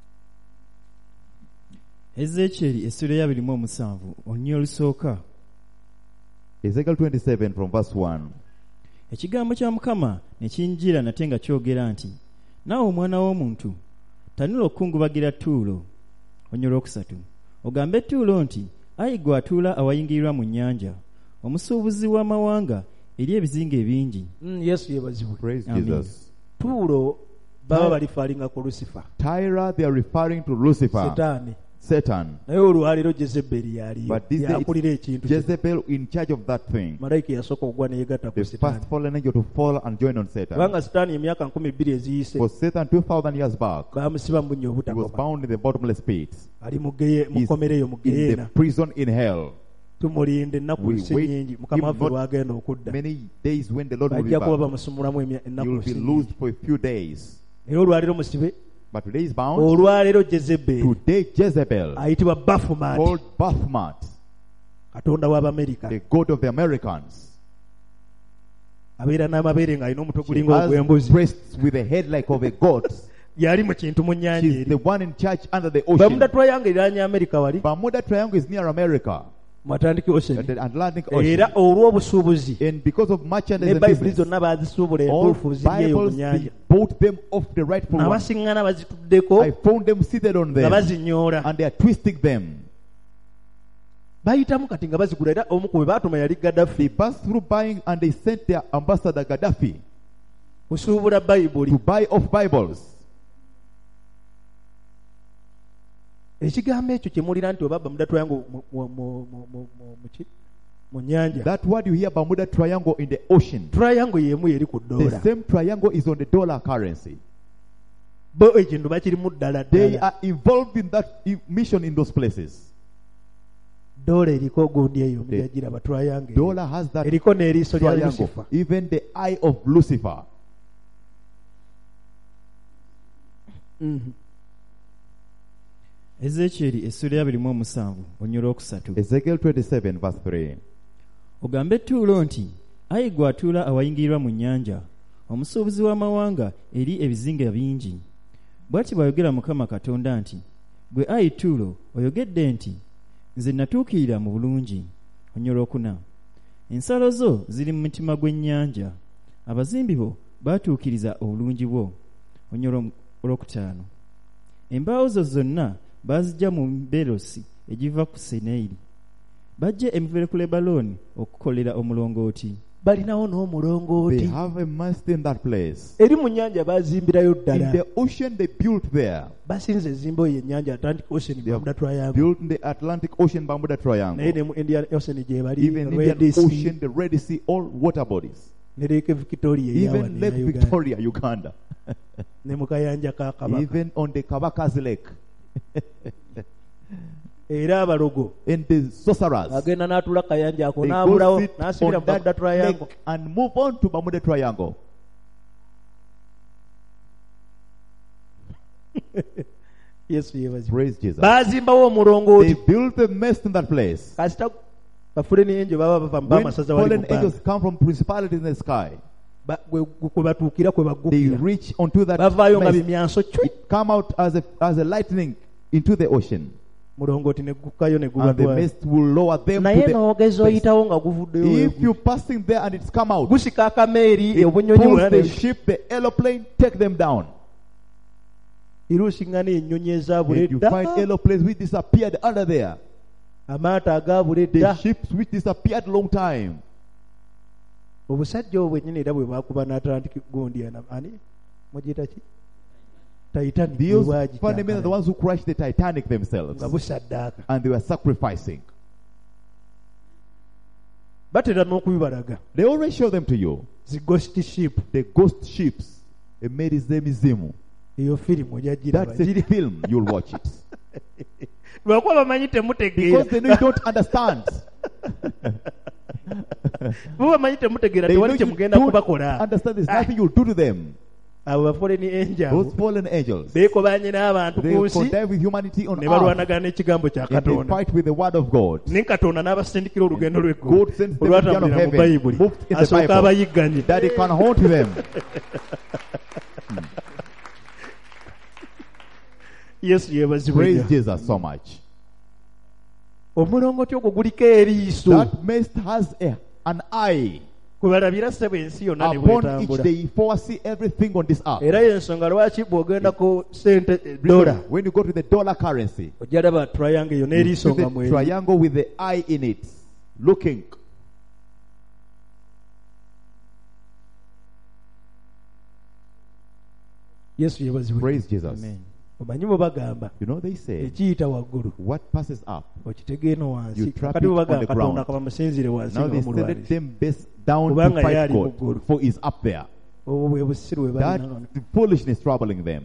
[SPEAKER 3] ezekyeri essula ya 27 olunya olusooka.
[SPEAKER 1] Ezekiel 27 from verse 1.
[SPEAKER 3] Ekigambo kya Mukama ne kinjira nate nga kyogera nti, naawe omwana w'omuntu, tanula okukungubagira Ttuulo. Olunya olwokusatu. Ogambe Ttuulo nti, ayi gwe atuula awayingirirwa mu nnyanja, omusuubuzi w'amawanga eri ebizinga ebingi.
[SPEAKER 2] yesu yebazibwe
[SPEAKER 1] Praise
[SPEAKER 3] Amen.
[SPEAKER 1] Jesus.
[SPEAKER 2] tuulo baba balifaalinga ku lusifa
[SPEAKER 1] Tyra, they are referring to Lucifer,
[SPEAKER 2] setaani
[SPEAKER 1] Satan.
[SPEAKER 2] naye olwaliro jezeberi yaliyo
[SPEAKER 1] But this day
[SPEAKER 2] yakulira
[SPEAKER 1] it's
[SPEAKER 2] ekintu kye.
[SPEAKER 1] Jezebel in charge of that thing.
[SPEAKER 2] malayika yasooka okugwa neyegatta ku
[SPEAKER 1] The
[SPEAKER 2] setaani
[SPEAKER 1] first fallen angel to fall and join on Satan.
[SPEAKER 2] kubanga setaani emyaka 12 eziyise
[SPEAKER 1] For Satan 2,000 years back,
[SPEAKER 2] bamusiba mu bunnya
[SPEAKER 1] he was
[SPEAKER 2] obutakoma
[SPEAKER 1] bound in the bottomless pit.
[SPEAKER 2] ali mu
[SPEAKER 1] He's
[SPEAKER 2] kkomereyo mu
[SPEAKER 1] in the
[SPEAKER 2] geyeena
[SPEAKER 1] prison in hell.
[SPEAKER 2] tumulinde ennaku
[SPEAKER 1] We
[SPEAKER 2] si
[SPEAKER 1] wait
[SPEAKER 2] nnyingi mukama
[SPEAKER 1] him
[SPEAKER 2] waffe
[SPEAKER 1] not
[SPEAKER 2] lwagenda okudda
[SPEAKER 1] Many days when the Lord will be
[SPEAKER 2] bajja kuba
[SPEAKER 1] back,
[SPEAKER 2] bamusumulamu
[SPEAKER 1] he
[SPEAKER 2] ennaku
[SPEAKER 1] will be
[SPEAKER 2] si
[SPEAKER 1] loosed
[SPEAKER 2] nnyingi
[SPEAKER 1] for a few days.
[SPEAKER 2] naye olwaliro musibe
[SPEAKER 1] But today is bound.
[SPEAKER 2] olwaliro jezeberi
[SPEAKER 1] Today Jezebel,
[SPEAKER 2] ayitibwa bafumat
[SPEAKER 1] called Bathmat,
[SPEAKER 2] katonda w'abamerika
[SPEAKER 1] the god of the Americans.
[SPEAKER 2] abeera n'amabeere ng'alina omutwe
[SPEAKER 1] She
[SPEAKER 2] gulinga
[SPEAKER 1] has
[SPEAKER 2] ogw'embuzi
[SPEAKER 1] breasts with a head like of a goat.
[SPEAKER 2] yali mu kintu mu nnyanja
[SPEAKER 1] She's
[SPEAKER 2] eri
[SPEAKER 1] the one in charge under the
[SPEAKER 2] bamuda
[SPEAKER 1] ocean.
[SPEAKER 2] twayanga eriraanye amerika wali
[SPEAKER 1] Bermuda Triangle is near America,
[SPEAKER 2] mu atlantic ocean
[SPEAKER 1] the Atlantic Ocean.
[SPEAKER 2] era olw'obusuubuzi
[SPEAKER 1] And because of merchandise
[SPEAKER 2] ne
[SPEAKER 1] and
[SPEAKER 2] bayibuli
[SPEAKER 1] business,
[SPEAKER 2] zonna baazisuubula
[SPEAKER 1] all
[SPEAKER 2] entuufu ziryeyo mu
[SPEAKER 1] Bibles,
[SPEAKER 2] nnyanja
[SPEAKER 1] they bought them off the rightful one.
[SPEAKER 2] abasiŋŋana bazituddeko
[SPEAKER 1] I found them seated on
[SPEAKER 2] nga
[SPEAKER 1] them,
[SPEAKER 2] bazinyoola
[SPEAKER 1] and they are twisting them.
[SPEAKER 2] bayitamu kati nga bazigula era omu ku be baatuma yali
[SPEAKER 1] They
[SPEAKER 2] gaddafi
[SPEAKER 1] passed through buying, and they sent their ambassador Gaddafi
[SPEAKER 2] kusuubula bayibuli
[SPEAKER 1] to buy off Bibles.
[SPEAKER 2] ekigambo ekyo kyemulira nti oba bamuda twayango mu nnyanja
[SPEAKER 1] That word you hear, Bermuda Triangle in the ocean.
[SPEAKER 2] triangle y'emu yeri ku
[SPEAKER 1] The
[SPEAKER 2] dola
[SPEAKER 1] same triangle is on the dollar currency.
[SPEAKER 2] bo ekintu bakirimu ddala
[SPEAKER 1] They
[SPEAKER 2] ddala
[SPEAKER 1] are involved in that mission in those places.
[SPEAKER 2] dola eriko gundi eyo mujagiraba triangle
[SPEAKER 1] Dollar has that
[SPEAKER 2] eriko n'eriiso lya
[SPEAKER 1] triangle.
[SPEAKER 2] lucifer
[SPEAKER 1] Even the eye of Lucifer.
[SPEAKER 3] Ezekyeri essula ya 27 olunya olwokusatu.
[SPEAKER 1] Ezekiel 27 verse 3.
[SPEAKER 3] Ogambe Ttuulo nti, ayi gwe atuula awayingirirwa mu nnyanja, omusuubuzi w'amawanga eri ebizinga bingi. Bw'ati bw'ayogera Mukama Katonda nti, ggwe ayi Ttuulo oyogedde nti, nze natuukirira mu bulungi. Onyorokuna. Ensalo zo ziri mu mutima gw'ennyanja, abazimbi bo baatuukiriza obulungi bwo. Olwokutaano. Embaawo zo zonna baazijja mu Berosi egiva ku Seneyiri. Bajje emivule ku Lebalooni okukolera omulongooti.
[SPEAKER 2] balinawo
[SPEAKER 1] They
[SPEAKER 2] n'omulongooti
[SPEAKER 1] have a mast in that place.
[SPEAKER 2] eri mu nnyanja bazimbirayo
[SPEAKER 1] In
[SPEAKER 2] ddala
[SPEAKER 1] the ocean they built there.
[SPEAKER 2] basinze ezimba eyo ennyanja Atlantic Ocean
[SPEAKER 1] They have
[SPEAKER 2] Bermuda Triangle
[SPEAKER 1] built in the Atlantic Ocean, Bermuda
[SPEAKER 2] naye
[SPEAKER 1] Triangle.
[SPEAKER 2] ne mu Indian Ocean gye bali
[SPEAKER 1] Even
[SPEAKER 2] Red
[SPEAKER 1] Indian
[SPEAKER 2] Sea
[SPEAKER 1] Ocean, the Red Sea, all water bodies.
[SPEAKER 2] ne Lake Victoria eyawa
[SPEAKER 1] Even Lake
[SPEAKER 2] Uganda
[SPEAKER 1] Victoria, Uganda.
[SPEAKER 2] ne mu kayanja ka Kabaka
[SPEAKER 1] Even on the Kabaka's Lake.
[SPEAKER 2] era abalogo
[SPEAKER 1] In the sorcerers.
[SPEAKER 2] agenda n'atula kayanja ako
[SPEAKER 1] They go
[SPEAKER 2] n'abulawo
[SPEAKER 1] sit
[SPEAKER 2] n'asibira
[SPEAKER 1] on
[SPEAKER 2] mu Bermuda
[SPEAKER 1] that
[SPEAKER 2] Triangle
[SPEAKER 1] lake and move on to Bermuda Triangle.
[SPEAKER 2] Yesu yeebazibwe
[SPEAKER 1] Praise Jesus.
[SPEAKER 2] baazimbawo
[SPEAKER 1] They
[SPEAKER 2] omulongooti
[SPEAKER 1] built a mast in that place.
[SPEAKER 2] kasita bafuleni enjo baba bava mu
[SPEAKER 1] When
[SPEAKER 2] bamasaza wali mu
[SPEAKER 1] fallen angels
[SPEAKER 2] bbanga
[SPEAKER 1] come from principalities in the sky,
[SPEAKER 2] kwe batuukira kwe
[SPEAKER 1] they
[SPEAKER 2] baggukira
[SPEAKER 1] reach onto that
[SPEAKER 2] bavaayo nga
[SPEAKER 1] mast.
[SPEAKER 2] bimyanso cwi
[SPEAKER 1] It come out as a lightning into the ocean,
[SPEAKER 2] mulongooti ne gukkayo ne
[SPEAKER 1] and the
[SPEAKER 2] gubatwala
[SPEAKER 1] mist will lower them to
[SPEAKER 2] naye
[SPEAKER 1] the
[SPEAKER 2] n'ogeza oyitawo nga guvuddeyo
[SPEAKER 1] If you're passing there and it's come out,
[SPEAKER 2] gusika akameeri
[SPEAKER 1] it
[SPEAKER 2] obunyonyi
[SPEAKER 1] pulls
[SPEAKER 2] bwona
[SPEAKER 1] the ship, the aeroplane, take them down.
[SPEAKER 2] iruusinga n'ennyonyi ezaabula
[SPEAKER 1] And you find
[SPEAKER 2] edda
[SPEAKER 1] aeroplanes which disappeared under there.
[SPEAKER 2] amaato agaabula
[SPEAKER 1] The
[SPEAKER 2] edda
[SPEAKER 1] ships which disappeared long time.
[SPEAKER 2] obusajja obwo bwennyini era bwe baakuba n'Atlantic gundi ani mugiyita ki Titanic bwe
[SPEAKER 1] Those funny men are the
[SPEAKER 2] bwagitaakala
[SPEAKER 1] ones who crashed the Titanic themselves.
[SPEAKER 2] nga busaddaaka
[SPEAKER 1] And they were sacrificing.
[SPEAKER 2] batera n'okubibalaga
[SPEAKER 1] They always show them to you.
[SPEAKER 2] zi ghost ship
[SPEAKER 1] The ghost ships. Emeri z'emizimu.
[SPEAKER 2] eyo firimu ojja giraba
[SPEAKER 1] That's a film. You'll watch it.
[SPEAKER 2] lwakuba bamanyi temutegeera
[SPEAKER 1] Because they know you don't understand.
[SPEAKER 2] bo bamanyi temutegeera
[SPEAKER 1] They know
[SPEAKER 2] tewali
[SPEAKER 1] you
[SPEAKER 2] kyemugenda
[SPEAKER 1] don't
[SPEAKER 2] kubakola
[SPEAKER 1] understand. There's nothing you'll do to them.
[SPEAKER 2] abo bafoleni enja
[SPEAKER 1] Those fallen angels.
[SPEAKER 2] beekobanye n'abantu
[SPEAKER 1] They
[SPEAKER 2] ku nsi
[SPEAKER 1] contend with humanity on
[SPEAKER 2] ne
[SPEAKER 1] earth.
[SPEAKER 2] balwanagana n'ekigambo kya
[SPEAKER 1] And they
[SPEAKER 2] katonda
[SPEAKER 1] fight with the word of God.
[SPEAKER 2] ne katonda n'abasindikira olugendo lw'eggulu
[SPEAKER 1] God sends them to the of
[SPEAKER 2] olwatambulira mu
[SPEAKER 1] heaven.
[SPEAKER 2] bayibuli
[SPEAKER 1] Moved in the
[SPEAKER 2] asooka
[SPEAKER 1] Bible.
[SPEAKER 2] abayigganye
[SPEAKER 1] That he can haunt them.
[SPEAKER 2] yesu
[SPEAKER 1] Praise
[SPEAKER 2] yeebazibwe
[SPEAKER 1] Jesus so much.
[SPEAKER 2] omulongooti ogwo guliko eriiso
[SPEAKER 1] That mist has an eye.
[SPEAKER 2] kwe balabira ssebo ensi yonna ne
[SPEAKER 1] Upon each
[SPEAKER 2] bwetambula
[SPEAKER 1] they foresee everything on this earth.
[SPEAKER 2] era y'ensonga lwaki bw'ogenda ku sente dola
[SPEAKER 1] When you go to the dollar currency,
[SPEAKER 2] ojja laba triangle eyo
[SPEAKER 1] you
[SPEAKER 2] n'eriiso
[SPEAKER 1] see
[SPEAKER 2] nga
[SPEAKER 1] the
[SPEAKER 2] mweri
[SPEAKER 1] triangle with the eye in it, looking.
[SPEAKER 2] yesu yeebazibwe
[SPEAKER 1] Praise Jesus.
[SPEAKER 3] Amen.
[SPEAKER 2] omanyi bwe bagamba
[SPEAKER 1] You know they say,
[SPEAKER 2] ekiyita waggulu
[SPEAKER 1] what passes up.
[SPEAKER 2] okitegeeno wansi
[SPEAKER 1] You trap
[SPEAKER 2] kati bwe
[SPEAKER 1] it on
[SPEAKER 2] bagamba
[SPEAKER 1] the
[SPEAKER 2] katonda
[SPEAKER 1] ground.
[SPEAKER 2] akaba musinzire wansi
[SPEAKER 1] Now
[SPEAKER 2] nga
[SPEAKER 1] they send
[SPEAKER 2] bamulwalisa
[SPEAKER 1] them best down to
[SPEAKER 2] Kubanga
[SPEAKER 1] fight
[SPEAKER 2] yali mu
[SPEAKER 1] God,
[SPEAKER 2] ggulu.
[SPEAKER 1] for he's up there.
[SPEAKER 2] obwo bwe busiru bwe
[SPEAKER 1] That
[SPEAKER 2] balina
[SPEAKER 1] the foolishness troubling them.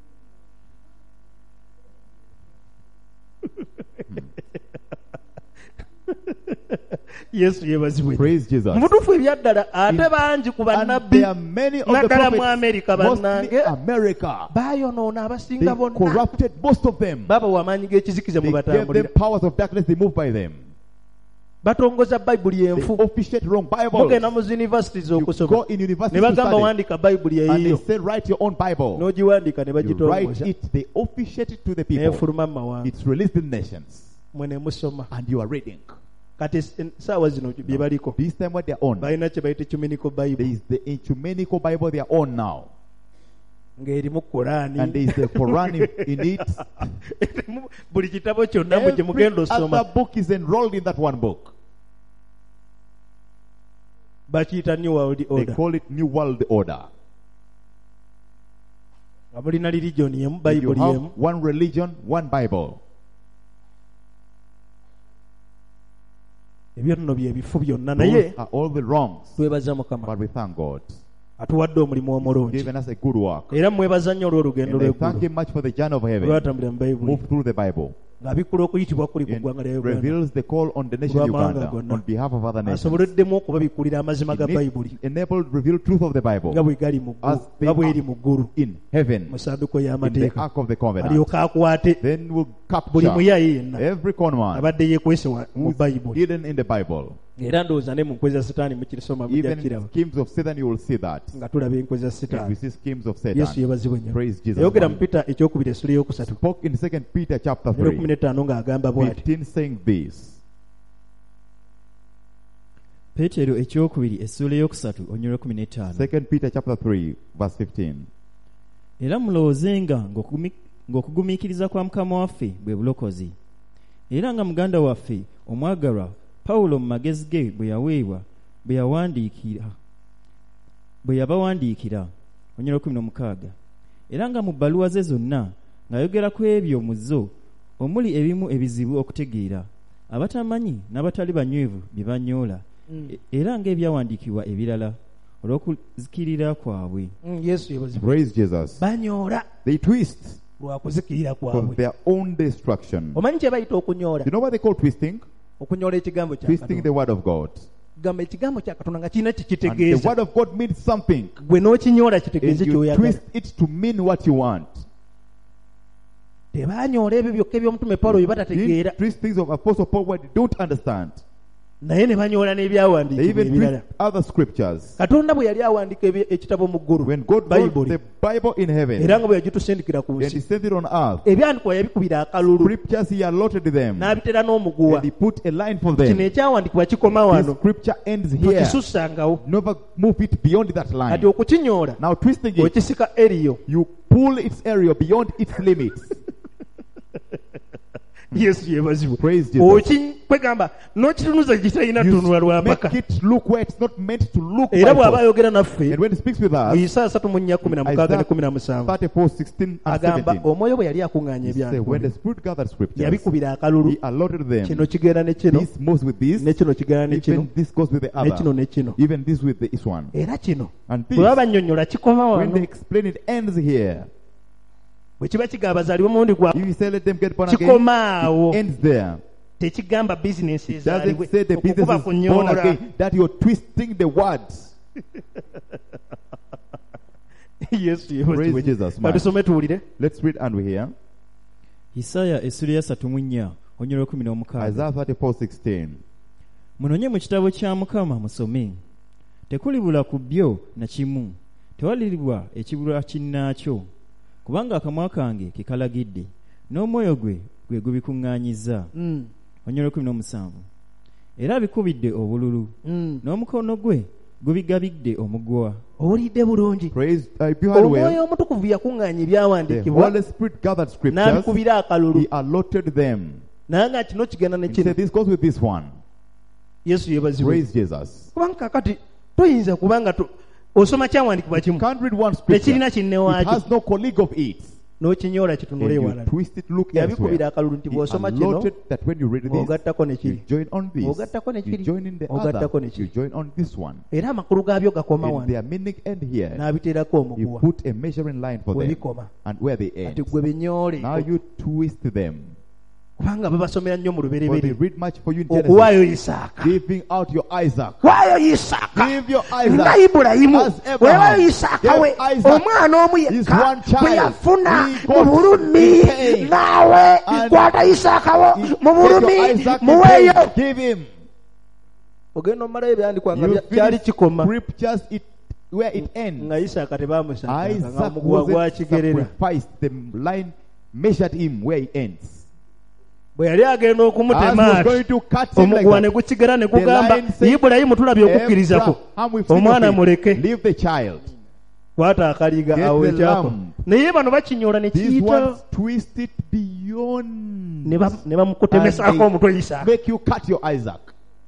[SPEAKER 2] yesu yeebazibwe
[SPEAKER 1] Praise Jesus.
[SPEAKER 2] mubutuufu ebyaddala ate bangi ku
[SPEAKER 1] And
[SPEAKER 2] bannabbi
[SPEAKER 1] there are many of the
[SPEAKER 2] naddala mu
[SPEAKER 1] prophets,
[SPEAKER 2] America
[SPEAKER 1] mostly
[SPEAKER 2] bannange
[SPEAKER 1] America.
[SPEAKER 2] baayonoona
[SPEAKER 1] They
[SPEAKER 2] abasinga bonna
[SPEAKER 1] corrupted most of them.
[SPEAKER 2] babawa amaanyi g'ekizikiza
[SPEAKER 1] They
[SPEAKER 2] mwe
[SPEAKER 1] gave them
[SPEAKER 2] batambulira
[SPEAKER 1] powers of darkness, they moved by them.
[SPEAKER 2] batongoza bayibuli
[SPEAKER 1] They
[SPEAKER 2] enfu
[SPEAKER 1] officiate wrong Bibles.
[SPEAKER 2] mugenda mu universities
[SPEAKER 1] You go
[SPEAKER 2] okusoma
[SPEAKER 1] in
[SPEAKER 2] ne
[SPEAKER 1] university to
[SPEAKER 2] bagamba
[SPEAKER 1] study,
[SPEAKER 2] wandika bayibuli
[SPEAKER 1] and they
[SPEAKER 2] eyiyo
[SPEAKER 1] say write your own Bible.
[SPEAKER 2] n'ogiwandiika ne
[SPEAKER 1] You write
[SPEAKER 2] bagitongoza
[SPEAKER 1] it, they officiate it to the people.
[SPEAKER 2] n'efuluma mu mawanga
[SPEAKER 1] It's released in nations,
[SPEAKER 2] mwe ne musoma
[SPEAKER 1] and you are reading.
[SPEAKER 2] kati saawa zino bye baliko
[SPEAKER 1] This time what they are on,
[SPEAKER 2] balina kye bayita ecumenical
[SPEAKER 1] there
[SPEAKER 2] bible
[SPEAKER 1] is the ecumenical Bible they are on now,
[SPEAKER 2] ng'erimu Qurani
[SPEAKER 1] and there is the Quran in it.
[SPEAKER 2] erimu buli kitabo kyonna mu gye mugenda
[SPEAKER 1] Every
[SPEAKER 2] osoma
[SPEAKER 1] other book is enrolled in that one book.
[SPEAKER 2] bakiyita new world
[SPEAKER 1] They
[SPEAKER 2] order
[SPEAKER 1] call it New World Order.
[SPEAKER 2] nga mulina religion yemu
[SPEAKER 1] You
[SPEAKER 2] bayibuli
[SPEAKER 1] have
[SPEAKER 2] yemu
[SPEAKER 1] one religion, one Bible.
[SPEAKER 2] ebyo nno bye bifu byonna
[SPEAKER 1] Those
[SPEAKER 2] naye
[SPEAKER 1] are all the wrongs.
[SPEAKER 2] twebaza mukama
[SPEAKER 1] But we thank God.
[SPEAKER 2] atuwadde omulimu omulungi
[SPEAKER 1] Given us a good work.
[SPEAKER 2] era mwebaza nnyo olw'olugendo
[SPEAKER 1] And I thank
[SPEAKER 2] lw'eggulu
[SPEAKER 1] Him much for the journey of heaven.
[SPEAKER 2] olwatambulira mu bayibuli
[SPEAKER 1] Move through the Bible.
[SPEAKER 2] ng'abikkula okuyitibwa kuli ku
[SPEAKER 1] It
[SPEAKER 2] ggwanga lya uganda
[SPEAKER 1] reveals the call on the nation
[SPEAKER 2] Lw'amawanga
[SPEAKER 1] Uganda
[SPEAKER 2] gonna.
[SPEAKER 1] on behalf of other nations.
[SPEAKER 2] asoboleddemu okubabikkulira amazima ga bayibuli
[SPEAKER 1] It enabled reveal truth of the
[SPEAKER 2] nga
[SPEAKER 1] Bible
[SPEAKER 2] bwe gali mu
[SPEAKER 1] as
[SPEAKER 2] ggulu
[SPEAKER 1] they
[SPEAKER 2] nga bw'eri
[SPEAKER 1] are
[SPEAKER 2] mu ggulu
[SPEAKER 1] in heaven,
[SPEAKER 2] mu ssanduko
[SPEAKER 1] in the
[SPEAKER 2] y'amateeka
[SPEAKER 1] Ark of the Covenant.
[SPEAKER 2] alyoka akwate
[SPEAKER 1] Then we'll
[SPEAKER 2] buli
[SPEAKER 1] capture
[SPEAKER 2] muyayi yenna
[SPEAKER 1] every conman
[SPEAKER 2] abadde yeekwese mu
[SPEAKER 1] who's
[SPEAKER 2] bayibuli
[SPEAKER 1] hidden in the Bible.
[SPEAKER 2] era ndowooza ne mu nkwe za sitaani mukirisoma mujja
[SPEAKER 1] Even
[SPEAKER 2] kiraba
[SPEAKER 1] schemes of Satan, you will see that.
[SPEAKER 2] nga tulaba enkwe za
[SPEAKER 1] If we
[SPEAKER 2] sitaani.
[SPEAKER 1] see schemes of
[SPEAKER 2] yesu
[SPEAKER 1] Satan.
[SPEAKER 2] yeebazibwe nnyo.
[SPEAKER 1] Praise Jesus.
[SPEAKER 2] yayogera mu Peter ekyokubiri essula eyokusatu
[SPEAKER 1] Spoke in 2 Peter chapter
[SPEAKER 2] era
[SPEAKER 1] 3,
[SPEAKER 2] 15 ng'agamba bw'ati
[SPEAKER 1] 15, saying this.
[SPEAKER 3] peetero ekyokubiri essula eyokusatu onyolo 15.
[SPEAKER 1] 2 Peter chapter 3, verse 15.
[SPEAKER 3] Era mulowoozenga ng'okugumiikiriza kwa Mukama waffe bwe bulokozi. Era nga muganda waffe omwagalwa Pawulo mu magezi ge bwe yabawandiikira onyolo 16. Era nga mu bbaluwa ze zonna ng'ayogera ku ebyo mu zo omuli ebimu ebizibu okutegeera, abatamanyi n'abatali banywevu bye banyoola, era ng'ebyawandiikibwa ebirala olw'okuzikirira kwabwe.
[SPEAKER 2] yesu yeebazibwe.
[SPEAKER 1] Praise Jesus.
[SPEAKER 2] banyoola
[SPEAKER 1] They twist
[SPEAKER 2] lwa kuzikirira
[SPEAKER 1] for
[SPEAKER 2] kwabwe.
[SPEAKER 1] their own destruction.
[SPEAKER 2] omanyi kye bayita okunyoola?
[SPEAKER 1] You know what they call twisting?
[SPEAKER 2] okunyoola ekigambo kya
[SPEAKER 1] Twisting the
[SPEAKER 2] Katonda.
[SPEAKER 1] word of God.
[SPEAKER 2] gamba ekigambo kya Katonda nga kirina
[SPEAKER 1] And the
[SPEAKER 2] kikitegeeza,
[SPEAKER 1] word of God means something.
[SPEAKER 2] gwe n'okinyoola
[SPEAKER 1] And
[SPEAKER 2] kitegeeze
[SPEAKER 1] you
[SPEAKER 2] ky'oyagala.
[SPEAKER 1] twist it to mean what you want.
[SPEAKER 2] tebanyoola ebyo byokka eby'omutume Pawulo bye batategeera,
[SPEAKER 1] Didn't twist things of Apostle Paul what they don't understand.
[SPEAKER 2] naye ne banyoola
[SPEAKER 1] They
[SPEAKER 2] n'ebyawandiikibwa
[SPEAKER 1] even
[SPEAKER 2] ebirala.
[SPEAKER 1] twist other scriptures.
[SPEAKER 2] Katonda bwe yali awandiika ekitabo mu ggulu,
[SPEAKER 1] When God wrote
[SPEAKER 2] Bayibuli,
[SPEAKER 1] the Bible in heaven
[SPEAKER 2] era nga bwe yagitusindikira ku
[SPEAKER 1] and He
[SPEAKER 2] nsi,
[SPEAKER 1] sent it on earth,
[SPEAKER 2] ebyandikwa yabikubira akalulu
[SPEAKER 1] scriptures He allotted them
[SPEAKER 2] n'abitera n'omuguwa.
[SPEAKER 1] and He put a line for
[SPEAKER 2] kino
[SPEAKER 1] them.
[SPEAKER 2] ekyawandiikibwa kikoma
[SPEAKER 1] This
[SPEAKER 2] wano,
[SPEAKER 1] scripture ends here.
[SPEAKER 2] tokisussangawo.
[SPEAKER 1] Never move it beyond that
[SPEAKER 2] kati
[SPEAKER 1] line.
[SPEAKER 2] okukinyoola
[SPEAKER 1] Now twisting it,
[SPEAKER 2] okisika eriyo.
[SPEAKER 1] you pull its area beyond its limits.
[SPEAKER 2] yesu yeebazibwe.
[SPEAKER 1] Praise Jesus.
[SPEAKER 2] kwegamba n'okitunuza gitalina
[SPEAKER 1] You
[SPEAKER 2] ttunula lwa
[SPEAKER 1] make
[SPEAKER 2] mpaka.
[SPEAKER 1] it look where it's not meant to look.
[SPEAKER 2] era
[SPEAKER 1] by
[SPEAKER 2] bw'aba
[SPEAKER 1] force.
[SPEAKER 2] ayogera naffe
[SPEAKER 1] And when He speaks with
[SPEAKER 2] mu
[SPEAKER 1] us,
[SPEAKER 2] Isaaya 3:16 ne 17
[SPEAKER 1] 34:16 and
[SPEAKER 2] agamba
[SPEAKER 1] 17,
[SPEAKER 2] omwoyo bwe yali akuŋŋaanya
[SPEAKER 1] He said, when the
[SPEAKER 2] ebyandikwa
[SPEAKER 1] Spirit gathered scriptures,
[SPEAKER 2] yabikubira akalulu,
[SPEAKER 1] He allotted them.
[SPEAKER 2] kino kigenda ne kino,
[SPEAKER 1] This moves with this,
[SPEAKER 2] ne kino kigenda ne kino,
[SPEAKER 1] even this goes with the
[SPEAKER 2] ne kino
[SPEAKER 1] other,
[SPEAKER 2] ne kino.
[SPEAKER 1] even this with this one.
[SPEAKER 2] era kino
[SPEAKER 1] And
[SPEAKER 2] bwe
[SPEAKER 1] this,
[SPEAKER 2] baba bannyonnyola kikoma
[SPEAKER 1] when they
[SPEAKER 2] wano.
[SPEAKER 1] explain it, ends here.
[SPEAKER 2] bwe kiba kigamba bazaalibwe mulundi gwa
[SPEAKER 1] If you say let them get born again,
[SPEAKER 2] kikoma awo.
[SPEAKER 1] it ends there.
[SPEAKER 2] tekigamba bizinesi
[SPEAKER 1] It doesn't
[SPEAKER 2] ezaalibwe
[SPEAKER 1] say the business
[SPEAKER 2] okukuba
[SPEAKER 1] is born
[SPEAKER 2] kunyoola.
[SPEAKER 1] again, that you're twisting the words.
[SPEAKER 2] yesu
[SPEAKER 1] Praise Jesus, man.
[SPEAKER 2] batusome tuwulire.
[SPEAKER 1] Let's read and we hear.
[SPEAKER 3] Isaaya essula ya 34 onyolo 16.
[SPEAKER 1] Isaiah 34:16.
[SPEAKER 3] Munonye mu kitabo kya Mukama musome. Tekulibula ku byo na kimu, tewaliribwa ekibula kinnaakyo, kubanga akamwa kange kekalagidde, n'omwoyo gwe gubikuŋŋaanyizza. Onyolo 17. Era bikubidde obululu, n'omukono gwe gubigabidde omuguwa.
[SPEAKER 2] owulidde bulungi.
[SPEAKER 1] Praise, if you heard well,
[SPEAKER 2] omwoyo omutukuvu yakuŋŋaanya
[SPEAKER 1] the
[SPEAKER 2] ebyawandiikibwa
[SPEAKER 1] Holy Spirit gathered scriptures,
[SPEAKER 2] n'abikubira akalulu,
[SPEAKER 1] He allotted them.
[SPEAKER 2] naye nga kino kigenda ne
[SPEAKER 1] He
[SPEAKER 2] kino.
[SPEAKER 1] said, this goes with this one.
[SPEAKER 2] yesu yeebazibwe.
[SPEAKER 1] Praise Jesus.
[SPEAKER 2] kubanga kakati toyinza kubanga osoma kyawandiikibwa kimu
[SPEAKER 1] Can't read one scripture.
[SPEAKER 2] tekirina
[SPEAKER 1] It
[SPEAKER 2] kinnewaakyo
[SPEAKER 1] has no colleague of it.
[SPEAKER 2] n'okinyoola
[SPEAKER 1] And
[SPEAKER 2] kitunule
[SPEAKER 1] you
[SPEAKER 2] ewalala.
[SPEAKER 1] twist it, look
[SPEAKER 2] yabikubira
[SPEAKER 1] elsewhere.
[SPEAKER 2] akalulu nti
[SPEAKER 1] He
[SPEAKER 2] bw'osoma kino
[SPEAKER 1] allotted that when you read this,
[SPEAKER 2] ogattako ne
[SPEAKER 1] you
[SPEAKER 2] kiri,
[SPEAKER 1] join on this,
[SPEAKER 2] ogattako ne
[SPEAKER 1] you
[SPEAKER 2] kiri,
[SPEAKER 1] join in the
[SPEAKER 2] ogattako
[SPEAKER 1] other,
[SPEAKER 2] ne
[SPEAKER 1] you
[SPEAKER 2] kiri.
[SPEAKER 1] join on this one.
[SPEAKER 2] era amakulu gaabyo gakoma
[SPEAKER 1] And
[SPEAKER 2] wano,
[SPEAKER 1] their meaning end here.
[SPEAKER 2] n'abiteerako
[SPEAKER 1] He
[SPEAKER 2] omuguwa.
[SPEAKER 1] put a measuring line for
[SPEAKER 2] bwe
[SPEAKER 1] them
[SPEAKER 2] bikoma
[SPEAKER 1] and where they
[SPEAKER 2] kati
[SPEAKER 1] end.
[SPEAKER 2] gwe binyoole,
[SPEAKER 1] Now you twist them.
[SPEAKER 2] kubanga babasomera nnyo mu
[SPEAKER 1] For they
[SPEAKER 2] lubereberye
[SPEAKER 1] read much for you in Genesis.
[SPEAKER 2] okuwaayo isaaka,
[SPEAKER 1] Giving out your Isaac.
[SPEAKER 2] waayo isaaka
[SPEAKER 1] Give your
[SPEAKER 2] nga
[SPEAKER 1] Isaac.
[SPEAKER 2] ibulayimu
[SPEAKER 1] As Abraham
[SPEAKER 2] weewaayo isaaka we
[SPEAKER 1] gave Isaac
[SPEAKER 2] omwana omu
[SPEAKER 1] his
[SPEAKER 2] yekka
[SPEAKER 1] one child.
[SPEAKER 2] bwe yafuna
[SPEAKER 1] He
[SPEAKER 2] mu
[SPEAKER 1] got
[SPEAKER 2] bulumi,
[SPEAKER 1] in pain.
[SPEAKER 2] naawe
[SPEAKER 1] And
[SPEAKER 2] kwata isaaka wo
[SPEAKER 1] He-
[SPEAKER 2] mu
[SPEAKER 1] take your
[SPEAKER 2] bulumi
[SPEAKER 1] Isaac in
[SPEAKER 2] muweeyo.
[SPEAKER 1] pain. Give him.
[SPEAKER 2] ogenda omalayo ebyandikwa nga
[SPEAKER 1] You
[SPEAKER 2] kyali
[SPEAKER 1] finish
[SPEAKER 2] kikoma
[SPEAKER 1] scriptures where it ends.
[SPEAKER 2] nga isaaka tebamusanga nga
[SPEAKER 1] Isaac
[SPEAKER 2] omuguwa
[SPEAKER 1] wasn't
[SPEAKER 2] gwakigerera.
[SPEAKER 1] sacrificed. The line measured him where he ends.
[SPEAKER 2] bwe yali agenda
[SPEAKER 1] As
[SPEAKER 2] okumutema
[SPEAKER 1] was
[SPEAKER 2] ati
[SPEAKER 1] going to cut him like
[SPEAKER 2] omuguwa ne
[SPEAKER 1] that,
[SPEAKER 2] gukigera ne gugamba
[SPEAKER 1] line said,
[SPEAKER 2] ibulayimu tulabye okukkirizako
[SPEAKER 1] Abraham, we've seen
[SPEAKER 2] omwana
[SPEAKER 1] your faith.
[SPEAKER 2] muleke
[SPEAKER 1] Leave the child.
[SPEAKER 2] kwata akaliga
[SPEAKER 1] Get
[SPEAKER 2] awo
[SPEAKER 1] the
[SPEAKER 2] ekyako
[SPEAKER 1] lamb.
[SPEAKER 2] naye bano bakinyoola ne
[SPEAKER 1] These
[SPEAKER 2] kiyita
[SPEAKER 1] ones twist it beyond.
[SPEAKER 2] ne bamukutemesaako
[SPEAKER 1] And they
[SPEAKER 2] omutwe isaaka.
[SPEAKER 1] make you cut your Isaac.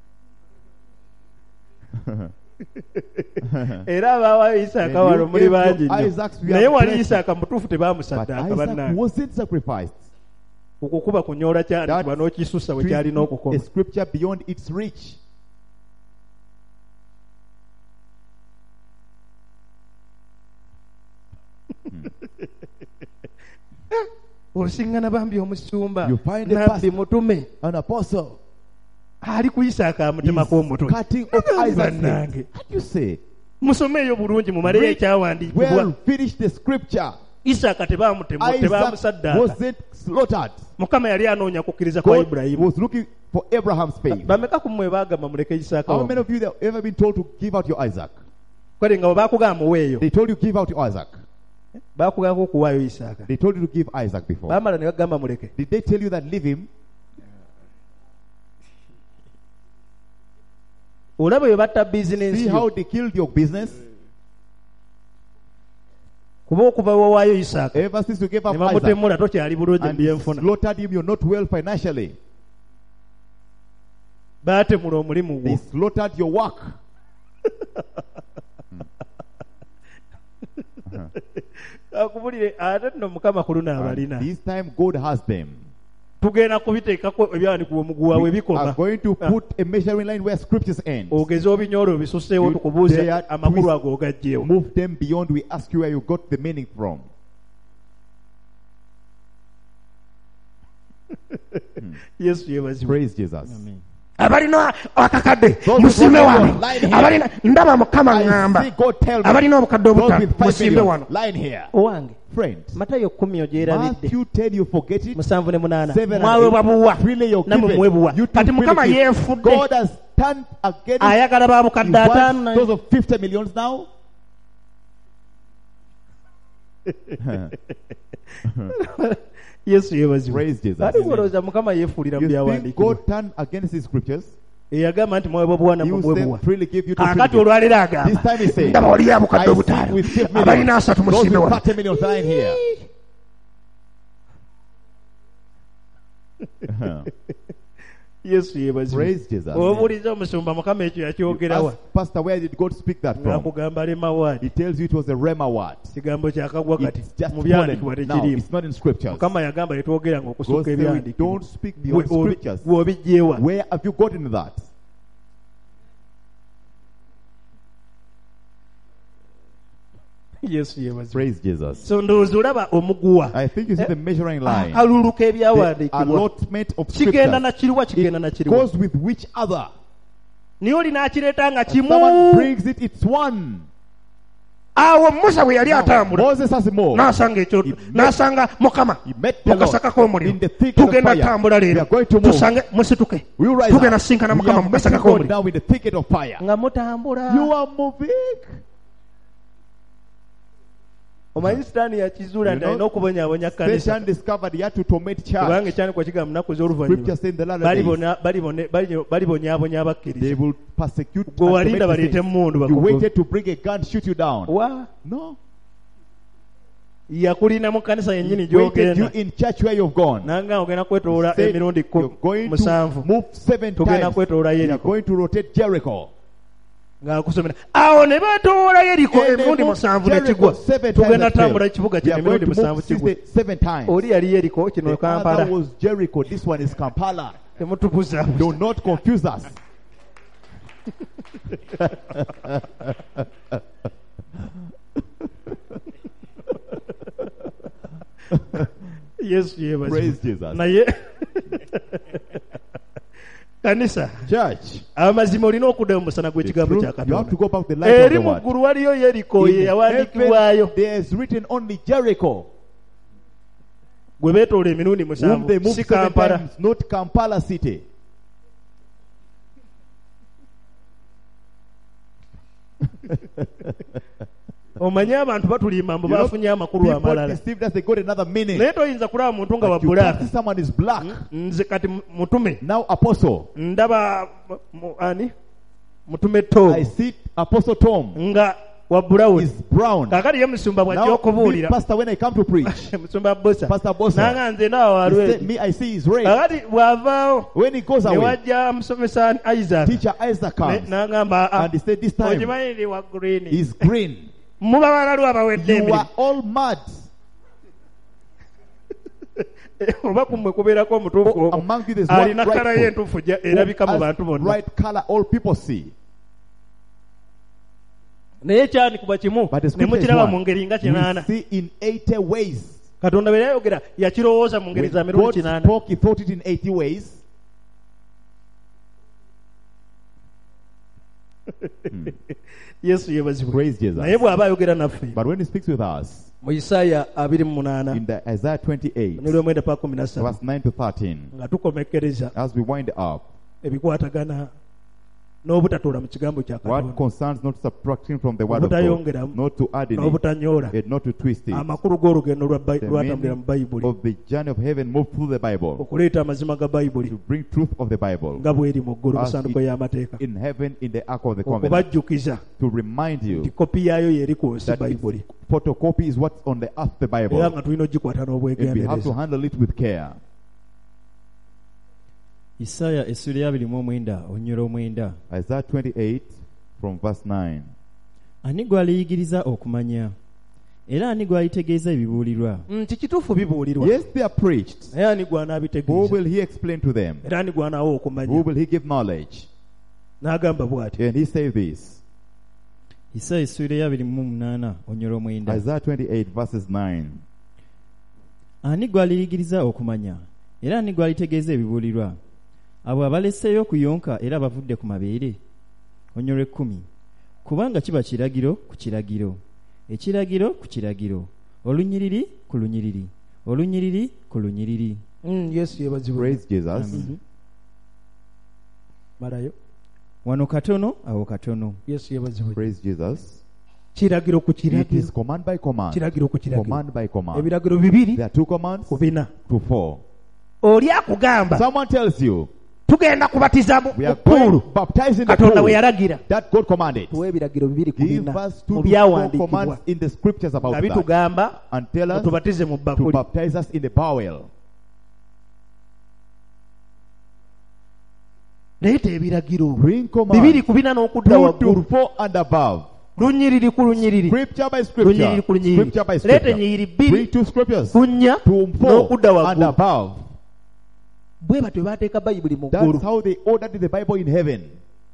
[SPEAKER 2] era abaawayo isaaka
[SPEAKER 1] And
[SPEAKER 2] wano
[SPEAKER 1] you
[SPEAKER 2] muli
[SPEAKER 1] gave
[SPEAKER 2] bangi
[SPEAKER 1] your
[SPEAKER 2] nnyo
[SPEAKER 1] Isaacs, we
[SPEAKER 2] naye
[SPEAKER 1] are
[SPEAKER 2] wali
[SPEAKER 1] blessed.
[SPEAKER 2] isaaka mutuufu
[SPEAKER 1] But
[SPEAKER 2] tebaamusaddaaka
[SPEAKER 1] Isaac
[SPEAKER 2] bannange.
[SPEAKER 1] wasn't sacrificed.
[SPEAKER 2] okukuba kunyoola kyandikibwa n'okisusa bwe kyalina
[SPEAKER 1] Twisting
[SPEAKER 2] okukoma.
[SPEAKER 1] a scripture beyond its reach.
[SPEAKER 2] osiŋŋana bambi omusumba
[SPEAKER 1] You find a
[SPEAKER 2] nabbi
[SPEAKER 1] pastor.
[SPEAKER 2] mutume
[SPEAKER 1] An apostle
[SPEAKER 2] ali ku isaaka amutemako omutwe.
[SPEAKER 1] cutting off Isaac's head.
[SPEAKER 2] Bannange
[SPEAKER 1] What do you say?
[SPEAKER 2] musomeeyo bulungi mumaleyo
[SPEAKER 1] Well,
[SPEAKER 2] ekyawandiikibwa.
[SPEAKER 1] finish the scripture.
[SPEAKER 2] isaaka
[SPEAKER 1] Isaac
[SPEAKER 2] tebaamusaddaaka.
[SPEAKER 1] wasn't slaughtered.
[SPEAKER 2] Mukama yali anoonya kukkiriza kwa
[SPEAKER 1] God
[SPEAKER 2] Ibulayimu.
[SPEAKER 1] was looking for Abraham's faith.
[SPEAKER 2] Bameka ku mmwe baagamba muleke isaaka
[SPEAKER 1] How many of you have ever been told to give out your Isaac?
[SPEAKER 2] kwere nga bwe baakugamba muweeyo
[SPEAKER 1] They told you give out your Isaac.
[SPEAKER 2] baakugamba okuwaayo isaaka
[SPEAKER 1] They told you to give Isaac before.
[SPEAKER 2] baamala ne bagamba muleke.
[SPEAKER 1] Did they tell you that leave him?
[SPEAKER 2] olaba bwe batta
[SPEAKER 1] See
[SPEAKER 2] bizinensi
[SPEAKER 1] how
[SPEAKER 2] yo
[SPEAKER 1] they killed your business?
[SPEAKER 2] kuba okuva wawaayo isaaka
[SPEAKER 1] Ever since you gave
[SPEAKER 2] ne
[SPEAKER 1] up Isaac
[SPEAKER 2] bamutemula tokyali bulungi mu
[SPEAKER 1] and
[SPEAKER 2] byenfuna.
[SPEAKER 1] slaughtered him, you're not well financially.
[SPEAKER 2] Baatemula omulimu
[SPEAKER 1] They
[SPEAKER 2] gwo.
[SPEAKER 1] slaughtered your work.
[SPEAKER 2] Akubulire ate nno Mukama ku luno
[SPEAKER 1] And
[SPEAKER 2] abalina.
[SPEAKER 1] this time God has them.
[SPEAKER 2] Tugenda kubiteekako ebyawandiikibwa omuguwa we
[SPEAKER 1] We are
[SPEAKER 2] bikoma.
[SPEAKER 1] going to put a measuring line where scriptures end.
[SPEAKER 2] Ogeze obinyoole obisuseewo
[SPEAKER 1] You
[SPEAKER 2] tukubuuze
[SPEAKER 1] dare
[SPEAKER 2] amakulu
[SPEAKER 1] twist-
[SPEAKER 2] ago ogagyewo.
[SPEAKER 1] Move them beyond. We ask you where you got the meaning from.
[SPEAKER 2] Yesu yeebazibwe.
[SPEAKER 1] Praise Jesus.
[SPEAKER 6] abalina akakadde
[SPEAKER 1] Those
[SPEAKER 6] musimbe
[SPEAKER 1] who
[SPEAKER 6] wano
[SPEAKER 1] line here.
[SPEAKER 6] abalina ndaba Mukama
[SPEAKER 1] I
[SPEAKER 6] ŋŋamba
[SPEAKER 1] see God tell me.
[SPEAKER 6] abalina obukadde
[SPEAKER 1] Those
[SPEAKER 6] obutaano
[SPEAKER 1] with 5
[SPEAKER 6] musimbe
[SPEAKER 1] million,
[SPEAKER 6] wano
[SPEAKER 1] line here.
[SPEAKER 2] Owange
[SPEAKER 1] Friend,
[SPEAKER 2] Matayo 10 ogyerabidde
[SPEAKER 1] Matthew 10, you forget it.
[SPEAKER 2] 7 ne 8
[SPEAKER 1] 7 and
[SPEAKER 2] mwaweebwa
[SPEAKER 1] 8,
[SPEAKER 2] buwa
[SPEAKER 1] freely you're
[SPEAKER 2] namwe
[SPEAKER 1] given.
[SPEAKER 2] muweebwa.
[SPEAKER 1] You too
[SPEAKER 6] Kati
[SPEAKER 1] freely
[SPEAKER 6] Mukama
[SPEAKER 1] give.
[SPEAKER 6] yeefudde.
[SPEAKER 1] God has turned against
[SPEAKER 2] ayagala ba bukadde
[SPEAKER 1] He wants
[SPEAKER 2] ataano.
[SPEAKER 1] those of 50 millions now.
[SPEAKER 2] Yesu yeebazibwe.
[SPEAKER 1] Praise Jesus.
[SPEAKER 2] Ate olowooza Mukama yeefuulira mu
[SPEAKER 1] You think
[SPEAKER 2] byawandiikibwa.
[SPEAKER 1] God turned against his scriptures?
[SPEAKER 2] Eyagamba nti mwaweebwa buwa
[SPEAKER 1] He
[SPEAKER 2] namwe
[SPEAKER 1] will
[SPEAKER 2] muweebwa.
[SPEAKER 1] say, freely give you to freely
[SPEAKER 6] kakati
[SPEAKER 1] give.
[SPEAKER 6] olwaleero
[SPEAKER 1] This
[SPEAKER 6] agamba
[SPEAKER 1] time he says,
[SPEAKER 6] ndaba oli abukadde
[SPEAKER 1] I see
[SPEAKER 6] obutaano
[SPEAKER 1] with 6
[SPEAKER 6] abalina
[SPEAKER 1] millions.
[SPEAKER 6] asatu
[SPEAKER 1] Those
[SPEAKER 6] musimbe
[SPEAKER 1] with
[SPEAKER 6] wano
[SPEAKER 1] 30 millions lying here.
[SPEAKER 2] Yesu yeebazibwe.
[SPEAKER 1] Praise Jesus.
[SPEAKER 2] Obuuliza omusumba Mukama ekyo yakyogerawa.
[SPEAKER 1] Ask Pastor, where did God speak that from?
[SPEAKER 2] Ng'akugamba lema waadi.
[SPEAKER 1] He tells you it was a Rhema word.
[SPEAKER 2] Kigambo kyakagwa kati
[SPEAKER 1] It's just
[SPEAKER 2] mu byawandiikibwa
[SPEAKER 1] fallen. Now,
[SPEAKER 2] tekiriimu.
[SPEAKER 1] it's not in scriptures.
[SPEAKER 2] Mukama yagamba tetwogeranga
[SPEAKER 1] God
[SPEAKER 2] okusooka
[SPEAKER 1] said we
[SPEAKER 2] ebyawandiikibwa.
[SPEAKER 1] don't speak beyond scriptures.
[SPEAKER 2] Bw'obijjeewa.
[SPEAKER 1] Where have you gotten that?
[SPEAKER 2] Yesu yeebazibwe.
[SPEAKER 1] Praise Jesus.
[SPEAKER 2] So ndowooza olaba omuguwa.
[SPEAKER 1] I think you see the measuring line.
[SPEAKER 2] Akalulu
[SPEAKER 1] The
[SPEAKER 2] k'ebyawandiikibwa.
[SPEAKER 1] allotment of
[SPEAKER 2] Kigenda na
[SPEAKER 1] scriptures.
[SPEAKER 2] kiruwa kigenda na
[SPEAKER 1] It
[SPEAKER 2] kiruwa.
[SPEAKER 1] goes with which other?
[SPEAKER 2] Naye oli n'akireeta nga kimu.
[SPEAKER 1] Someone brings it, it's one.
[SPEAKER 6] awo Musa bwe yali atambula
[SPEAKER 1] Moses has more.
[SPEAKER 6] n'asanga ekyo
[SPEAKER 1] He
[SPEAKER 6] n'asanga Mukama
[SPEAKER 1] He met the
[SPEAKER 6] mu
[SPEAKER 1] Lord
[SPEAKER 6] kasaka k'omuliro
[SPEAKER 1] in the thick of
[SPEAKER 6] tugenda
[SPEAKER 1] fire.
[SPEAKER 6] tambula
[SPEAKER 1] We
[SPEAKER 6] leero
[SPEAKER 1] are going to move.
[SPEAKER 6] tusange musituke
[SPEAKER 1] We will rise
[SPEAKER 6] tugenda
[SPEAKER 1] up.
[SPEAKER 6] sinkana
[SPEAKER 1] We
[SPEAKER 6] Mukama
[SPEAKER 1] are
[SPEAKER 6] mu
[SPEAKER 1] meeting
[SPEAKER 6] kasaka
[SPEAKER 1] God
[SPEAKER 6] k'omuliro
[SPEAKER 1] now in the thicket of fire.
[SPEAKER 2] Nga mutambula.
[SPEAKER 1] You are moving.
[SPEAKER 2] Omanyi Sitaani yakizuula
[SPEAKER 1] You
[SPEAKER 2] nti
[SPEAKER 1] know,
[SPEAKER 2] alina okubonyaabonya kkanisa.
[SPEAKER 1] Satan discovered he had to torment church.
[SPEAKER 2] Kubanga ekyandikwa kigamba mu nnaku
[SPEAKER 1] Scripture
[SPEAKER 2] ez'oluvannyuma.
[SPEAKER 1] says in the latter days,
[SPEAKER 2] Balibonyaabonya
[SPEAKER 1] they
[SPEAKER 2] abakkiriza.
[SPEAKER 1] will persecute and
[SPEAKER 2] Gwe walinda
[SPEAKER 1] torment the
[SPEAKER 2] baleete
[SPEAKER 1] saints.
[SPEAKER 2] emmundu
[SPEAKER 1] You
[SPEAKER 2] bakugobe.
[SPEAKER 1] waited to bring a gun, shoot you down.
[SPEAKER 2] Wa
[SPEAKER 1] No.
[SPEAKER 2] yakulina mu kkanisa yennyini
[SPEAKER 1] He waited you
[SPEAKER 2] gy'ogenda.
[SPEAKER 1] in church where you've gone.
[SPEAKER 2] Nanga ogenda kwetoloola
[SPEAKER 1] Said,
[SPEAKER 2] emirundi
[SPEAKER 1] you're going to
[SPEAKER 2] 7
[SPEAKER 1] move 7
[SPEAKER 2] tugenda
[SPEAKER 1] times.
[SPEAKER 2] kwetoloola
[SPEAKER 1] You are
[SPEAKER 2] Yeriko.
[SPEAKER 1] going to rotate Jericho.
[SPEAKER 2] Ng'akusomera. Awo ne beetoola Yeriko
[SPEAKER 1] And they
[SPEAKER 2] emirundi
[SPEAKER 1] moved
[SPEAKER 2] 7 ne
[SPEAKER 1] Jericho
[SPEAKER 2] kigwa.
[SPEAKER 1] 7 times
[SPEAKER 2] Tugenda
[SPEAKER 1] and failed.
[SPEAKER 2] tambula ekibuga
[SPEAKER 1] We
[SPEAKER 2] kino
[SPEAKER 1] are going
[SPEAKER 2] emirundi
[SPEAKER 1] to
[SPEAKER 2] 7
[SPEAKER 1] move
[SPEAKER 2] kigwa.
[SPEAKER 1] 7 times.
[SPEAKER 2] Oli yali Yeriko, kino
[SPEAKER 1] The
[SPEAKER 2] Kampala.
[SPEAKER 1] other was Jericho. This one is Kampala.
[SPEAKER 2] Temutukuza.
[SPEAKER 1] Do not confuse us.
[SPEAKER 2] Yesu yeebazibwe.
[SPEAKER 1] Praise Jesus.
[SPEAKER 2] Naye kanisa
[SPEAKER 1] Church,
[SPEAKER 2] amazima olina okudda mu musana
[SPEAKER 1] the
[SPEAKER 2] gw'ekigambo
[SPEAKER 1] truth,
[SPEAKER 2] kya
[SPEAKER 1] you have to
[SPEAKER 2] Katonda.
[SPEAKER 1] go back to the light of
[SPEAKER 2] Eri
[SPEAKER 1] the
[SPEAKER 2] mu
[SPEAKER 1] word.
[SPEAKER 2] ggulu waliyo Yeriko ye
[SPEAKER 1] In
[SPEAKER 2] yawandiikibwayo.
[SPEAKER 1] heaven, there is written only Jericho,
[SPEAKER 2] Gwe beetoola emirundi
[SPEAKER 1] whom they
[SPEAKER 2] 7
[SPEAKER 1] moved
[SPEAKER 2] si
[SPEAKER 1] 7
[SPEAKER 2] Kampala.
[SPEAKER 1] times, not Kampala city.
[SPEAKER 2] Omanyi abantu batulimba mbu
[SPEAKER 1] You know,
[SPEAKER 2] bafunye amakulu
[SPEAKER 1] people
[SPEAKER 2] amalala.
[SPEAKER 1] deceived us, they got another meaning.
[SPEAKER 2] Naye toyinza kulaba muntu nga
[SPEAKER 1] But you
[SPEAKER 2] wabulaaka.
[SPEAKER 1] can't see someone is black,
[SPEAKER 2] Nze kati mutume
[SPEAKER 1] now apostle.
[SPEAKER 2] ndaba ani mutume Tom
[SPEAKER 1] I see Apostle Tom
[SPEAKER 2] nga wabulawuni.
[SPEAKER 1] is brown.
[SPEAKER 2] Kakati ye musumba bw'ajja
[SPEAKER 1] Now, me,
[SPEAKER 2] okubuulira.
[SPEAKER 1] Pastor, when I come to preach,
[SPEAKER 2] Musumba Bosa.
[SPEAKER 1] Pastor Bosa,
[SPEAKER 2] Nanga nze naawe
[SPEAKER 1] he
[SPEAKER 2] walwe.
[SPEAKER 1] said, me, I see his red.
[SPEAKER 2] Kakati bw'avaawo
[SPEAKER 1] When he goes
[SPEAKER 2] ne
[SPEAKER 1] away,
[SPEAKER 2] wajja musomesa Isaac.
[SPEAKER 1] teacher Isaac comes,
[SPEAKER 2] N'agamba
[SPEAKER 1] and he said, this time,
[SPEAKER 2] okimanyi ndi wa green.
[SPEAKER 1] he's green.
[SPEAKER 2] Muba balalu abawedde
[SPEAKER 1] You
[SPEAKER 2] emirimu.
[SPEAKER 1] are all mad.
[SPEAKER 2] Oba kummwe kubeerako omutuufu ogwo.
[SPEAKER 1] Among you, there's one
[SPEAKER 2] Alina kala
[SPEAKER 1] right
[SPEAKER 2] ye
[SPEAKER 1] foot.
[SPEAKER 2] entuufu erabika mu
[SPEAKER 1] Who
[SPEAKER 2] bantu
[SPEAKER 1] has
[SPEAKER 2] bonna.
[SPEAKER 1] right color, all people see.
[SPEAKER 2] Naye kyandikibwa kimu
[SPEAKER 1] But the
[SPEAKER 2] ne
[SPEAKER 1] scripture is
[SPEAKER 2] mukiraba
[SPEAKER 1] one.
[SPEAKER 2] mu ngeri nga
[SPEAKER 1] We
[SPEAKER 2] 8.
[SPEAKER 1] see in 80 ways.
[SPEAKER 2] Katonda bwe yayogera yakirowooza mu ngeri
[SPEAKER 1] When
[SPEAKER 2] za
[SPEAKER 1] God
[SPEAKER 2] mirundi 8.
[SPEAKER 1] spoke, he thought it in 80 ways.
[SPEAKER 2] Yesu yeebazibwe.
[SPEAKER 1] Praise Jesus.
[SPEAKER 2] Naye bw'aba ayogera naffe
[SPEAKER 1] But when he speaks with us,
[SPEAKER 2] mu Isaaya 28
[SPEAKER 1] in the Isaiah 28,
[SPEAKER 2] n'olw'omwenda pa 13
[SPEAKER 1] verse 9 to 13,
[SPEAKER 2] nga tukomekereza
[SPEAKER 1] as we wind up,
[SPEAKER 2] ebikwatagana n'obutatuula mu kigambo kya
[SPEAKER 1] what
[SPEAKER 2] Katonda,
[SPEAKER 1] concerns not subtracting from the word of God,
[SPEAKER 2] obutayongeramu
[SPEAKER 1] not to add in it,
[SPEAKER 2] n'obutanyoola,
[SPEAKER 1] and not to twist it.
[SPEAKER 2] amakulu g'olugendo
[SPEAKER 1] The
[SPEAKER 2] lwatambulira mu
[SPEAKER 1] meaning
[SPEAKER 2] Bayibuli,
[SPEAKER 1] of the journey of heaven moved through the Bible
[SPEAKER 2] okuleeta amazima ga Bayibuli
[SPEAKER 1] to bring truth of the Bible
[SPEAKER 2] nga bw'eri mu ggulu mu
[SPEAKER 1] as
[SPEAKER 2] ssanduko
[SPEAKER 1] it-
[SPEAKER 2] y'amateeka,
[SPEAKER 1] in heaven in the Ark of the Covenant,
[SPEAKER 2] okubajjukiza
[SPEAKER 1] to remind
[SPEAKER 2] nti
[SPEAKER 1] you
[SPEAKER 2] kopi yaayo y'eri ku nsi
[SPEAKER 1] that
[SPEAKER 2] Bayibuli,
[SPEAKER 1] its photocopy is what's on the earth, the
[SPEAKER 2] era
[SPEAKER 1] Bible,
[SPEAKER 2] nga tulina ogikwata
[SPEAKER 1] and we have to
[SPEAKER 2] n'obwegendereza.
[SPEAKER 1] handle it with care.
[SPEAKER 3] Isaaya essula ya 29 onyolo 9.
[SPEAKER 1] Isaiah 28 from verse 9.
[SPEAKER 3] Ani gw'aliyigiriza okumanya era ani gw'alitegeeza ebibuulirwa?
[SPEAKER 2] Nti kituufu bibuulirwa,
[SPEAKER 1] Yes, they are preached.
[SPEAKER 2] naye ani
[SPEAKER 1] Who
[SPEAKER 2] gw'anaabitegeeza
[SPEAKER 1] will he explain to them?
[SPEAKER 2] era ani gw'anaawa
[SPEAKER 1] Who
[SPEAKER 2] okumanya?
[SPEAKER 1] will he give knowledge?
[SPEAKER 2] N'agamba bw'ati,
[SPEAKER 1] And he says this.
[SPEAKER 3] Isaaya essula ya 28 onyolo 9.
[SPEAKER 1] Isaiah 28 verses 9.
[SPEAKER 3] Ani gw'aliyigiriza okumanya era ani gw'alitegeeza ebibuulirwa? Abo abaleseeyo okuyonka era abavudde ku mabeere. Onyolo 10. Kubanga kiba kiragiro ku kiragiro, ekiragiro ku kiragiro, olunyiriri ku lunyiriri, olunyiriri ku lunyiriri.
[SPEAKER 2] Yesu yeebazibwe.
[SPEAKER 1] Praise Jesus.
[SPEAKER 3] Amen.
[SPEAKER 2] Malayo.
[SPEAKER 3] Wano katono awo katono.
[SPEAKER 2] Yesu yeebazibwe.
[SPEAKER 1] Praise Jesus.
[SPEAKER 2] Kiragiro ku
[SPEAKER 1] It is
[SPEAKER 2] kiragiro,
[SPEAKER 1] command by command.
[SPEAKER 2] kiragiro ku kiragiro,
[SPEAKER 1] Command by command.
[SPEAKER 2] ebiragiro bibiri
[SPEAKER 1] There are 2 commands
[SPEAKER 2] ku bina.
[SPEAKER 1] to 4.
[SPEAKER 6] oli akugamba
[SPEAKER 1] Someone tells you,
[SPEAKER 6] tugenda kubatiza mu
[SPEAKER 1] we are
[SPEAKER 6] puulu
[SPEAKER 1] going baptized in the
[SPEAKER 6] katonda we
[SPEAKER 1] pool
[SPEAKER 6] yalagira
[SPEAKER 1] that God commanded.
[SPEAKER 2] Tuwe ebiragiro bibiri ku
[SPEAKER 1] Give
[SPEAKER 2] bina
[SPEAKER 1] us 2
[SPEAKER 2] mu
[SPEAKER 1] to 4
[SPEAKER 2] byawandiikibwa
[SPEAKER 1] commands in the scriptures about
[SPEAKER 2] nga
[SPEAKER 1] that.
[SPEAKER 2] bitugamba
[SPEAKER 1] And tell us
[SPEAKER 2] otubatize mu
[SPEAKER 1] to
[SPEAKER 2] bakuli.
[SPEAKER 1] baptize us in the bowel.
[SPEAKER 2] Leeta ebiragiro
[SPEAKER 1] Bring
[SPEAKER 2] bibiri
[SPEAKER 1] commands
[SPEAKER 2] ku bina n'okudda
[SPEAKER 1] 2 to
[SPEAKER 2] waggulu,
[SPEAKER 1] 4 and above.
[SPEAKER 2] lunyiriri ku lunyiriri,
[SPEAKER 1] Scripture by
[SPEAKER 2] lunyiriri
[SPEAKER 1] scripture.
[SPEAKER 2] ku lunyiriri.
[SPEAKER 1] Scripture by
[SPEAKER 2] Leeta
[SPEAKER 1] scripture.
[SPEAKER 2] ennyiriri
[SPEAKER 1] Bring
[SPEAKER 2] bbiri
[SPEAKER 1] 2 scriptures
[SPEAKER 2] ku nnya
[SPEAKER 1] to 4
[SPEAKER 2] n'okudda
[SPEAKER 1] and
[SPEAKER 2] waggulu.
[SPEAKER 1] above.
[SPEAKER 2] Bwe batyo baateeka Bayibuli mu
[SPEAKER 1] That's
[SPEAKER 2] ggulu.
[SPEAKER 1] how they ordered the Bible in heaven.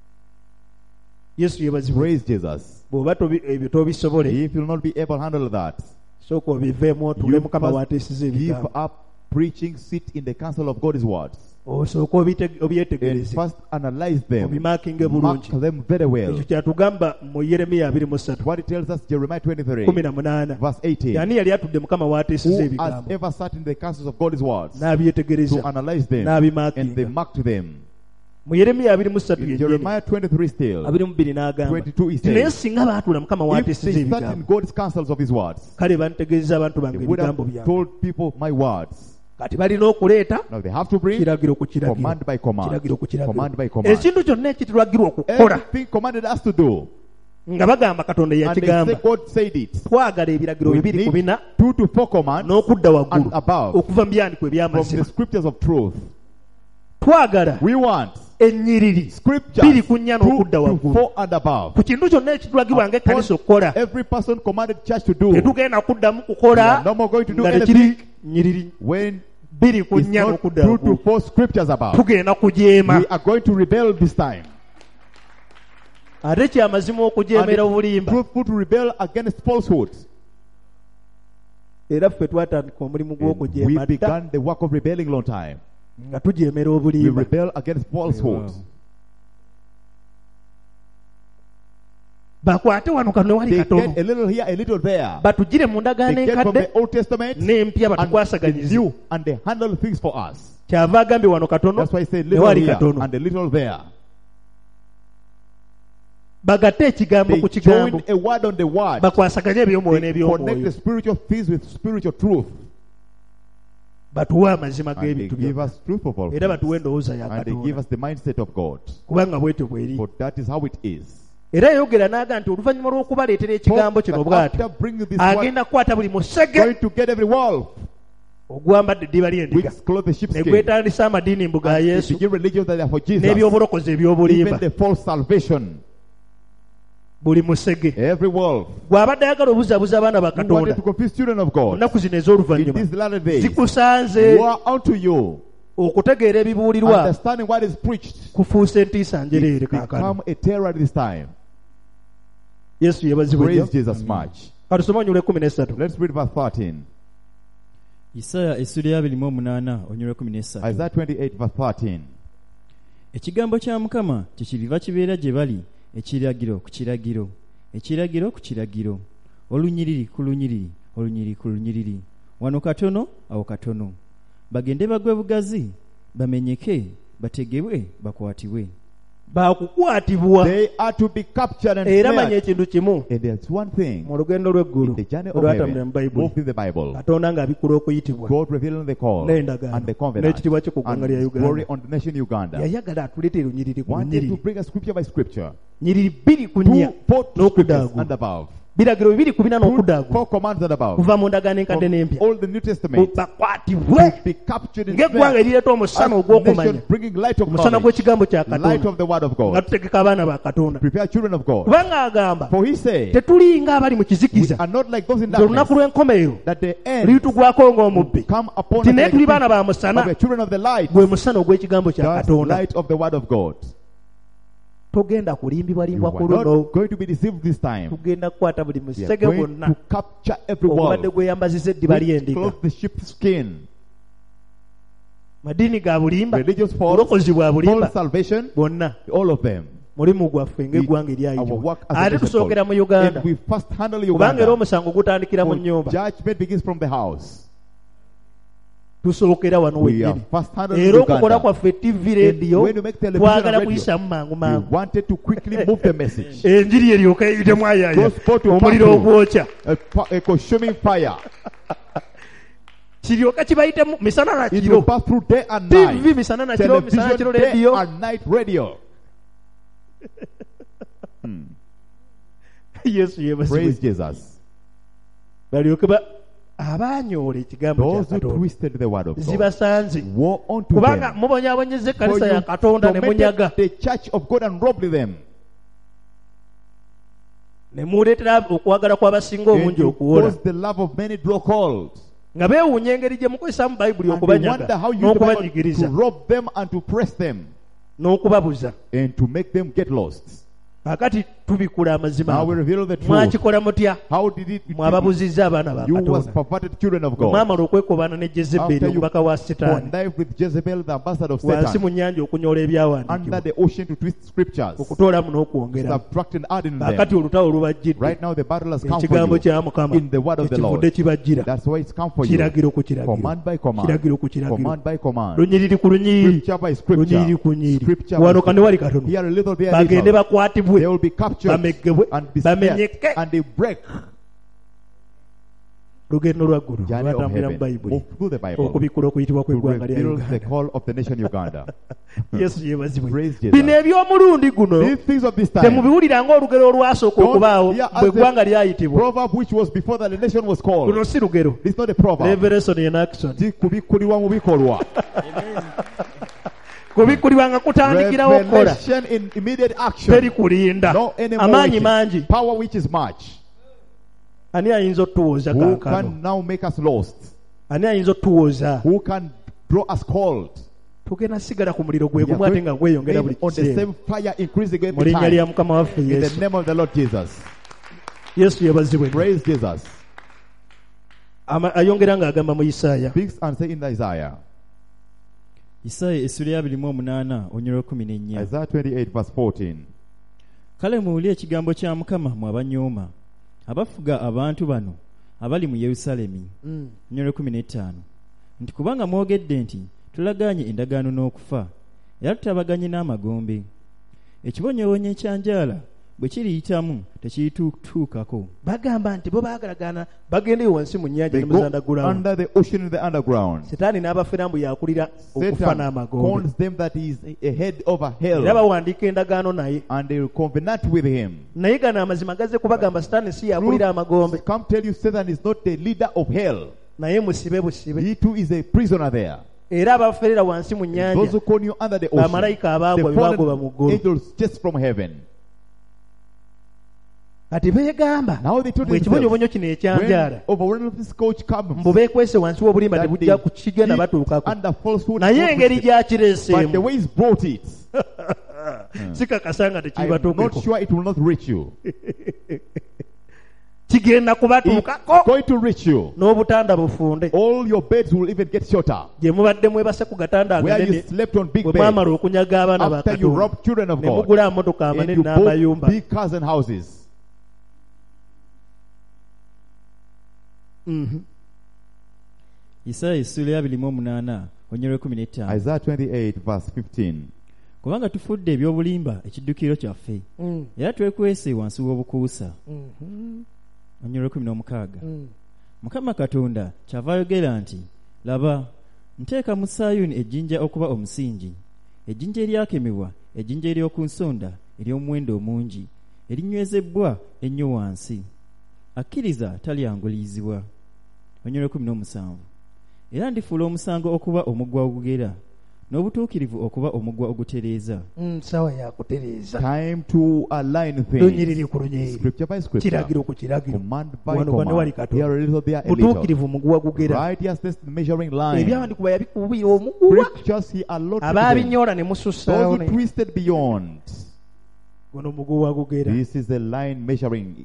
[SPEAKER 2] Yesu yeebazibwe.
[SPEAKER 1] Praise Jesus.
[SPEAKER 2] Bw'oba ebyo tobisobole,
[SPEAKER 1] If you'll not be able to handle that,
[SPEAKER 2] sooka obiveemu otuule
[SPEAKER 1] you
[SPEAKER 2] Mukama
[SPEAKER 1] must
[SPEAKER 2] w'ateesiza
[SPEAKER 1] give
[SPEAKER 2] ebigambo,
[SPEAKER 1] up preaching, sit in the council of God's words,
[SPEAKER 2] osooke
[SPEAKER 1] and
[SPEAKER 2] obyetegereze,
[SPEAKER 1] first analyze them,
[SPEAKER 2] obimaakinge
[SPEAKER 1] mark
[SPEAKER 2] bulungi.
[SPEAKER 1] them very well.
[SPEAKER 2] Ekyo kyatugamba mu Yeremiya 23
[SPEAKER 1] What it tells us, Jeremiah 23,
[SPEAKER 2] 18,
[SPEAKER 1] verse 18.
[SPEAKER 2] yani yali atudde Mukama w'ateesiza
[SPEAKER 1] Who has
[SPEAKER 2] ebigambo,
[SPEAKER 1] ever sat in the councils of God's words
[SPEAKER 2] n'abyetegereza,
[SPEAKER 1] to analyze them, and
[SPEAKER 2] n'abimaakinga.
[SPEAKER 1] they marked them.
[SPEAKER 2] Mu Yeremiya 23
[SPEAKER 1] In
[SPEAKER 2] yennyini,
[SPEAKER 1] Jeremiah 23 still,
[SPEAKER 2] 22 n'agamba
[SPEAKER 1] 22 he
[SPEAKER 2] nti naye
[SPEAKER 1] says,
[SPEAKER 2] singa baatula Mukama
[SPEAKER 1] if
[SPEAKER 2] w'ateesiza
[SPEAKER 1] they sat in
[SPEAKER 2] ebigambo,
[SPEAKER 1] God's councils of his words,
[SPEAKER 2] kale bantegeeza abantu bange
[SPEAKER 1] they would have
[SPEAKER 2] ebigambo byange.
[SPEAKER 1] told people my words.
[SPEAKER 2] Kati balina okuleeta
[SPEAKER 1] Now they have to bring
[SPEAKER 2] kiragiro ku kiragiro,
[SPEAKER 1] command by command.
[SPEAKER 2] kiragiro ku kiragiro.
[SPEAKER 1] Command by command.
[SPEAKER 2] Ekintu kyonna ekitulagirwa okukola
[SPEAKER 1] Everything commanded us to do.
[SPEAKER 2] nga bagamba Katonda
[SPEAKER 1] And they say
[SPEAKER 2] yakigamba,
[SPEAKER 1] God said it.
[SPEAKER 2] twagala ebiragiro
[SPEAKER 1] We
[SPEAKER 2] bibiri ku
[SPEAKER 1] need
[SPEAKER 2] bina
[SPEAKER 1] 2 to 4 commands
[SPEAKER 2] n'okudda waggulu
[SPEAKER 1] and above
[SPEAKER 2] okuva mu byandiko
[SPEAKER 1] from the
[SPEAKER 2] eby'amazima.
[SPEAKER 1] scriptures of truth.
[SPEAKER 2] Twagala
[SPEAKER 1] We want
[SPEAKER 2] ennyiriri
[SPEAKER 1] scriptures
[SPEAKER 2] biri ku nnya
[SPEAKER 1] 2
[SPEAKER 2] n'okudda
[SPEAKER 1] to
[SPEAKER 2] waggulu
[SPEAKER 1] 4 and above.
[SPEAKER 2] ku kintu kyonna ekitulagirwa ng'ekkanisa okukola.
[SPEAKER 1] Every person commanded church to do.
[SPEAKER 2] Tetugenda kuddamu
[SPEAKER 1] We
[SPEAKER 2] kukola
[SPEAKER 1] are no more going to do
[SPEAKER 2] nga tekiri
[SPEAKER 1] anything
[SPEAKER 2] nnyiriri
[SPEAKER 1] when
[SPEAKER 2] biri ku
[SPEAKER 1] it's
[SPEAKER 2] nnya
[SPEAKER 1] not 2
[SPEAKER 2] n'okudda
[SPEAKER 1] to
[SPEAKER 2] waggulu.
[SPEAKER 1] 4 scriptures above.
[SPEAKER 2] Tugenda kujeema.
[SPEAKER 1] We are going to rebel this time.
[SPEAKER 2] Ate kyamazima
[SPEAKER 1] And
[SPEAKER 2] okujeemera
[SPEAKER 1] it's
[SPEAKER 2] obulimba.
[SPEAKER 1] truthful to rebel against falsehood.
[SPEAKER 2] Era ffe twatandika omulimu
[SPEAKER 1] And
[SPEAKER 2] gw'okujeema
[SPEAKER 1] we
[SPEAKER 2] dda
[SPEAKER 1] began the work of rebelling long time.
[SPEAKER 2] nga tujeemera
[SPEAKER 1] We
[SPEAKER 2] obulimba.
[SPEAKER 1] rebel against falsehood.
[SPEAKER 3] Wow.
[SPEAKER 2] Bakwate wano kano wali
[SPEAKER 1] They
[SPEAKER 2] katono,
[SPEAKER 1] get a little here, a little there.
[SPEAKER 2] batugire mu ndagaano
[SPEAKER 1] They get from
[SPEAKER 2] enkadde
[SPEAKER 1] the Old Testament
[SPEAKER 2] n'empya
[SPEAKER 1] and the
[SPEAKER 2] batukwasaganyize.
[SPEAKER 1] new, and they handle things for us.
[SPEAKER 2] Kyava agambye wano katono
[SPEAKER 1] That's why I say
[SPEAKER 2] ne
[SPEAKER 1] little
[SPEAKER 2] wali
[SPEAKER 1] here
[SPEAKER 2] katono.
[SPEAKER 1] and a little there.
[SPEAKER 2] Bagatte ekigambo
[SPEAKER 1] They
[SPEAKER 2] ku kigambo,
[SPEAKER 1] join a word on the word.
[SPEAKER 2] bakwasaganye eby'omwoyo
[SPEAKER 1] They connect the
[SPEAKER 2] n'eby'omwoyo,
[SPEAKER 1] spiritual things with spiritual truth.
[SPEAKER 2] batuwe amazima
[SPEAKER 1] And they
[SPEAKER 2] g'ebintu
[SPEAKER 1] give
[SPEAKER 2] byonna,
[SPEAKER 1] us truth of all
[SPEAKER 2] era
[SPEAKER 1] things.
[SPEAKER 2] batuwe endowooza ya
[SPEAKER 1] And they give
[SPEAKER 2] Katonda,
[SPEAKER 1] us the mindset of God.
[SPEAKER 2] kubanga bwetyo bweri.
[SPEAKER 1] For that is how it is.
[SPEAKER 2] Era yayogera n'aga nti oluvannyuma lw'okubaleetera ekigambo kino bw'ati,
[SPEAKER 1] After bringing this
[SPEAKER 2] agenda
[SPEAKER 1] word,
[SPEAKER 2] kukwata buli musege
[SPEAKER 1] going to get every wolf
[SPEAKER 2] ogwambadde eddiba ly'endiga,
[SPEAKER 1] which clothe the
[SPEAKER 2] ne
[SPEAKER 1] sheepskin.
[SPEAKER 2] gwetandisa amadiini mbu ga
[SPEAKER 1] And they
[SPEAKER 2] Yesu
[SPEAKER 1] begin religions that are for Jesus.
[SPEAKER 2] n'ebyobulokozi eby'obulimba.
[SPEAKER 1] Even the false salvation.
[SPEAKER 2] Buli musege
[SPEAKER 1] Every wolf.
[SPEAKER 2] gw'abadde ayagala obuzaabuza abaana ba
[SPEAKER 1] Who wanted
[SPEAKER 2] Katonda
[SPEAKER 1] to confuse children of
[SPEAKER 2] mu
[SPEAKER 1] God.
[SPEAKER 2] nnaku zino
[SPEAKER 1] In
[SPEAKER 2] ez'oluvannyuma,
[SPEAKER 1] these latter days.
[SPEAKER 2] zikusanze
[SPEAKER 1] Woe unto you.
[SPEAKER 2] okutegeera ebibuulirwa
[SPEAKER 1] Understanding what is preached.
[SPEAKER 2] kufuuse entiisa njereere
[SPEAKER 1] It's
[SPEAKER 2] kaakano.
[SPEAKER 1] become a terror at this time.
[SPEAKER 2] Yesu yeebazibwe
[SPEAKER 1] Praise
[SPEAKER 2] nnyo.
[SPEAKER 1] Jesus much.
[SPEAKER 2] Katusome onyole 13.
[SPEAKER 1] Let's read verse 13.
[SPEAKER 3] Isaaya essula ya 28 onyolo 13.
[SPEAKER 1] Isaiah 28 verse 13.
[SPEAKER 3] Ekigambo kya Mukama kyekiriva kibeera gye bali, ekiragiro ku kiragiro, ekiragiro ku kiragiro, olunyiriri ku lunyiriri, olunyiri ku lunyiriri, wano katono awo katono, bagende bagwe bugazi, bamenyeke, bategebwe, bakwatibwe.
[SPEAKER 2] Baakukwatibwa.
[SPEAKER 1] They are to be captured and
[SPEAKER 2] Era manya
[SPEAKER 1] snared.
[SPEAKER 2] ekintu kimu
[SPEAKER 1] And there's one thing
[SPEAKER 2] mu lugendo lw'eggulu
[SPEAKER 1] in the journey of
[SPEAKER 2] olwatambula mu
[SPEAKER 1] heaven,
[SPEAKER 2] Bayibuli,
[SPEAKER 1] both in the Bible,
[SPEAKER 2] Katonda ng'abikula okuyitibwa
[SPEAKER 1] God revealing the call
[SPEAKER 2] n'endagaano
[SPEAKER 1] and the covenant
[SPEAKER 2] n'ekitiibwa kye ku ggwanga
[SPEAKER 1] and
[SPEAKER 2] lya
[SPEAKER 1] His glory
[SPEAKER 2] Uganda.
[SPEAKER 1] on the nation Uganda.
[SPEAKER 2] Yayagala atuleete lunyiriri ku
[SPEAKER 1] Wanted to
[SPEAKER 2] lunyiriri,
[SPEAKER 1] bring a scripture by scripture.
[SPEAKER 2] nyiriri 2 ku 4
[SPEAKER 1] 4 scriptures
[SPEAKER 2] n'okudaagu,
[SPEAKER 1] and above.
[SPEAKER 2] biragiro 2 ku 4 n'okudaagu,
[SPEAKER 1] 4 commands and above.
[SPEAKER 2] kuva mu ndagaano enkadde
[SPEAKER 1] From
[SPEAKER 2] n'empya.
[SPEAKER 1] all the New Testament.
[SPEAKER 2] Bakwatibwe
[SPEAKER 1] To be captured in
[SPEAKER 2] ng'eggwanga erireeta omusana
[SPEAKER 1] as
[SPEAKER 2] ogw'okumanya,
[SPEAKER 1] nation bringing light of
[SPEAKER 2] omusana
[SPEAKER 1] knowledge,
[SPEAKER 2] gw'ekigambo kya
[SPEAKER 1] light
[SPEAKER 2] Katonda,
[SPEAKER 1] of the word of
[SPEAKER 2] nga
[SPEAKER 1] God.
[SPEAKER 2] tutegeka abaana ba Katonda.
[SPEAKER 1] Prepare children of God.
[SPEAKER 2] Kubanga agamba
[SPEAKER 1] For he said,
[SPEAKER 2] tetulinga abali mu
[SPEAKER 1] we
[SPEAKER 2] kizikiza,
[SPEAKER 1] are not like those in
[SPEAKER 2] nti olunaku
[SPEAKER 1] darkness,
[SPEAKER 2] lw'enkomerero
[SPEAKER 1] that the end
[SPEAKER 2] luyitugwako ng'omubbi,
[SPEAKER 1] come upon
[SPEAKER 2] ti
[SPEAKER 1] us
[SPEAKER 2] naye
[SPEAKER 1] like
[SPEAKER 2] tuli baana ba
[SPEAKER 1] of
[SPEAKER 2] musana,
[SPEAKER 1] the children of the light,
[SPEAKER 2] gwe musana ogw'ekigambo kya
[SPEAKER 1] the
[SPEAKER 2] Katonda.
[SPEAKER 1] light of the word of God.
[SPEAKER 2] Togenda
[SPEAKER 1] You
[SPEAKER 2] kulimbibwalimbwa
[SPEAKER 1] are
[SPEAKER 2] ku luno,
[SPEAKER 1] not going to be deceived this time.
[SPEAKER 2] tugenda kukwata buli
[SPEAKER 1] We are
[SPEAKER 2] musege
[SPEAKER 1] going
[SPEAKER 2] gwonna
[SPEAKER 1] to capture everyone.
[SPEAKER 2] ogubadde gweyambazisa eddiba ly'endiga.
[SPEAKER 1] Clothe the sheep's skin.
[SPEAKER 2] Madiini ga bulimba,
[SPEAKER 1] Religious false,
[SPEAKER 2] obulokozi bwa bulimba,
[SPEAKER 1] false salvation,
[SPEAKER 2] bonna
[SPEAKER 1] all of them.
[SPEAKER 2] mulimu gwaffe ng'eggwanga
[SPEAKER 1] Our
[SPEAKER 2] eryayitibwa.
[SPEAKER 1] work as a
[SPEAKER 2] Ate
[SPEAKER 1] nation
[SPEAKER 2] tusookera mu
[SPEAKER 1] called.
[SPEAKER 2] Uganda,
[SPEAKER 1] And we first handle
[SPEAKER 2] kubanga era
[SPEAKER 1] Uganda.
[SPEAKER 2] omusango gutandikira mu
[SPEAKER 1] For
[SPEAKER 2] nnyumba.
[SPEAKER 1] judgment begins from the house.
[SPEAKER 2] Tusookera wano
[SPEAKER 1] We are
[SPEAKER 2] wennyini.
[SPEAKER 1] first handling
[SPEAKER 2] Era okukola
[SPEAKER 1] Uganda.
[SPEAKER 2] kwaffe TV radio
[SPEAKER 1] when we make television
[SPEAKER 2] twagala
[SPEAKER 1] and radio,
[SPEAKER 2] kuyisamu mangu
[SPEAKER 1] We
[SPEAKER 2] mangu,
[SPEAKER 1] wanted to quickly move the message.
[SPEAKER 2] enjiri eryoka eyitemu ayaaya,
[SPEAKER 1] Gospel to
[SPEAKER 2] omuliro
[SPEAKER 1] battle.
[SPEAKER 2] ogwokya,
[SPEAKER 1] A consuming fire.
[SPEAKER 2] kiryoka kibayitemu misana na
[SPEAKER 1] It will
[SPEAKER 2] kiro.
[SPEAKER 1] pass through day and
[SPEAKER 2] TV
[SPEAKER 1] night.
[SPEAKER 2] misana na kiro, misana na kiro
[SPEAKER 1] Television, day
[SPEAKER 2] radio.
[SPEAKER 1] and night radio.
[SPEAKER 2] Yesu yeebazibwe.
[SPEAKER 1] Praise Jesus.
[SPEAKER 2] balyoke abanyoola ekigambo kya
[SPEAKER 1] Those who
[SPEAKER 2] Katonda
[SPEAKER 1] twisted the word of God.
[SPEAKER 2] zibasanze,
[SPEAKER 1] Woe unto
[SPEAKER 2] kubanga
[SPEAKER 1] them.
[SPEAKER 2] mubonyaabonyeza
[SPEAKER 1] For
[SPEAKER 2] ekkanisa ya
[SPEAKER 1] you
[SPEAKER 2] Katonda ne munyaga,
[SPEAKER 1] tormented the church of God and robbed them.
[SPEAKER 2] ne muleetera okwagala kw'abasinga
[SPEAKER 1] And
[SPEAKER 2] obungi
[SPEAKER 1] you
[SPEAKER 2] okuwola,
[SPEAKER 1] caused the love of many draw cold.
[SPEAKER 2] nga beewuunya engeri gye mukozesamu Bayibuli
[SPEAKER 1] And they wonder
[SPEAKER 2] okubanyaga
[SPEAKER 1] how you use the Bible to
[SPEAKER 2] n'okubanyigiriza
[SPEAKER 1] rob them and to press them
[SPEAKER 2] n'okubabuza.
[SPEAKER 1] and to make them get lost.
[SPEAKER 2] Kakati tubikula amazima
[SPEAKER 1] Now we
[SPEAKER 2] ago.
[SPEAKER 1] reveal the truth.
[SPEAKER 2] Mwakikola mutya?
[SPEAKER 1] How did it?
[SPEAKER 2] Mwababuzizza abaana ba
[SPEAKER 1] You was
[SPEAKER 2] Katonda.
[SPEAKER 1] perverted children of God.
[SPEAKER 2] Mwamala okwekobaana ne Jezeberi
[SPEAKER 1] After you
[SPEAKER 2] omubaka wa Setaani
[SPEAKER 1] connived with Jezebel, the ambassador of
[SPEAKER 2] wansi
[SPEAKER 1] Satan,
[SPEAKER 2] mu nnyanja okunyola
[SPEAKER 1] under
[SPEAKER 2] ebyawandiikibwa,
[SPEAKER 1] the ocean to twist scriptures,
[SPEAKER 2] okutoolamu n'okwongeramu.
[SPEAKER 1] subtract and add in
[SPEAKER 2] Kakati
[SPEAKER 1] them.
[SPEAKER 2] olutalo lubajjidde,
[SPEAKER 1] Right now the battle has come for
[SPEAKER 2] ekigambo
[SPEAKER 1] you
[SPEAKER 2] kya Mukama
[SPEAKER 1] in the word of the
[SPEAKER 2] ekivudde
[SPEAKER 1] Lord.
[SPEAKER 2] kibajjira,
[SPEAKER 1] That's why it's come for you.
[SPEAKER 2] kiragiro ku kiragiro,
[SPEAKER 1] Command by command.
[SPEAKER 2] kiragiro ku kiragiro,
[SPEAKER 1] Command by command.
[SPEAKER 2] lunyiriri ku lunyiriri,
[SPEAKER 1] Scripture by scripture.
[SPEAKER 2] lunyiriri ku nyiriri.
[SPEAKER 1] Scripture by
[SPEAKER 2] Wano kane wali
[SPEAKER 1] scripture.
[SPEAKER 2] katono,
[SPEAKER 1] Here a little, there a
[SPEAKER 2] bagende
[SPEAKER 1] little.
[SPEAKER 2] bakwatibwe,
[SPEAKER 1] They will be captured
[SPEAKER 2] bamegebwe,
[SPEAKER 1] and be snared
[SPEAKER 2] bamenyeke.
[SPEAKER 1] and they break.
[SPEAKER 2] lugendo lwa ggulu
[SPEAKER 1] Journey of
[SPEAKER 2] lwatambulira mu
[SPEAKER 1] heaven.
[SPEAKER 2] Bayibuli
[SPEAKER 1] Move through the Bible
[SPEAKER 2] okubikula okuyitibwa
[SPEAKER 1] to
[SPEAKER 2] kw'eggwanga lya
[SPEAKER 1] reveal the
[SPEAKER 2] Uganda.
[SPEAKER 1] call of the nation Uganda.
[SPEAKER 2] Yesu yeebazibwe.
[SPEAKER 1] Praise Jesus.
[SPEAKER 2] Bino eby'omulundi guno
[SPEAKER 1] These things of this time.
[SPEAKER 2] temubiwulira ng'olugero olwasooka
[SPEAKER 1] Don't
[SPEAKER 2] okubaawo
[SPEAKER 1] hear as
[SPEAKER 2] bwe
[SPEAKER 1] the
[SPEAKER 2] eggwanga lyayitibwa.
[SPEAKER 1] proverb which was before the nation was called.
[SPEAKER 2] Luno si lugero,
[SPEAKER 1] This is not a proverb.
[SPEAKER 2] revelation in action.
[SPEAKER 1] Kubikuliwa mu bikolwa.
[SPEAKER 2] Kubikkulibwa nga kutandikirawo okukola,
[SPEAKER 1] Revelation in immediate action.
[SPEAKER 2] teri kulinda,
[SPEAKER 1] No anymore
[SPEAKER 2] amaanyi
[SPEAKER 1] waiting.
[SPEAKER 2] mangi.
[SPEAKER 1] Power which is much.
[SPEAKER 2] Ani ayinza otuwoza
[SPEAKER 1] Who
[SPEAKER 2] kaakano?
[SPEAKER 1] can now make us lost?
[SPEAKER 2] Ani ayinza otuwoza?
[SPEAKER 1] Who can draw us cold?
[SPEAKER 2] Tugenda sigala ku muliro gwe
[SPEAKER 1] We are
[SPEAKER 2] gumu ate
[SPEAKER 1] going
[SPEAKER 2] nga gweyongera buli
[SPEAKER 1] on the
[SPEAKER 2] kiseera.
[SPEAKER 1] same fire increasing
[SPEAKER 2] Mu
[SPEAKER 1] every
[SPEAKER 2] linnya lya
[SPEAKER 1] time.
[SPEAKER 2] Mukama waffe
[SPEAKER 1] In the
[SPEAKER 2] Yesu.
[SPEAKER 1] name of the Lord Jesus.
[SPEAKER 2] Yesu yeebazibwe.
[SPEAKER 1] Praise Jesus.
[SPEAKER 2] Ayongera ng'agamba mu Isaaya.
[SPEAKER 1] Speaks and say in Isaiah.
[SPEAKER 3] Isaaya essula ya 28 onyolo 14.
[SPEAKER 1] Isaiah 28 verse 14.
[SPEAKER 3] Kale muwulire ekigambo kya Mukama mu abanyooma abafuga abantu bano abali mu Yerusaalemi. Onyolo 15. Nti kubanga mwogedde nti tulagaanye endagaano n'okufa era tutabaganye n'amagombe, ekibonyeebonye ekyanjala bwe kiriyitamu tekirituukako.
[SPEAKER 2] Bagamba nti bo baagalagana bagendeyo wansi mu nnyanja
[SPEAKER 1] They
[SPEAKER 2] ne
[SPEAKER 1] go
[SPEAKER 2] muzandagulawo.
[SPEAKER 1] under the ocean in the underground.
[SPEAKER 2] Setaani n'abafera mbu yakulira okufa
[SPEAKER 1] Satan
[SPEAKER 2] n'amagombe.
[SPEAKER 1] calls them that he is a head over
[SPEAKER 2] Era
[SPEAKER 1] hell,
[SPEAKER 2] bawandiika endagaano naye.
[SPEAKER 1] and they will covenant with him.
[SPEAKER 2] Naye gano amazima gazze kubagamba Setaani si yakulira amagombe,
[SPEAKER 1] Come tell you Satan is not the leader of hell.
[SPEAKER 2] naye musibe busibe.
[SPEAKER 1] He too is a prisoner there.
[SPEAKER 2] Era abaferera wansi mu
[SPEAKER 1] Those
[SPEAKER 2] nnyanja
[SPEAKER 1] who call you under the ocean,
[SPEAKER 2] bamalayika abaagwa
[SPEAKER 1] the
[SPEAKER 2] bye baagoba mu
[SPEAKER 1] fallen
[SPEAKER 2] ggulu.
[SPEAKER 1] angels just from heaven.
[SPEAKER 2] Kati beegamba
[SPEAKER 1] Now they told
[SPEAKER 2] bwe
[SPEAKER 1] themselves,
[SPEAKER 2] ekibonyoobonyo kino ekyanjala
[SPEAKER 1] when overwhelming this coach comes,
[SPEAKER 2] mbu beekwese wansi w'obulimba
[SPEAKER 1] that
[SPEAKER 2] tebujja
[SPEAKER 1] they
[SPEAKER 2] kukigenda
[SPEAKER 1] eat
[SPEAKER 2] batuukako.
[SPEAKER 1] under falsehood,
[SPEAKER 2] Naye engeri
[SPEAKER 1] but the
[SPEAKER 2] gyakireeseemu
[SPEAKER 1] way he's brought it,
[SPEAKER 2] sikakasa nga
[SPEAKER 1] I'm not
[SPEAKER 2] tekibatuukeko.
[SPEAKER 1] sure it will not reach you.
[SPEAKER 2] Kigenda
[SPEAKER 1] It's
[SPEAKER 2] kubatuukako
[SPEAKER 1] going to reach you.
[SPEAKER 2] n'obutanda bufunde.
[SPEAKER 1] All your beds will even get shorter.
[SPEAKER 2] Gye mubadde mwebase ku gatanda
[SPEAKER 1] Where you
[SPEAKER 2] aganene
[SPEAKER 1] slept on big
[SPEAKER 2] bwe
[SPEAKER 1] beds,
[SPEAKER 2] mwamala okunyaga abaana ba
[SPEAKER 1] after you
[SPEAKER 2] Katonda
[SPEAKER 1] rob children of
[SPEAKER 2] ne
[SPEAKER 1] God,
[SPEAKER 2] mugula amamotoka
[SPEAKER 1] and
[SPEAKER 2] amanene
[SPEAKER 1] you
[SPEAKER 2] n'amayumba.
[SPEAKER 1] bought big cars and houses.
[SPEAKER 3] Isaaya essula ya 28 onyero 15.
[SPEAKER 1] Isaiah 28 verse 15.
[SPEAKER 3] Kubanga tufudde ebyobulimba ekiddukiro kyaffe era twekwese wansi w'obukuusa. Onyero 16. Mukama Katonda kyava ayogera nti, laba nteeka mu Sayuni ejjinja okuba omusingi, ejjinja eryakemebwa, ejjinja ery'oku nsonda ery'omuwendo omungi, erinywezebwa ennyo wansi. Akkiriza talyangulizibwa. Onyero 17. Era ndifuula omusango okuba omuggwa ogugera, n'obutuukirivu okuba omuggwa ogutereeza.
[SPEAKER 2] Sawa ya kutereeza.
[SPEAKER 1] Time to align
[SPEAKER 2] Lunyiriri
[SPEAKER 1] things.
[SPEAKER 2] ku lunyiriri.
[SPEAKER 1] Scripture by scripture.
[SPEAKER 2] Kiragiro ku kiragiro.
[SPEAKER 1] Command by
[SPEAKER 2] Wano wano wali
[SPEAKER 1] command.
[SPEAKER 2] Katonda.
[SPEAKER 1] Here a little, there a little.
[SPEAKER 2] Butuukirivu muguwa gugera.
[SPEAKER 1] Righteousness the measuring line.
[SPEAKER 2] Ebyawandikibwa yabikubira omuguwa.
[SPEAKER 1] Scriptures he allotted to them.
[SPEAKER 2] Abaabinyola ne musussaawo
[SPEAKER 1] Those who twisted beyond.
[SPEAKER 2] guno muguwa gugera.
[SPEAKER 1] This is the line measuring.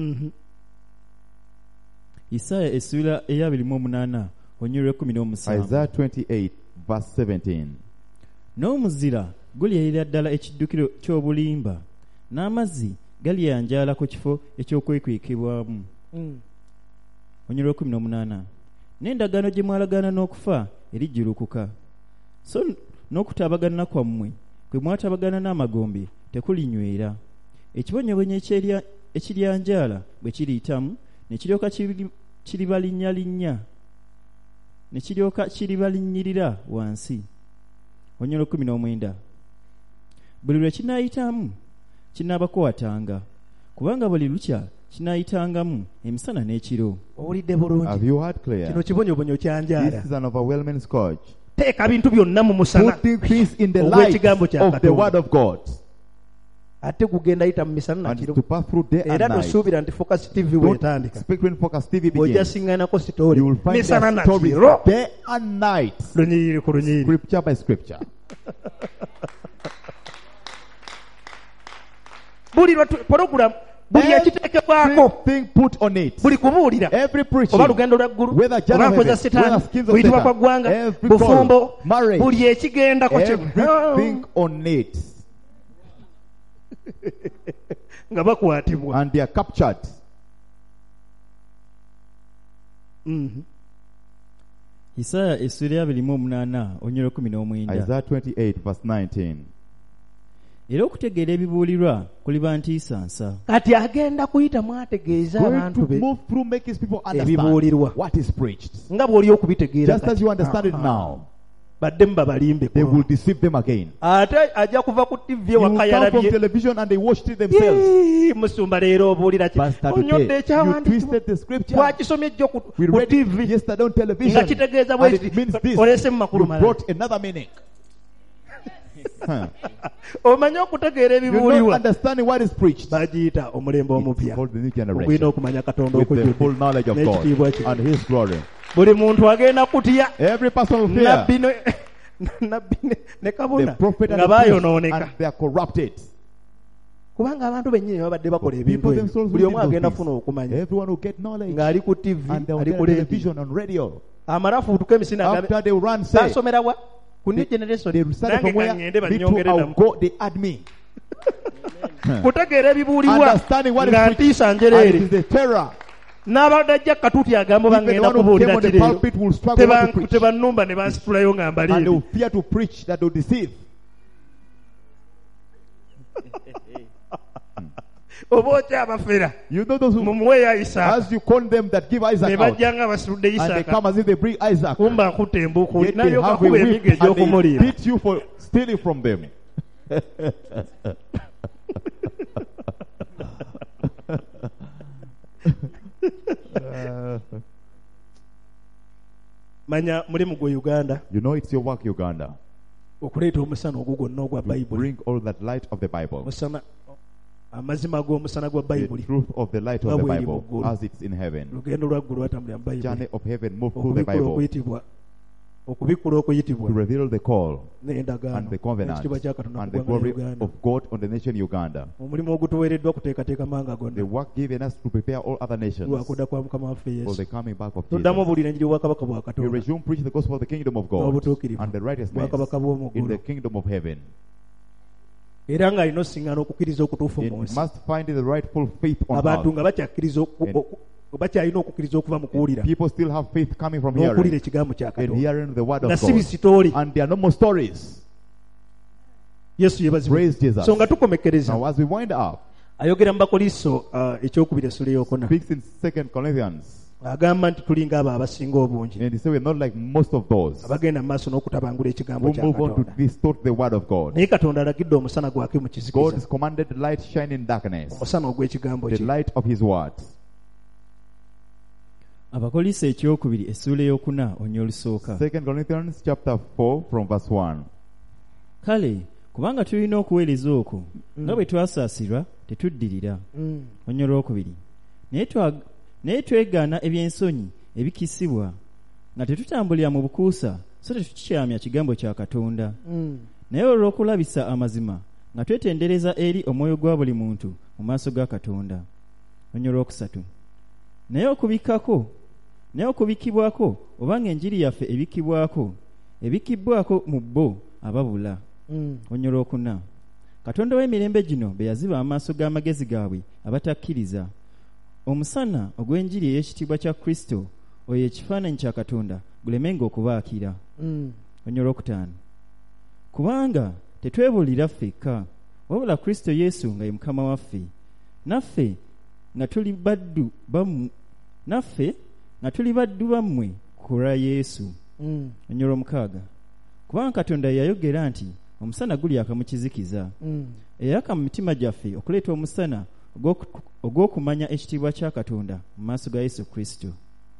[SPEAKER 3] Isaaya essula eya 28 onyero 17.
[SPEAKER 1] Isaiah 28 verse 17.
[SPEAKER 3] N'omuzira gulyerera ddala ekiddukiro ky'obulimba, n'amazzi galyanjaala ku kifo eky'okwekwekebwamu. Onyero 18. N'endagaano gye mwalagaana n'okufa erijjulukuka, so n'okutabagana kwammwe kwe mwatabagana n'amagombe tekulinywera. Ekibonyoobonyo ekiryanjaala bwe kiriyitamu ne kiryoka kiribalinnyalinnya, ne kiryoka kiribalinyirira wansi. Onyero 19. Buli lwe kinaayitamu kinaabakwatanga, kubanga buli lukya kinaayitangamu emisana n'ekiro.
[SPEAKER 2] Owulidde bulungi.
[SPEAKER 1] Have you heard clear?
[SPEAKER 2] Kino kibonyobonyo kyanjaala.
[SPEAKER 1] This is an overwhelming scourge.
[SPEAKER 2] Teeka bintu byonna mu musana.
[SPEAKER 1] Putting things in the light
[SPEAKER 2] Ogw'ekigambo kya
[SPEAKER 1] of the
[SPEAKER 2] Katonda.
[SPEAKER 1] word of God.
[SPEAKER 2] Ate kugenda yita mu misana na
[SPEAKER 1] And
[SPEAKER 2] kiro.
[SPEAKER 1] to pass through day and
[SPEAKER 2] Era
[SPEAKER 1] night.
[SPEAKER 2] tosuubira nti Focus TV
[SPEAKER 1] Don't
[SPEAKER 2] bw'etandika.
[SPEAKER 1] expect when Focus TV
[SPEAKER 2] Ojja
[SPEAKER 1] begins.
[SPEAKER 2] singanako sitooli.
[SPEAKER 1] You will find
[SPEAKER 2] Misana na
[SPEAKER 1] their stories
[SPEAKER 2] kiro.
[SPEAKER 1] day and night.
[SPEAKER 2] Lunyiriri ku lunyiriri.
[SPEAKER 1] Scripture by scripture.
[SPEAKER 2] Buli program buli ekiteekebwako
[SPEAKER 1] Everything put on it.
[SPEAKER 2] buli kubuulira
[SPEAKER 1] Every preaching.
[SPEAKER 2] oba lugendo lwa ggulu
[SPEAKER 1] Whether journey
[SPEAKER 2] oba
[SPEAKER 1] of
[SPEAKER 2] nkoza
[SPEAKER 1] heaven,
[SPEAKER 2] sitaani
[SPEAKER 1] whether schemes of
[SPEAKER 2] kuyitibwa kwa
[SPEAKER 1] Satan,
[SPEAKER 2] ggwanga
[SPEAKER 1] every
[SPEAKER 2] bufumbo
[SPEAKER 1] call, marriage,
[SPEAKER 2] buli ekigendako
[SPEAKER 1] everything on it.
[SPEAKER 2] nga bakwatibwa.
[SPEAKER 1] And they are captured.
[SPEAKER 3] Isaaya essula ya 28 onyero 19.
[SPEAKER 1] Isaiah 28 verse 19.
[SPEAKER 3] Era okutegeera ebibuulirwa kuliba ntiisa nsa.
[SPEAKER 2] Kati agenda kuyita mwategeeza
[SPEAKER 1] Going
[SPEAKER 2] abantu
[SPEAKER 1] to
[SPEAKER 2] be
[SPEAKER 1] move through, make his people
[SPEAKER 2] ebibuulirwa
[SPEAKER 1] understand what is preached.
[SPEAKER 2] nga bw'oli okubitegeera
[SPEAKER 1] Just as you understand it now,
[SPEAKER 2] badde mubabalimbe
[SPEAKER 1] they will deceive them again.
[SPEAKER 2] ate ajja kuva ku TV
[SPEAKER 1] You will
[SPEAKER 2] ewaka
[SPEAKER 1] come from
[SPEAKER 2] yalabye
[SPEAKER 1] television and they watched it themselves.
[SPEAKER 2] musumba leero obuulira ki
[SPEAKER 1] Pastor,
[SPEAKER 2] onyodde
[SPEAKER 1] today, you
[SPEAKER 2] ekyawandiikibwa
[SPEAKER 1] twisted the scripture.
[SPEAKER 2] twakisomye jjo ku
[SPEAKER 1] We
[SPEAKER 2] ku
[SPEAKER 1] read it
[SPEAKER 2] TV
[SPEAKER 1] yesterday on television.
[SPEAKER 2] nga kitegeeza
[SPEAKER 1] And
[SPEAKER 2] bwe
[SPEAKER 1] it means this.
[SPEAKER 2] olese mu makulu
[SPEAKER 1] You
[SPEAKER 2] malala
[SPEAKER 1] brought another meaning.
[SPEAKER 2] omanye okutegeera
[SPEAKER 1] You're not
[SPEAKER 2] ebibuulirwa
[SPEAKER 1] understanding what is preached.
[SPEAKER 2] bagiyita omulembe
[SPEAKER 1] It's
[SPEAKER 2] omupya
[SPEAKER 1] called the new
[SPEAKER 2] ogwina
[SPEAKER 1] generation.
[SPEAKER 2] okumanya katonda
[SPEAKER 1] With the full
[SPEAKER 2] okujjudde
[SPEAKER 1] knowledge of
[SPEAKER 2] n'ekitiibwa
[SPEAKER 1] God
[SPEAKER 2] kye
[SPEAKER 1] and His glory.
[SPEAKER 2] buli muntu agenda kutya
[SPEAKER 1] Every person will fear
[SPEAKER 2] nabbi nabbi ne
[SPEAKER 1] the
[SPEAKER 2] kabona
[SPEAKER 1] prophet and
[SPEAKER 2] nga
[SPEAKER 1] the priest,
[SPEAKER 2] baayonooneka
[SPEAKER 1] and they are corrupted.
[SPEAKER 2] kubanga abantu bennyini babadde bakola
[SPEAKER 1] The
[SPEAKER 2] ebintu
[SPEAKER 1] people
[SPEAKER 2] ebyo
[SPEAKER 1] themselves
[SPEAKER 2] buli
[SPEAKER 1] will
[SPEAKER 2] omu
[SPEAKER 1] do
[SPEAKER 2] agenda
[SPEAKER 1] those
[SPEAKER 2] funa
[SPEAKER 1] things.
[SPEAKER 2] okumanya
[SPEAKER 1] Everyone will get knowledge.
[SPEAKER 2] ng'ali ku TV
[SPEAKER 1] And they will
[SPEAKER 2] ali
[SPEAKER 1] get
[SPEAKER 2] ku
[SPEAKER 1] on
[SPEAKER 2] leediyo
[SPEAKER 1] television, on radio.
[SPEAKER 2] amala afuutuka emisina
[SPEAKER 1] After they will run, say,
[SPEAKER 2] basomera wa ku new
[SPEAKER 1] they
[SPEAKER 2] generation
[SPEAKER 1] started
[SPEAKER 2] nange
[SPEAKER 1] from where
[SPEAKER 2] kangende
[SPEAKER 1] me too,
[SPEAKER 2] bannyongere
[SPEAKER 1] I'll
[SPEAKER 2] namu
[SPEAKER 1] go, they add me.
[SPEAKER 2] kutegeera ebibuulirwa
[SPEAKER 1] Understanding what is
[SPEAKER 2] nga
[SPEAKER 1] preached.
[SPEAKER 2] ntiisa
[SPEAKER 1] And it
[SPEAKER 2] njereere
[SPEAKER 1] is the terror.
[SPEAKER 2] n'abadde ajja katuuti agamba
[SPEAKER 1] Even the
[SPEAKER 2] bangenda
[SPEAKER 1] one who came
[SPEAKER 2] kubuulira
[SPEAKER 1] on the
[SPEAKER 2] kireero
[SPEAKER 1] pulpit will struggle not to preach.
[SPEAKER 2] tebannumba ne bansitulayo nga
[SPEAKER 1] And they
[SPEAKER 2] mbaliiri
[SPEAKER 1] will fear to preach that will deceive.
[SPEAKER 2] oba okyabafera
[SPEAKER 1] You know those who,
[SPEAKER 2] mumuweeyo isaaka
[SPEAKER 1] as you call them that give
[SPEAKER 2] ne
[SPEAKER 1] Isaac out,
[SPEAKER 2] bajja nga basitudde
[SPEAKER 1] and they
[SPEAKER 2] isaaka
[SPEAKER 1] come as if they bring Isaac.
[SPEAKER 2] kumba nkutta embuuku
[SPEAKER 1] Yet they
[SPEAKER 2] nalyoka
[SPEAKER 1] have a
[SPEAKER 2] kuba
[SPEAKER 1] whip
[SPEAKER 2] emigo
[SPEAKER 1] and they
[SPEAKER 2] egy'okumuliira
[SPEAKER 1] beat you for stealing from them.
[SPEAKER 2] manya mulimu gwe uganda
[SPEAKER 1] You know it's your work, Uganda,
[SPEAKER 2] okuleeta omusana ogwo gwonna ogwa
[SPEAKER 1] to
[SPEAKER 2] bayibuli
[SPEAKER 1] bring all that light of the Bible,
[SPEAKER 2] musana amazima g'omusana gwa
[SPEAKER 1] the
[SPEAKER 2] bayibuli
[SPEAKER 1] truth of the light of the
[SPEAKER 2] Nga bw'eri
[SPEAKER 1] Bible,
[SPEAKER 2] mu ggulu.
[SPEAKER 1] as it's in heaven.
[SPEAKER 2] lugendo lwa ggulu lwatambulira mu bayibuli
[SPEAKER 1] Journey of heaven, move through the
[SPEAKER 2] okubikula
[SPEAKER 1] Bible
[SPEAKER 2] okuyitibwa okubikula okuyitibwa
[SPEAKER 1] to reveal the call
[SPEAKER 2] n'endagaano
[SPEAKER 1] and the covenant
[SPEAKER 2] ekitiibwa kya katonda
[SPEAKER 1] and
[SPEAKER 2] ku
[SPEAKER 1] the
[SPEAKER 2] ggwanga
[SPEAKER 1] glory
[SPEAKER 2] lya uganda
[SPEAKER 1] of God on the nation Uganda.
[SPEAKER 2] omulimu ogutuweereddwa kuteekateeka manga
[SPEAKER 1] The
[SPEAKER 2] gonna
[SPEAKER 1] work given us to prepare all other nations
[SPEAKER 2] lwakudda kwa mukama waffe
[SPEAKER 1] for
[SPEAKER 2] yesu
[SPEAKER 1] the coming back of
[SPEAKER 2] tuddamu
[SPEAKER 1] Jesus.
[SPEAKER 2] obuulira enjiri bwakabaka bwa
[SPEAKER 1] We
[SPEAKER 2] katonda
[SPEAKER 1] resume preaching the gospel of the kingdom of God
[SPEAKER 2] n'obutuukirivu
[SPEAKER 1] and the righteousness
[SPEAKER 2] bwakabaka bw'omu
[SPEAKER 1] in the
[SPEAKER 2] ggulu
[SPEAKER 1] kingdom of heaven.
[SPEAKER 2] era ng'alina osiŋŋaana okukkiriza okutuufu
[SPEAKER 1] It
[SPEAKER 2] mu nsi
[SPEAKER 1] must find the rightful faith on
[SPEAKER 2] abantu
[SPEAKER 1] earth.
[SPEAKER 2] nga bakyakkiriza bakyalina okukkiriza okuva mu kuwulira
[SPEAKER 1] People still have faith coming from
[SPEAKER 2] n'okuwulira
[SPEAKER 1] hearing
[SPEAKER 2] ekigambo kya
[SPEAKER 1] and
[SPEAKER 2] Katonda
[SPEAKER 1] hearing the word
[SPEAKER 2] nga
[SPEAKER 1] of
[SPEAKER 2] si
[SPEAKER 1] God.
[SPEAKER 2] bisitooli.
[SPEAKER 1] And there are no more stories.
[SPEAKER 2] Yesu yebazibwe.
[SPEAKER 1] Praise Jesus.
[SPEAKER 2] So nga tukomekereza
[SPEAKER 1] Now, as we wind up,
[SPEAKER 2] ayogera mu Bakoliso ekyokubiri essula eyokuna
[SPEAKER 1] speaks in 2 Corinthians,
[SPEAKER 2] agamba nti tulinga abo abasinga obungi
[SPEAKER 1] and he said we're not like most of those
[SPEAKER 2] abagenda mu maaso n'okutabangula ekigambo
[SPEAKER 1] who
[SPEAKER 2] kya
[SPEAKER 1] move on to
[SPEAKER 2] Katonda.
[SPEAKER 1] distort the word of God.
[SPEAKER 2] Naye Katonda alagidde omusana gwake mu
[SPEAKER 1] God
[SPEAKER 2] kizikiza,
[SPEAKER 1] has commanded light shine in darkness,
[SPEAKER 2] omusana ogw'ekigambo
[SPEAKER 1] the
[SPEAKER 2] kye.
[SPEAKER 1] light of his word.
[SPEAKER 3] Abakolisa ekyokubiri essula eyokuna onyo olusooka.
[SPEAKER 1] 2 Corinthians chapter 4 from verse 1.
[SPEAKER 3] Kale kubanga tulina okuweereza okwo nga bwe twasaasirwa tetuddirira. Onyo olwokubiri. Naye twegaana ebyensonyi ebikisibwa nga tetutambulira mu bukuusa so tetukyamya kigambo kya Katonda. Naye olw'okulabisa amazima nga twetendereza eri omwoyo gwa buli muntu mu maaso ga Katonda. Onyo olwokusatu. Naye okubikibwako obanga enjiri yaffe ebikibbwako mu bo ababula. Onyo olwokuna. Katonda w'emirembe gino be yaziba amaaso g'amagezi gaabwe abatakkiriza, omusana ogw'enjiri ey'ekitiibwa kya Kristo oyo ekifaananyi kya Katonda gulemenga okubaakira. Onyo olwokutaano. Kubanga tetwebuulira ffekka, wabula Kristo Yesu nga ye Mukama waffe, naffe nga tuli baddu bammwe ku lwa Yesu. Onyo olw'omukaaga. Kubanga Katonda yayogera nti omusana gulyaka mu kizikiza, eyaka mu mitima gyaffe okuleeta omusana ogw'okumanya ekitiibwa kya Katonda mu maaso ga Yesu Kristo.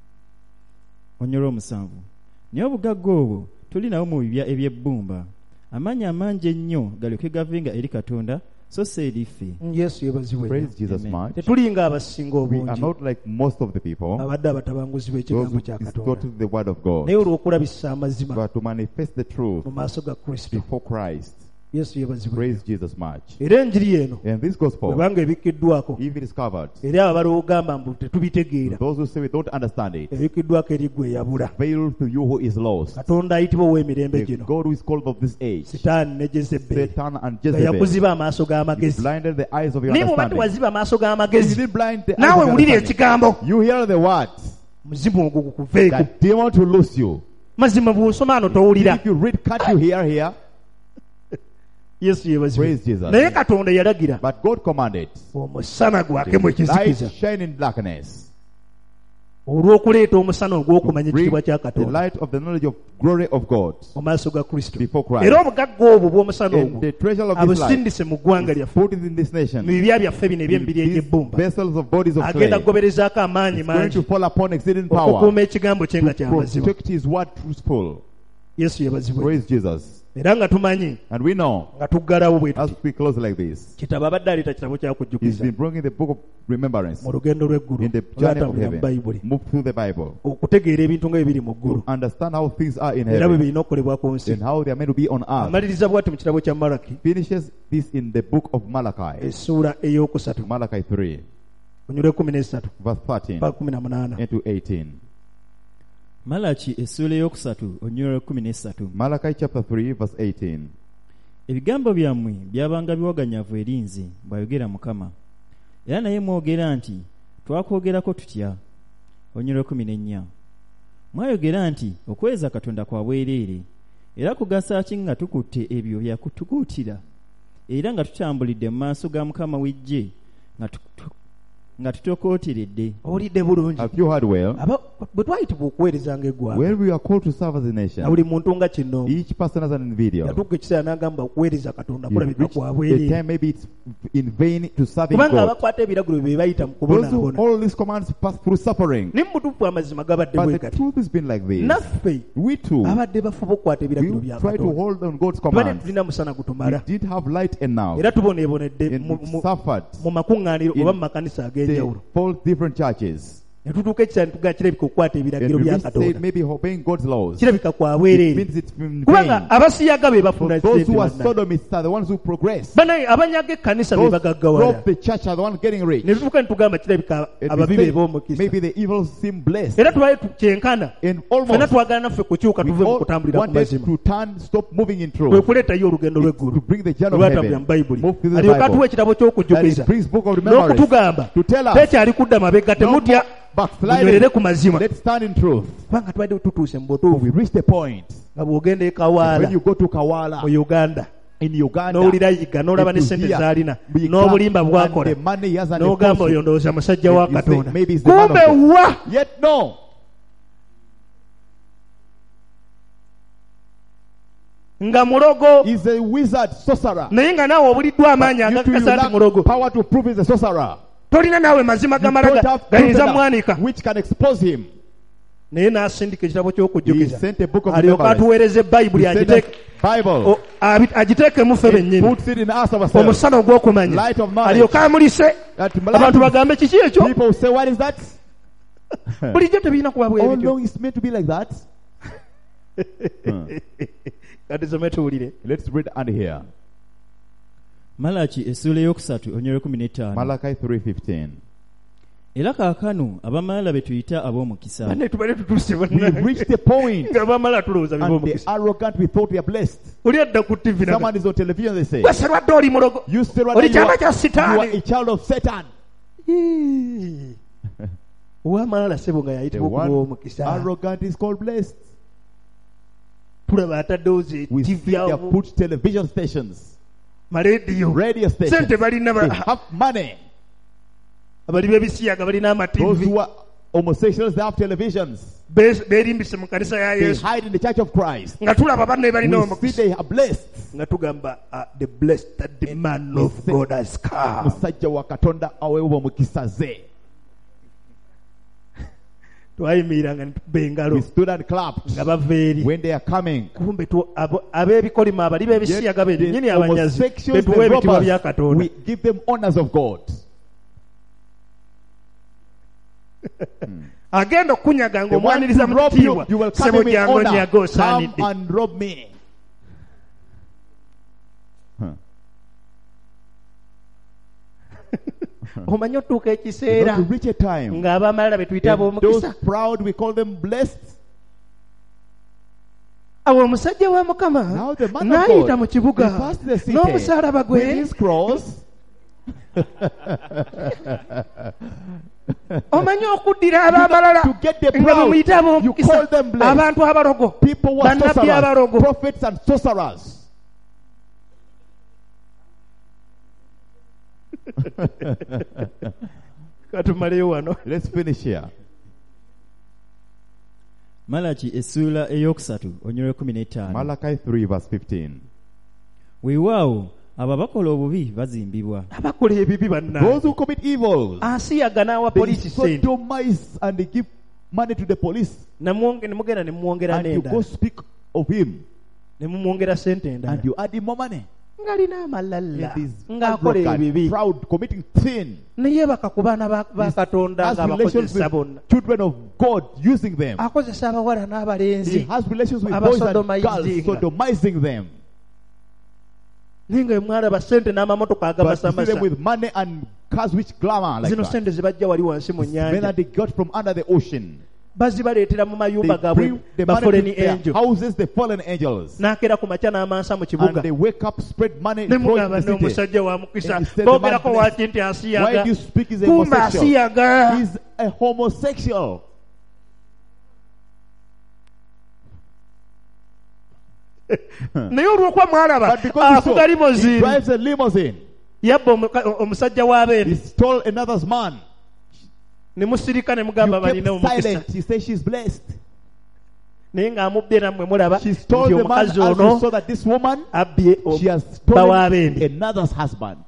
[SPEAKER 3] Onyo olw'omusanvu. Naye obugagga obwo tuli nawo mu bibya eby'ebbumba, amaanyi amangi ennyo galyoke gavenga eri Katonda so si eri ffe.
[SPEAKER 2] Yesu yebazibwe.
[SPEAKER 1] Praise Jesus
[SPEAKER 3] Amen.
[SPEAKER 1] much.
[SPEAKER 2] Tetulinga abasinga
[SPEAKER 1] We are
[SPEAKER 2] obungi
[SPEAKER 1] not like most of the people,
[SPEAKER 2] abadde abatabanguzi
[SPEAKER 1] those
[SPEAKER 2] b'ekigambo
[SPEAKER 1] who
[SPEAKER 2] kya Katonda,
[SPEAKER 1] distorted the word of God,
[SPEAKER 2] naye olw'okulabisa amazima
[SPEAKER 1] but to manifest the truth
[SPEAKER 2] mu maaso ga Kristo.
[SPEAKER 1] before Christ.
[SPEAKER 2] Yesu yebazibwe.
[SPEAKER 1] Praise Jesus much.
[SPEAKER 2] Era enjiri eno
[SPEAKER 1] And this gospel,
[SPEAKER 2] bwebanga ebikkiddwako
[SPEAKER 1] if it is covered,
[SPEAKER 2] eri abo balogamba mbu tetubitegeera,
[SPEAKER 1] those who say we don't understand it,
[SPEAKER 2] ebikkiddwako eri gwe eyabula.
[SPEAKER 1] veil to you who is lost.
[SPEAKER 2] Katonda ayitibwa ow'emirembe
[SPEAKER 1] The
[SPEAKER 2] gino,
[SPEAKER 1] God who is called of this age,
[SPEAKER 2] Sitaani ne Jezeberi,
[SPEAKER 1] Satan and
[SPEAKER 2] nga
[SPEAKER 1] Jezebel,
[SPEAKER 2] yakuziba amaaso
[SPEAKER 1] you
[SPEAKER 2] g'amagezi.
[SPEAKER 1] blinded the eyes of your
[SPEAKER 2] Naye bw'oba
[SPEAKER 1] understanding.
[SPEAKER 2] tewaziba amaaso
[SPEAKER 1] If you
[SPEAKER 2] g'amagezi,
[SPEAKER 1] didn't blind the eyes
[SPEAKER 2] naawe
[SPEAKER 1] of your
[SPEAKER 2] wulira
[SPEAKER 1] understanding,
[SPEAKER 2] ekigambo,
[SPEAKER 1] you hear the word,
[SPEAKER 2] muzimu ogwo gukuveeko.
[SPEAKER 1] that demon to lose you.
[SPEAKER 2] Mazima bw'osoma ano towulira.
[SPEAKER 1] If you read, can't you hear here?
[SPEAKER 2] Yesu yebazibwe.
[SPEAKER 1] Praise Jesus.
[SPEAKER 2] Naye Katonda yalagira
[SPEAKER 1] But God commanded,
[SPEAKER 2] omusana gwake mu
[SPEAKER 1] light
[SPEAKER 2] ekizikiza,
[SPEAKER 1] shine in darkness,
[SPEAKER 2] olw'okuleeta omusana ogw'okumanya
[SPEAKER 1] bring
[SPEAKER 2] ekitiibwa kya
[SPEAKER 1] the
[SPEAKER 2] Katonda
[SPEAKER 1] light of the knowledge of glory of God
[SPEAKER 2] mu maaso ga Kristo.
[SPEAKER 1] before Christ.
[SPEAKER 2] Era obugagga obwo bw'omusana
[SPEAKER 1] And
[SPEAKER 2] ogwo
[SPEAKER 1] the treasure of this light
[SPEAKER 2] abusindise mu ggwanga lyaffe,
[SPEAKER 1] put it in this
[SPEAKER 2] mu
[SPEAKER 1] nation,
[SPEAKER 2] bibya byaffe bino
[SPEAKER 1] in
[SPEAKER 2] eby'emibiri
[SPEAKER 1] these
[SPEAKER 2] egy'ebbumba,
[SPEAKER 1] vessels of bodies of clay.
[SPEAKER 2] agenda kugoberezaako amaanyi
[SPEAKER 1] It's going to
[SPEAKER 2] mangi
[SPEAKER 1] fall upon exceeding power
[SPEAKER 2] okukuuma ekigambo kye nga
[SPEAKER 1] to
[SPEAKER 2] kya mazima.
[SPEAKER 1] protect his word truthful.
[SPEAKER 2] Yesu yebazibwe.
[SPEAKER 1] Praise Jesus.
[SPEAKER 2] Era nga tumanyi
[SPEAKER 1] And we know,
[SPEAKER 2] nga tuggalawo bwe
[SPEAKER 1] as
[SPEAKER 2] tuti,
[SPEAKER 1] we close like this,
[SPEAKER 2] kitabo abadde aleeta kitabo
[SPEAKER 1] he's
[SPEAKER 2] kyakujjukiza
[SPEAKER 1] been bringing the book of remembrance
[SPEAKER 2] mu lugendo lw'eggulu
[SPEAKER 1] in the journey of
[SPEAKER 2] olwatambulira mu
[SPEAKER 1] heaven.
[SPEAKER 2] Bayibuli,
[SPEAKER 1] Move through the Bible.
[SPEAKER 2] okutegeera ebintu nga ebiri mu ggulu
[SPEAKER 1] To understand how things are in
[SPEAKER 2] era bwe
[SPEAKER 1] heaven
[SPEAKER 2] birina okukolebwa ku nsi.
[SPEAKER 1] and how they are meant to be on earth.
[SPEAKER 2] Amaliriza bw'ati mu kitabo kya Malaki
[SPEAKER 1] Finishes this in the book of Malachi,
[SPEAKER 2] essuula ey'okusatu
[SPEAKER 1] Malachi 3,
[SPEAKER 2] onyole 13
[SPEAKER 1] verse 13
[SPEAKER 2] paka 18.
[SPEAKER 1] into 18.
[SPEAKER 3] Malaki essuula eyokusatu onyolo 13.
[SPEAKER 1] Malachi chapter 3, verse 18.
[SPEAKER 3] Ebigambo byammwe byabanga biwaganyavu eri nze, bw'ayogera Mukama. Era naye mwogera nti twakwogerako tutya. Onyolo 14. Mwayogera nti okweza Katonda kwa bwereere, era kugasa ki nga tukutte ebyo byakutukuutira, era nga tutambulidde mu maaso ga Mukama w'eggye nga tutokooteredde.
[SPEAKER 2] Owulidde bulungi.
[SPEAKER 1] Have you heard well?
[SPEAKER 2] Bwe twayitibwa okuweerezanga eggwanga,
[SPEAKER 1] When we are called to serve as a
[SPEAKER 2] na
[SPEAKER 1] nation,
[SPEAKER 2] buli muntu nga kino
[SPEAKER 1] each person has an individual.
[SPEAKER 2] yatuuka ekiseera n'agamba okuweereza Katonda
[SPEAKER 1] You
[SPEAKER 2] kulabika
[SPEAKER 1] reach
[SPEAKER 2] kwa
[SPEAKER 1] the
[SPEAKER 2] bwereere,
[SPEAKER 1] time maybe it's in vain to serve in
[SPEAKER 2] kubanga
[SPEAKER 1] God.
[SPEAKER 2] abakwata ebiragiro bye bayita mu
[SPEAKER 1] Those who
[SPEAKER 2] kubonaabona.
[SPEAKER 1] all these commands pass through suffering.
[SPEAKER 2] Naye mu mutuufu amazima gabadde
[SPEAKER 1] But
[SPEAKER 2] bwe
[SPEAKER 1] the
[SPEAKER 2] gati.
[SPEAKER 1] truth has been like this.
[SPEAKER 2] Naffe
[SPEAKER 1] We too,
[SPEAKER 2] abadde bafuba okukwata ebiragiro
[SPEAKER 1] we
[SPEAKER 2] bya
[SPEAKER 1] try to
[SPEAKER 2] Katonda.
[SPEAKER 1] hold on God's
[SPEAKER 2] Tubadde
[SPEAKER 1] commands.
[SPEAKER 2] tulina musana gutumala,
[SPEAKER 1] We did have light enough.
[SPEAKER 2] era tuboneebonedde
[SPEAKER 1] And
[SPEAKER 2] mu-
[SPEAKER 1] we
[SPEAKER 2] mu-
[SPEAKER 1] suffered
[SPEAKER 2] mu makuŋŋaaniro
[SPEAKER 1] in
[SPEAKER 2] oba mu makanisa ag'enjawulo.
[SPEAKER 1] the false different churches.
[SPEAKER 2] Ne tutuuka ekiseera ne tugaa kirabika okukwata
[SPEAKER 1] And
[SPEAKER 2] ebiragiro
[SPEAKER 1] we
[SPEAKER 2] bya
[SPEAKER 1] said
[SPEAKER 2] Katonda,
[SPEAKER 1] maybe obeying God's laws.
[SPEAKER 2] kirabika kwa
[SPEAKER 1] It
[SPEAKER 2] bwereere,
[SPEAKER 1] means it's in
[SPEAKER 2] kubanga
[SPEAKER 1] vain.
[SPEAKER 2] abasiyaga be bafuna
[SPEAKER 1] For those who are
[SPEAKER 2] sente.
[SPEAKER 1] sodomists are the ones who progress.
[SPEAKER 2] Banaye abanyaga ekkanisa be
[SPEAKER 1] Those
[SPEAKER 2] bagaggawala.
[SPEAKER 1] rob the church are the ones getting rich.
[SPEAKER 2] Ne tutuuka ne tugamba kirabika
[SPEAKER 1] And we
[SPEAKER 2] ababi be
[SPEAKER 1] say
[SPEAKER 2] b'omukisa.
[SPEAKER 1] maybe the evil seem blessed.
[SPEAKER 2] Era tubaye kyenkana,
[SPEAKER 1] And
[SPEAKER 2] ffenna
[SPEAKER 1] almost
[SPEAKER 2] twagala naffe kukyuka
[SPEAKER 1] we
[SPEAKER 2] tuve mu
[SPEAKER 1] all
[SPEAKER 2] kutambulira ku
[SPEAKER 1] wanted
[SPEAKER 2] mazima,
[SPEAKER 1] to turn, stop moving in
[SPEAKER 2] kwe
[SPEAKER 1] truth.
[SPEAKER 2] kuleetayo olugendo
[SPEAKER 1] To
[SPEAKER 2] lw'eggulu
[SPEAKER 1] bring the journey of
[SPEAKER 2] olwatambulira mu
[SPEAKER 1] heaven.
[SPEAKER 2] Bayibuli,
[SPEAKER 1] Move through the
[SPEAKER 2] alyoka atuwa
[SPEAKER 1] Bible.
[SPEAKER 2] ekitabo
[SPEAKER 1] That is
[SPEAKER 2] ky'okujjukiza
[SPEAKER 1] brings book of remembrance.
[SPEAKER 2] n'okutugamba
[SPEAKER 1] To tell us
[SPEAKER 2] tekyali kudda mabega,
[SPEAKER 1] no
[SPEAKER 2] temutya
[SPEAKER 1] more backsliding.
[SPEAKER 2] munywerere ku mazima
[SPEAKER 1] Let's stand in truth.
[SPEAKER 2] kubanga tubadde tutuuse mu
[SPEAKER 1] We
[SPEAKER 2] butuufu
[SPEAKER 1] reach the point
[SPEAKER 2] nga bw'ogenda e
[SPEAKER 1] when
[SPEAKER 2] Kawaala
[SPEAKER 1] you go to Kawala
[SPEAKER 2] mu Uganda
[SPEAKER 1] in Uganda,
[SPEAKER 2] n'owulira yiga n'olaba ne
[SPEAKER 1] if you
[SPEAKER 2] sente
[SPEAKER 1] hear
[SPEAKER 2] z'alina
[SPEAKER 1] big
[SPEAKER 2] n'obulimba
[SPEAKER 1] and
[SPEAKER 2] bw'akola
[SPEAKER 1] the money he has and the
[SPEAKER 2] n'ogamba
[SPEAKER 1] falsehood,
[SPEAKER 2] oyo ndowooza musajja wa
[SPEAKER 1] you say,
[SPEAKER 2] Katonda
[SPEAKER 1] maybe it's the man of
[SPEAKER 2] kumbe
[SPEAKER 1] God.
[SPEAKER 2] wa
[SPEAKER 1] Yet no.
[SPEAKER 2] nga mulogo
[SPEAKER 1] He's a wizard, sorcerer.
[SPEAKER 2] naye nga naawe obuliddwa amaanyi
[SPEAKER 1] You too, you
[SPEAKER 2] agakakasa nti
[SPEAKER 1] lack
[SPEAKER 2] mulogo
[SPEAKER 1] power to prove he's a sorcerer.
[SPEAKER 2] tolina naawe mazima
[SPEAKER 1] You
[SPEAKER 2] gamala
[SPEAKER 1] don't have
[SPEAKER 2] gayinza
[SPEAKER 1] proof
[SPEAKER 2] mwanika
[SPEAKER 1] which can expose him.
[SPEAKER 2] naye n'asindika ekitabo
[SPEAKER 1] He
[SPEAKER 2] ky'okujjukiza
[SPEAKER 1] sent a book of
[SPEAKER 2] alyoka
[SPEAKER 1] remembrance.
[SPEAKER 2] atuweereza ebbayibuli
[SPEAKER 1] He sent us Bible.
[SPEAKER 2] agiteekemu ffe
[SPEAKER 1] He
[SPEAKER 2] bennyini
[SPEAKER 1] puts it in us ourselves.
[SPEAKER 2] omusana ogw'okumanya
[SPEAKER 1] Light of knowledge.
[SPEAKER 2] alyoka amulise
[SPEAKER 1] That
[SPEAKER 2] abantu bagambe kiki ekyo
[SPEAKER 1] people say, what is that?
[SPEAKER 2] bulijjo tebirina kuba bwe
[SPEAKER 1] Oh
[SPEAKER 2] bityo
[SPEAKER 1] no, it's meant to be like that.
[SPEAKER 2] kati tusome tuwulire
[SPEAKER 1] Let's read and hear.
[SPEAKER 3] Malaki essuula eyokusatu onyolo 15.
[SPEAKER 1] Malachi 3:15.
[SPEAKER 3] Era kaakano abamala be tuyita ab'omukisa
[SPEAKER 2] banne tubale tutuuse
[SPEAKER 1] We
[SPEAKER 2] bonna
[SPEAKER 1] reach the point
[SPEAKER 2] nga bamala tulowooza
[SPEAKER 1] and the
[SPEAKER 2] bibomukisa
[SPEAKER 1] arrogant we thought we are blessed.
[SPEAKER 2] oli adda ku tv naga
[SPEAKER 1] Someone is on television, they say,
[SPEAKER 2] weserwadde oli mulogo
[SPEAKER 1] you say
[SPEAKER 2] oli
[SPEAKER 1] rather
[SPEAKER 2] kyama kya
[SPEAKER 1] you are
[SPEAKER 2] sitaani
[SPEAKER 1] a child of Satan.
[SPEAKER 2] owamalala sebo nga
[SPEAKER 1] The
[SPEAKER 2] yayitibwa
[SPEAKER 1] one
[SPEAKER 2] okubaomukisa
[SPEAKER 1] arrogant is called blessed.
[SPEAKER 2] tulaba ataddewo ze
[SPEAKER 1] We see
[SPEAKER 2] tv
[SPEAKER 1] they have
[SPEAKER 2] awo
[SPEAKER 1] put television stations,
[SPEAKER 2] malediyo
[SPEAKER 1] radio stations.
[SPEAKER 2] sente balina
[SPEAKER 1] They have money.
[SPEAKER 2] abali b'ebisiyaga balina
[SPEAKER 1] Those
[SPEAKER 2] amativi
[SPEAKER 1] who are homosexuals, they have televisions.
[SPEAKER 2] beerimbise mu kanisa ya
[SPEAKER 1] They
[SPEAKER 2] yesu
[SPEAKER 1] hide in the church of Christ.
[SPEAKER 2] nga tulaba banne balina
[SPEAKER 1] We see
[SPEAKER 2] omukisa
[SPEAKER 1] they are blessed.
[SPEAKER 2] nga tugamba the blessed man of God has come
[SPEAKER 1] Musajja wa Katonda aweebwa omukisa ze.
[SPEAKER 2] twayimiriranga ne tukuba engalo
[SPEAKER 1] We stood and clapped
[SPEAKER 2] nga bava eri
[SPEAKER 1] when they are coming.
[SPEAKER 2] kumbe ab'ebikolimo abali b'ebisiyaga bennyini
[SPEAKER 1] The
[SPEAKER 2] abanyazi
[SPEAKER 1] homosexuals,
[SPEAKER 2] betuwa
[SPEAKER 1] the
[SPEAKER 2] ebitiibwa bya
[SPEAKER 1] robbers,
[SPEAKER 2] katonda
[SPEAKER 1] we give them honors of God.
[SPEAKER 2] agenda okunyaga
[SPEAKER 1] The one
[SPEAKER 2] ng'omwaniriza
[SPEAKER 1] to
[SPEAKER 2] mu
[SPEAKER 1] rob
[SPEAKER 2] kitiibwa
[SPEAKER 1] you will
[SPEAKER 2] sebo
[SPEAKER 1] come in
[SPEAKER 2] gyange
[SPEAKER 1] honor.
[SPEAKER 2] onyaga
[SPEAKER 1] Come
[SPEAKER 2] osaanidde
[SPEAKER 1] and rob me.
[SPEAKER 2] omanyi otuuka
[SPEAKER 1] You
[SPEAKER 2] ekiseera
[SPEAKER 1] know, to reach a time,
[SPEAKER 2] ng'abamalala be tuyita
[SPEAKER 1] and those
[SPEAKER 2] ab'omukisa
[SPEAKER 1] proud, we call them blessed.
[SPEAKER 2] awo omusajja wa mukama
[SPEAKER 1] Now the man of
[SPEAKER 2] n'ayita
[SPEAKER 1] God,
[SPEAKER 2] mu kibuga
[SPEAKER 1] he passed the city
[SPEAKER 2] n'omusaalaba
[SPEAKER 1] with
[SPEAKER 2] gwe
[SPEAKER 1] his cross.
[SPEAKER 2] omanyi okuddira abamalala
[SPEAKER 1] To get the
[SPEAKER 2] nga
[SPEAKER 1] proud,
[SPEAKER 2] bamuyita
[SPEAKER 1] you
[SPEAKER 2] ab'omukisa
[SPEAKER 1] call them blessed.
[SPEAKER 2] abantu abalogo
[SPEAKER 1] People were
[SPEAKER 2] bannabbi
[SPEAKER 1] sorcerers,
[SPEAKER 2] abalogo
[SPEAKER 1] prophets and sorcerers.
[SPEAKER 2] katumaleyo wano
[SPEAKER 1] Let's finish here.
[SPEAKER 3] Malaki essuula eyokusatu onyolo 15.
[SPEAKER 1] Malachi 3:15.
[SPEAKER 3] Weewaawo abo abakola obubi bazimbibwa
[SPEAKER 2] abakola ebibi
[SPEAKER 1] Those
[SPEAKER 2] banna
[SPEAKER 1] who commit evil,
[SPEAKER 2] asiyaga n'awa
[SPEAKER 1] they
[SPEAKER 2] poliisi sente
[SPEAKER 1] sodomize and they give money to the police,
[SPEAKER 2] ne mugenda ne mumwongera
[SPEAKER 1] and you
[SPEAKER 2] n'endala
[SPEAKER 1] go speak of him,
[SPEAKER 2] ne mumwongera sente endala
[SPEAKER 1] and you add him more money.
[SPEAKER 2] ng'alina amalalla
[SPEAKER 1] It is
[SPEAKER 2] ng'akola
[SPEAKER 1] arrogant,
[SPEAKER 2] ebibi
[SPEAKER 1] proud, committing sin.
[SPEAKER 2] ne yeebaka ku baana ba katonda
[SPEAKER 1] Has relations
[SPEAKER 2] ng'abakozesa bonna
[SPEAKER 1] with children of God, using them.
[SPEAKER 2] akozesa abawala
[SPEAKER 1] He
[SPEAKER 2] n'abalenzi
[SPEAKER 1] has relations with boys and girls,
[SPEAKER 2] Abasodomizing.
[SPEAKER 1] sodomizing them.
[SPEAKER 2] naye nga mwalaba sente n'amamotoka
[SPEAKER 1] But you see them
[SPEAKER 2] agabasamasa
[SPEAKER 1] with money and cars which glamour like
[SPEAKER 2] zino
[SPEAKER 1] that.
[SPEAKER 2] sente ze bajja wali wansi mu
[SPEAKER 1] Men that
[SPEAKER 2] nnyanja
[SPEAKER 1] they got from under the ocean.
[SPEAKER 2] bazibaleetera mu
[SPEAKER 1] They
[SPEAKER 2] mayumba gaabwe
[SPEAKER 1] bring the money
[SPEAKER 2] bafoleni
[SPEAKER 1] to their
[SPEAKER 2] angel
[SPEAKER 1] houses, the fallen angels.
[SPEAKER 2] n'akeera ku makya n'amansa mu
[SPEAKER 1] And
[SPEAKER 2] kibuga
[SPEAKER 1] they wake up, spread money,
[SPEAKER 2] ne
[SPEAKER 1] throw it in
[SPEAKER 2] mugamba
[SPEAKER 1] the city.
[SPEAKER 2] n'omusajja wa mukisa
[SPEAKER 1] And he said the
[SPEAKER 2] boogerako
[SPEAKER 1] man
[SPEAKER 2] waki nti
[SPEAKER 1] Why
[SPEAKER 2] asiyaga
[SPEAKER 1] do you speak is a
[SPEAKER 2] kumbe
[SPEAKER 1] homosexual?
[SPEAKER 2] asiyaga
[SPEAKER 1] He's a homosexual.
[SPEAKER 2] naye olw'okuba mwalaba
[SPEAKER 1] But because he's
[SPEAKER 2] akuga
[SPEAKER 1] so, he
[SPEAKER 2] limousine
[SPEAKER 1] drives a limousine.
[SPEAKER 2] yabba omusajja
[SPEAKER 1] He
[SPEAKER 2] w'abeene
[SPEAKER 1] stole another's man.
[SPEAKER 2] ne musirika ne
[SPEAKER 1] You
[SPEAKER 2] mugamba balina
[SPEAKER 1] kept
[SPEAKER 2] omukisa
[SPEAKER 1] silent. He says she's blessed.
[SPEAKER 2] naye ng'amubbye nammwe mulaba
[SPEAKER 1] She stole
[SPEAKER 2] nti
[SPEAKER 1] the man as
[SPEAKER 2] omukazi
[SPEAKER 1] you
[SPEAKER 2] ono
[SPEAKER 1] saw that this woman,
[SPEAKER 2] abbye
[SPEAKER 1] she has
[SPEAKER 2] bba
[SPEAKER 1] stolen
[SPEAKER 2] w'abeene
[SPEAKER 1] another's husband.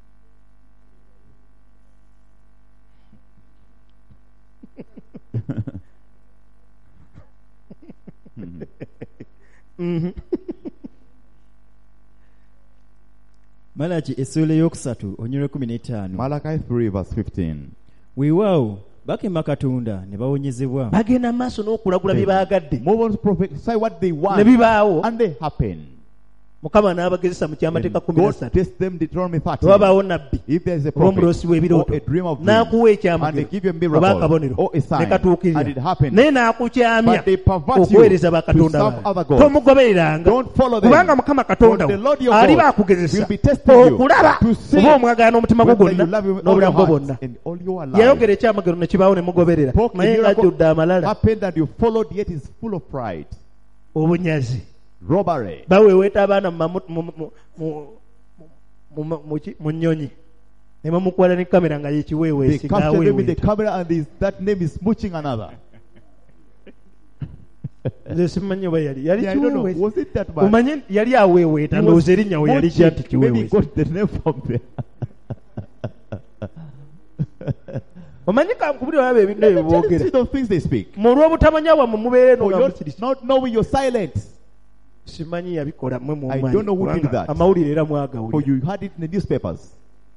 [SPEAKER 3] Malaki essuula eyokusatu onyolo 15.
[SPEAKER 1] Malachi 3:15.
[SPEAKER 3] Weewaawo bakema Katonda ne bawonyezebwa
[SPEAKER 2] bagenda mu maaso n'okulagula bye baagadde
[SPEAKER 1] Move on to prophesy what they
[SPEAKER 2] ne
[SPEAKER 1] want,
[SPEAKER 2] bibaawo
[SPEAKER 1] and they happen.
[SPEAKER 2] Mukama n'abagezesa mu kyamateeka
[SPEAKER 1] And God
[SPEAKER 2] 13
[SPEAKER 1] tests them, Deuteronomy 30.
[SPEAKER 2] wabaawo nabbi
[SPEAKER 1] If there is a
[SPEAKER 2] oba
[SPEAKER 1] prophet
[SPEAKER 2] omuloosi w'ebirooto
[SPEAKER 1] or a dream of dreams,
[SPEAKER 2] n'akuwa
[SPEAKER 1] and they
[SPEAKER 2] ekyamagero
[SPEAKER 1] give you a
[SPEAKER 2] oba
[SPEAKER 1] miracle
[SPEAKER 2] akabonero
[SPEAKER 1] or a
[SPEAKER 2] ne
[SPEAKER 1] sign, and it
[SPEAKER 2] katuukirira
[SPEAKER 1] happens,
[SPEAKER 2] naye n'akukyamya
[SPEAKER 1] but they pervert you
[SPEAKER 2] okuweereza
[SPEAKER 1] to
[SPEAKER 2] bakatonda
[SPEAKER 1] serve
[SPEAKER 2] baabwe
[SPEAKER 1] other gods.
[SPEAKER 2] tomugobereranga
[SPEAKER 1] Don't follow them.
[SPEAKER 2] kubanga mukama katonda
[SPEAKER 1] For the Lord your
[SPEAKER 2] aliba
[SPEAKER 1] God
[SPEAKER 2] akugezesa
[SPEAKER 1] will be testing you
[SPEAKER 2] okulaba
[SPEAKER 1] to see
[SPEAKER 2] oba omwagala n'omutima gwo
[SPEAKER 1] whether you
[SPEAKER 2] gwonna
[SPEAKER 1] love him with all your
[SPEAKER 2] n'obulamu bwo
[SPEAKER 1] heart
[SPEAKER 2] bwonna
[SPEAKER 1] and all your life.
[SPEAKER 2] yayogera ekyamagero ne kibaawo ne mugoberera
[SPEAKER 1] Spoke a
[SPEAKER 2] naye
[SPEAKER 1] miracle
[SPEAKER 2] ng'ajjudde amalala
[SPEAKER 1] happened and you followed, yet is full of pride,
[SPEAKER 2] obunyazi
[SPEAKER 1] robbery.
[SPEAKER 2] baweeweeta abaana mu nnyonyi ne bamukwala ne kamera nga
[SPEAKER 1] They
[SPEAKER 2] yekiweeweesi
[SPEAKER 1] capture them in the
[SPEAKER 2] ng'aweeweeta
[SPEAKER 1] camera and that name is smooching another.
[SPEAKER 2] nze simanyi oba yali
[SPEAKER 1] Yeah, I don't know.
[SPEAKER 2] kiweeweesi
[SPEAKER 1] Was it that man?
[SPEAKER 2] omanye yali aweeweeta
[SPEAKER 1] He was
[SPEAKER 2] ndowooza erinnya we yalijja nti
[SPEAKER 1] smooching. Maybe he
[SPEAKER 2] kiweeweesi
[SPEAKER 1] got the name from there.
[SPEAKER 2] omanyi kankubuli olaba ebintu ebyo
[SPEAKER 1] Let me
[SPEAKER 2] boogera
[SPEAKER 1] see those things they speak.
[SPEAKER 2] mu olw'obutamanya bwammwe mubeere
[SPEAKER 1] For
[SPEAKER 2] no
[SPEAKER 1] your not knowing you're silent.
[SPEAKER 2] simanyi yabikola mmwe
[SPEAKER 1] I don't know who did
[SPEAKER 2] kubanga
[SPEAKER 1] that.
[SPEAKER 2] amawulire era
[SPEAKER 1] For
[SPEAKER 2] mwagawulira
[SPEAKER 1] you had it in the newspapers.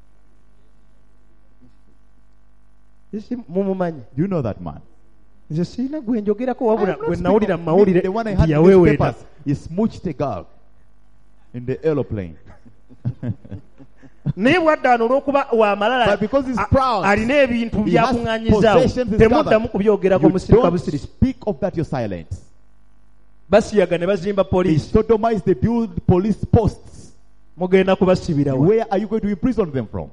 [SPEAKER 2] mumumanyi
[SPEAKER 1] You know that man.
[SPEAKER 2] nze sirina gwe njogerako wabula
[SPEAKER 1] I'm not
[SPEAKER 2] gwe
[SPEAKER 1] speaking
[SPEAKER 2] nawulira
[SPEAKER 1] of
[SPEAKER 2] mu
[SPEAKER 1] me,
[SPEAKER 2] mawulire
[SPEAKER 1] the one I
[SPEAKER 2] nti
[SPEAKER 1] had in the
[SPEAKER 2] yaweeweeta
[SPEAKER 1] newspapers. He smooched a girl in the aeroplane.
[SPEAKER 2] naye bwaddaano olw'okuba waamalala
[SPEAKER 1] But because he's proud,
[SPEAKER 2] alina ebintu
[SPEAKER 1] he has
[SPEAKER 2] byakuŋŋaanyizaawo
[SPEAKER 1] possessions
[SPEAKER 2] temuddamu
[SPEAKER 1] discovered.
[SPEAKER 2] kubyogerako
[SPEAKER 1] You
[SPEAKER 2] musirika
[SPEAKER 1] don't
[SPEAKER 2] busirisi
[SPEAKER 1] speak of that, you're silent.
[SPEAKER 2] basiyaga ne bazimba
[SPEAKER 1] They
[SPEAKER 2] poliisi
[SPEAKER 1] sodomize, they build police posts.
[SPEAKER 2] mugenda kubasibirawo
[SPEAKER 1] Where are you going to imprison them from?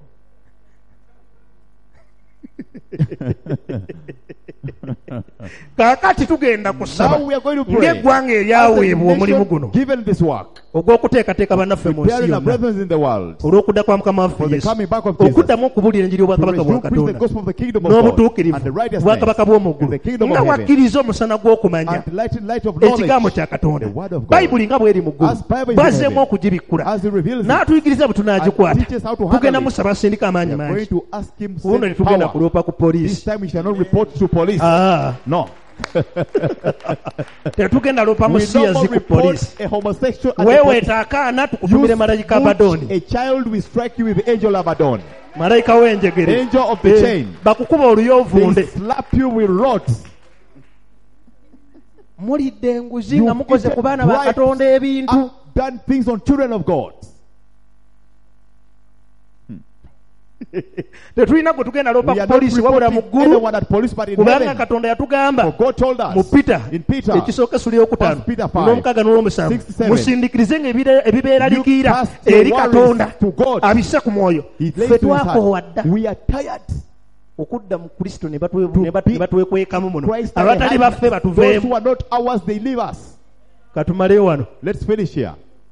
[SPEAKER 2] kaakati tugenda
[SPEAKER 1] Now
[SPEAKER 2] kusaba
[SPEAKER 1] we are going to pray.
[SPEAKER 2] ng'eggwanga
[SPEAKER 1] As a
[SPEAKER 2] eryaweebwa omulimu
[SPEAKER 1] nation
[SPEAKER 2] guno
[SPEAKER 1] given this work,
[SPEAKER 2] ogw'okuteekateeka bannaffe mu nsi
[SPEAKER 1] preparing our
[SPEAKER 2] yonna
[SPEAKER 1] brethren in the world
[SPEAKER 2] olw'okudda kwa mukama waffe
[SPEAKER 1] for the
[SPEAKER 2] yesu
[SPEAKER 1] coming back of Jesus,
[SPEAKER 2] okuddamu okubuulira enjiri
[SPEAKER 1] to
[SPEAKER 2] y'obwakabaka bwa
[SPEAKER 1] preach the
[SPEAKER 2] katonda
[SPEAKER 1] gospel of the kingdom of God
[SPEAKER 2] n'obutuukirivu
[SPEAKER 1] and the righteousness
[SPEAKER 2] bwakabaka bw'omu
[SPEAKER 1] and the
[SPEAKER 2] ggulu
[SPEAKER 1] kingdom
[SPEAKER 2] nga
[SPEAKER 1] of heaven
[SPEAKER 2] wakkiriza omusana gw'okumanya
[SPEAKER 1] and the light of
[SPEAKER 2] ekigambo
[SPEAKER 1] knowledge,
[SPEAKER 2] kya katonda
[SPEAKER 1] the word of God,
[SPEAKER 2] bayibuli nga bw'eri mu ggulu
[SPEAKER 1] As Bible is in
[SPEAKER 2] bwazzeemu
[SPEAKER 1] heaven,
[SPEAKER 2] okugibikkula
[SPEAKER 1] as he reveals it,
[SPEAKER 2] n'atuyigiriza bwe
[SPEAKER 1] and
[SPEAKER 2] tunaagikwata
[SPEAKER 1] teaches how to handle
[SPEAKER 2] tugenda
[SPEAKER 1] it.
[SPEAKER 2] musaba asindika
[SPEAKER 1] We
[SPEAKER 2] amaanyi
[SPEAKER 1] are going
[SPEAKER 2] mangi
[SPEAKER 1] to ask him
[SPEAKER 2] ubuno
[SPEAKER 1] send
[SPEAKER 2] tetugenda
[SPEAKER 1] power.
[SPEAKER 2] kuloopa ku
[SPEAKER 1] This
[SPEAKER 2] poliisi
[SPEAKER 1] time we shall not report to police.
[SPEAKER 2] No. tetugenda loopa
[SPEAKER 1] We no
[SPEAKER 2] musiyazi
[SPEAKER 1] more
[SPEAKER 2] ku
[SPEAKER 1] report
[SPEAKER 2] poliisi
[SPEAKER 1] a homosexual at the police.
[SPEAKER 2] weeweeta akaana tukutumire malayika
[SPEAKER 1] You
[SPEAKER 2] abadooni
[SPEAKER 1] smooch a child, we strike you with the angel of Abaddon.
[SPEAKER 2] malayika w'enjegere
[SPEAKER 1] Angel of the chain.
[SPEAKER 2] bakukuba
[SPEAKER 1] They
[SPEAKER 2] oluyovunde
[SPEAKER 1] slap you with rods.
[SPEAKER 2] mulidde enguzi
[SPEAKER 1] You
[SPEAKER 2] nga mukoze
[SPEAKER 1] eat
[SPEAKER 2] ku baana ba
[SPEAKER 1] bribes,
[SPEAKER 2] katonda ebintu
[SPEAKER 1] have done things on children of God.
[SPEAKER 2] tetulina gwe tugenda loopa
[SPEAKER 1] We
[SPEAKER 2] ku
[SPEAKER 1] are not
[SPEAKER 2] poliisi wabula mu
[SPEAKER 1] reporting
[SPEAKER 2] ggulu
[SPEAKER 1] anyone at police, but in
[SPEAKER 2] kubanga
[SPEAKER 1] heaven.
[SPEAKER 2] katonda yatugamba
[SPEAKER 1] For God told
[SPEAKER 2] mu
[SPEAKER 1] us
[SPEAKER 2] Peter
[SPEAKER 1] in Peter,
[SPEAKER 2] ekisooka suli eyokutaano
[SPEAKER 1] 1 Peter 5,
[SPEAKER 2] n'omukaaga n'olwomusanvu
[SPEAKER 1] 6-7.
[SPEAKER 2] musindikirizenga ebibeera
[SPEAKER 1] You
[SPEAKER 2] likiira
[SPEAKER 1] cast your
[SPEAKER 2] eri
[SPEAKER 1] worries
[SPEAKER 2] katonda
[SPEAKER 1] to God.
[SPEAKER 2] abisse ku mwoyo
[SPEAKER 1] He lays
[SPEAKER 2] ffe
[SPEAKER 1] to his
[SPEAKER 2] twakoowa
[SPEAKER 1] heart.
[SPEAKER 2] dda
[SPEAKER 1] We are tired.
[SPEAKER 2] okudda mu kristo ne
[SPEAKER 1] be
[SPEAKER 2] batwekwekamu muno
[SPEAKER 1] Christ
[SPEAKER 2] abatali
[SPEAKER 1] and
[SPEAKER 2] baffe
[SPEAKER 1] those
[SPEAKER 2] batuveemu
[SPEAKER 1] who are not ours, they leave us.
[SPEAKER 2] katumaleyo wano
[SPEAKER 1] Let's finish here.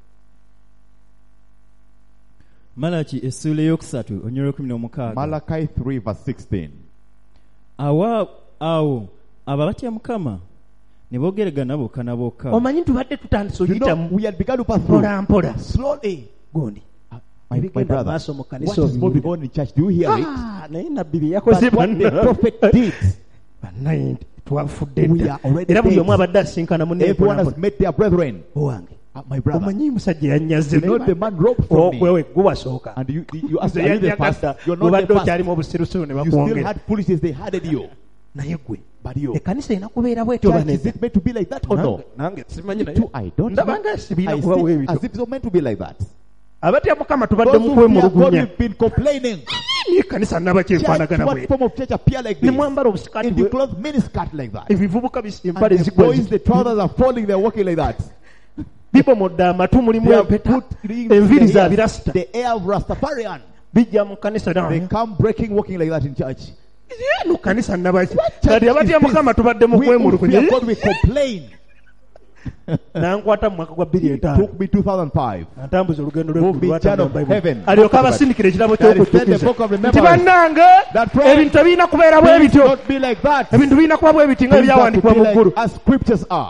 [SPEAKER 3] malaki essuula eyokusatu onyolo 16
[SPEAKER 1] Malachi 3 verse 16.
[SPEAKER 3] awo abo batya mukama ne boogeragana bokka na bokka
[SPEAKER 2] omanyi tubadde tutandise
[SPEAKER 1] You know,
[SPEAKER 2] oyitamu
[SPEAKER 1] we had begun to pass through.
[SPEAKER 2] mpola mpola
[SPEAKER 1] Slowly.
[SPEAKER 2] gundi
[SPEAKER 1] My
[SPEAKER 2] ebigenda
[SPEAKER 1] brother,
[SPEAKER 2] maaso mu
[SPEAKER 1] what
[SPEAKER 2] kanisa
[SPEAKER 1] is going
[SPEAKER 2] obiwulira.
[SPEAKER 1] on in church? Do you hear it?
[SPEAKER 2] Naye nabbi bye
[SPEAKER 1] But
[SPEAKER 2] yakoze
[SPEAKER 1] what the prophet did,
[SPEAKER 2] bannaye twafudde
[SPEAKER 1] We
[SPEAKER 2] dda
[SPEAKER 1] are already
[SPEAKER 2] era buli
[SPEAKER 1] dead.
[SPEAKER 2] omu abadde asinkana munne
[SPEAKER 1] everyone has
[SPEAKER 2] mpolampola.
[SPEAKER 1] met their brethren.
[SPEAKER 2] owange
[SPEAKER 1] My brother,
[SPEAKER 2] omanyi musajja yannyaze
[SPEAKER 1] you know the man robbed from me.
[SPEAKER 2] okwewe gwe wasooka
[SPEAKER 1] And you ask,
[SPEAKER 2] nze
[SPEAKER 1] are you the first?
[SPEAKER 2] yanyagadda
[SPEAKER 1] You're not
[SPEAKER 2] obadde
[SPEAKER 1] the first.
[SPEAKER 2] okyalimu obusirusiru ne
[SPEAKER 1] You still
[SPEAKER 2] bakwongera
[SPEAKER 1] had foolishness, they had you.
[SPEAKER 2] naye gwe
[SPEAKER 1] But you,
[SPEAKER 2] ekkanisa erina kubeera bwetyo
[SPEAKER 1] church, is
[SPEAKER 2] banedda
[SPEAKER 1] it meant to be like that or no?
[SPEAKER 2] nange simanyi
[SPEAKER 1] Me too, I don't
[SPEAKER 2] ndaba
[SPEAKER 1] know.
[SPEAKER 2] nga sibiina
[SPEAKER 1] I
[SPEAKER 2] kuba
[SPEAKER 1] see
[SPEAKER 2] bwebityo
[SPEAKER 1] as if it's meant to be like that.
[SPEAKER 2] abatya mukama tubadde
[SPEAKER 1] Those
[SPEAKER 2] mu
[SPEAKER 1] who fear God,
[SPEAKER 2] kwemulugunya
[SPEAKER 1] we've been complaining.
[SPEAKER 2] ni ekkanisa naba
[SPEAKER 1] Church,
[SPEAKER 2] kyefaanagana
[SPEAKER 1] what
[SPEAKER 2] bwe
[SPEAKER 1] form of church appear like
[SPEAKER 2] ne
[SPEAKER 1] this?
[SPEAKER 2] mwambala obusikaati
[SPEAKER 1] In the
[SPEAKER 2] bwe
[SPEAKER 1] cloth miniskirt like that.
[SPEAKER 2] ebivubuka empale
[SPEAKER 1] And the
[SPEAKER 2] zigwa
[SPEAKER 1] boys, the trousers are falling, they're walking like that.
[SPEAKER 2] bibomodde amatu mulimu
[SPEAKER 1] They have
[SPEAKER 2] empeta
[SPEAKER 1] put rings
[SPEAKER 2] enviiri
[SPEAKER 1] in
[SPEAKER 2] za
[SPEAKER 1] their ears,
[SPEAKER 2] birasita
[SPEAKER 1] the air of Rastafarian.
[SPEAKER 2] bijja mu kkanisa
[SPEAKER 1] They
[SPEAKER 2] nawe
[SPEAKER 1] come breaking, walking like that in church.
[SPEAKER 2] mu kkanisa nabaki
[SPEAKER 1] church
[SPEAKER 2] kati abatya
[SPEAKER 1] is this?
[SPEAKER 2] mukama tubadde mu
[SPEAKER 1] We who
[SPEAKER 2] kwemulugunya
[SPEAKER 1] fear God, we complain.
[SPEAKER 2] nankwata mu mwaka gwa
[SPEAKER 1] It
[SPEAKER 2] 2005
[SPEAKER 1] took me 2005.
[SPEAKER 2] atambuza olugendo
[SPEAKER 1] Move the channel of heaven.
[SPEAKER 2] alyoka abasindikira ekirabo
[SPEAKER 1] That is then the
[SPEAKER 2] ky'okujjukiza
[SPEAKER 1] book of
[SPEAKER 2] nti
[SPEAKER 1] remembrance.
[SPEAKER 2] bannange
[SPEAKER 1] That prayer
[SPEAKER 2] ebintu tebirina kubeera bwe
[SPEAKER 1] Things
[SPEAKER 2] bityo
[SPEAKER 1] not be like that.
[SPEAKER 2] ebintu birina kuba bwe biti nga
[SPEAKER 1] Things have to
[SPEAKER 2] ebyawandiikibwa
[SPEAKER 1] be
[SPEAKER 2] mu ggulu
[SPEAKER 1] like as scriptures are.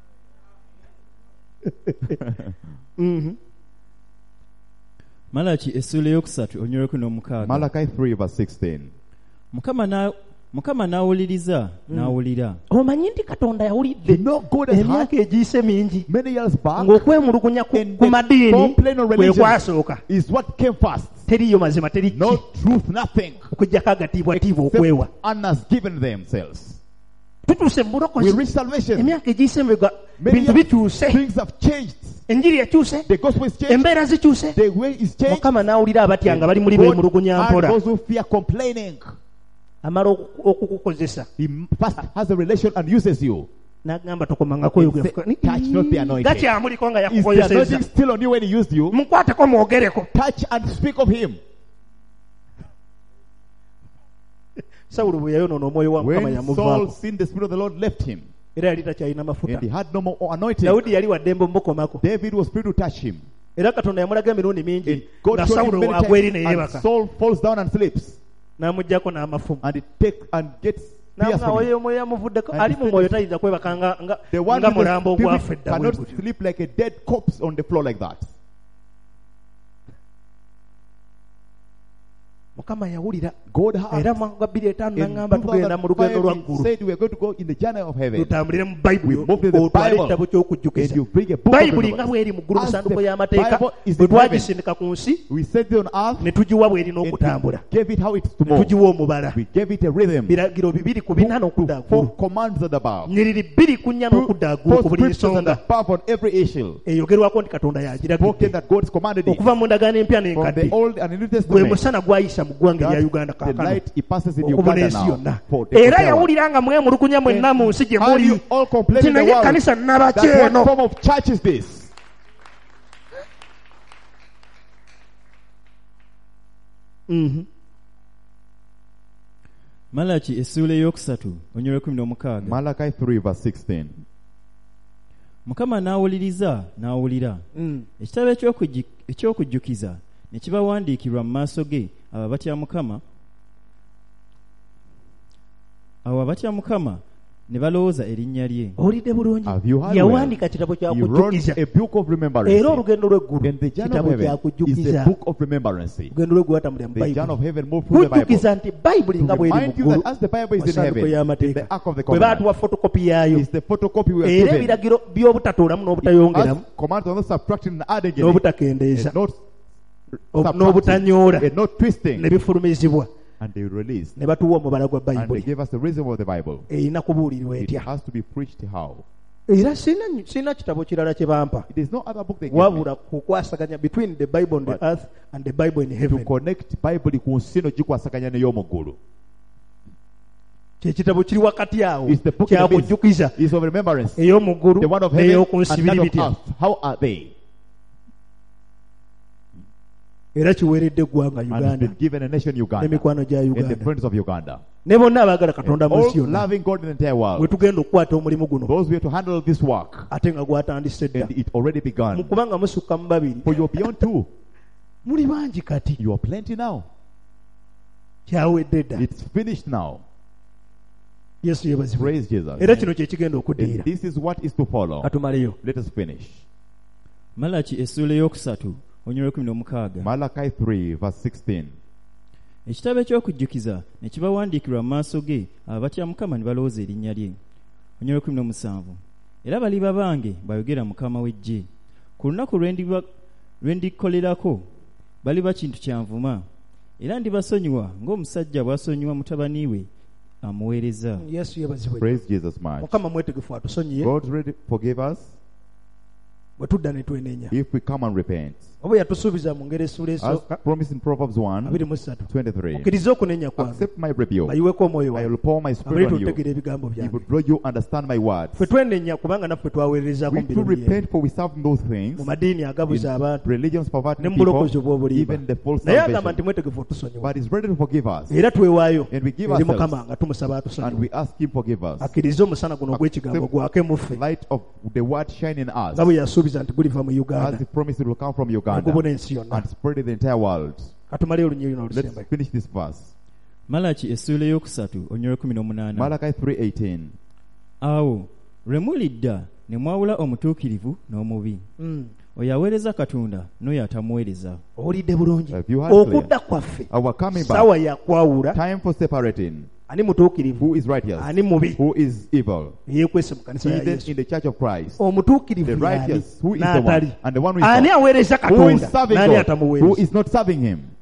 [SPEAKER 3] malaki essuula eyokusatu onyolo 16
[SPEAKER 1] Malachi 3 verse 16.
[SPEAKER 3] mukama n'awuliriza n'awulira
[SPEAKER 2] omanyi nti katonda
[SPEAKER 1] You
[SPEAKER 2] yawulidde
[SPEAKER 1] know God has had
[SPEAKER 2] emyaka egiyise mingi
[SPEAKER 1] many years back
[SPEAKER 2] ng'okwemulugunya
[SPEAKER 1] and
[SPEAKER 2] ku
[SPEAKER 1] the
[SPEAKER 2] madiini
[SPEAKER 1] complaint on
[SPEAKER 2] kwe
[SPEAKER 1] religion
[SPEAKER 2] kwasooka
[SPEAKER 1] is what came first.
[SPEAKER 2] teriyo mazima teri
[SPEAKER 1] No truth, nothing.
[SPEAKER 2] okujjako agatiibwatiibwa
[SPEAKER 1] Except
[SPEAKER 2] okwewa
[SPEAKER 1] honors given themselves.
[SPEAKER 6] tutuuse mu
[SPEAKER 1] We
[SPEAKER 6] bulokozi
[SPEAKER 1] reach salvation.
[SPEAKER 6] emyaka egiyise emabega
[SPEAKER 1] Many
[SPEAKER 6] bintu bikyuse
[SPEAKER 1] things have changed.
[SPEAKER 6] enjiri yakyuse
[SPEAKER 1] The gospel is changed.
[SPEAKER 6] embeera zikyuse
[SPEAKER 1] The way is changed.
[SPEAKER 6] mukama n'awulira abatya nga bali muri
[SPEAKER 1] God
[SPEAKER 6] beemulugunya
[SPEAKER 1] and
[SPEAKER 6] mpola
[SPEAKER 1] those who fear complaining.
[SPEAKER 6] amala okukukozesa
[SPEAKER 1] He first has a relation and uses you.
[SPEAKER 6] n'agamba tokomangako
[SPEAKER 1] And say, touch not the anointing.
[SPEAKER 6] gakyamuliko nga
[SPEAKER 1] Is the
[SPEAKER 6] yakukozeseza
[SPEAKER 1] anointing still on you when he used you?
[SPEAKER 6] mukwateko mwogereko
[SPEAKER 1] Touch and speak of him.
[SPEAKER 2] sawulo bwe yayonoona omwoyo wa mukama
[SPEAKER 1] When Saul
[SPEAKER 2] yamuvaako
[SPEAKER 1] sinned, the Spirit of the Lord left him.
[SPEAKER 2] era yali takyalina mafuta
[SPEAKER 1] And he had no more anointing.
[SPEAKER 2] dawudi yali waddembe omukomako
[SPEAKER 1] David was free to touch him.
[SPEAKER 2] era katonda yamulaga emirundi mingi
[SPEAKER 1] And God
[SPEAKER 2] nga
[SPEAKER 1] showed him
[SPEAKER 2] sawulo
[SPEAKER 1] many
[SPEAKER 2] agweri
[SPEAKER 1] times,
[SPEAKER 2] neyeebaka
[SPEAKER 1] and Saul falls down and sleeps.
[SPEAKER 2] n'amugyako n'amafumu
[SPEAKER 1] And he takes and gets pierced in him.
[SPEAKER 2] oyo omwoyo yamuvuddeko
[SPEAKER 1] And
[SPEAKER 2] ali
[SPEAKER 1] he
[SPEAKER 2] mu
[SPEAKER 1] said,
[SPEAKER 2] mwoyo tayinza kwebaka nga
[SPEAKER 1] The one
[SPEAKER 2] nga
[SPEAKER 1] with the
[SPEAKER 2] mulambo ogwafa
[SPEAKER 1] spirit
[SPEAKER 2] edda
[SPEAKER 1] cannot
[SPEAKER 2] bwe gutyo.
[SPEAKER 1] sleep like a dead corpse on the floor like that.
[SPEAKER 2] mukama yawulira
[SPEAKER 1] God had.
[SPEAKER 2] era mwaka gwa 2005
[SPEAKER 1] In
[SPEAKER 2] n'aŋŋamba tugenda mu lugendo lwa
[SPEAKER 1] 2005, he
[SPEAKER 2] ggulu
[SPEAKER 1] said we are going to go in the journey of heaven.
[SPEAKER 2] tutambulire mu
[SPEAKER 1] We
[SPEAKER 2] bayibuli
[SPEAKER 1] moved to the
[SPEAKER 2] otwale
[SPEAKER 1] Bible.
[SPEAKER 2] ekitabo
[SPEAKER 1] And
[SPEAKER 2] ky'okujjukiza
[SPEAKER 1] you bring a book of
[SPEAKER 2] bayibuli nga
[SPEAKER 1] remembrance.
[SPEAKER 2] bweri mu ggulu mu
[SPEAKER 1] As
[SPEAKER 2] ssanduko
[SPEAKER 1] the
[SPEAKER 2] y'amateeka
[SPEAKER 1] Bible is
[SPEAKER 2] bwe
[SPEAKER 1] in heaven.
[SPEAKER 2] twagisindika ku nsi
[SPEAKER 1] We set it on earth.
[SPEAKER 2] ne tugiwa bweri
[SPEAKER 1] And
[SPEAKER 2] n'okutambula
[SPEAKER 1] we gave it how it's to
[SPEAKER 2] ne
[SPEAKER 1] move.
[SPEAKER 2] tugiwa omubala
[SPEAKER 1] We gave it a rhythm.
[SPEAKER 2] biragiro 2:4 okudda
[SPEAKER 1] Four
[SPEAKER 2] ggulu
[SPEAKER 1] commands at the above.
[SPEAKER 2] nyiriri 2:4 okudda ggulu
[SPEAKER 1] Four
[SPEAKER 2] ku buli
[SPEAKER 1] scriptures at the
[SPEAKER 2] nsonga
[SPEAKER 1] above on every issue.
[SPEAKER 2] eyogerwako nti katonda
[SPEAKER 1] Spoken
[SPEAKER 2] yagiragidde
[SPEAKER 1] that God has commanded it.
[SPEAKER 2] okuva mu ndagaano empya
[SPEAKER 1] From
[SPEAKER 2] n'enkadde
[SPEAKER 1] the Old and New
[SPEAKER 2] gwe
[SPEAKER 1] Testament.
[SPEAKER 2] musana gwayisa mu ggwanga erya
[SPEAKER 1] That's
[SPEAKER 2] uganda
[SPEAKER 1] the
[SPEAKER 2] kaakano
[SPEAKER 1] light it passes in
[SPEAKER 2] okubona
[SPEAKER 1] Uganda
[SPEAKER 2] ensi yonna
[SPEAKER 1] now. For the
[SPEAKER 2] era
[SPEAKER 1] hotel.
[SPEAKER 2] yawulira nga mwemulugunya mwenna mu nsi gye
[SPEAKER 1] And
[SPEAKER 2] muli
[SPEAKER 1] you all complain
[SPEAKER 2] nti
[SPEAKER 1] in the
[SPEAKER 2] naye
[SPEAKER 1] world.
[SPEAKER 2] ekkanisa nnaba
[SPEAKER 1] That what
[SPEAKER 2] kyeno
[SPEAKER 1] form of church is this?
[SPEAKER 3] malaki essuula ey'okusatu onyolwa 16.
[SPEAKER 1] Malachi 3 verse 16.
[SPEAKER 3] mukama n'awuliriza n'awulira ekitabo eky'okujjukiza ne kibawandiikirwa mu maaso ge abo abatya mukama ne balowooza erinnya lye.
[SPEAKER 2] owulidde bulungi
[SPEAKER 1] Have you heard
[SPEAKER 2] yawandiika kitabo
[SPEAKER 1] He wrote
[SPEAKER 2] kyakujjukiza
[SPEAKER 1] a book of remembrance.
[SPEAKER 2] era olugendo lw'eggulu
[SPEAKER 1] And the journey of
[SPEAKER 2] kitabo
[SPEAKER 1] heaven is
[SPEAKER 2] kyakujjukiza
[SPEAKER 1] a book of remembrance.
[SPEAKER 2] olugendo lw'eggulu watambulira mu
[SPEAKER 1] The journey of
[SPEAKER 2] bayibuli
[SPEAKER 1] heaven moved through the Bible.
[SPEAKER 2] kujjukiza nti bayibuli nga
[SPEAKER 1] To
[SPEAKER 2] bw'eri mu
[SPEAKER 1] remind you
[SPEAKER 2] ggulu
[SPEAKER 1] that as the Bible is in
[SPEAKER 2] masanduko
[SPEAKER 1] heaven, in
[SPEAKER 2] y'amateeka
[SPEAKER 1] the Ark of the
[SPEAKER 2] bwe
[SPEAKER 1] Covenant,
[SPEAKER 2] baatuwa fotokopi yaayo
[SPEAKER 1] is the photocopy we are
[SPEAKER 2] era
[SPEAKER 1] given.
[SPEAKER 2] ebiragiro by'obutatoolamu
[SPEAKER 1] As
[SPEAKER 2] n'obutayongeramu
[SPEAKER 1] commands are not subtracting and adding in it,
[SPEAKER 2] n'obutakendeeza
[SPEAKER 1] and not subtracting,
[SPEAKER 2] n'obutanyoola
[SPEAKER 1] and not twisting,
[SPEAKER 2] ne bifulumizibwa
[SPEAKER 1] and they released.
[SPEAKER 2] ne batuwa omubala gwa
[SPEAKER 1] And they
[SPEAKER 2] bayibuli
[SPEAKER 1] gave us the reason of the Bible.
[SPEAKER 2] erina kubuulirwa
[SPEAKER 1] It
[SPEAKER 2] etya
[SPEAKER 1] has to be preached how?
[SPEAKER 2] era sirina kitabo kirala kye bampa
[SPEAKER 1] It is no other book they give me.
[SPEAKER 2] wabula kukwasaganya between the bible on the
[SPEAKER 1] But
[SPEAKER 2] earth and the bible in
[SPEAKER 1] To
[SPEAKER 2] heaven
[SPEAKER 1] connect Bible ku nsi no gikwasaganya n'ey'omu ggulu.
[SPEAKER 2] kyekitabo kiri wakati awo
[SPEAKER 1] It's the book in the midst.
[SPEAKER 2] kyakujjukiza
[SPEAKER 1] Is of remembrance.
[SPEAKER 2] ey'omu ggulu
[SPEAKER 1] The one of heaven
[SPEAKER 2] n'ey'oku nsi
[SPEAKER 1] and
[SPEAKER 2] biri
[SPEAKER 1] that of
[SPEAKER 2] bitya
[SPEAKER 1] earth. How are they?
[SPEAKER 2] era kiweeredde eggwanga
[SPEAKER 1] And it's
[SPEAKER 2] uganda
[SPEAKER 1] been given a nation Uganda.
[SPEAKER 2] n'emikwano gya
[SPEAKER 1] And the
[SPEAKER 2] uganda
[SPEAKER 1] friends of Uganda.
[SPEAKER 2] ne bonna abaagala katonda mu
[SPEAKER 1] All
[SPEAKER 2] nsi yonna
[SPEAKER 1] loving God in the entire
[SPEAKER 2] bwe
[SPEAKER 1] world.
[SPEAKER 2] tugenda okukwata omulimu guno
[SPEAKER 1] Those who are to handle this work.
[SPEAKER 2] ate nga gwatandise dda
[SPEAKER 1] And it already begun.
[SPEAKER 2] kubanga musukka mu babiri
[SPEAKER 1] For you are beyond two.
[SPEAKER 2] muli bangi kati
[SPEAKER 1] You are plenty now.
[SPEAKER 2] kyawedde dda
[SPEAKER 1] It's finished now.
[SPEAKER 2] yesu yebazibwe
[SPEAKER 1] Praise Jesus.
[SPEAKER 2] era kino kye kigenda
[SPEAKER 1] And
[SPEAKER 2] okuddiira
[SPEAKER 1] this is what is to follow.
[SPEAKER 2] katumaleyo
[SPEAKER 1] Let us finish.
[SPEAKER 3] malaki essuula ey'okusatu onyolwa 16.
[SPEAKER 1] Malachi 3 verse 16.
[SPEAKER 3] ekitabo eky'okujjukiza ne kibawandiikirwa mu maaso ge abatya mukama ne balowooza erinnya lye. onyolwa 17. era baliba bange bayogera mukama w'eggye ku lunaku lwe ndikolerako baliba kintu kyanvuma era ndibasonyiwa ng'omusajja bw'asonyiwa mutabani we amuweereza.
[SPEAKER 2] yesu yebazibwe
[SPEAKER 1] Praise Jesus much.
[SPEAKER 2] mukama mwetegefu atusonyiye
[SPEAKER 1] God's ready to forgive us
[SPEAKER 2] bwe tudda ne twenenya
[SPEAKER 1] if we come and repent.
[SPEAKER 2] oba yatusuubiza mu ngeri essuula
[SPEAKER 1] As
[SPEAKER 2] esooka
[SPEAKER 1] promised in Proverbs 1
[SPEAKER 2] 23
[SPEAKER 1] 23.
[SPEAKER 2] mukkirize okunenya kwange
[SPEAKER 1] Accept my rebuke.
[SPEAKER 2] bayiweko omwoyo
[SPEAKER 1] I
[SPEAKER 2] wange
[SPEAKER 1] will pour my spirit
[SPEAKER 2] abali
[SPEAKER 1] on you.
[SPEAKER 2] tutegeera ebigambo
[SPEAKER 1] He
[SPEAKER 2] byange
[SPEAKER 1] will draw you understand my words.
[SPEAKER 2] ffe twenenya kubanga naffe twaweerezaako
[SPEAKER 1] We
[SPEAKER 2] mu
[SPEAKER 1] to
[SPEAKER 2] birungi ebyo.
[SPEAKER 1] repent for we serve those things.
[SPEAKER 2] mu madiini agabuza abantu
[SPEAKER 1] Religions
[SPEAKER 2] ne
[SPEAKER 1] perverting
[SPEAKER 2] mu bulokozi
[SPEAKER 1] people,
[SPEAKER 2] obw'obulimba
[SPEAKER 1] even the false
[SPEAKER 2] naye agamba
[SPEAKER 1] salvation.
[SPEAKER 2] nti mwetegefu otusonyiwa
[SPEAKER 1] But He's ready to forgive us.
[SPEAKER 2] era twewaayo
[SPEAKER 1] And we give
[SPEAKER 2] eri
[SPEAKER 1] ourselves.
[SPEAKER 2] mukama nga tumusaba
[SPEAKER 1] And
[SPEAKER 2] atusonyiwa
[SPEAKER 1] we ask Him forgive us.
[SPEAKER 2] akkirize omusana guno ogw'ekigambo gwake mu ffe
[SPEAKER 1] Light of the word shine in us.
[SPEAKER 2] nga bwe yasuubiza nti guliva mu
[SPEAKER 1] As
[SPEAKER 2] uganda
[SPEAKER 1] He promised it will come from Uganda.
[SPEAKER 2] negubona ensi yonna
[SPEAKER 1] And spread it the entire world.
[SPEAKER 2] katumale olunyiri
[SPEAKER 1] Let's
[SPEAKER 2] n'olusembayo
[SPEAKER 1] finish this verse.
[SPEAKER 3] malaki essuula ey'okusatu onyolwa 18.
[SPEAKER 1] Malachi 3:18.
[SPEAKER 3] awo lwe mulidda ne mwawula omutuukirivu n'omubi oyo aweereza katonda n'oyo atamuweereza.
[SPEAKER 2] owulidde bulungi
[SPEAKER 1] Have you heard
[SPEAKER 2] okudda kwaffe
[SPEAKER 1] Our coming
[SPEAKER 2] sawa
[SPEAKER 1] back.
[SPEAKER 2] yakwawula
[SPEAKER 1] Time for separating.
[SPEAKER 2] ani mutuukirivu
[SPEAKER 1] Who is righteous?
[SPEAKER 2] ani mubi
[SPEAKER 1] Who is evil?
[SPEAKER 2] yeekwese mu kanisa ya
[SPEAKER 1] Even
[SPEAKER 2] yesu
[SPEAKER 1] in the church of Christ.
[SPEAKER 2] omutuukirivu
[SPEAKER 1] The
[SPEAKER 2] y'ani
[SPEAKER 1] righteous, who is the
[SPEAKER 2] n'atali
[SPEAKER 1] one? And the one who is
[SPEAKER 2] ani
[SPEAKER 1] not.
[SPEAKER 2] aweereza
[SPEAKER 1] Who is
[SPEAKER 2] katonda
[SPEAKER 1] serving
[SPEAKER 2] n'ani
[SPEAKER 1] God? Who
[SPEAKER 2] atamuweereza
[SPEAKER 1] is not serving Him?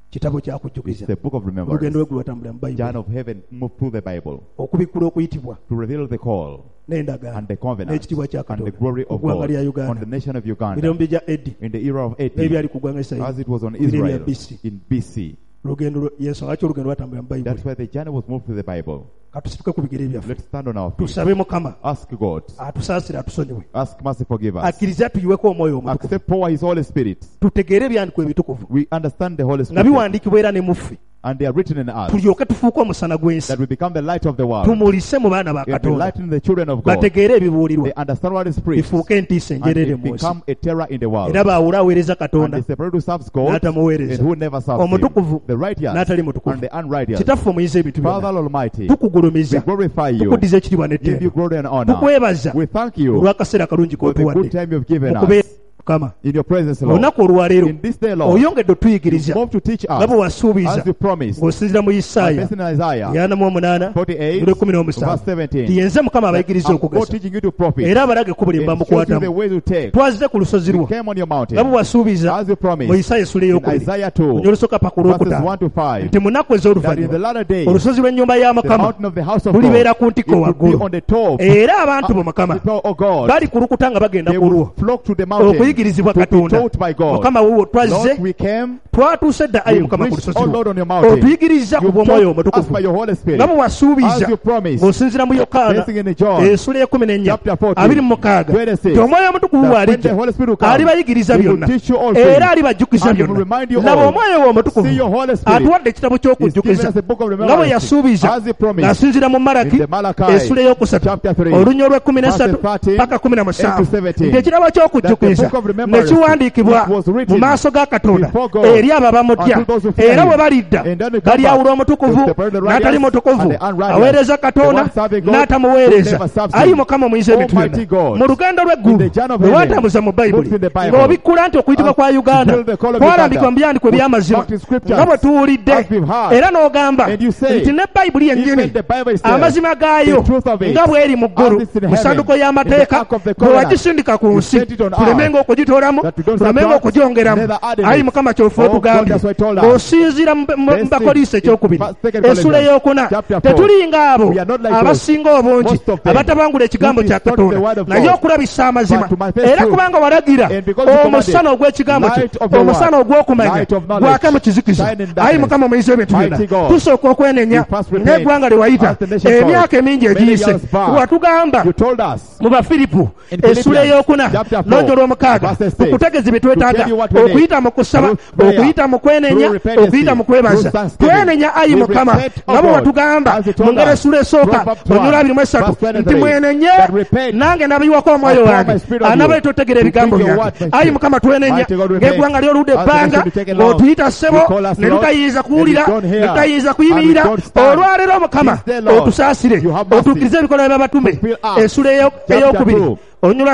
[SPEAKER 2] kitabo
[SPEAKER 1] It's
[SPEAKER 2] kyakujjukiza
[SPEAKER 1] the book of
[SPEAKER 2] olugendo
[SPEAKER 1] remembrance.
[SPEAKER 2] lwe lwatambula mu
[SPEAKER 1] Journey
[SPEAKER 2] bayibuli
[SPEAKER 1] of heaven moved through the Bible
[SPEAKER 2] okubikkula okuyitibwa
[SPEAKER 1] to reveal the call
[SPEAKER 2] n'endagaano
[SPEAKER 1] and the covenant
[SPEAKER 2] n'ekitiibwa kya
[SPEAKER 1] and the
[SPEAKER 2] katonda
[SPEAKER 1] glory
[SPEAKER 2] ku
[SPEAKER 1] of
[SPEAKER 2] ggwanga
[SPEAKER 1] God
[SPEAKER 2] lya
[SPEAKER 1] on
[SPEAKER 2] uganda
[SPEAKER 1] the nation of Uganda
[SPEAKER 2] mirembe gya edi
[SPEAKER 1] in the era of 80
[SPEAKER 2] n'ebyali ku ggwanga
[SPEAKER 1] as
[SPEAKER 2] isirayiri
[SPEAKER 1] it was on
[SPEAKER 2] mu birembe
[SPEAKER 1] Israel
[SPEAKER 2] bya BC.
[SPEAKER 1] in BC.
[SPEAKER 2] olugendo yensonga lwaki olugendo lwatambula mu
[SPEAKER 1] That's
[SPEAKER 2] bayibuli
[SPEAKER 1] why the journey was moved through the Bible.
[SPEAKER 2] katusituke ku bigere byaffe
[SPEAKER 1] Let's stand on our feet.
[SPEAKER 2] tusabe mukama
[SPEAKER 1] Ask God.
[SPEAKER 2] atusaasire atusonyiwe
[SPEAKER 1] Ask mercy, forgive us.
[SPEAKER 2] akkirize atuyiweko omwoyo omutukuvu
[SPEAKER 1] Accept power His Holy Spirit.
[SPEAKER 2] tutegeere ebyandikwa ebitukuvu
[SPEAKER 1] We understand the Holy
[SPEAKER 2] nga
[SPEAKER 1] Spirit.
[SPEAKER 2] biwandiikibwa era ne muffe
[SPEAKER 1] And they are written in us
[SPEAKER 2] tulyoke tufuuke omusana gw'ensi
[SPEAKER 1] that we become the light of the world.
[SPEAKER 2] tumulise mu baana ba
[SPEAKER 1] It
[SPEAKER 2] katonda
[SPEAKER 1] enlighten the children of God.
[SPEAKER 2] bategeere ebibuulirwa
[SPEAKER 1] They understand what is preached.
[SPEAKER 2] bifuuke entiisa
[SPEAKER 1] And
[SPEAKER 2] enjereere
[SPEAKER 1] it
[SPEAKER 2] mu nsi
[SPEAKER 1] become a terror in the world.
[SPEAKER 2] era baawule aweereza
[SPEAKER 1] And
[SPEAKER 2] katonda
[SPEAKER 1] they separate who serves God and
[SPEAKER 2] n'atamuweereza
[SPEAKER 1] who never serves
[SPEAKER 2] omutukuvu
[SPEAKER 1] Him. The righteous
[SPEAKER 2] n'atali mutukuvu
[SPEAKER 1] and the unrighteous.
[SPEAKER 2] kitaffe omuyiza ebintu
[SPEAKER 1] Father
[SPEAKER 2] byonna
[SPEAKER 1] Almighty, we
[SPEAKER 2] tukugulumiza
[SPEAKER 1] glorify you.
[SPEAKER 2] tukuddiza ekitiibwa
[SPEAKER 1] Give you
[SPEAKER 2] n'ettendo
[SPEAKER 1] glory and honor.
[SPEAKER 2] tukwebaza
[SPEAKER 1] We thank you
[SPEAKER 2] olw'akaseera kalungi
[SPEAKER 1] for the good
[SPEAKER 2] k'otuwadde
[SPEAKER 1] time you've given
[SPEAKER 2] okubeera
[SPEAKER 1] us
[SPEAKER 2] mukama
[SPEAKER 1] in your presence, Lord.
[SPEAKER 2] olunaku olwaleero
[SPEAKER 1] In this day, Lord,
[SPEAKER 2] oyongedde otuyigiriza
[SPEAKER 1] move to teach
[SPEAKER 2] nga bwe
[SPEAKER 1] us
[SPEAKER 2] wasuubiza
[SPEAKER 1] as you promised.
[SPEAKER 2] ng'osinziira mu
[SPEAKER 1] And
[SPEAKER 2] isaaya
[SPEAKER 1] based in Isaiah
[SPEAKER 2] 48
[SPEAKER 1] 48
[SPEAKER 2] 17
[SPEAKER 1] verse 17.
[SPEAKER 2] tiyenze mukama abayigiriza
[SPEAKER 1] I'm God
[SPEAKER 2] okugeza
[SPEAKER 1] teaching you to profit.
[SPEAKER 2] era abalage ekkubo lye
[SPEAKER 1] And shows you the
[SPEAKER 2] bamukwatamu
[SPEAKER 1] way to take.
[SPEAKER 2] twazze ku lusozi
[SPEAKER 1] We
[SPEAKER 2] lwo
[SPEAKER 1] came on your mountain
[SPEAKER 2] nga bwe wasuubiza
[SPEAKER 1] as you
[SPEAKER 2] mu
[SPEAKER 1] promised
[SPEAKER 2] isaaya essula
[SPEAKER 1] in
[SPEAKER 2] ey'okubiri
[SPEAKER 1] Isaiah 2
[SPEAKER 2] onye olusooka paka
[SPEAKER 1] verses 1
[SPEAKER 2] olwokutaano
[SPEAKER 1] to 5
[SPEAKER 2] nti mu nnaku
[SPEAKER 1] that in the
[SPEAKER 2] ez'oluvannyuma
[SPEAKER 1] latter days
[SPEAKER 2] olusozi lw'ennyumba ya
[SPEAKER 1] the
[SPEAKER 2] mukama
[SPEAKER 1] mountain of the house of God
[SPEAKER 2] lulibeera ku ntikko
[SPEAKER 1] it would be
[SPEAKER 2] waggulu
[SPEAKER 1] on the top.
[SPEAKER 2] era abantu bo mukama
[SPEAKER 1] People, oh God,
[SPEAKER 2] bali kulukuta nga bagenda
[SPEAKER 1] they
[SPEAKER 2] ku
[SPEAKER 1] would
[SPEAKER 2] lwo
[SPEAKER 1] flock to the mountain
[SPEAKER 2] okuyigirizibwa
[SPEAKER 1] to be
[SPEAKER 2] katonda
[SPEAKER 1] taught by God.
[SPEAKER 2] mukama wuwo twazze
[SPEAKER 1] Lord, we came,
[SPEAKER 2] twatuuse dda ayi
[SPEAKER 1] we
[SPEAKER 2] mukama ku
[SPEAKER 1] preached,
[SPEAKER 2] lusozi
[SPEAKER 1] oh
[SPEAKER 2] lwo
[SPEAKER 1] Lord, on your mountain.
[SPEAKER 2] otuyigiriza ku
[SPEAKER 1] You
[SPEAKER 2] bw'omwoyo
[SPEAKER 1] taught us
[SPEAKER 2] omutukuvu
[SPEAKER 1] by your Holy Spirit
[SPEAKER 2] nga bwe wasuubiza
[SPEAKER 1] as you promised.
[SPEAKER 2] ng'osinziira mu yokaana
[SPEAKER 1] Basing in John
[SPEAKER 2] essula y'ekumi
[SPEAKER 1] chapter
[SPEAKER 2] n'ennya
[SPEAKER 1] 14,
[SPEAKER 2] 26
[SPEAKER 1] 26,
[SPEAKER 2] nti omwoyo omutukuvu
[SPEAKER 1] that when the
[SPEAKER 2] bw'alijja
[SPEAKER 1] Holy Spirit will come,
[SPEAKER 2] alibayigiriza
[SPEAKER 1] He will
[SPEAKER 2] byonna
[SPEAKER 1] teach you all
[SPEAKER 2] era
[SPEAKER 1] things,
[SPEAKER 2] alibajjukiza
[SPEAKER 1] and He will
[SPEAKER 2] byonna
[SPEAKER 1] remind you
[SPEAKER 2] laba
[SPEAKER 1] all.
[SPEAKER 2] omwoyo we omutukuvu
[SPEAKER 1] See your Holy Spirit.
[SPEAKER 2] atuwadde ekitabo
[SPEAKER 1] He's given
[SPEAKER 2] ky'okujjukiza
[SPEAKER 1] us a book of
[SPEAKER 2] nga bwe
[SPEAKER 1] remembrance
[SPEAKER 2] yasuubiza
[SPEAKER 1] as He promised
[SPEAKER 2] ng'asinziira mu malaki
[SPEAKER 1] in the Malachi
[SPEAKER 2] essula ey'okusatu
[SPEAKER 1] chapter 3
[SPEAKER 2] olunya olw'ekkumi n'essatu
[SPEAKER 1] verses 13
[SPEAKER 2] paka 17
[SPEAKER 1] to 17,
[SPEAKER 2] nti ekitabo ky'okujjukiza
[SPEAKER 1] that the book of remembrance
[SPEAKER 2] ne kiwandiikibwa
[SPEAKER 1] which was
[SPEAKER 2] mu
[SPEAKER 1] written
[SPEAKER 2] maaso ga katonda
[SPEAKER 1] before God
[SPEAKER 2] eri abo abamutya
[SPEAKER 1] unto those who fear
[SPEAKER 2] era
[SPEAKER 1] Him.
[SPEAKER 2] bwe balidda
[SPEAKER 1] And then it comes
[SPEAKER 2] balyawula
[SPEAKER 1] back
[SPEAKER 2] omutukuvu
[SPEAKER 1] to separate the righteous
[SPEAKER 2] n'atali mutukuvu
[SPEAKER 1] and the unrighteous,
[SPEAKER 2] aweereza
[SPEAKER 1] the
[SPEAKER 2] katonda
[SPEAKER 1] one serving God
[SPEAKER 2] n'atamuweereza
[SPEAKER 1] who never serves
[SPEAKER 2] ayi
[SPEAKER 1] Him.
[SPEAKER 2] mukama muyiza ebintu
[SPEAKER 1] Almighty
[SPEAKER 2] byonna
[SPEAKER 1] God,
[SPEAKER 2] mu lugendo
[SPEAKER 1] in
[SPEAKER 2] lw'eggulu
[SPEAKER 1] the journey of
[SPEAKER 2] bwe
[SPEAKER 1] heaven,
[SPEAKER 2] watambuza mu bayibuli
[SPEAKER 1] books in the Bible,
[SPEAKER 2] ng'obikkula nti okuyitibwa kwa
[SPEAKER 1] to
[SPEAKER 2] uganda
[SPEAKER 1] build the call of
[SPEAKER 2] kwalambikwa mu
[SPEAKER 1] Uganda,
[SPEAKER 2] byandikwa eby'amazima
[SPEAKER 1] back to scriptures,
[SPEAKER 2] nga bwe tuwulidde
[SPEAKER 1] as we've heard,
[SPEAKER 2] era n'ogamba
[SPEAKER 1] and you say,
[SPEAKER 2] nti ne bayibuli yennyini
[SPEAKER 1] even the Bible itself,
[SPEAKER 2] amazima gaayo
[SPEAKER 1] the truth of it,
[SPEAKER 2] nga bw'eri mu ggulu
[SPEAKER 1] as it's in
[SPEAKER 2] mu
[SPEAKER 1] heaven,
[SPEAKER 2] ssanduko
[SPEAKER 1] in the
[SPEAKER 2] y'amateeka
[SPEAKER 1] ark of the
[SPEAKER 2] bwe
[SPEAKER 1] covenant,
[SPEAKER 2] wagisindika ku
[SPEAKER 1] you
[SPEAKER 2] nsi
[SPEAKER 1] set it on
[SPEAKER 2] tulemenga
[SPEAKER 1] earth,
[SPEAKER 2] okugitoolamu
[SPEAKER 1] that we don't
[SPEAKER 2] tulemenga
[SPEAKER 1] subtract,
[SPEAKER 2] okugyongeramu
[SPEAKER 1] neither add in
[SPEAKER 2] ayi
[SPEAKER 1] it.
[SPEAKER 2] mukama kyofuba
[SPEAKER 1] Oh, God,
[SPEAKER 2] otugambye
[SPEAKER 1] that's what he told us.
[SPEAKER 2] ng'osinziira mu
[SPEAKER 1] Let's
[SPEAKER 2] bakoliisa
[SPEAKER 1] see.
[SPEAKER 2] ekyokubiri
[SPEAKER 1] Second
[SPEAKER 2] essula
[SPEAKER 1] Corinthians,
[SPEAKER 2] ey'okuna
[SPEAKER 1] chapter 4.
[SPEAKER 2] tetulinga abo
[SPEAKER 1] We are not like
[SPEAKER 2] abasinga obungi
[SPEAKER 1] most of them,
[SPEAKER 2] abatabangula ekigambo
[SPEAKER 1] who
[SPEAKER 2] kya
[SPEAKER 1] distort the
[SPEAKER 2] katonda
[SPEAKER 1] word of
[SPEAKER 2] naye
[SPEAKER 1] God.
[SPEAKER 2] okulabisa amazima
[SPEAKER 1] But to manifest
[SPEAKER 2] era
[SPEAKER 1] truth.
[SPEAKER 2] kubanga walagira
[SPEAKER 1] And because you commanded,
[SPEAKER 2] omusana ogw'ekigambo kyo
[SPEAKER 1] light of your
[SPEAKER 2] omusana
[SPEAKER 1] word,
[SPEAKER 2] ogw'okumanya
[SPEAKER 1] light of knowledge,
[SPEAKER 2] gwake mu kizikiza
[SPEAKER 1] shine in darkness.
[SPEAKER 2] ayi mukama muyiza ebintu byonna
[SPEAKER 1] Mighty God,
[SPEAKER 2] tusooka okwenenya
[SPEAKER 1] you first repent
[SPEAKER 2] n'eggwanga lye wayita
[SPEAKER 1] as the nation
[SPEAKER 2] emyaka
[SPEAKER 1] called.
[SPEAKER 2] emingi
[SPEAKER 1] Many
[SPEAKER 2] egiyise
[SPEAKER 1] years back,
[SPEAKER 2] watugamba
[SPEAKER 1] You told us
[SPEAKER 2] mu bafiripu
[SPEAKER 1] in
[SPEAKER 2] essula
[SPEAKER 1] Philippians,
[SPEAKER 2] ey'okuna
[SPEAKER 1] chapter 4,
[SPEAKER 2] lonja olw'omukaaga
[SPEAKER 1] verses 6,
[SPEAKER 2] tukutegeeza bye twetaaga
[SPEAKER 1] to tell you what we need.
[SPEAKER 2] okuyita mu kusaba
[SPEAKER 1] Through prayer,
[SPEAKER 2] okuyita mu kwenenya
[SPEAKER 1] through repentance,
[SPEAKER 2] okuyita mu kwebaza
[SPEAKER 1] through thanksgiving.
[SPEAKER 2] twenenya ayi
[SPEAKER 1] We
[SPEAKER 2] mukama
[SPEAKER 1] repent, O
[SPEAKER 2] nga bwe
[SPEAKER 1] God,
[SPEAKER 2] watugamba
[SPEAKER 1] as you told
[SPEAKER 2] mu ngero
[SPEAKER 1] us.
[SPEAKER 2] essula esooka
[SPEAKER 1] Proverbs
[SPEAKER 2] onyula
[SPEAKER 1] 1,
[SPEAKER 2] 23
[SPEAKER 1] verse 23,
[SPEAKER 2] nti mwenenye
[SPEAKER 1] that repent,
[SPEAKER 2] nange nabiwako omwoyo
[SPEAKER 1] I pour
[SPEAKER 2] wange
[SPEAKER 1] my spirit on
[SPEAKER 2] anaba
[SPEAKER 1] you,
[SPEAKER 2] totegera
[SPEAKER 1] to
[SPEAKER 2] ebigambo
[SPEAKER 1] bring your
[SPEAKER 2] byange
[SPEAKER 1] word to
[SPEAKER 2] ayi
[SPEAKER 1] speak.
[SPEAKER 2] mukama twenenya
[SPEAKER 1] Mighty God, repent.
[SPEAKER 2] ng'eggwanga lyoludde
[SPEAKER 1] As the
[SPEAKER 2] ebbanga
[SPEAKER 1] nation be taken long,
[SPEAKER 2] ng'otuyita ssebo
[SPEAKER 1] you call us
[SPEAKER 2] ne
[SPEAKER 1] Lord,
[SPEAKER 2] tutayiza
[SPEAKER 1] and
[SPEAKER 2] kuwulira
[SPEAKER 1] we don't hear,
[SPEAKER 2] ne tutayiza
[SPEAKER 1] and
[SPEAKER 2] kuyimirira
[SPEAKER 1] we don't stand.
[SPEAKER 2] olwaleero mukama
[SPEAKER 1] This day, Lord,
[SPEAKER 2] otusaasire
[SPEAKER 1] you have mercy.
[SPEAKER 2] otuukirize ebikolwa by'abatume
[SPEAKER 1] Fulfill us.
[SPEAKER 2] essula ey'okubiri onyula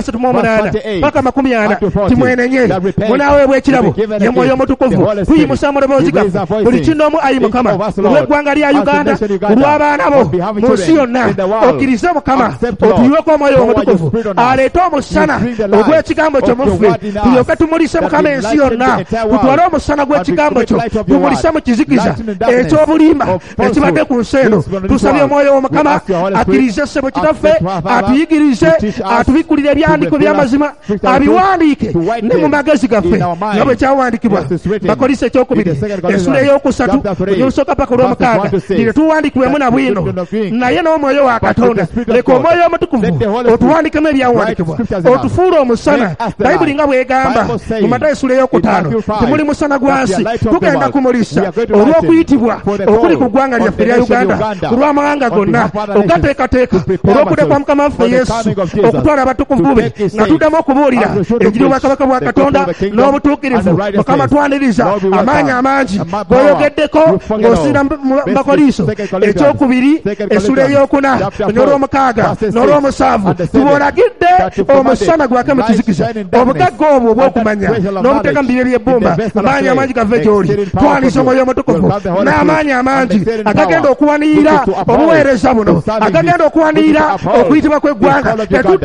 [SPEAKER 2] 38 paka 40 timwenenye munaaweebwa ekirabo ye mwoyo omutukuvu tuyimusa mu loboozi gaffe buli kinoomu ayi mukama olw'eggwanga lya uganda olw'abaana bo mu nsi yonna okkirize mukama otuyiweko omwoyo omutukuvu aleete omusana ogw'ekigambo kyo muffe tulyoke tumulise mukama ensi yonna tutwale omusana gw'ekigambo kyo tumulise mu kizikiza eky'obulimba ekibadde ku nsi eno tusabye omwoyo w'omukama akkirize ssebo kitaffe atuyigirize atubikulire ebyandiko by'amazima abiwandiike ne mu magezi gaffe nga bwe kyawandiikibwa bakolisa ekyokubiri essula ey'okusatu olusoka paka olw'omukaaga lino tuwandiikibwemu na bwino naye n'omwoyo wa katonda leka omwoyo omutukuvu otuwandikemu ebyawandiikibwa otufuule omusana bayibuli nga bw'egamba mu matayo essula ey'okutaano temuli musana gwa nsi tugenda kumulisa olw'okuyitibwa okuli ku ggwanga lyaffe lya uganda ku lw'amawanga gonna ogateekateeka olw'okudda kwa mukama waffe yesu okutwala abatukuvu be nga tuddamu okubuulira enjiri y'obwakabaka bwa katonda n'obutuukirivu mukama twaniriza amaanyi amangi g'oyogeddeko ng'osinda mu bakoliiso ekyokubiri essula ey'okuna n'olw'omukaaga n'olw'omusanvu tubolagidde omusana gwake mu kizikiza obugagga obwo obw'okumanya n'obuteeka mu bibye by'ebbumba amaanyi amangi gave gy'oli twaniriza omwoyo omutukuvu n'amaanyi amangi agagenda okuwanirira obuweereza buno agagenda okuwanirira okuyitibwa kw'eggwanga tetuddamu kugwa mu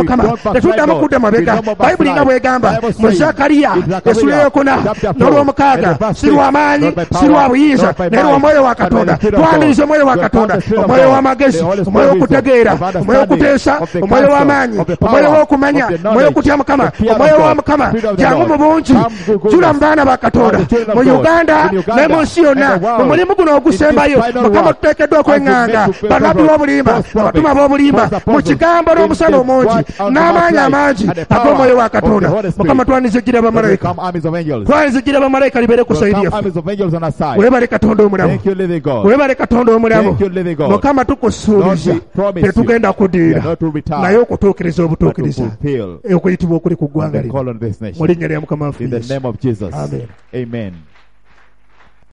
[SPEAKER 2] mukama tetuddamu kudda mabega bayibuli nga bwegamba mu zakariya essula eyokuna n'olwomukaaga si lw'amaanyi si lwa buyinza naye lwa mwoyo wa katonda twaniriza omwoyo wa katonda omwoyo w'amagezi omwoyo w'okutegeera omwoyo w'okuteesa omwoyo w'amaanyi omwoyo w'okumanya omwoyo w'okutya mukama omwoyo wa mukama jangu mu bungi jula mu baana ba katonda mu uganda ne mu nsi yonna mu mulimu guno ogusembayo mukama tuteekeddwa okweŋŋanga bannabbi b'obulimba abatuma b'obulimba mu kigambo n'omusana omungi n'amaanyi amangi ag'omwoyo wa katonda mukama twanizijjira bamalayika twanizijjira bamalayika libeere ku sayiri yaffe weebale katonda omulamu weebale katonda omulamu mukama tukusuubiza tetugenda kudiira naye okutuukiriza obutuukiriza okuyitibwa okuli ku ggwanga lino mu linnya lya mukama waffe
[SPEAKER 1] In the name of Jesus.
[SPEAKER 2] Amen.
[SPEAKER 1] Amen.